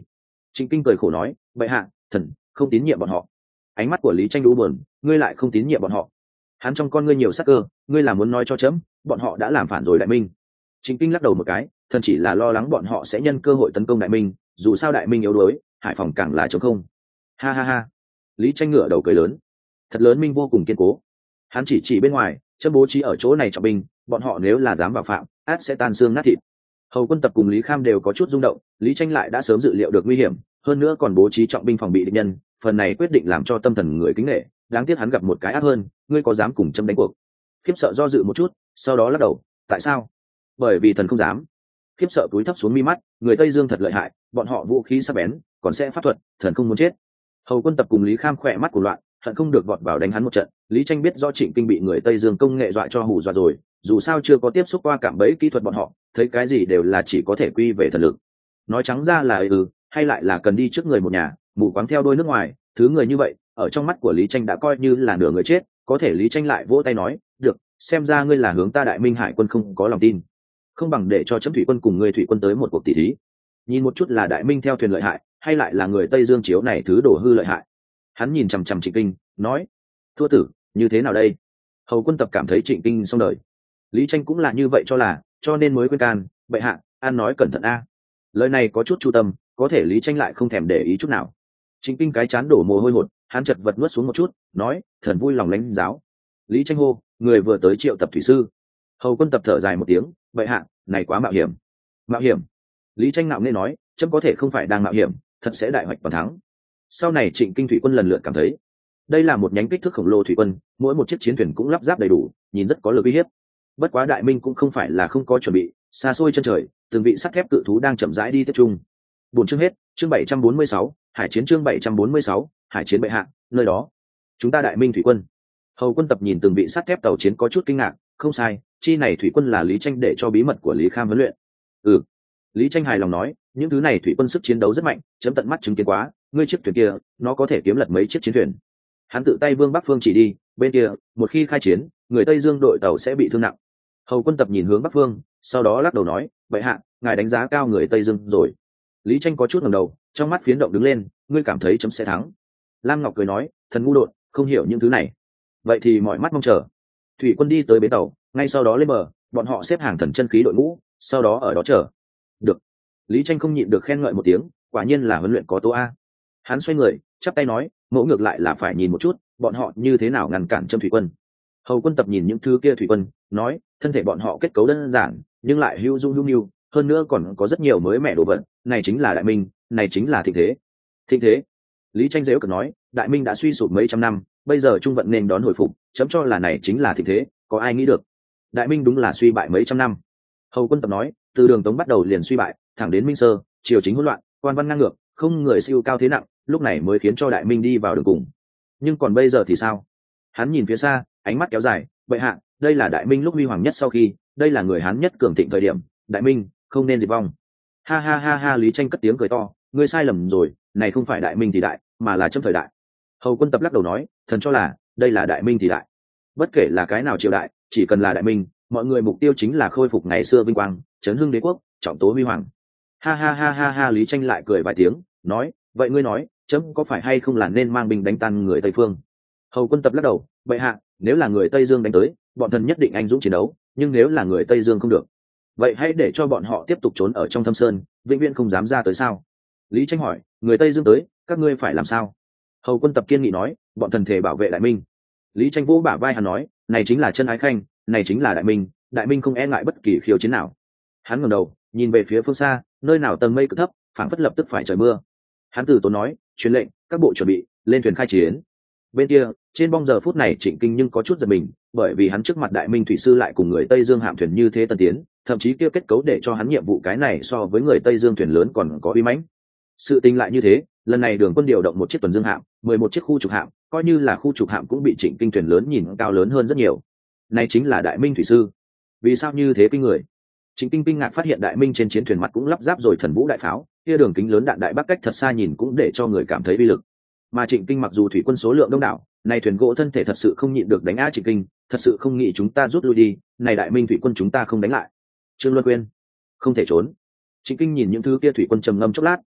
Trịnh Kinh cười khổ nói, bệ hạ, thần không tín nhiệm bọn họ. Ánh mắt của Lý Tranh đú buồn, ngươi lại không tín nhiệm bọn họ? Hắn trong con ngươi nhiều sắc cơ, ngươi là muốn nói cho chấm bọn họ đã làm phản rồi đại minh? Trịnh Kinh lắc đầu một cái, thần chỉ là lo lắng bọn họ sẽ nhân cơ hội tấn công đại minh, dù sao đại minh yếu đuối, hải phòng càng là trống không. Ha ha ha. Lý Tranh ngửa đầu cười lớn, thật lớn minh vô cùng kiên cố. Hắn chỉ chỉ bên ngoài, chấm bố trí ở chỗ này trọng binh, bọn họ nếu là dám vào phạm, át sẽ tan xương nát thịt. Hầu Quân Tập cùng Lý Kham đều có chút rung động, Lý Tranh lại đã sớm dự liệu được nguy hiểm, hơn nữa còn bố trí trọng binh phòng bị địch nhân, phần này quyết định làm cho tâm thần người kính nể. Đáng tiếc hắn gặp một cái ác hơn, ngươi có dám cùng chấm đánh cuộc? Khiếp sợ do dự một chút, sau đó lắc đầu, tại sao? Bởi vì thần không dám. Khiếp sợ cúi thấp xuống mi mắt, người Tây Dương thật lợi hại, bọn họ vũ khí sắc bén, còn sẽ pháp thuật, thần không muốn chết. Hầu Quân Tập cùng Lý Kham khỏe mắt của loạn, hận không được vọt vào đánh hắn một trận. Lý Tranh biết do Trịnh Kinh bị người Tây Dương công nghệ dọa cho hù dọa rồi, dù sao chưa có tiếp xúc qua cảm bẫy kỹ thuật bọn họ, thấy cái gì đều là chỉ có thể quy về thần lực. Nói trắng ra là ừ, hay lại là cần đi trước người một nhà, mù quáng theo đôi nước ngoài, thứ người như vậy, ở trong mắt của Lý Tranh đã coi như là nửa người chết, có thể Lý Tranh lại vỗ tay nói, được, xem ra ngươi là hướng ta Đại Minh Hải quân không có lòng tin, không bằng để cho chấm thủy quân cùng ngươi thủy quân tới một cuộc tỷ thí, nhìn một chút là Đại Minh theo thuyền lợi hại, hay lại là người Tây Dương chiếu này thứ đổ hư lợi hại. Hắn nhìn chằm chằm Trịnh Kinh, nói, thua tử, như thế nào đây? Hầu Quân Tập cảm thấy Trịnh Kinh xong đời. Lý Tranh cũng là như vậy cho là, cho nên mới khuyên can, bệ hạ, an nói cẩn thận a. Lời này có chút chu tâm, có thể Lý Tranh lại không thèm để ý chút nào. Trịnh Kinh cái chán đổ mồ hôi hột, hắn chật vật nuốt xuống một chút, nói, thần vui lòng lãnh giáo. Lý Tranh hô, người vừa tới triệu tập thủy sư. Hầu Quân Tập thở dài một tiếng, bệ hạ, này quá mạo hiểm. Mạo hiểm? Lý Tranh nạo nên nói, chấm có thể không phải đang mạo hiểm, thật sẽ đại hoạch toàn thắng. Sau này Trịnh Kinh thủy quân lần lượt cảm thấy, đây là một nhánh kích thước khổng lồ thủy quân, mỗi một chiếc chiến thuyền cũng lắp ráp đầy đủ, nhìn rất có lực uy hiếp. Bất quá Đại Minh cũng không phải là không có chuẩn bị, xa xôi chân trời, từng vị sắt thép cự thú đang chậm rãi đi tiếp trung. Buổi chương hết, chương bảy trăm bốn mươi sáu, Hải chiến chương bảy trăm bốn mươi sáu, Hải chiến bệ hạ, nơi đó, chúng ta Đại Minh thủy quân. Hầu Quân Tập nhìn từng vị sắt thép tàu chiến có chút kinh ngạc, không sai, chi này thủy quân là Lý Tranh để cho bí mật của Lý Kham huấn luyện. Ừ. Lý Tranh hài lòng nói, những thứ này thủy quân sức chiến đấu rất mạnh, chấm tận mắt chứng kiến quá, ngươi chiếc thuyền kia, nó có thể kiếm lật mấy chiếc chiến thuyền. Hắn tự tay vương bắc phương chỉ đi, bên kia, một khi khai chiến, người Tây Dương đội tàu sẽ bị thương nặng. Hầu Quân Tập nhìn hướng bắc phương, sau đó lắc đầu nói, bệ hạ, ngài đánh giá cao người Tây Dương rồi. Lý Tranh có chút ngẩng đầu, trong mắt phiến động đứng lên, ngươi cảm thấy chấm sẽ thắng? Lam Ngọc cười nói, thần ngu đột, không hiểu những thứ này. Vậy thì mọi mắt mong chờ. Thủy quân đi tới bến tàu, ngay sau đó lên bờ, bọn họ xếp hàng thần chân khí đội ngũ, sau đó ở đó chờ. Được. Lý Tranh không nhịn được khen ngợi một tiếng, quả nhiên là huấn luyện có tố a. Hắn xoay người, chắp tay nói, mẫu ngược lại là phải nhìn một chút, bọn họ như thế nào ngăn cản Trâm thủy quân. Hầu Quân Tập nhìn những thứ kia thủy quân, nói, thân thể bọn họ kết cấu đơn giản, nhưng lại hữu dung hữu nhu, hơn nữa còn có rất nhiều mới mẻ đồ vật, này chính là Đại Minh, này chính là thịnh thế. Thịnh thế? Lý Tranh dễu cợt nói, Đại Minh đã suy sụp mấy trăm năm, bây giờ trung vận nên đón hồi phục, chấm cho là này chính là thịnh thế, có ai nghĩ được? Đại Minh đúng là suy bại mấy trăm năm. Hầu Quân Tập nói, từ Đường Tống bắt đầu liền suy bại, thẳng đến Minh Sơ, triều chính hỗn loạn, quan văn ngang ngược, không người siêu cao thế nặng, lúc này mới khiến cho Đại Minh đi vào đường cùng. Nhưng còn bây giờ thì sao? Hắn nhìn phía xa, ánh mắt kéo dài, bệ hạ, đây là Đại Minh lúc huy hoàng nhất sau khi, đây là người Hán nhất cường thịnh thời điểm, Đại Minh không nên diệt vong. Ha ha ha ha, Lý Tranh cất tiếng cười to, ngươi sai lầm rồi, này không phải Đại Minh thì đại, mà là Trâm thời đại. Hầu Quân Tập lắc đầu nói, thần cho là đây là Đại Minh thì đại. Bất kể là cái nào triều đại, chỉ cần là Đại Minh, mọi người mục tiêu chính là khôi phục ngày xưa vinh quang, chấn hưng đế quốc, trọng tố huy hoàng. Ha ha ha ha ha, Lý Tranh lại cười vài tiếng, nói, vậy ngươi nói, chấm có phải hay không là nên mang binh đánh tan người Tây phương? Hầu Quân Tập lắc đầu, bệ hạ, nếu là người Tây Dương đánh tới, bọn thần nhất định anh dũng chiến đấu, nhưng nếu là người Tây Dương không được, vậy hãy để cho bọn họ tiếp tục trốn ở trong thâm sơn, vĩnh viễn không dám ra tới sao? Lý Tranh hỏi, người Tây Dương tới, các ngươi phải làm sao? Hầu Quân Tập kiên nghị nói, bọn thần thể bảo vệ Đại Minh. Lý Tranh vỗ bả vai hắn nói, này chính là chân ái khanh, này chính là Đại Minh, Đại Minh không e ngại bất kỳ khiêu chiến nào. Hắn ngẩng đầu, nhìn về phía phương xa, nơi nào tầng mây cực thấp, phảng phất lập tức phải trời mưa. Hắn từ tốn nói, truyền lệnh, các bộ chuẩn bị, lên thuyền khai chiến. Bên kia, trên bong giờ phút này Trịnh Kinh nhưng có chút giật mình, bởi vì hắn trước mặt Đại Minh thủy sư lại cùng người Tây Dương hạm thuyền như thế tân tiến, thậm chí kia kết cấu để cho hắn nhiệm vụ cái này so với người Tây Dương thuyền lớn còn có uy mãnh. Sự tình lại như thế, lần này Đường Quân điều động một chiếc tuần dương hạm, mười một chiếc khu trục hạm, coi như là khu trục hạm cũng bị Trịnh Kinh thuyền lớn nhìn cao lớn hơn rất nhiều. Này chính là Đại Minh thủy sư. Vì sao như thế kinh người? Trịnh Kinh kinh ngạc phát hiện Đại Minh trên chiến thuyền mặt cũng lắp ráp rồi thần vũ đại pháo, kia đường kính lớn đạn đại bác cách thật xa nhìn cũng để cho người cảm thấy uy lực. Mà Trịnh Kinh mặc dù thủy quân số lượng đông đảo, này thuyền gỗ thân thể thật sự không nhịn được đánh á Trịnh Kinh, thật sự không nghĩ chúng ta rút lui đi, này Đại Minh thủy quân chúng ta không đánh lại. Trương Luân Quyên, không thể trốn. Trịnh Kinh nhìn những thứ kia thủy quân trầm ngâm chốc lát,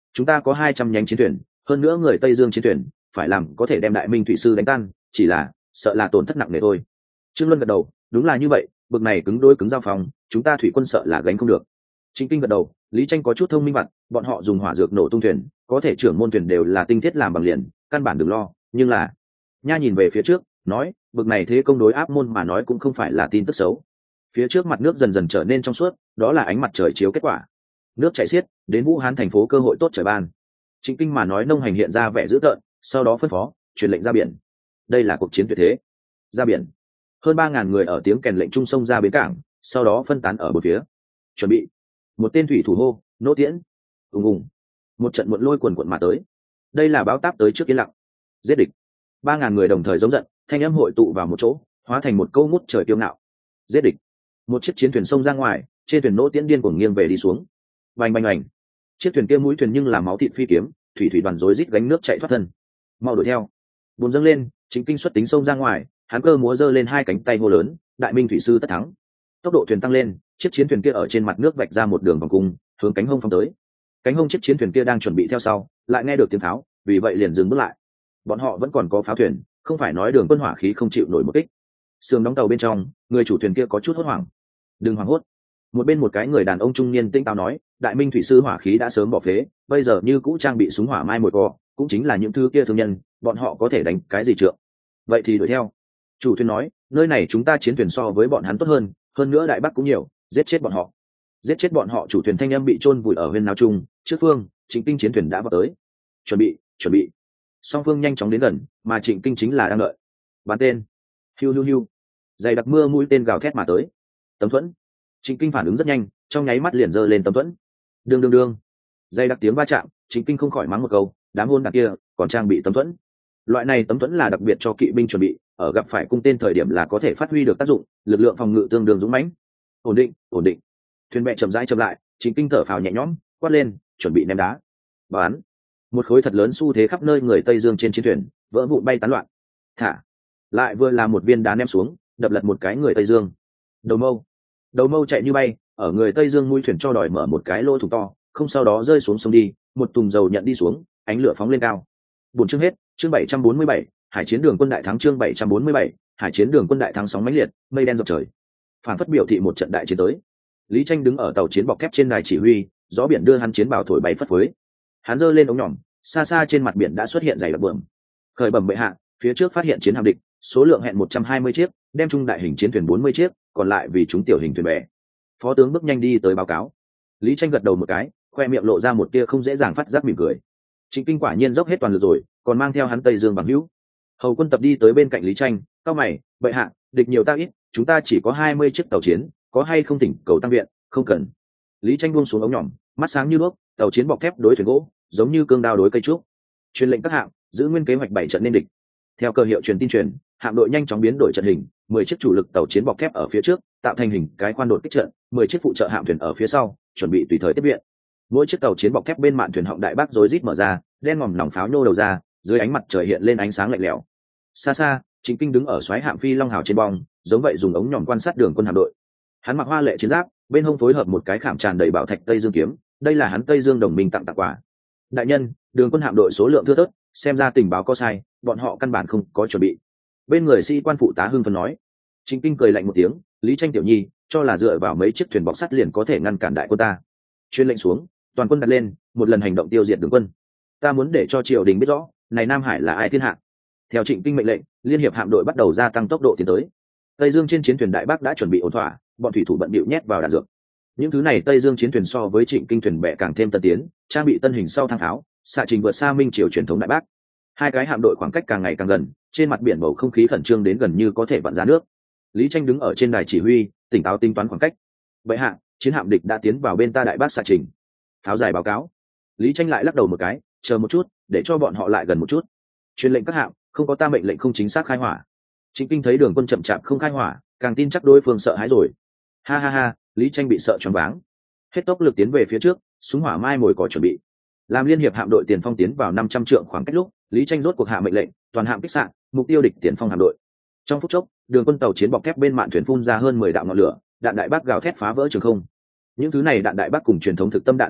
chúng ta có hai trăm nhánh chiến thuyền, hơn nữa người Tây Dương chiến thuyền phải làm có thể đem Đại Minh thủy sư đánh tan, chỉ là sợ là tổn thất nặng nề thôi. Trương Luân gật đầu, đúng là như vậy, bực này cứng đôi cứng giao phòng, chúng ta thủy quân sợ là gánh không được. Trịnh Kinh gật đầu, Lý Tranh có chút thông minh vặt, bọn họ dùng hỏa dược nổ tung thuyền, có thể trưởng môn thuyền đều là tinh thiết làm bằng liền, căn bản đừng lo, nhưng là Nha nhìn về phía trước, nói, bực này thế công đối áp môn mà nói cũng không phải là tin tức xấu. Phía trước mặt nước dần dần trở nên trong suốt, đó là ánh mặt trời chiếu kết quả. Nước chảy xiết, đến Vũ Hán thành phố cơ hội tốt trời ban. Trịnh Kinh mà nói nông hành hiện ra vẻ dữ tợn, sau đó phân phó, truyền lệnh ra biển. Đây là cuộc chiến tuyệt thế. Ra biển. Hơn ba ngàn người ở tiếng kèn lệnh trung sông ra bến cảng, sau đó phân tán ở bốn phía. Chuẩn bị. Một tên thủy thủ hô, nỗ tiễn. Ùng ùng. Một trận muộn lôi quần quần mà tới. Đây là báo táp tới trước yên lặng. Giết địch. Ba ngàn người đồng thời giống giận, thanh âm hội tụ vào một chỗ, hóa thành một câu ngút trời kiêu ngạo. Giết địch. Một chiếc chiến thuyền xông ra ngoài, trên thuyền nỗ tiễn điên cuồng nghiêng về đi xuống. Bành bành bành. Chiếc thuyền kia mũi thuyền nhưng là máu thịt phi kiếm, thủy thủy đoàn rối rít gánh nước chạy thoát thân. Mau đuổi theo. Buồn dâng lên, Chính Kinh xuất tính xông ra ngoài, hắn cơ múa giơ lên hai cánh tay hô lớn, Đại Minh thủy sư tất thắng. Tốc độ thuyền tăng lên, chiếc chiến thuyền kia ở trên mặt nước vạch ra một đường vòng cung, hướng cánh hông phóng tới. Cánh hông chiếc chiến thuyền kia đang chuẩn bị theo sau, lại nghe được tiếng tháo, vì vậy liền dừng bước lại. Bọn họ vẫn còn có pháo thuyền, không phải nói đường quân hỏa khí không chịu nổi một kích. Sườn đóng tàu bên trong, người chủ thuyền kia có chút hốt hoảng. Đừng hoảng hốt. Một bên một cái người đàn ông trung niên tinh táo nói, Đại Minh thủy sư hỏa khí đã sớm bỏ phế, bây giờ như cũ trang bị súng hỏa mai một cò, cũng chính là những thứ kia thương nhân, bọn họ có thể đánh cái gì trượng. Vậy thì đuổi theo. Chủ thuyền nói, nơi này chúng ta chiến thuyền so với bọn hắn tốt hơn, hơn nữa Đại Bắc cũng nhiều, giết chết bọn họ. Giết chết bọn họ. Chủ thuyền thanh âm bị chôn vùi ở huyên náo chung, trước phương, Trịnh Kinh chiến thuyền đã vào tới. Chuẩn bị, chuẩn bị. Song phương nhanh chóng đến gần, mà Trịnh Kinh chính là đang đợi. Bắn tên. Hiu hiu hiu. Dày đặc mưa mũi tên gào thét mà tới. Tấm thuẫn. Trịnh Kinh phản ứng rất nhanh, trong nháy mắt liền giơ lên tấm thuẫn. Đương đương đương. Dày đặc tiếng va chạm, Trịnh Kinh không khỏi mắng một câu, đám hôn đặc kia còn trang bị tấm thuẫn. Loại này tấm thuẫn là đặc biệt cho kỵ binh chuẩn bị, ở gặp phải cung tên thời điểm là có thể phát huy được tác dụng, lực lượng phòng ngự tương đương dũng mãnh. Ổn định, ổn định. Thuyền bè chậm rãi chậm lại, Trịnh Kinh thở phào nhẹ nhõm, quát lên, chuẩn bị ném đá. Bán. Một khối thật lớn xu thế khắp nơi người Tây Dương trên chiến thuyền, vỡ vụn bay tán loạn. Thả. Lại vừa là một viên đá ném xuống, đập lật một cái người Tây Dương. Đầu mâu. Đầu mâu chạy như bay, ở người Tây Dương mũi thuyền cho đòi mở một cái lỗ thủng to, không sau đó rơi xuống sông đi, một thùng dầu nhận đi xuống, ánh lửa phóng lên cao. Buổi chương hết, chương bảy trăm bốn mươi bảy, Hải chiến đường quân đại thắng chương bảy trăm bốn mươi bảy, Hải chiến đường quân đại thắng sóng mãnh liệt, mây đen dọc trời. Phản phất biểu thị một trận đại chiến tới. Lý Tranh đứng ở tàu chiến bọc thép trên đài chỉ huy, gió biển đưa hắn chiến bào thổi bay phất phới. Hắn giơ lên ống nhỏm, xa xa trên mặt biển đã xuất hiện dày đặc bướm. Khởi bẩm bệ hạ, phía trước phát hiện chiến hạm địch, số lượng hẹn một trăm hai mươi chiếc, đem trung đại hình chiến thuyền bốn mươi chiếc, còn lại vì chúng tiểu hình thuyền bè. Phó tướng bước nhanh đi tới báo cáo. Lý Tranh gật đầu một cái, khoe miệng lộ ra một tia không dễ dàng phát giác mỉm cười. Trịnh Kinh quả nhiên dốc hết toàn lực rồi, còn mang theo hắn Tây Dương bằng hữu. Hầu Quân Tập đi tới bên cạnh Lý Tranh, cao mày, bệ hạ, địch nhiều ta ít, chúng ta chỉ có hai mươi chiếc tàu chiến, có hay không thỉnh cầu tăng viện? Không cần. Lý Tranh buông xuống ống nhỏm, mắt sáng như đuốc, tàu chiến bọc thép đối thuyền gỗ, giống như cương đao đối cây trúc. Truyền lệnh các hạm, giữ nguyên kế hoạch bảy trận nên địch. Theo cơ hiệu truyền tin truyền, hạm đội nhanh chóng biến đổi trận hình, mười chiếc chủ lực tàu chiến bọc thép ở phía trước, tạo thành hình cái khoan đột kích trận, mười chiếc phụ trợ hạm thuyền ở phía sau, chuẩn bị tùy thời tiếp viện. Mỗi chiếc tàu chiến bọc thép bên mạn thuyền họng đại bác rối rít mở ra, đen ngòm nòng pháo nhô đầu ra, dưới ánh mặt trời hiện lên ánh sáng lạnh lẽo. Xa xa, Trịnh Kinh đứng ở xoáy hạm phi long hào trên bong, giống vậy dùng ống nhòm quan sát đường quân hạm đội. Hắn mặc hoa lệ chiến giáp, bên hông phối hợp một cái khảm tràn đầy bảo thạch Tây Dương kiếm, đây là hắn Tây Dương đồng minh tặng tặng quà. Đại nhân, đường quân hạm đội số lượng thưa thớt, xem ra tình báo có sai, bọn họ căn bản không có chuẩn bị. Bên người sĩ quan phụ tá hưng phấn nói. Trịnh Kinh cười lạnh một tiếng, Lý Tranh tiểu nhi, cho là dựa vào mấy chiếc thuyền bọc sắt liền có thể ngăn cản đại quân ta. Chuyên lệnh xuống, toàn quân đặt lên, một lần hành động tiêu diệt đường quân. Ta muốn để cho triều đình biết rõ, này Nam Hải là ai thiên hạ. Theo Trịnh Kinh mệnh lệnh, liên hiệp hạm đội bắt đầu gia tăng tốc độ tiến tới. Tây Dương trên chiến thuyền đại bác đã chuẩn bị ổn thỏa, bọn thủy thủ bận bịu nhét vào đạn dược. Những thứ này Tây Dương chiến thuyền so với Trịnh Kinh thuyền bè càng thêm tân tiến, trang bị tân hình sau thang pháo, xạ trình vượt xa Minh triều truyền thống đại bác. Hai cái hạm đội khoảng cách càng ngày càng gần, trên mặt biển bầu không khí khẩn trương đến gần như có thể vặn ra nước. Lý Tranh đứng ở trên đài chỉ huy, tỉnh táo tính toán khoảng cách. Bệ hạ, chiến hạm địch đã tiến vào bên ta đại bác xạ trình. Pháo dài báo cáo. Lý Tranh lại lắc đầu một cái, chờ một chút, để cho bọn họ lại gần một chút. Truyền lệnh các hạm, không có ta mệnh lệnh không chính xác khai hỏa. Trịnh Kinh thấy đường quân chậm chạp không khai hỏa, càng tin chắc đối phương sợ hãi rồi. Ha ha ha, Lý Tranh bị sợ choáng váng. Hết tốc lực tiến về phía trước, súng hỏa mai mồi cỏ chuẩn bị. Làm liên hiệp hạm đội tiền phong tiến vào năm trăm trượng khoảng cách lúc, Lý Tranh rốt cuộc hạ mệnh lệnh, toàn hạm kích sạn, mục tiêu địch tiền phong hạm đội. Trong phút chốc, đường quân tàu chiến bọc thép bên mạn thuyền phun ra hơn mười đạo ngọn lửa, đạn đại bác gào thét phá vỡ trường không. Những thứ này đạn đại bác cùng truyền thống thực tâm đạn khác nhau,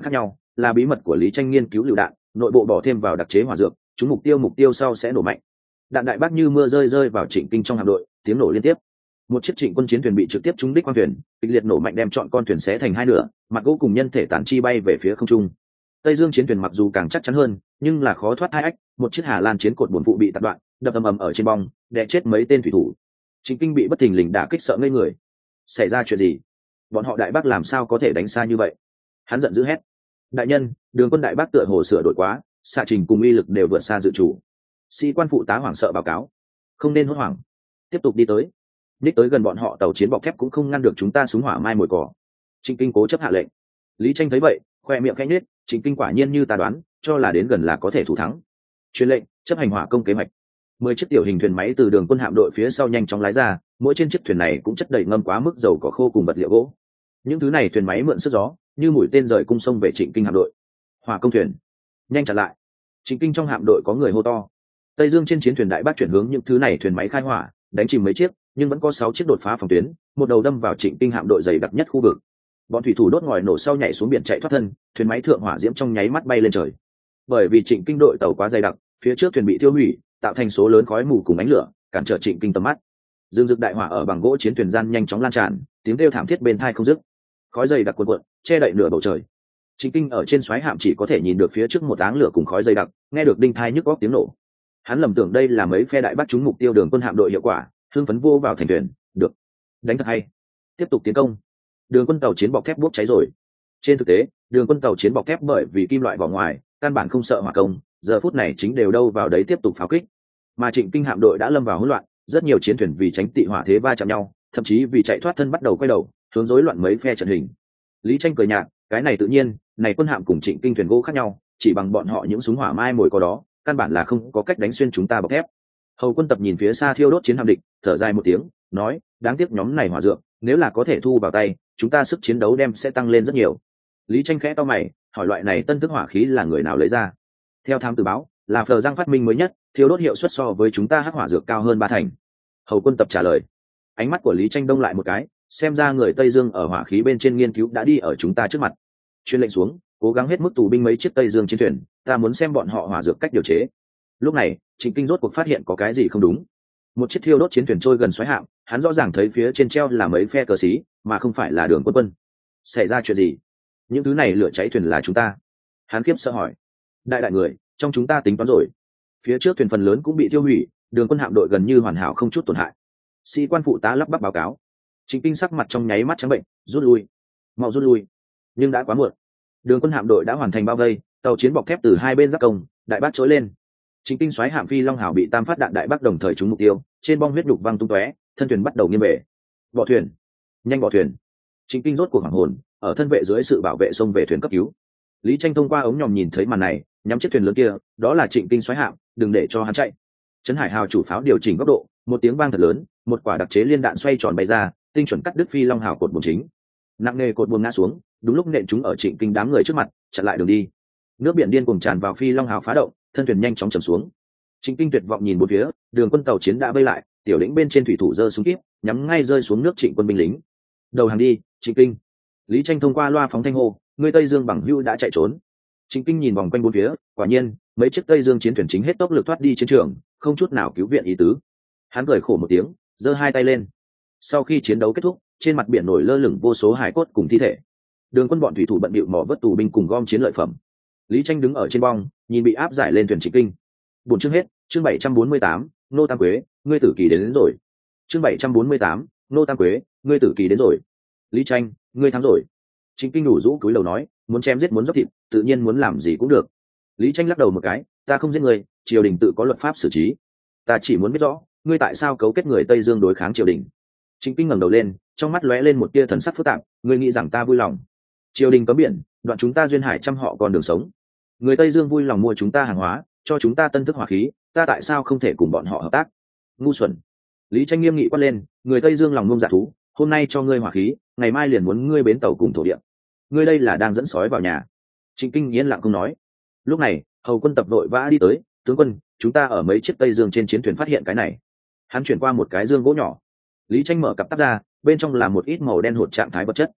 là bí mật của Lý Tranh nghiên cứu lựu đạn, nội bộ bỏ thêm vào đặc chế hỏa dược, chúng mục tiêu mục tiêu sau sẽ nổ mạnh. Đạn đại bác như mưa rơi rơi vào Trịnh Kinh trong hạm đội, tiếng nổ liên tiếp. Một chiếc Trịnh quân chiến thuyền bị trực tiếp trúng đích quang thuyền, kịch liệt nổ mạnh đem trọn con thuyền xé thành hai nửa, mặt gỗ cùng nhân thể tản chi bay về phía không trung. Tây Dương chiến thuyền mặc dù càng chắc chắn hơn, nhưng là khó thoát hai ách, một chiếc Hà Lan chiến cột buồn phụ bị tạt đoạn, đập ầm ầm ở trên bong, đè chết mấy tên thủy thủ. Trịnh Kinh bị bất thình lình đả kích sợ ngây người. Xảy ra chuyện gì? Bọn họ đại bác làm sao có thể đánh xa như vậy? Hắn giận dữ hét: đại nhân, đường quân đại bác tựa hồ sửa đổi quá, xạ trình cùng uy lực đều vượt xa dự chủ. Sĩ quan phụ tá hoảng sợ báo cáo: không nên hốt hoảng, tiếp tục đi tới. Ních tới gần bọn họ tàu chiến bọc thép cũng không ngăn được chúng ta súng hỏa mai mồi cỏ. Trịnh Kinh cố chấp hạ lệnh. Lý Tranh thấy vậy, khoe miệng khẽ nhếch, Trịnh Kinh quả nhiên như ta đoán, cho là đến gần là có thể thủ thắng. Truyền lệnh, chấp hành hỏa công kế hoạch. Mười chiếc tiểu hình thuyền máy từ đường quân hạm đội phía sau nhanh chóng lái ra, mỗi trên chiếc thuyền này cũng chất đầy ngâm quá mức dầu cỏ khô cùng vật liệu gỗ. Những thứ này thuyền máy mượn sức gió, như mũi tên rời cung sông về Trịnh Kinh hạm đội. Hỏa công thuyền, nhanh chặn lại. Trịnh Kinh trong hạm đội có người hô to. Tây Dương trên chiến thuyền đại bác chuyển hướng những thứ này thuyền máy khai hỏa, đánh chìm mấy chiếc, nhưng vẫn có sáu chiếc đột phá phòng tuyến, một đầu đâm vào Trịnh Kinh hạm đội dày đặc nhất khu vực. Bọn thủy thủ đốt ngòi nổ sau nhảy xuống biển chạy thoát thân, thuyền máy thượng hỏa diễm trong nháy mắt bay lên trời. Bởi vì Trịnh Kinh đội tàu quá dày đặc, phía trước thuyền bị tiêu hủy, tạo thành số lớn khói mù cùng ánh lửa, cản trở Trịnh Kinh tầm mắt. Dương dực đại hỏa ở bằng gỗ chiến thuyền gian nhanh chóng lan tràn, tiếng kêu thảm thiết bên tai không dứt. Khói dày đặc cuồn cuộn, che đậy nửa bầu trời. Trịnh Kinh ở trên xoáy hạm chỉ có thể nhìn được phía trước một áng lửa cùng khói dày đặc, nghe được đinh thai nhức óc tiếng nổ. Hắn lầm tưởng đây là mấy phe đại bác trúng mục tiêu đường quân hạm đội hiệu quả, hưng phấn vô vào thành thuyền. Được, đánh thật hay, tiếp tục tiến công. Đường quân tàu chiến bọc thép bốc cháy rồi. Trên thực tế, đường quân tàu chiến bọc thép bởi vì kim loại vỏ ngoài, căn bản không sợ hỏa công, giờ phút này chính đều đâu vào đấy tiếp tục pháo kích. Mà Trịnh Kinh hạm đội đã lâm vào hỗn loạn, rất nhiều chiến thuyền vì tránh tị hỏa thế va chạm nhau, thậm chí vì chạy thoát thân bắt đầu quay đầu, hướng rối loạn mấy phe trận hình. Lý Tranh cười nhạt, cái này tự nhiên, này quân hạm cùng Trịnh Kinh thuyền gỗ khác nhau, chỉ bằng bọn họ những súng hỏa mai mồi có đó, căn bản là không có cách đánh xuyên chúng ta bọc thép. Hầu Quân Tập nhìn phía xa thiêu đốt chiến hạm địch, thở dài một tiếng, nói: đáng tiếc nhóm này hỏa dược, nếu là có thể thu vào tay, chúng ta sức chiến đấu đem sẽ tăng lên rất nhiều. Lý Tranh khẽ to mày, hỏi loại này tân thức hỏa khí là người nào lấy ra? Theo tham tử báo, là Phờ Giang phát minh mới nhất, thiêu đốt hiệu suất so với chúng ta hắc hỏa dược cao hơn ba thành. Hầu Quân Tập trả lời. Ánh mắt của Lý Tranh đông lại một cái, xem ra người Tây Dương ở hỏa khí bên trên nghiên cứu đã đi ở chúng ta trước mặt. Truyền lệnh xuống, cố gắng hết mức tù binh mấy chiếc Tây Dương chiến thuyền, ta muốn xem bọn họ hỏa dược cách điều chế. Lúc này, Trịnh Kinh rốt cuộc phát hiện có cái gì không đúng. Một chiếc thiêu đốt chiến thuyền trôi gần xoáy hạm, hắn rõ ràng thấy phía trên treo là mấy phe cờ xí, mà không phải là đường quân quân. Xảy ra chuyện gì? Những thứ này lửa cháy thuyền là chúng ta? Hắn kiếp sợ hỏi. Đại đại người, trong chúng ta tính toán rồi. Phía trước thuyền phần lớn cũng bị tiêu hủy, đường quân hạm đội gần như hoàn hảo không chút tổn hại. Sĩ quan phụ tá lắp bắp báo cáo. Trịnh Kinh sắc mặt trong nháy mắt trắng bệnh, rút lui, mau rút lui. Nhưng đã quá muộn. Đường quân hạm đội đã hoàn thành bao vây, tàu chiến bọc thép từ hai bên giáp công, đại bác trỗi lên. Trịnh Kinh xoáy hạm Phi Long Hào bị tam phát đạn đại bác đồng thời trúng mục tiêu, trên bong huyết đục văng tung tóe, thân thuyền bắt đầu nghiêng bể. Bỏ thuyền, nhanh bỏ thuyền. Trịnh Kinh rốt cuộc hoảng hồn, ở thân vệ dưới sự bảo vệ xông về thuyền cấp cứu. Lý Tranh thông qua ống nhòm nhìn thấy màn này, nhắm chiếc thuyền lớn kia, đó là Trịnh Kinh xoáy hạm, đừng để cho hắn chạy. Trấn Hải Hào chủ pháo điều chỉnh góc độ, một tiếng vang thật lớn, một quả đặc chế liên đạn xoay tròn bay ra, tinh chuẩn cắt đứt Phi Long Hào cột buồm chính. Nặng nề cột buồm ngã xuống, đúng lúc nện chúng ở Trịnh Kinh đám người trước mặt, chặn lại đường đi. Nước biển điên cuồng tràn vào Phi Long Hào phá động, thân thuyền nhanh chóng chầm xuống. Trịnh Kinh tuyệt vọng nhìn bốn phía, đường quân tàu chiến đã vây lại, tiểu lĩnh bên trên thủy thủ giơ súng kíp, nhắm ngay rơi xuống nước Trịnh quân binh lính. Đầu hàng đi, Trịnh Kinh. Lý Tranh thông qua loa phóng thanh hô, người Tây Dương bằng hữu đã chạy trốn. Trịnh Kinh nhìn vòng quanh bốn phía, quả nhiên, mấy chiếc Tây Dương chiến thuyền chính hết tốc lực thoát đi chiến trường, không chút nào cứu viện ý tứ. Hắn cười khổ một tiếng, giơ hai tay lên. Sau khi chiến đấu kết thúc, trên mặt biển nổi lơ lửng vô số hải cốt cùng thi thể. Đường quân bọn thủy thủ bận bịu mò vớt tù binh cùng gom chiến lợi phẩm. Lý Tranh đứng ở trên bong, nhìn bị áp giải lên thuyền Trịnh Kinh. Buổi chương hết, chương bảy trăm bốn mươi tám, Nô Tam Quế, ngươi tử kỳ đến, đến rồi. Chương bảy trăm bốn mươi tám, Nô Tam Quế, ngươi tử kỳ đến rồi. Lý Tranh, ngươi thắng rồi. Trịnh Kinh đủ rũ cúi đầu nói, muốn chém giết muốn dốc thịt, tự nhiên muốn làm gì cũng được. Lý Tranh lắc đầu một cái, ta không giết ngươi, triều đình tự có luật pháp xử trí. Ta chỉ muốn biết rõ, ngươi tại sao cấu kết người Tây Dương đối kháng triều đình. Trịnh Kinh ngẩng đầu lên, trong mắt lóe lên một tia thần sắc phức tạp, ngươi nghĩ rằng ta vui lòng? Triều đình cấm biển, đoạn chúng ta duyên hải trăm họ còn đường sống. Người Tây Dương vui lòng mua chúng ta hàng hóa, cho chúng ta tân thức hỏa khí, ta tại sao không thể cùng bọn họ hợp tác? Ngu xuẩn! Lý Tranh nghiêm nghị quát lên, người Tây Dương lòng ngông dạ thú, hôm nay cho ngươi hỏa khí, ngày mai liền muốn ngươi bến tàu cùng thổ địa. Ngươi đây là đang dẫn sói vào nhà. Trịnh Kinh yên lặng không nói. Lúc này, Hầu Quân Tập đội vã đi tới, tướng quân, chúng ta ở mấy chiếc Tây Dương trên chiến thuyền phát hiện cái này. Hắn chuyển qua một cái dương gỗ nhỏ. Lý Tranh mở cặp tắp ra, bên trong là một ít màu đen hột trạng thái vật chất.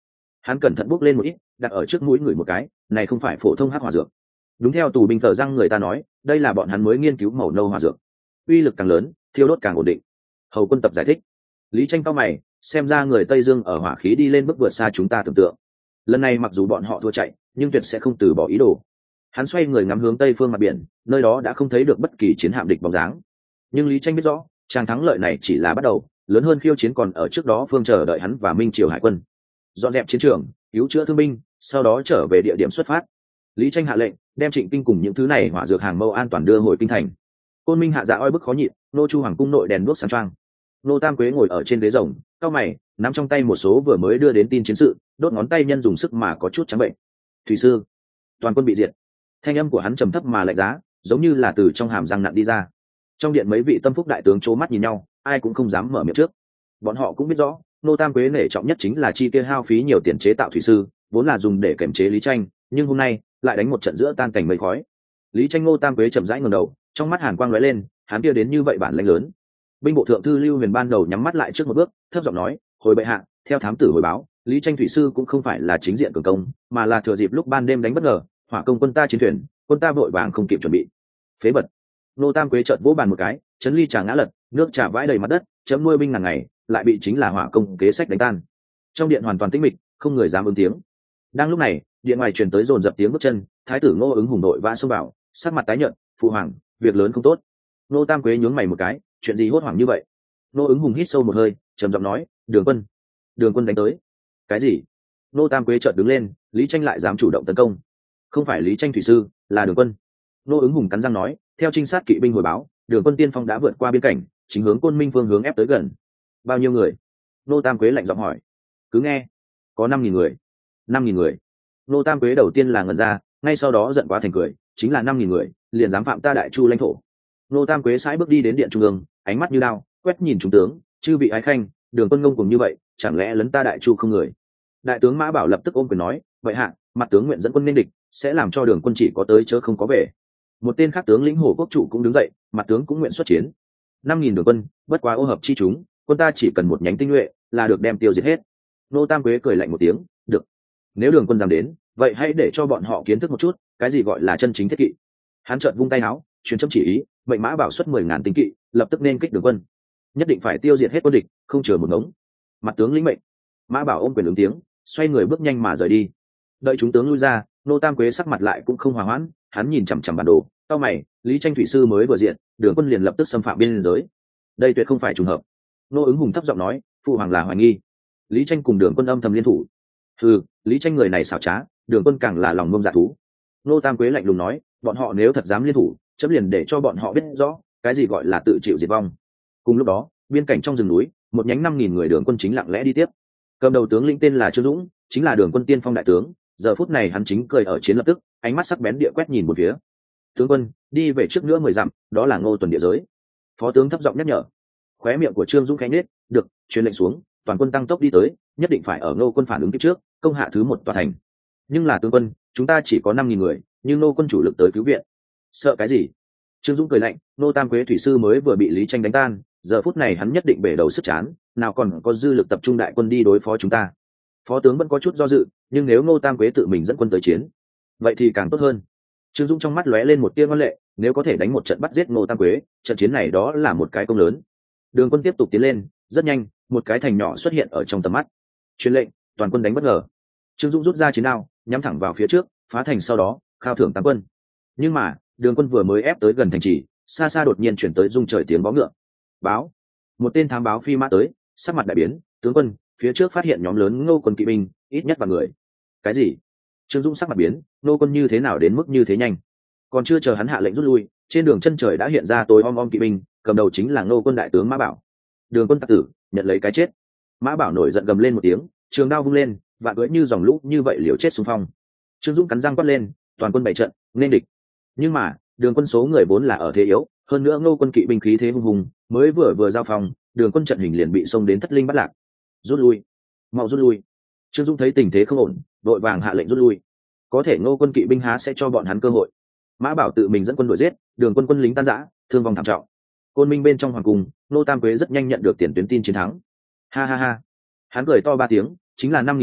Hắn cẩn thận bước lên một ít, đặt ở trước mũi người một cái, này không phải phổ thông hắc hỏa dược. Đúng theo tù binh tờ răng người ta nói, đây là bọn hắn mới nghiên cứu màu nâu hỏa dược, uy lực càng lớn, thiêu đốt càng ổn định. Hầu quân tập giải thích. Lý Tranh cao mày, xem ra người Tây Dương ở hỏa khí đi lên mức vượt xa chúng ta tưởng tượng. Lần này mặc dù bọn họ thua chạy, nhưng tuyệt sẽ không từ bỏ ý đồ. Hắn xoay người ngắm hướng tây phương mặt biển, nơi đó đã không thấy được bất kỳ chiến hạm địch bóng dáng. Nhưng Lý Tranh biết rõ, tràng thắng lợi này chỉ là bắt đầu, lớn hơn khiêu chiến còn ở trước đó, phương chờ đợi hắn và Minh Triều hải quân. Dọn dẹp chiến trường, cứu chữa thương binh, sau đó trở về địa điểm xuất phát. Lý Tranh hạ lệnh, đem Trịnh Kinh cùng những thứ này hỏa dược hàng mâu an toàn đưa hồi kinh thành. Côn Minh hạ dạ oi bức khó nhịn, nô Chu hoàng cung nội đèn đuốc sáng choang. Nô Tam Quế ngồi ở trên ghế rồng, cao mày, nắm trong tay một số vừa mới đưa đến tin chiến sự, đốt ngón tay nhân dùng sức mà có chút trắng bệnh. Thủy sư, toàn quân bị diệt. Thanh âm của hắn trầm thấp mà lạnh giá, giống như là từ trong hàm răng nặn đi ra. Trong điện mấy vị tâm phúc đại tướng trố mắt nhìn nhau, ai cũng không dám mở miệng trước. Bọn họ cũng biết rõ, nô Tam Quế nể trọng nhất chính là chi kia hao phí nhiều tiền chế tạo thủy sư, vốn là dùng để kiểm chế Lý Tranh, nhưng hôm nay lại đánh một trận giữa tan cảnh mây khói. Lý Tranh Ngô Tam Quế chậm rãi ngẩng đầu, trong mắt hàn quang lóe lên, hắn kia đến như vậy bản lĩnh lớn. Binh bộ thượng thư Lưu Huyền ban đầu nhắm mắt lại trước một bước, thấp giọng nói, hồi bệ hạ, theo thám tử hồi báo, Lý Tranh thủy sư cũng không phải là chính diện cường công, mà là thừa dịp lúc ban đêm đánh bất ngờ, hỏa công quân ta chiến thuyền, quân ta vội vàng không kịp chuẩn bị. Phế bật. Nô Tam Quế chợt vỗ bàn một cái, chấn ly trà ngã lật, nước trà vãi đầy mặt đất, chấm nuôi binh ngàn ngày, lại bị chính là hỏa công kế sách đánh tan. Trong điện hoàn toàn tĩnh mịch, không người dám ứng tiếng. Đang lúc này, điện ngoài truyền tới dồn dập tiếng bước chân, thái tử Ngô Ứng hùng đội vã xông vào, sắc mặt tái nhợt, phụ hoàng, việc lớn không tốt. Nô Tam Quế nhướng mày một cái, chuyện gì hốt hoảng như vậy? Ngô Ứng hùng hít sâu một hơi, trầm giọng nói, đường quân, đường quân đánh tới. Cái gì? Nô Tam Quế chợt đứng lên, Lý Tranh lại dám chủ động tấn công? Không phải Lý Tranh thủy sư, là đường quân. Ngô Ứng hùng cắn răng nói, theo trinh sát kỵ binh hồi báo, đường quân tiên phong đã vượt qua biên cảnh, chính hướng Côn Minh phương hướng ép tới gần. Bao nhiêu người? Nô Tam Quế lạnh giọng hỏi. Cứ nghe, có năm nghìn người. Năm nghìn người. Nô Tam Quế đầu tiên là ngẩn ra, ngay sau đó giận quá thành cười, chính là năm nghìn người, liền dám phạm ta Đại Chu lãnh thổ. Nô Tam Quế sải bước đi đến điện trung ương, ánh mắt như đao, quét nhìn trung tướng, chư vị ái khanh, đường quân ngông cùng như vậy, chẳng lẽ lấn ta Đại Chu không người? Đại tướng Mã Bảo lập tức ôm quyền nói, vậy hạ, mặt tướng nguyện dẫn quân nên địch, sẽ làm cho đường quân chỉ có tới chớ không có về. Một tên khác tướng lĩnh Hồ Quốc Trụ cũng đứng dậy, mặt tướng cũng nguyện xuất chiến. Năm nghìn đường quân, bất quá ô hợp chi chúng, quân ta chỉ cần một nhánh tinh nhuệ là được đem tiêu diệt hết. Nô Tam Quế cười lạnh một tiếng, được. Nếu đường quân dám đến, vậy hãy để cho bọn họ kiến thức một chút, cái gì gọi là chân chính thiết kỵ. Hắn chợt vung tay áo, truyền châm chỉ ý, mệnh Mã Bảo xuất mười ngàn tinh kỵ, lập tức nên kích đường quân. Nhất định phải tiêu diệt hết quân địch, không chừa một ngống. Mặt tướng lĩnh mệnh. Mã Bảo ôm quyền ứng tiếng, xoay người bước nhanh mà rời đi. Đợi chúng tướng lui ra, Nô Tam Quế sắc mặt lại cũng không hòa hoãn, hắn nhìn chằm chằm bản đồ, cau mày, Lý Tranh thủy sư mới vừa diện, đường quân liền lập tức xâm phạm biên giới. Đây tuyệt không phải trùng hợp. Nô Ứng hùng thấp giọng nói, phụ hoàng là hoài nghi Lý Tranh cùng đường quân âm thầm liên thủ. Ừ, Lý Tranh người này xảo trá, đường quân càng là lòng ngông dạ thú. Nô Tam Quế lạnh lùng nói, bọn họ nếu thật dám liên thủ, chấm liền để cho bọn họ biết rõ cái gì gọi là tự chịu diệt vong. Cùng lúc đó, biên cảnh trong rừng núi, một nhánh năm nghìn người đường quân chính lặng lẽ đi tiếp. Cầm đầu tướng lĩnh tên là Trương Dũng, chính là đường quân tiên phong đại tướng. Giờ phút này hắn chính cười ở chiến lập tức, ánh mắt sắc bén địa quét nhìn một phía. Tướng quân, đi về trước nữa mười dặm, đó là Ngô Tuần địa giới. Phó tướng thấp giọng nhắc nhở. Khóe miệng của Trương Dũng khẽ nhếch, được, truyền lệnh xuống, toàn quân tăng tốc đi tới, nhất định phải ở Ngô quân phản ứng kịp trước, công hạ thứ một tòa thành. Nhưng là tướng quân, chúng ta chỉ có năm nghìn người, nhưng Ngô quân chủ lực tới cứu viện. Sợ cái gì? Trương Dũng cười lạnh, Ngô Tam Quế thủy sư mới vừa bị Lý Tranh đánh tan, giờ phút này hắn nhất định bể đầu sức chán, nào còn có dư lực tập trung đại quân đi đối phó chúng ta. Phó tướng vẫn có chút do dự, nhưng nếu Ngô Tam Quế tự mình dẫn quân tới chiến, vậy thì càng tốt hơn. Trương Dũng trong mắt lóe lên một tia ngoan lệ, nếu có thể đánh một trận bắt giết Ngô Tam Quế, trận chiến này đó là một cái công lớn. Đường quân tiếp tục tiến lên, rất nhanh, một cái thành nhỏ xuất hiện ở trong tầm mắt. Truyền lệnh, toàn quân đánh bất ngờ. Trương Dũng rút ra chiến đao, nhắm thẳng vào phía trước, phá thành sau đó, khao thưởng tám quân. Nhưng mà, đường quân vừa mới ép tới gần thành trì, xa xa đột nhiên chuyển tới rung trời tiếng bó ngựa. Báo, một tên thám báo phi mã tới, sắc mặt đại biến, tướng quân, phía trước phát hiện nhóm lớn Ngô quân kỵ binh, ít nhất vài người. Cái gì? Trương Dũng sắc mặt biến, Ngô quân như thế nào đến mức như thế nhanh? Còn chưa chờ hắn hạ lệnh rút lui, trên đường chân trời đã hiện ra tối om om kỵ binh, cầm đầu chính là Ngô quân đại tướng Mã Bảo. Đường quân tặc tử, nhận lấy cái chết. Mã Bảo nổi giận gầm lên một tiếng, trường đao vung lên, vạn cưỡi như dòng lũ như vậy liều chết xung phong. Trương Dũng cắn răng quát lên, toàn quân bày trận, nên địch. Nhưng mà, đường quân số người vốn là ở thế yếu, hơn nữa Ngô quân kỵ binh khí thế hung hùng, mới vừa vừa giao phong, đường quân trận hình liền bị xông đến thất linh bắt lạc. Rút lui, mau rút lui. Trương Dũng thấy tình thế không ổn, đội vàng hạ lệnh rút lui. Có thể Ngô quân kỵ binh há sẽ cho bọn hắn cơ hội. Mã Bảo tự mình dẫn quân đuổi giết, đường quân quân lính tan rã, thương vong thảm trọng. Côn Minh bên trong hoàng cung, Nô Tam Quế rất nhanh nhận được tiền tuyến tin chiến thắng. Ha ha ha, hắn cười to ba tiếng, chính là năm nghìn người,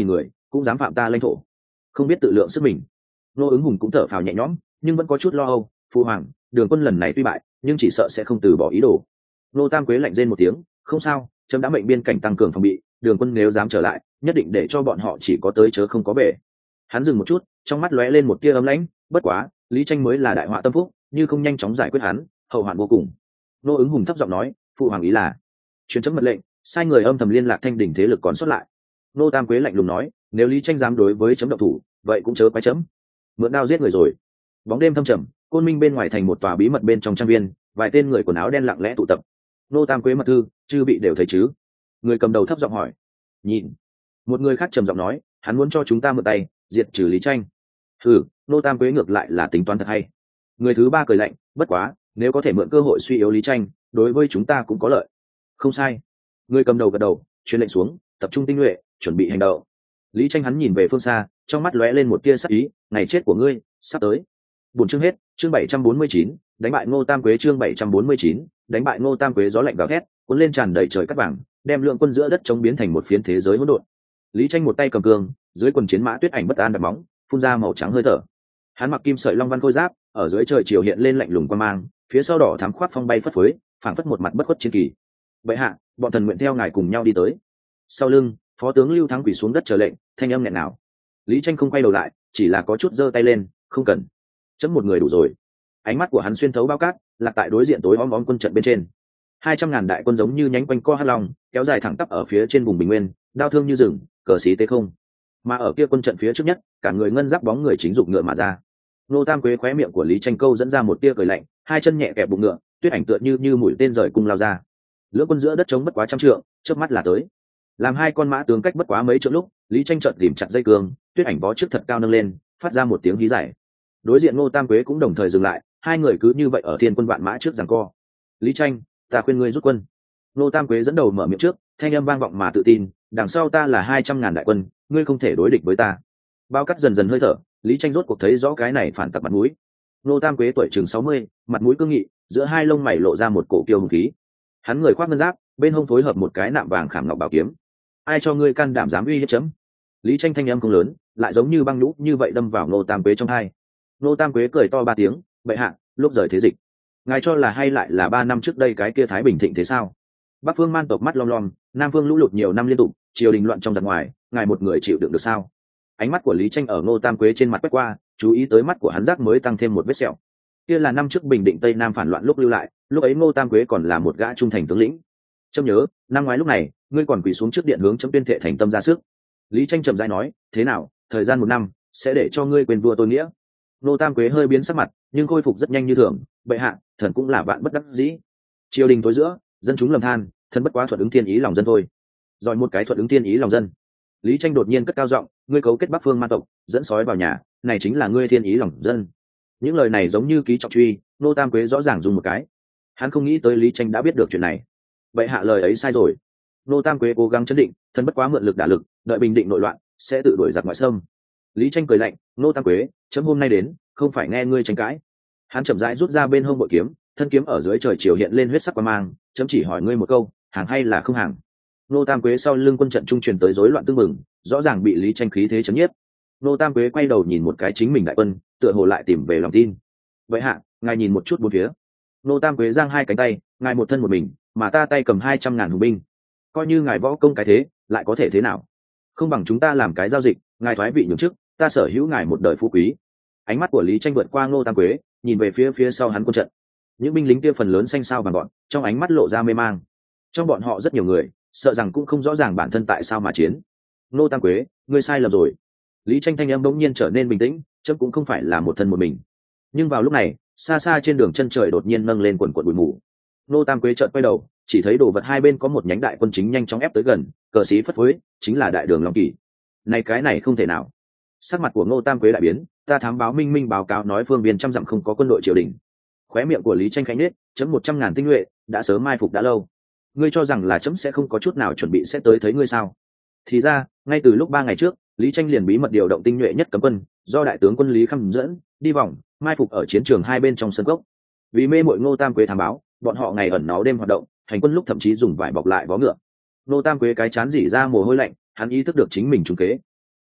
cũng dám phạm ta lãnh thổ, không biết tự lượng sức mình. Ngô ứng hùng cũng thở phào nhẹ nhõm, nhưng vẫn có chút lo âu. Phu hoàng, Đường quân lần này tuy bại nhưng chỉ sợ sẽ không từ bỏ ý đồ. Ngô Tam Quế lạnh rên một tiếng, không sao, trẫm đã mệnh biên cảnh tăng cường phòng bị, Đường quân nếu dám trở lại nhất định để cho bọn họ chỉ có tới chớ không có về. Hắn dừng một chút, trong mắt lóe lên một tia ấm lãnh. Bất quá Lý Tranh mới là đại họa tâm phúc, như không nhanh chóng giải quyết hắn hậu hoạn vô cùng. Ngô ứng hùng thấp giọng nói, phụ hoàng ý là truyền chấm mật lệnh, sai người âm thầm liên lạc thanh đỉnh thế lực còn sót lại. Ngô Tam Quế lạnh lùng nói, nếu Lý Tranh dám đối với chấm động thủ vậy cũng chớ quái chấm mượn đao giết người rồi. Bóng đêm thâm trầm, Côn Minh bên ngoài thành một tòa bí mật bên trong trang viên, vài tên người quần áo đen lặng lẽ tụ tập. Ngô Tam Quế mật thư, chư bị đều thấy chứ? Người cầm đầu thấp giọng hỏi. Nhìn. Một người khác trầm giọng nói, hắn muốn cho chúng ta mượn tay diệt trừ Lý Tranh. Hừ, Ngô Tam Quế ngược lại là tính toán thật hay. Người thứ ba cười lạnh, bất quá nếu có thể mượn cơ hội suy yếu Lý Tranh, đối với chúng ta cũng có lợi. Không sai. Người cầm đầu gật đầu, truyền lệnh xuống, tập trung tinh nhuệ, chuẩn bị hành động. Lý Tranh hắn nhìn về phương xa, trong mắt lóe lên một tia sắc ý, ngày chết của ngươi sắp tới. Buổi chương hết, chương bảy trăm bốn mươi chín, đánh bại Ngô Tam Quế. Chương bảy trăm bốn mươi chín, đánh bại Ngô Tam Quế. Gió lạnh gào thét, cuốn lên tràn đầy trời cát vàng, đem lượng quân giữa đất chống biến thành một phiến thế giới hỗn độn. Lý Tranh một tay cầm cương, dưới quần chiến mã tuyết ảnh bất an đập móng, phun ra màu trắng hơi thở. Hắn mặc kim sợi long văn khôi giáp, ở dưới trời chiều hiện lên lạnh lùng quan mang, phía sau đỏ thắm khoác phong bay phất phới, phảng phất một mặt bất khuất chiến kỳ. Vậy hạ, bọn thần nguyện theo ngài cùng nhau đi tới. Sau lưng, phó tướng Lưu Thắng quỳ xuống đất chờ lệnh, thanh âm nghẹn nào. Lý Tranh không quay đầu lại, chỉ là có chút giơ tay lên, không cần, chấm một người đủ rồi. Ánh mắt của hắn xuyên thấu bao cát, lạc tại đối diện tối om om quân trận bên trên. Hai trăm ngàn đại quân giống như nhánh quanh co hắc long, kéo dài thẳng tắp ở phía trên vùng bình nguyên, đao thương như rừng, cờ xí tế không. Mà ở kia quân trận phía trước nhất, cả người ngân giáp bóng người chính dục ngựa mà ra. Ngô Tam Quế khóe miệng của Lý Tranh câu dẫn ra một tia cười lạnh, hai chân nhẹ kẹp bụng ngựa, tuyết ảnh tựa như như mũi tên rời cung lao ra. Lưỡng quân giữa đất trống bất quá trăm trượng, chớp mắt là tới. Làm hai con mã tướng cách bất quá mấy trượng lúc, Lý Tranh chợt tìm chặt dây cương, tuyết ảnh bó trước thật cao nâng lên, phát ra một tiếng hí dài. Đối diện Ngô Tam Quế cũng đồng thời dừng lại, hai người cứ như vậy ở thiên quân vạn mã trước giằng co. Lý Tranh, ta khuyên ngươi rút quân. Ngô Tam Quế dẫn đầu mở miệng trước, thanh âm vang vọng mà tự tin, đằng sau ta là hai trăm ngàn đại quân, ngươi không thể đối địch với ta. Bao cắt dần dần hơi thở, Lý Tranh rốt cuộc thấy rõ cái này phản tặc mặt mũi. Ngô Tam Quế tuổi chừng sáu mươi, mặt mũi cương nghị, giữa hai lông mày lộ ra một cổ kiêu hùng khí. Hắn người khoác ngân giáp, bên hông phối hợp một cái nạm vàng khảm ngọc bảo kiếm. Ai cho ngươi can đảm dám uy hiếp chấm? Lý Tranh thanh âm không lớn, lại giống như băng nhũ như vậy đâm vào Ngô Tam Quế trong hai. Ngô Tam Quế cười to ba tiếng, bệ hạ, lúc rời thế dịch, ngài cho là hay lại là ba năm trước đây cái kia thái bình thịnh thế sao? Bắc phương man tộc mắt lom lom, nam phương lũ lụt nhiều năm liên tục, triều đình loạn trong giặc ngoài, ngài một người chịu đựng được sao? Ánh mắt của Lý Tranh ở Ngô Tam Quế trên mặt quét qua, chú ý tới mắt của hắn giác mới tăng thêm một vết sẹo. Kia là năm trước bình định tây nam phản loạn lúc lưu lại, lúc ấy Ngô Tam Quế còn là một gã trung thành tướng lĩnh. Trâm nhớ, năm ngoái lúc này, ngươi còn quỳ xuống trước điện hướng chấm tuyên thệ thành tâm ra sức. Lý Tranh chậm rãi nói, thế nào, thời gian một năm sẽ để cho ngươi quên vua tôi nghĩa. Ngô Tam Quế hơi biến sắc mặt, nhưng khôi phục rất nhanh như thường. Bệ hạ, thần cũng là vạn bất đắc dĩ. Triều đình tối giữa, dân chúng lầm than, thần bất quá thuận ứng thiên ý lòng dân thôi. Rồi một cái thuận ứng thiên ý lòng dân. Lý Tranh đột nhiên cất cao giọng, ngươi cấu kết Bắc phương man tộc, dẫn sói vào nhà, này chính là ngươi thiên ý lòng dân. Những lời này giống như ký trọng truy, Ngô Tam Quế rõ ràng dùng một cái. Hắn không nghĩ tới Lý Tranh đã biết được chuyện này. Bệ hạ lời ấy sai rồi. Ngô Tam Quế cố gắng chấn định, thần bất quá mượn lực đả lực, đợi bình định nội loạn sẽ tự đuổi giặc ngoại xâm. Lý Tranh cười lạnh, Ngô Tam Quế, chấm hôm nay đến không phải nghe ngươi tranh cãi. Hắn chậm rãi rút ra bên hông bội kiếm, thân kiếm ở dưới trời chiều hiện lên huyết sắc quang mang, chấm chỉ hỏi ngươi một câu, hàng hay là không hàng? Ngô Tam Quế sau lưng quân trận trung truyền tới rối loạn tương mừng, rõ ràng bị Lý Tranh khí thế chấn nhiếp. Ngô Tam Quế quay đầu nhìn một cái chính mình đại quân, tựa hồ lại tìm về lòng tin. Vậy hạ, ngài nhìn một chút bốn phía. Ngô Tam Quế giang hai cánh tay, ngài một thân một mình, mà ta tay cầm hai trăm ngàn hùng binh. Coi như ngài võ công cái thế, lại có thể thế nào? Không bằng chúng ta làm cái giao dịch, ngài thoái vị nhường chức, ta sở hữu ngài một đời phú quý. Ánh mắt của Lý Tranh vượt qua Ngô Tam Quế, nhìn về phía phía sau hắn quân trận. Những binh lính kia phần lớn xanh xao vàng gọn, trong ánh mắt lộ ra mê mang. Trong bọn họ rất nhiều người, sợ rằng cũng không rõ ràng bản thân tại sao mà chiến. Ngô Tam Quế, ngươi sai lầm rồi. Lý Tranh thanh âm bỗng nhiên trở nên bình tĩnh, chấm cũng không phải là một thân một mình. Nhưng vào lúc này, xa xa trên đường chân trời đột nhiên nâng lên quần quần bụi mù. Ngô Tam Quế chợt quay đầu, chỉ thấy đồ vật hai bên có một nhánh đại quân chính nhanh chóng ép tới gần, cờ xí phất phới, chính là đại đường Long Kỳ. Này cái này không thể nào. Sắc mặt của Ngô Tam Quế đại biến, ta thám báo minh minh báo cáo nói phương viên trăm dặm không có quân đội triều đình. Khóe miệng của Lý Tranh khẽ nhếch, chấm một trăm ngàn tinh nhuệ đã sớm mai phục đã lâu. Ngươi cho rằng là chấm sẽ không có chút nào chuẩn bị sẽ tới thấy ngươi sao? Thì ra, ngay từ lúc ba ngày trước, Lý Tranh liền bí mật điều động tinh nhuệ nhất cấm quân, do đại tướng quân Lý Khâm dẫn, đi vòng, mai phục ở chiến trường hai bên trong sân cốc. Vì mê mội Ngô Tam Quế thám báo, bọn họ ngày ẩn náu đêm hoạt động, hành quân lúc thậm chí dùng vải bọc lại vó ngựa. Ngô Tam Quế cái chán rỉ ra mồ hôi lạnh, hắn ý thức được chính mình trúng kế.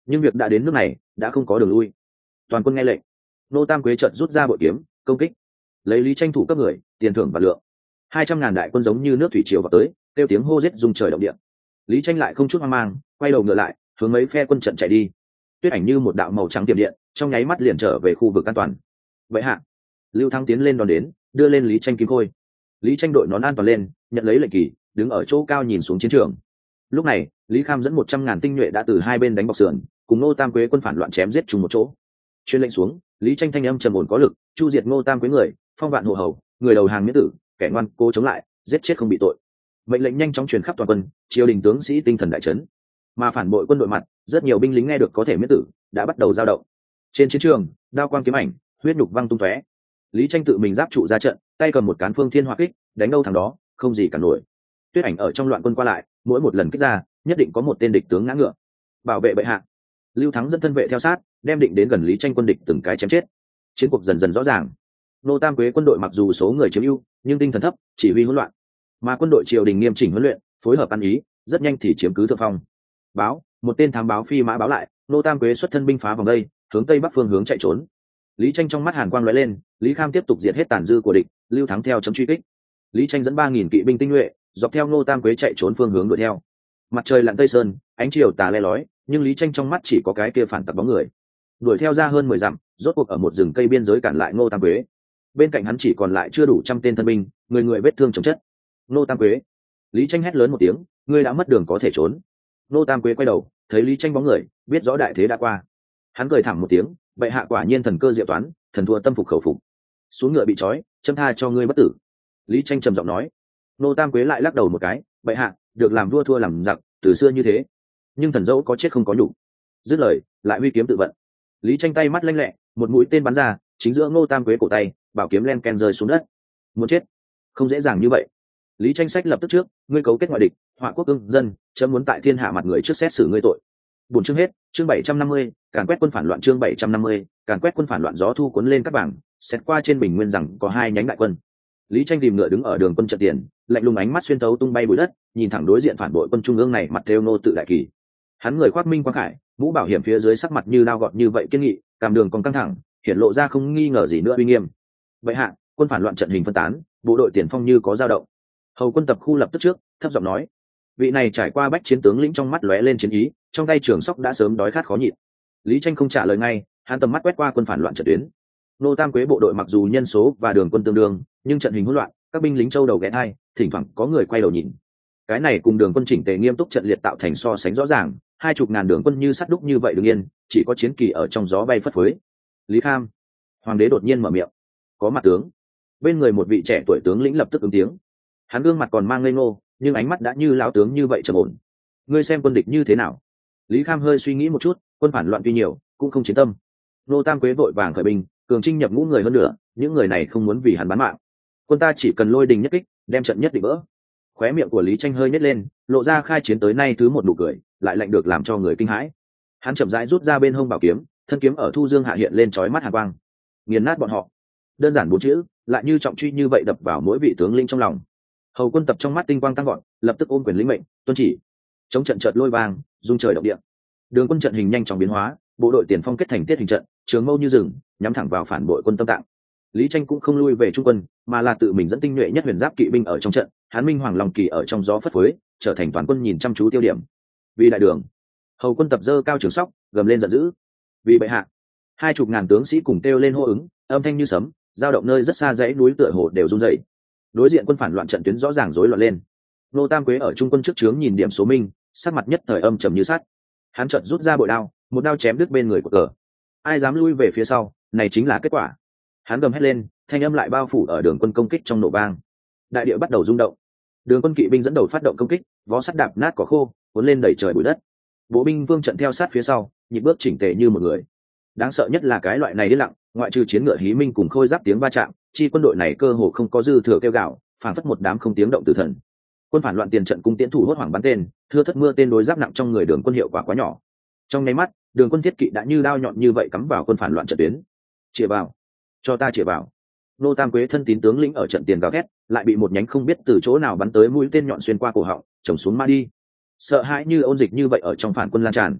nhưng việc đã đến nước này đã không có đường lui. Toàn quân nghe lệnh. Nô Tam Quế chợt rút ra bội kiếm công kích, lấy Lý Tranh thủ cấp người, tiền thưởng và lượng. Hai trăm ngàn đại quân giống như nước thủy triều vào tới, kêu tiếng hô giết rung trời động địa. Lý Tranh lại không chút hoang mang, quay đầu ngựa lại, hướng mấy phe quân trận chạy đi. Tuyết ảnh như một đạo màu trắng tiềm điện, trong nháy mắt liền trở về khu vực an toàn. Vậy hạ, Lưu Thắng tiến lên đón đến, đưa lên Lý Tranh kim khôi. Lý Tranh đội nón an toàn lên, nhận lấy lệnh kỳ, đứng ở chỗ cao nhìn xuống chiến trường. Lúc này, Lý Kham dẫn một trăm ngàn tinh nhuệ đã từ hai bên đánh bọc sườn, cùng Ngô Tam Quế quân phản loạn chém giết chung một chỗ. Chuyên lệnh xuống, Lý Tranh thanh âm trầm ổn có lực, chu diệt Ngô Tam Quế người, phong vạn hộ hầu, người đầu hàng miễn tử, kẻ ngoan cố chống lại, giết chết không bị tội. Mệnh lệnh nhanh chóng truyền khắp toàn quân, triều đình tướng sĩ tinh thần đại chấn. Mà phản bội quân đội mặt, rất nhiều binh lính nghe được có thể miễn tử, đã bắt đầu dao động. Trên chiến trường, đao quang kiếm ảnh, huyết nhục văng tung tóe. Lý Tranh tự mình giáp trụ ra trận, tay cầm một cán phương thiên hỏa kích, đánh đâu thằng đó, không gì cả nổi. Tuyết ảnh ở trong loạn quân qua lại, mỗi một lần kích ra, nhất định có một tên địch tướng ngã ngựa. Bảo vệ bệ hạ. Lưu Thắng dẫn thân vệ theo sát, đem định đến gần Lý Tranh quân địch từng cái chém chết. Chiến cuộc dần dần rõ ràng. Nô Tam Quế quân đội mặc dù số người chiếm ưu, nhưng tinh thần thấp, chỉ huy hỗn loạn. Mà quân đội triều đình nghiêm chỉnh huấn luyện, phối hợp ăn ý, rất nhanh thì chiếm cứ thượng phong. Báo, một tên thám báo phi mã báo lại, Nô Tam Quế xuất thân binh phá vòng đây, hướng tây bắc phương hướng chạy trốn. Lý Tranh trong mắt hàn quang lóe lên, Lý Kham tiếp tục diệt hết tàn dư của địch, Lưu Thắng theo chấm truy kích. Lý Tranh dẫn ba nghìn kỵ binh tinh nhuệ, dọc theo Nô Tam Quế chạy trốn phương hướng đuổi theo. Mặt trời lặn tây sơn, ánh chiều tà le lói, nhưng Lý Tranh trong mắt chỉ có cái kia phản tặc bóng người. Đuổi theo ra hơn mười dặm, rốt cuộc ở một rừng cây biên giới cản lại Nô Tam Quế. Bên cạnh hắn chỉ còn lại chưa đủ trăm tên thân binh, người người vết thương chồng chất. Nô Tam Quế. Lý Tranh hét lớn một tiếng, ngươi đã mất đường có thể trốn. Nô Tam Quế quay đầu, thấy Lý Tranh bóng người, biết rõ đại thế đã qua. Hắn cười thẳng một tiếng, bệ hạ quả nhiên thần cơ diệu toán, thần thua tâm phục khẩu phục. Xuống ngựa bị trói, châm tha cho ngươi bất tử. Lý Tranh trầm giọng nói. Nô Tam Quế lại lắc đầu một cái, bệ hạ, được làm vua thua làm giặc, từ xưa như thế. Nhưng thần dẫu có chết không có nhục. Dứt lời, lại huy kiếm tự vận. Lý Tranh tay mắt lanh lẹ, một mũi tên bắn ra, chính giữa Ngô Tam Quế cổ tay, bảo kiếm len ken rơi xuống đất. Muốn chết, không dễ dàng như vậy. Lý Tranh sách lập tức trước, ngươi cấu kết ngoại địch, họa quốc ưng dân, chấm muốn tại thiên hạ mặt người trước xét xử ngươi tội. Buồn chương hết, chương bảy trăm năm mươi, càn quét quân phản loạn chương bảy trăm năm mươi, càn quét quân phản loạn gió thu cuốn lên các bảng, xét qua trên bình nguyên rằng có hai nhánh đại quân. Lý Tranh tìm ngựa đứng ở đường quân trận tiền, lạnh lùng ánh mắt xuyên thấu tung bay bụi đất, nhìn thẳng đối diện phản bội quân trung ương này mặt theo nô tự đại kỳ. Hắn người khoác minh quang khải, mũ bảo hiểm phía dưới sắc mặt như dao gọt như vậy kiên nghị, cảm đường còn căng thẳng, hiện lộ ra không nghi ngờ gì nữa uy nghiêm. Vậy hạ, quân phản loạn trận hình phân tán, bộ đội tiền phong như có dao động. Hầu quân tập khu lập tức trước, thấp giọng nói. Vị này trải qua bách chiến tướng lĩnh trong mắt lóe lên chiến ý, trong tay trường sóc đã sớm đói khát khó nhịn. Lý Tranh không trả lời ngay, hắn tầm mắt quét qua quân phản loạn trận tuyến. Nô Tam Quế bộ đội mặc dù nhân số và đường quân tương đương, nhưng trận hình hỗn loạn, các binh lính châu đầu ghé hai, thỉnh thoảng có người quay đầu nhìn. Cái này cùng đường quân chỉnh tề nghiêm túc trận liệt tạo thành so sánh rõ ràng, hai chục ngàn đường quân như sắt đúc như vậy đương yên, chỉ có chiến kỳ ở trong gió bay phất phới. Lý Kham, hoàng đế đột nhiên mở miệng. Có mặt tướng. Bên người một vị trẻ tuổi tướng lĩnh lập tức ứng tiếng. Hắn gương mặt còn mang ngây ngô, nhưng ánh mắt đã như lão tướng như vậy trầm ổn. Ngươi xem quân địch như thế nào? Lý Kham hơi suy nghĩ một chút, quân phản loạn tuy nhiều, cũng không chiến tâm. Nô Tam Quế vội vàng khởi binh, cường trinh nhập ngũ người hơn nữa, những người này không muốn vì hắn bán mạng. Quân ta chỉ cần lôi đình nhất kích, đem trận nhất định vỡ. Khóe miệng của Lý Tranh hơi nhếch lên, lộ ra khai chiến tới nay thứ một nụ cười, lại lạnh được làm cho người kinh hãi. Hắn chậm rãi rút ra bên hông bảo kiếm, thân kiếm ở thu dương hạ hiện lên chói mắt hàn quang. Nghiền nát bọn họ. Đơn giản bốn chữ, lại như trọng truy như vậy đập vào mỗi vị tướng lĩnh trong lòng. Hầu quân tập trong mắt tinh quang tăng gọn, lập tức ôm quyền lĩnh mệnh, tuân chỉ. Chống trận chợt lôi vang, rung trời động địa. Đường quân trận hình nhanh chóng biến hóa, bộ đội tiền phong kết thành tiết hình trận, trường mâu như rừng, nhắm thẳng vào phản bội quân tâm tạng. Lý Tranh cũng không lui về trung quân, mà là tự mình dẫn tinh nhuệ nhất huyền giáp kỵ binh ở trong trận, Hán Minh Hoàng Long kỳ ở trong gió phất phới, trở thành toàn quân nhìn chăm chú tiêu điểm. Vì đại đường, hầu quân tập dơ cao trường sóc, gầm lên giận dữ. Vì bệ hạ, hai chục ngàn tướng sĩ cùng kêu lên hô ứng, âm thanh như sấm, dao động nơi rất xa dãy núi tựa hồ đều rung dậy. Đối diện quân phản loạn trận tuyến rõ ràng rối loạn lên. Nô Tam Quế ở trung quân trước trướng nhìn điểm số minh, sắc mặt nhất thời âm trầm như sắt. Hắn chợt rút ra bội đao, một đao chém đứt bên người của cờ. Ai dám lui về phía sau, này chính là kết quả. Hắn gầm hét lên, thanh âm lại bao phủ ở đường quân công kích trong nổ vang. Đại địa bắt đầu rung động. Đường quân kỵ binh dẫn đầu phát động công kích, vó sắt đạp nát cỏ khô, cuốn lên đẩy trời bụi đất. Bộ binh vương trận theo sát phía sau, nhịp bước chỉnh tề như một người. Đáng sợ nhất là cái loại này yên lặng, ngoại trừ chiến ngựa hí minh cùng khôi giáp tiếng va chạm, chi quân đội này cơ hồ không có dư thừa kêu gào, phảng phất một đám không tiếng động tử thần. Quân phản loạn tiền trận cung tiễn thủ hốt hoảng bắn tên, thưa thất mưa tên đối giáp nặng trong người đường quân hiệu quả quá nhỏ. Trong nháy mắt, đường quân thiết kỵ đã như đao nhọn như vậy cắm vào quân phản loạn trận tuyến. Chĩa vào, cho ta chĩa vào. Nô Tam Quế thân tín tướng lĩnh ở trận tiền gào thét, lại bị một nhánh không biết từ chỗ nào bắn tới mũi tên nhọn xuyên qua cổ họng, chồng xuống ma đi. Sợ hãi như ôn dịch như vậy ở trong phản quân lan tràn.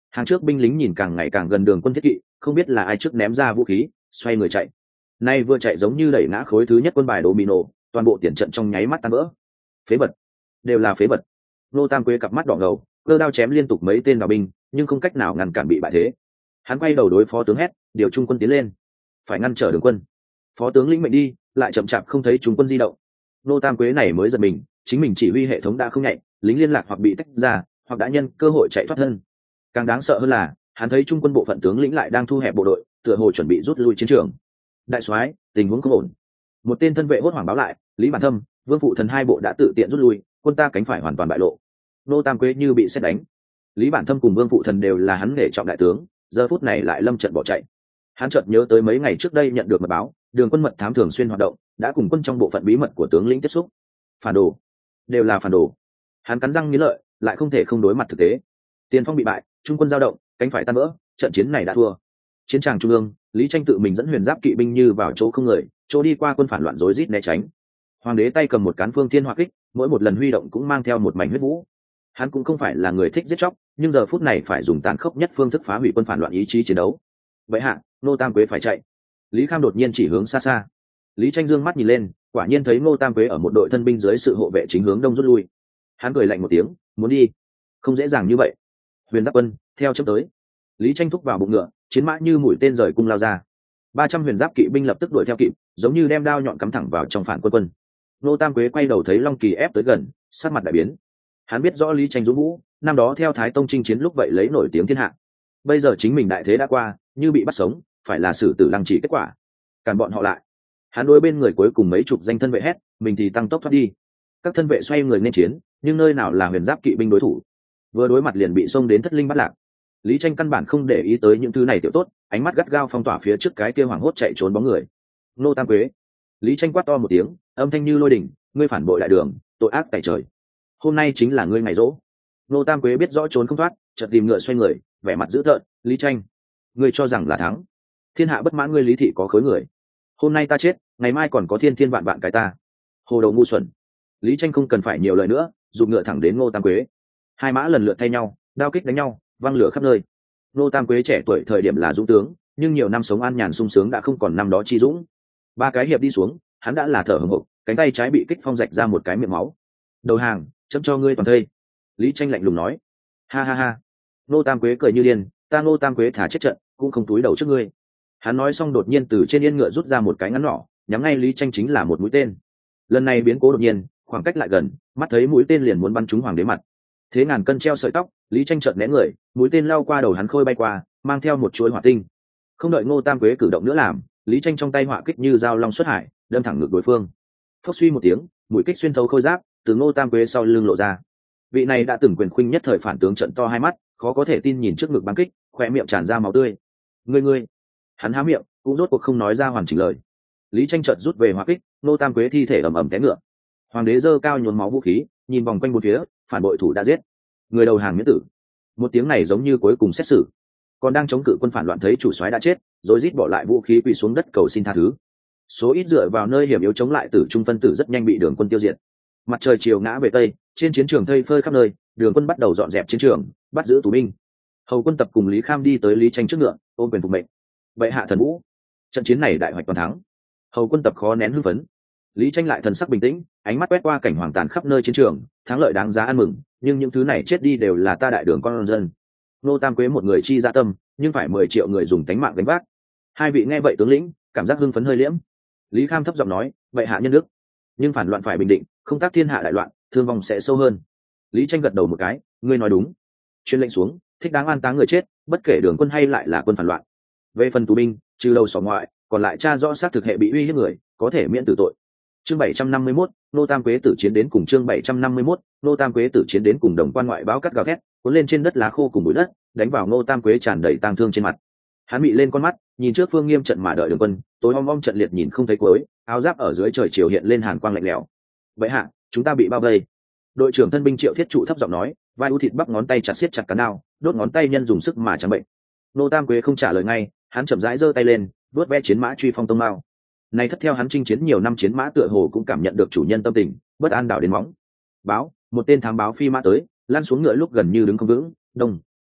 hàng trước binh lính nhìn càng ngày càng gần đường quân thiết kỵ, không biết là ai trước ném ra vũ khí, xoay người chạy. Nay vừa chạy giống như đẩy ngã khối thứ nhất quân bài domino, toàn bộ tiền trận trong nháy mắt tan vỡ. Phế vật, đều là phế vật. Nô Tam Quế cặp mắt đỏ ngầu, cơ đao chém liên tục mấy tên vào binh, nhưng không cách nào ngăn cản bị bại thế. Hắn quay đầu đối phó tướng hét, điều trung quân tiến lên, phải ngăn trở đường quân. Phó tướng lĩnh mệnh đi, lại chậm chạp không thấy chúng quân di động. Nô Tam Quế này mới giật mình, chính mình chỉ huy hệ thống đã không nhạy, lính liên lạc hoặc bị tách ra, hoặc đã nhân cơ hội chạy thoát thân. Càng đáng sợ hơn là, hắn thấy trung quân bộ phận tướng lĩnh lại đang thu hẹp bộ đội, tựa hồ chuẩn bị rút lui chiến trường. Đại soái, tình huống không ổn. Một tên thân vệ hốt hoảng báo lại, Lý Bản Thâm, Vương Phụ Thần hai bộ đã tự tiện rút lui, quân ta cánh phải hoàn toàn bại lộ. Nô Tam Quế như bị sét đánh. Lý Bản Thâm cùng Vương Phụ Thần đều là hắn nể trọng đại tướng, giờ phút này lại lâm trận bỏ chạy. Hắn chợt nhớ tới mấy ngày trước đây nhận được mật báo, đường quân mật thám thường xuyên hoạt động, đã cùng quân trong bộ phận bí mật của tướng lĩnh tiếp xúc. Phản đồ, đều là phản đồ. Hắn cắn răng nghiến lợi, lại không thể không đối mặt thực tế. Tiền phong bị bại, trung quân dao động, cánh phải tan vỡ, trận chiến này đã thua. Chiến tràng trung ương, Lý Tranh tự mình dẫn huyền giáp kỵ binh như vào chỗ không người, chỗ đi qua quân phản loạn rối rít né tránh. Hoàng đế tay cầm một cán phương thiên hỏa kích, mỗi một lần huy động cũng mang theo một mảnh huyết vũ. Hắn cũng không phải là người thích giết chóc, nhưng giờ phút này phải dùng tàn khốc nhất phương thức phá hủy quân phản loạn ý chí chiến đấu. Vậy hạ, Ngô Tam Quế phải chạy. Lý Kham đột nhiên chỉ hướng xa xa. Lý Tranh dương mắt nhìn lên, quả nhiên thấy Ngô Tam Quế ở một đội thân binh dưới sự hộ vệ chính hướng đông rút lui. Hắn cười lạnh một tiếng, muốn đi, không dễ dàng như vậy. Huyền giáp quân, theo chớp tới. Lý Tranh thúc vào bụng ngựa, chiến mã như mũi tên rời cung lao ra. Ba trăm huyền giáp kỵ binh lập tức đuổi theo kịp, giống như đem đao nhọn cắm thẳng vào trong phản quân quân. Ngô Tam Quế quay đầu thấy Long Kỳ ép tới gần, sắc mặt đại biến. Hắn biết rõ Lý Tranh dũng vũ, năm đó theo Thái Tông chinh chiến lúc vậy lấy nổi tiếng thiên hạ. Bây giờ chính mình đại thế đã qua, như bị bắt sống, phải là xử tử lăng trì kết quả. Càn bọn họ lại. Hắn đối bên người cuối cùng mấy chục danh thân vệ hét, mình thì tăng tốc thoát đi. Các thân vệ xoay người nên chiến, nhưng nơi nào là huyền giáp kỵ binh đối thủ. Vừa đối mặt liền bị xông đến thất linh bắt lạc. Lý Tranh căn bản không để ý tới những thứ này tiểu tốt, ánh mắt gắt gao phong tỏa phía trước cái kia hoảng hốt chạy trốn bóng người. Ngô Tam Quế. Lý Tranh quát to một tiếng, âm thanh như lôi đình, ngươi phản bội đại đường, tội ác tại trời. Hôm nay chính là ngươi ngày rỗ. Ngô Tam Quế biết rõ trốn không thoát, chợt tìm ngựa xoay người, vẻ mặt dữ tợn, Lý Tranh, ngươi cho rằng là thắng? Thiên hạ bất mãn ngươi Lý thị có khối người. Hôm nay ta chết, ngày mai còn có thiên thiên vạn vạn cái ta. Hồ đồ ngu xuẩn. Lý Tranh không cần phải nhiều lời nữa, giục ngựa thẳng đến Ngô Tam Quế. Hai mã lần lượt thay nhau, đao kích đánh nhau, văng lửa khắp nơi. Ngô Tam Quế trẻ tuổi thời điểm là dũng tướng, nhưng nhiều năm sống an nhàn sung sướng đã không còn năm đó chi dũng. Ba cái hiệp đi xuống, hắn đã là thở hổn hộc, cánh tay trái bị kích phong rạch ra một cái miệng máu. Đầu hàng, chấm cho ngươi toàn thây. Lý Tranh lạnh lùng nói. Ha ha ha. Ngô Tam Quế cười như điên, ta Ngô Tam Quế thả chết trận, cũng không túi đầu trước ngươi. Hắn nói xong đột nhiên từ trên yên ngựa rút ra một cái ngắn nỏ, nhắm ngay Lý Tranh chính là một mũi tên. Lần này biến cố đột nhiên, khoảng cách lại gần, mắt thấy mũi tên liền muốn bắn trúng hoàng đế mặt. Thế ngàn cân treo sợi tóc, Lý Tranh chợt né người, mũi tên lao qua đầu hắn khôi bay qua, mang theo một chuỗi hỏa tinh. Không đợi Ngô Tam Quế cử động nữa làm, Lý Tranh trong tay hỏa kích như dao long xuất hải, đâm thẳng ngực đối phương. Phốc suy một tiếng, mũi kích xuyên thấu khôi giáp, từ Ngô Tam Quế sau lưng lộ ra. Vị này đã từng quyền khuynh nhất thời phản tướng trận to hai mắt, khó có thể tin nhìn trước ngực bắn kích, khóe miệng tràn ra máu tươi. Ngươi ngươi, hắn há miệng, cũng rốt cuộc không nói ra hoàn chỉnh lời. Lý Tranh chợt rút về hỏa kích, Ngô Tam Quế thi thể ầm ầm té ngựa. Hoàng đế giơ cao nhuốm máu vũ khí, nhìn vòng quanh bốn phía, phản bội thủ đã giết, người đầu hàng miễn tử. Một tiếng này giống như cuối cùng xét xử. Còn đang chống cự quân phản loạn thấy chủ soái đã chết, rồi rít bỏ lại vũ khí quỳ xuống đất cầu xin tha thứ. Số ít dựa vào nơi hiểm yếu chống lại tử trung phân tử rất nhanh bị đường quân tiêu diệt. Mặt trời chiều ngã về tây, trên chiến trường thây phơi khắp nơi, đường quân bắt đầu dọn dẹp chiến trường, bắt giữ tù binh. Hầu quân tập cùng Lý Kham đi tới Lý Tranh trước ngựa, ôm quyền phục mệnh. Bệ hạ thần vũ, trận chiến này đại hoạch toàn thắng. Hầu quân tập khó nén hưng phấn. Lý Tranh lại thần sắc bình tĩnh, ánh mắt quét qua cảnh hoàng tàn khắp nơi chiến trường, thắng lợi đáng giá ăn mừng, nhưng những thứ này chết đi đều là ta đại đường con dân. Ngô Tam Quế một người chi dạ tâm, nhưng phải mười triệu người dùng tánh mạng gánh vác. Hai vị nghe vậy tướng lĩnh, cảm giác hưng phấn hơi liễm. Lý Kham thấp giọng nói, bệ hạ nhân đức, nhưng phản loạn phải bình định, không tác thiên hạ đại loạn, thương vong sẽ sâu hơn. Lý Tranh gật đầu một cái, ngươi nói đúng. Chuyên lệnh xuống, thích đáng an táng người chết, bất kể đường quân hay lại là quân phản loạn. Về phần tù binh, trừ đầu xỏ ngoại, còn lại tra rõ xác thực hệ bị uy hiếp người, có thể miễn tử tội. Chương bảy trăm năm mươi mốt, Ngô Tam Quế tử chiến đến cùng chương bảy trăm năm mươi mốt, Ngô Tam Quế tử chiến đến cùng đồng quan ngoại báo cắt gào thét, cuốn lên trên đất lá khô cùng bụi đất, đánh vào Ngô Tam Quế tràn đầy tang thương trên mặt. Hắn bị lên con mắt, nhìn trước phương nghiêm trận mà đợi đường quân, tối om om trận liệt nhìn không thấy cuối, áo giáp ở dưới trời chiều hiện lên hàn quang lạnh lẽo. Vậy hạ, chúng ta bị bao vây. Đội trưởng thân binh Triệu Thiết Trụ thấp giọng nói, vai u thịt bắp ngón tay chặt siết chặt cán đao, đốt ngón tay nhân dùng sức mà chẳng bệnh. Ngô Tam Quế không trả lời ngay, hắn chậm rãi giơ tay lên, vuốt ve chiến mã truy phong tông mao. Này thất theo hắn chinh chiến nhiều năm chiến mã tựa hồ cũng cảm nhận được chủ nhân tâm tình, bất an đảo đến móng. Báo, một tên thám báo phi mã tới, lăn xuống ngựa lúc gần như đứng không vững, đông,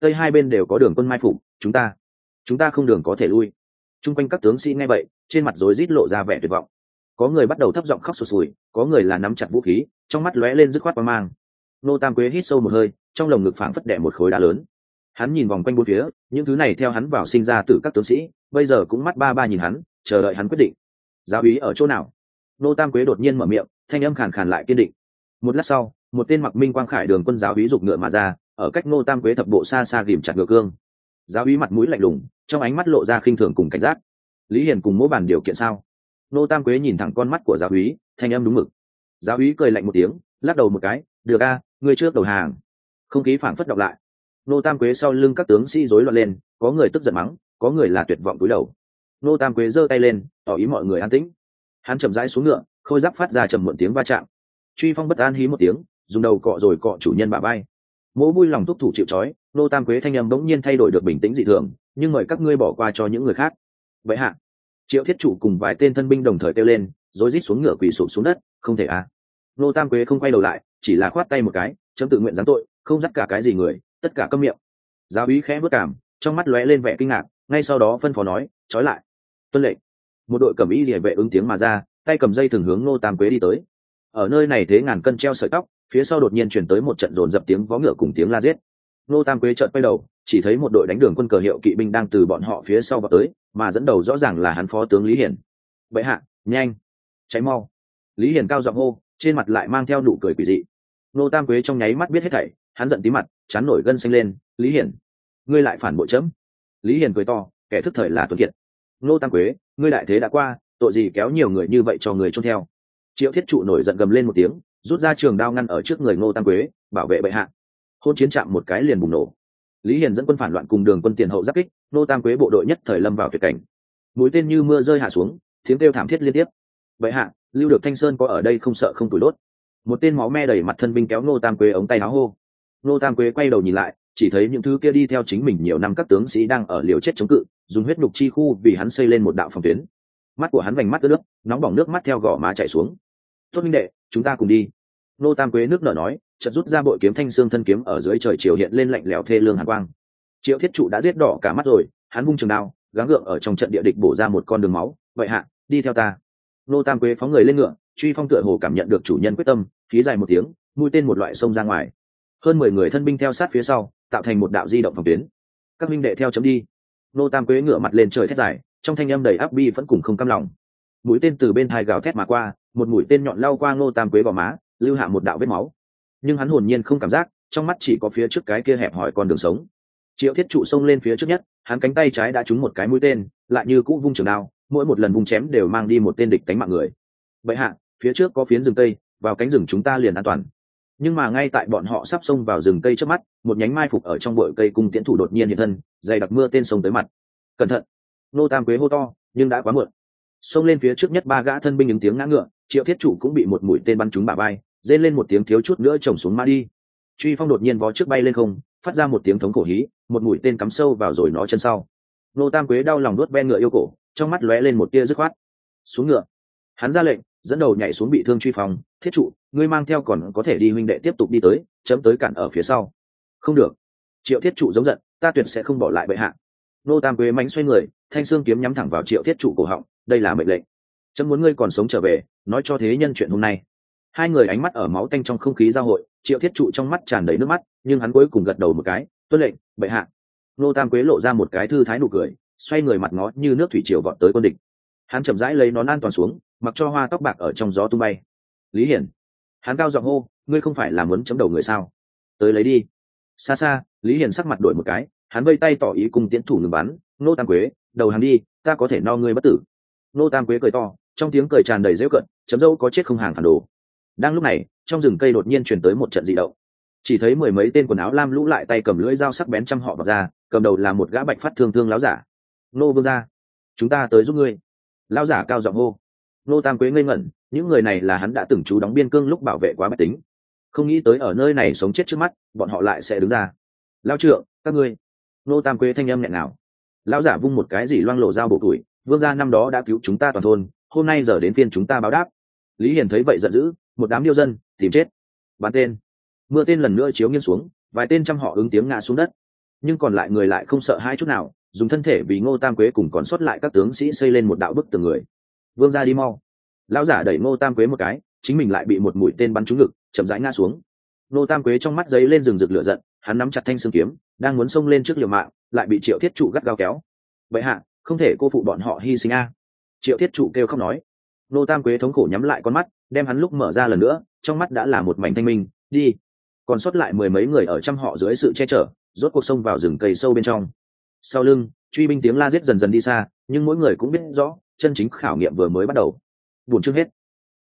tây hai bên đều có đường quân mai phục, chúng ta chúng ta không đường có thể lui. Trung quanh các tướng sĩ nghe vậy, trên mặt rối rít lộ ra vẻ tuyệt vọng. Có người bắt đầu thấp giọng khóc sụt sùi, có người là nắm chặt vũ khí, trong mắt lóe lên dứt khoát quang mang. Nô Tam Quế hít sâu một hơi, trong lồng ngực phảng phất đè một khối đá lớn. Hắn nhìn vòng quanh bốn phía, những thứ này theo hắn vào sinh ra từ các tướng sĩ, bây giờ cũng mắt ba ba nhìn hắn, chờ đợi hắn quyết định. Giáo úy ở chỗ nào? Nô Tam Quế đột nhiên mở miệng, thanh âm khàn khàn lại kiên định. Một lát sau, một tên mặc minh quang khải đường quân giáo úy giục ngựa mà ra, ở cách Nô Tam Quế thập bộ xa xa ghìm chặt ngựa cương. Giáo úy mặt mũi lạnh lùng, trong ánh mắt lộ ra khinh thường cùng cảnh giác. Lý Hiền cùng mỗ bàn điều kiện sao? Nô Tam Quế nhìn thẳng con mắt của giáo úy, thanh âm đúng mực. Giáo úy cười lạnh một tiếng, lắc đầu một cái, được a, ngươi trước đầu hàng. Không khí phảng phất đọc lại. Nô Tam Quế sau lưng các tướng sĩ rối loạn lên, có người tức giận mắng, có người là tuyệt vọng cúi đầu. Nô Tam Quế giơ tay lên, tỏ ý mọi người an tĩnh. Hắn chậm rãi xuống ngựa, khôi giáp phát ra trầm muộn tiếng va chạm. Truy Phong bất an hí một tiếng, dùng đầu cọ rồi cọ chủ nhân bả vai. Mỗ vui lòng thúc thủ chịu trói. Nô Tam Quế thanh âm bỗng nhiên thay đổi được bình tĩnh dị thường, nhưng mời các ngươi bỏ qua cho những người khác. Vậy hạ. Triệu Thiết Trụ cùng vài tên thân binh đồng thời kêu lên, rối rít xuống ngựa quỳ sụp xuống đất, không thể à. Nô Tam Quế không quay đầu lại, chỉ là khoát tay một cái, chấm tự nguyện giáng tội, không dắt cả cái gì người, tất cả câm miệng. Giáo úy khẽ bước cảm, trong mắt lóe lên vẻ kinh ngạc, ngay sau đó phân phó nói, trói lại. Tuân lệnh. Một đội cẩm y liề vệ ứng tiếng mà ra, tay cầm dây thường hướng Nô Tam Quế đi tới. Ở nơi này thế ngàn cân treo sợi tóc, phía sau đột nhiên truyền tới một trận dồn dập tiếng vó ngựa cùng tiếng la giết. Nô Tam Quế chợt quay đầu, chỉ thấy một đội đánh đường quân cờ hiệu kỵ binh đang từ bọn họ phía sau vào tới, mà dẫn đầu rõ ràng là hắn phó tướng Lý Hiển. Bệ hạ, nhanh, cháy mau! Lý Hiển cao giọng hô, trên mặt lại mang theo nụ cười quỷ dị. Nô Tam Quế trong nháy mắt biết hết thảy, hắn giận tí mặt, chán nổi gân xanh lên. Lý Hiển, ngươi lại phản bội chấm! Lý Hiển cười to, kẻ thức thời là tuấn kiệt. Nô Tam Quế, ngươi đại thế đã qua, tội gì kéo nhiều người như vậy cho người trông theo? Triệu Thiết Trụ nổi giận gầm lên một tiếng, rút ra trường đao ngăn ở trước người Nô Tam Quế, bảo vệ bệ hạ. Hôn chiến chạm một cái liền bùng nổ. Lý Hiền dẫn quân phản loạn cùng đường quân tiền hậu giáp kích, Nô Tam Quế bộ đội nhất thời lâm vào tuyệt cảnh. Mũi tên như mưa rơi hạ xuống, tiếng kêu thảm thiết liên tiếp. Bệ hạ, Lưu Được Thanh Sơn có ở đây không sợ không tủi đốt. Một tên máu me đầy mặt thân binh kéo Nô Tam Quế ống tay áo hô. Nô Tam Quế quay đầu nhìn lại, chỉ thấy những thứ kia đi theo chính mình nhiều năm các tướng sĩ đang ở liều chết chống cự, dùng huyết nhục chi khu vì hắn xây lên một đạo phòng tuyến. Mắt của hắn vành mắt ướt nước, nóng bỏng nước mắt theo gò má chảy xuống. Tốt huynh đệ, chúng ta cùng đi. Nô Tam Quế nước nở nói, chợt rút ra bội kiếm thanh xương thân kiếm ở dưới trời chiều hiện lên lạnh lẽo thê lương hàn quang. Triệu Thiết Trụ đã giết đỏ cả mắt rồi, hắn vung trường đao, gắng gượng ở trong trận địa địch bổ ra một con đường máu. Vậy hạ, đi theo ta. Nô Tam Quế phóng người lên ngựa, Truy Phong tựa hồ cảm nhận được chủ nhân quyết tâm, khí dài một tiếng, mũi tên một loại xông ra ngoài. Hơn mười người thân binh theo sát phía sau, tạo thành một đạo di động phòng tuyến. Các minh đệ theo chấm đi. Nô Tam Quế ngựa mặt lên trời thét dài, trong thanh âm đầy áp bi vẫn cùng không cam lòng. Mũi tên từ bên hai gào thét mà qua, một mũi tên nhọn lao qua Nô Tam Quế gò má, lưu hạ một đạo vết máu. Nhưng hắn hồn nhiên không cảm giác, trong mắt chỉ có phía trước cái kia hẹp hỏi con đường sống. Triệu Thiết Trụ xông lên phía trước nhất, hắn cánh tay trái đã trúng một cái mũi tên, lại như cũ vung trường đao, mỗi một lần vung chém đều mang đi một tên địch cánh mạng người. Bệ hạ, phía trước có phiến rừng cây, vào cánh rừng chúng ta liền an toàn. Nhưng mà ngay tại bọn họ sắp xông vào rừng cây trước mắt, một nhánh mai phục ở trong bụi cây cung tiễn thủ đột nhiên hiện thân, dày đặc mưa tên xông tới mặt. Cẩn thận! Nô Tam Quế hô to, nhưng đã quá muộn. Xông lên phía trước nhất ba gã thân binh những tiếng ngã ngựa, Triệu Thiết Trụ cũng bị một mũi tên bắn trúng bả vai, rên lên một tiếng thiếu chút nữa chồng xuống ma đi. Truy Phong đột nhiên vó trước bay lên không, phát ra một tiếng thống khổ hí, một mũi tên cắm sâu vào rồi nó chân sau. Nô Tam Quế đau lòng nuốt ven ngựa yêu cổ, trong mắt lóe lên một tia dứt khoát. Xuống ngựa, hắn ra lệnh, dẫn đầu nhảy xuống bị thương Truy Phong. Thiết Trụ, ngươi mang theo còn có thể đi huynh đệ tiếp tục đi tới, chấm tới cản ở phía sau. Không được. Triệu Thiết Trụ giống giận, ta tuyệt sẽ không bỏ lại bệ hạ. Nô Tam Quế mánh xoay người, thanh xương kiếm nhắm thẳng vào Triệu Thiết Trụ cổ họng, đây là mệnh lệnh. Chấm muốn ngươi còn sống trở về, nói cho thế nhân chuyện hôm nay. Hai người ánh mắt ở máu tanh trong không khí giao hội, Triệu Thiết Trụ trong mắt tràn đầy nước mắt, nhưng hắn cuối cùng gật đầu một cái, tuân lệnh, bệ hạ. Nô Tam Quế lộ ra một cái thư thái nụ cười, xoay người mặt ngó như nước thủy triều vọt tới quân địch. Hắn chậm rãi lấy nón an toàn xuống, mặc cho hoa tóc bạc ở trong gió tung bay. Lý Hiển, hắn cao giọng hô, ngươi không phải là muốn chấm đầu người sao? Tới lấy đi. Xa xa, Lý Hiển sắc mặt đổi một cái, hắn vây tay tỏ ý cùng tiến thủ ngừng bắn. Nô Tam Quế, đầu hàng đi, ta có thể no ngươi bất tử. Nô Tam Quế cười to, trong tiếng cười tràn đầy giễu cợt, chấm dâu có chết không hàng phản đồ. Đang lúc này, trong rừng cây đột nhiên truyền tới một trận dị động. Chỉ thấy mười mấy tên quần áo lam lũ lại tay cầm lưỡi dao sắc bén chăm họ vào ra, cầm đầu là một gã bạch phát thương thương láo giả. Nô vương gia, chúng ta tới giúp ngươi. Lão giả cao giọng hô. Nô Tam Quế ngây ngẩn, những người này là hắn đã từng trú đóng biên cương lúc bảo vệ quá bách tính, không nghĩ tới ở nơi này sống chết trước mắt, bọn họ lại sẽ đứng ra. Lão trượng, các ngươi. Nô Tam Quế thanh âm nhẹ nào. Lão giả vung một cái gì loang lộ dao bổ tuổi, vương gia năm đó đã cứu chúng ta toàn thôn, hôm nay giờ đến phiên chúng ta báo đáp. Lý Hiền thấy vậy giận dữ, một đám điêu dân tìm chết. Bắn tên. Mưa tên lần nữa chiếu nghiêng xuống, vài tên trăm họ ứng tiếng ngã xuống đất. nhưng còn lại người lại không sợ hai chút nào, dùng thân thể vì Ngô Tam Quế cùng còn sót lại các tướng sĩ xây lên một đạo bức tường người. Vương gia đi mau. Lão giả đẩy Ngô Tam Quế một cái, chính mình lại bị một mũi tên bắn trúng ngực, chậm rãi ngã xuống. Ngô Tam Quế trong mắt giấy lên rừng rực lửa giận, hắn nắm chặt thanh xương kiếm, đang muốn xông lên trước liều mạng, lại bị Triệu Thiết Trụ gắt gao kéo. Vậy hạ, không thể cô phụ bọn họ hy sinh a. Triệu Thiết Trụ kêu khóc nói. Ngô Tam Quế thống khổ nhắm lại con mắt, đem hắn lúc mở ra lần nữa, trong mắt đã là một mảnh thanh minh. Đi. Còn sót lại mười mấy người ở trăm họ dưới sự che chở, rốt cuộc xông vào rừng cây sâu bên trong. Sau lưng, truy binh tiếng la giết dần dần đi xa, nhưng mỗi người cũng biết rõ, chân chính khảo nghiệm vừa mới bắt đầu. Buồn chương hết.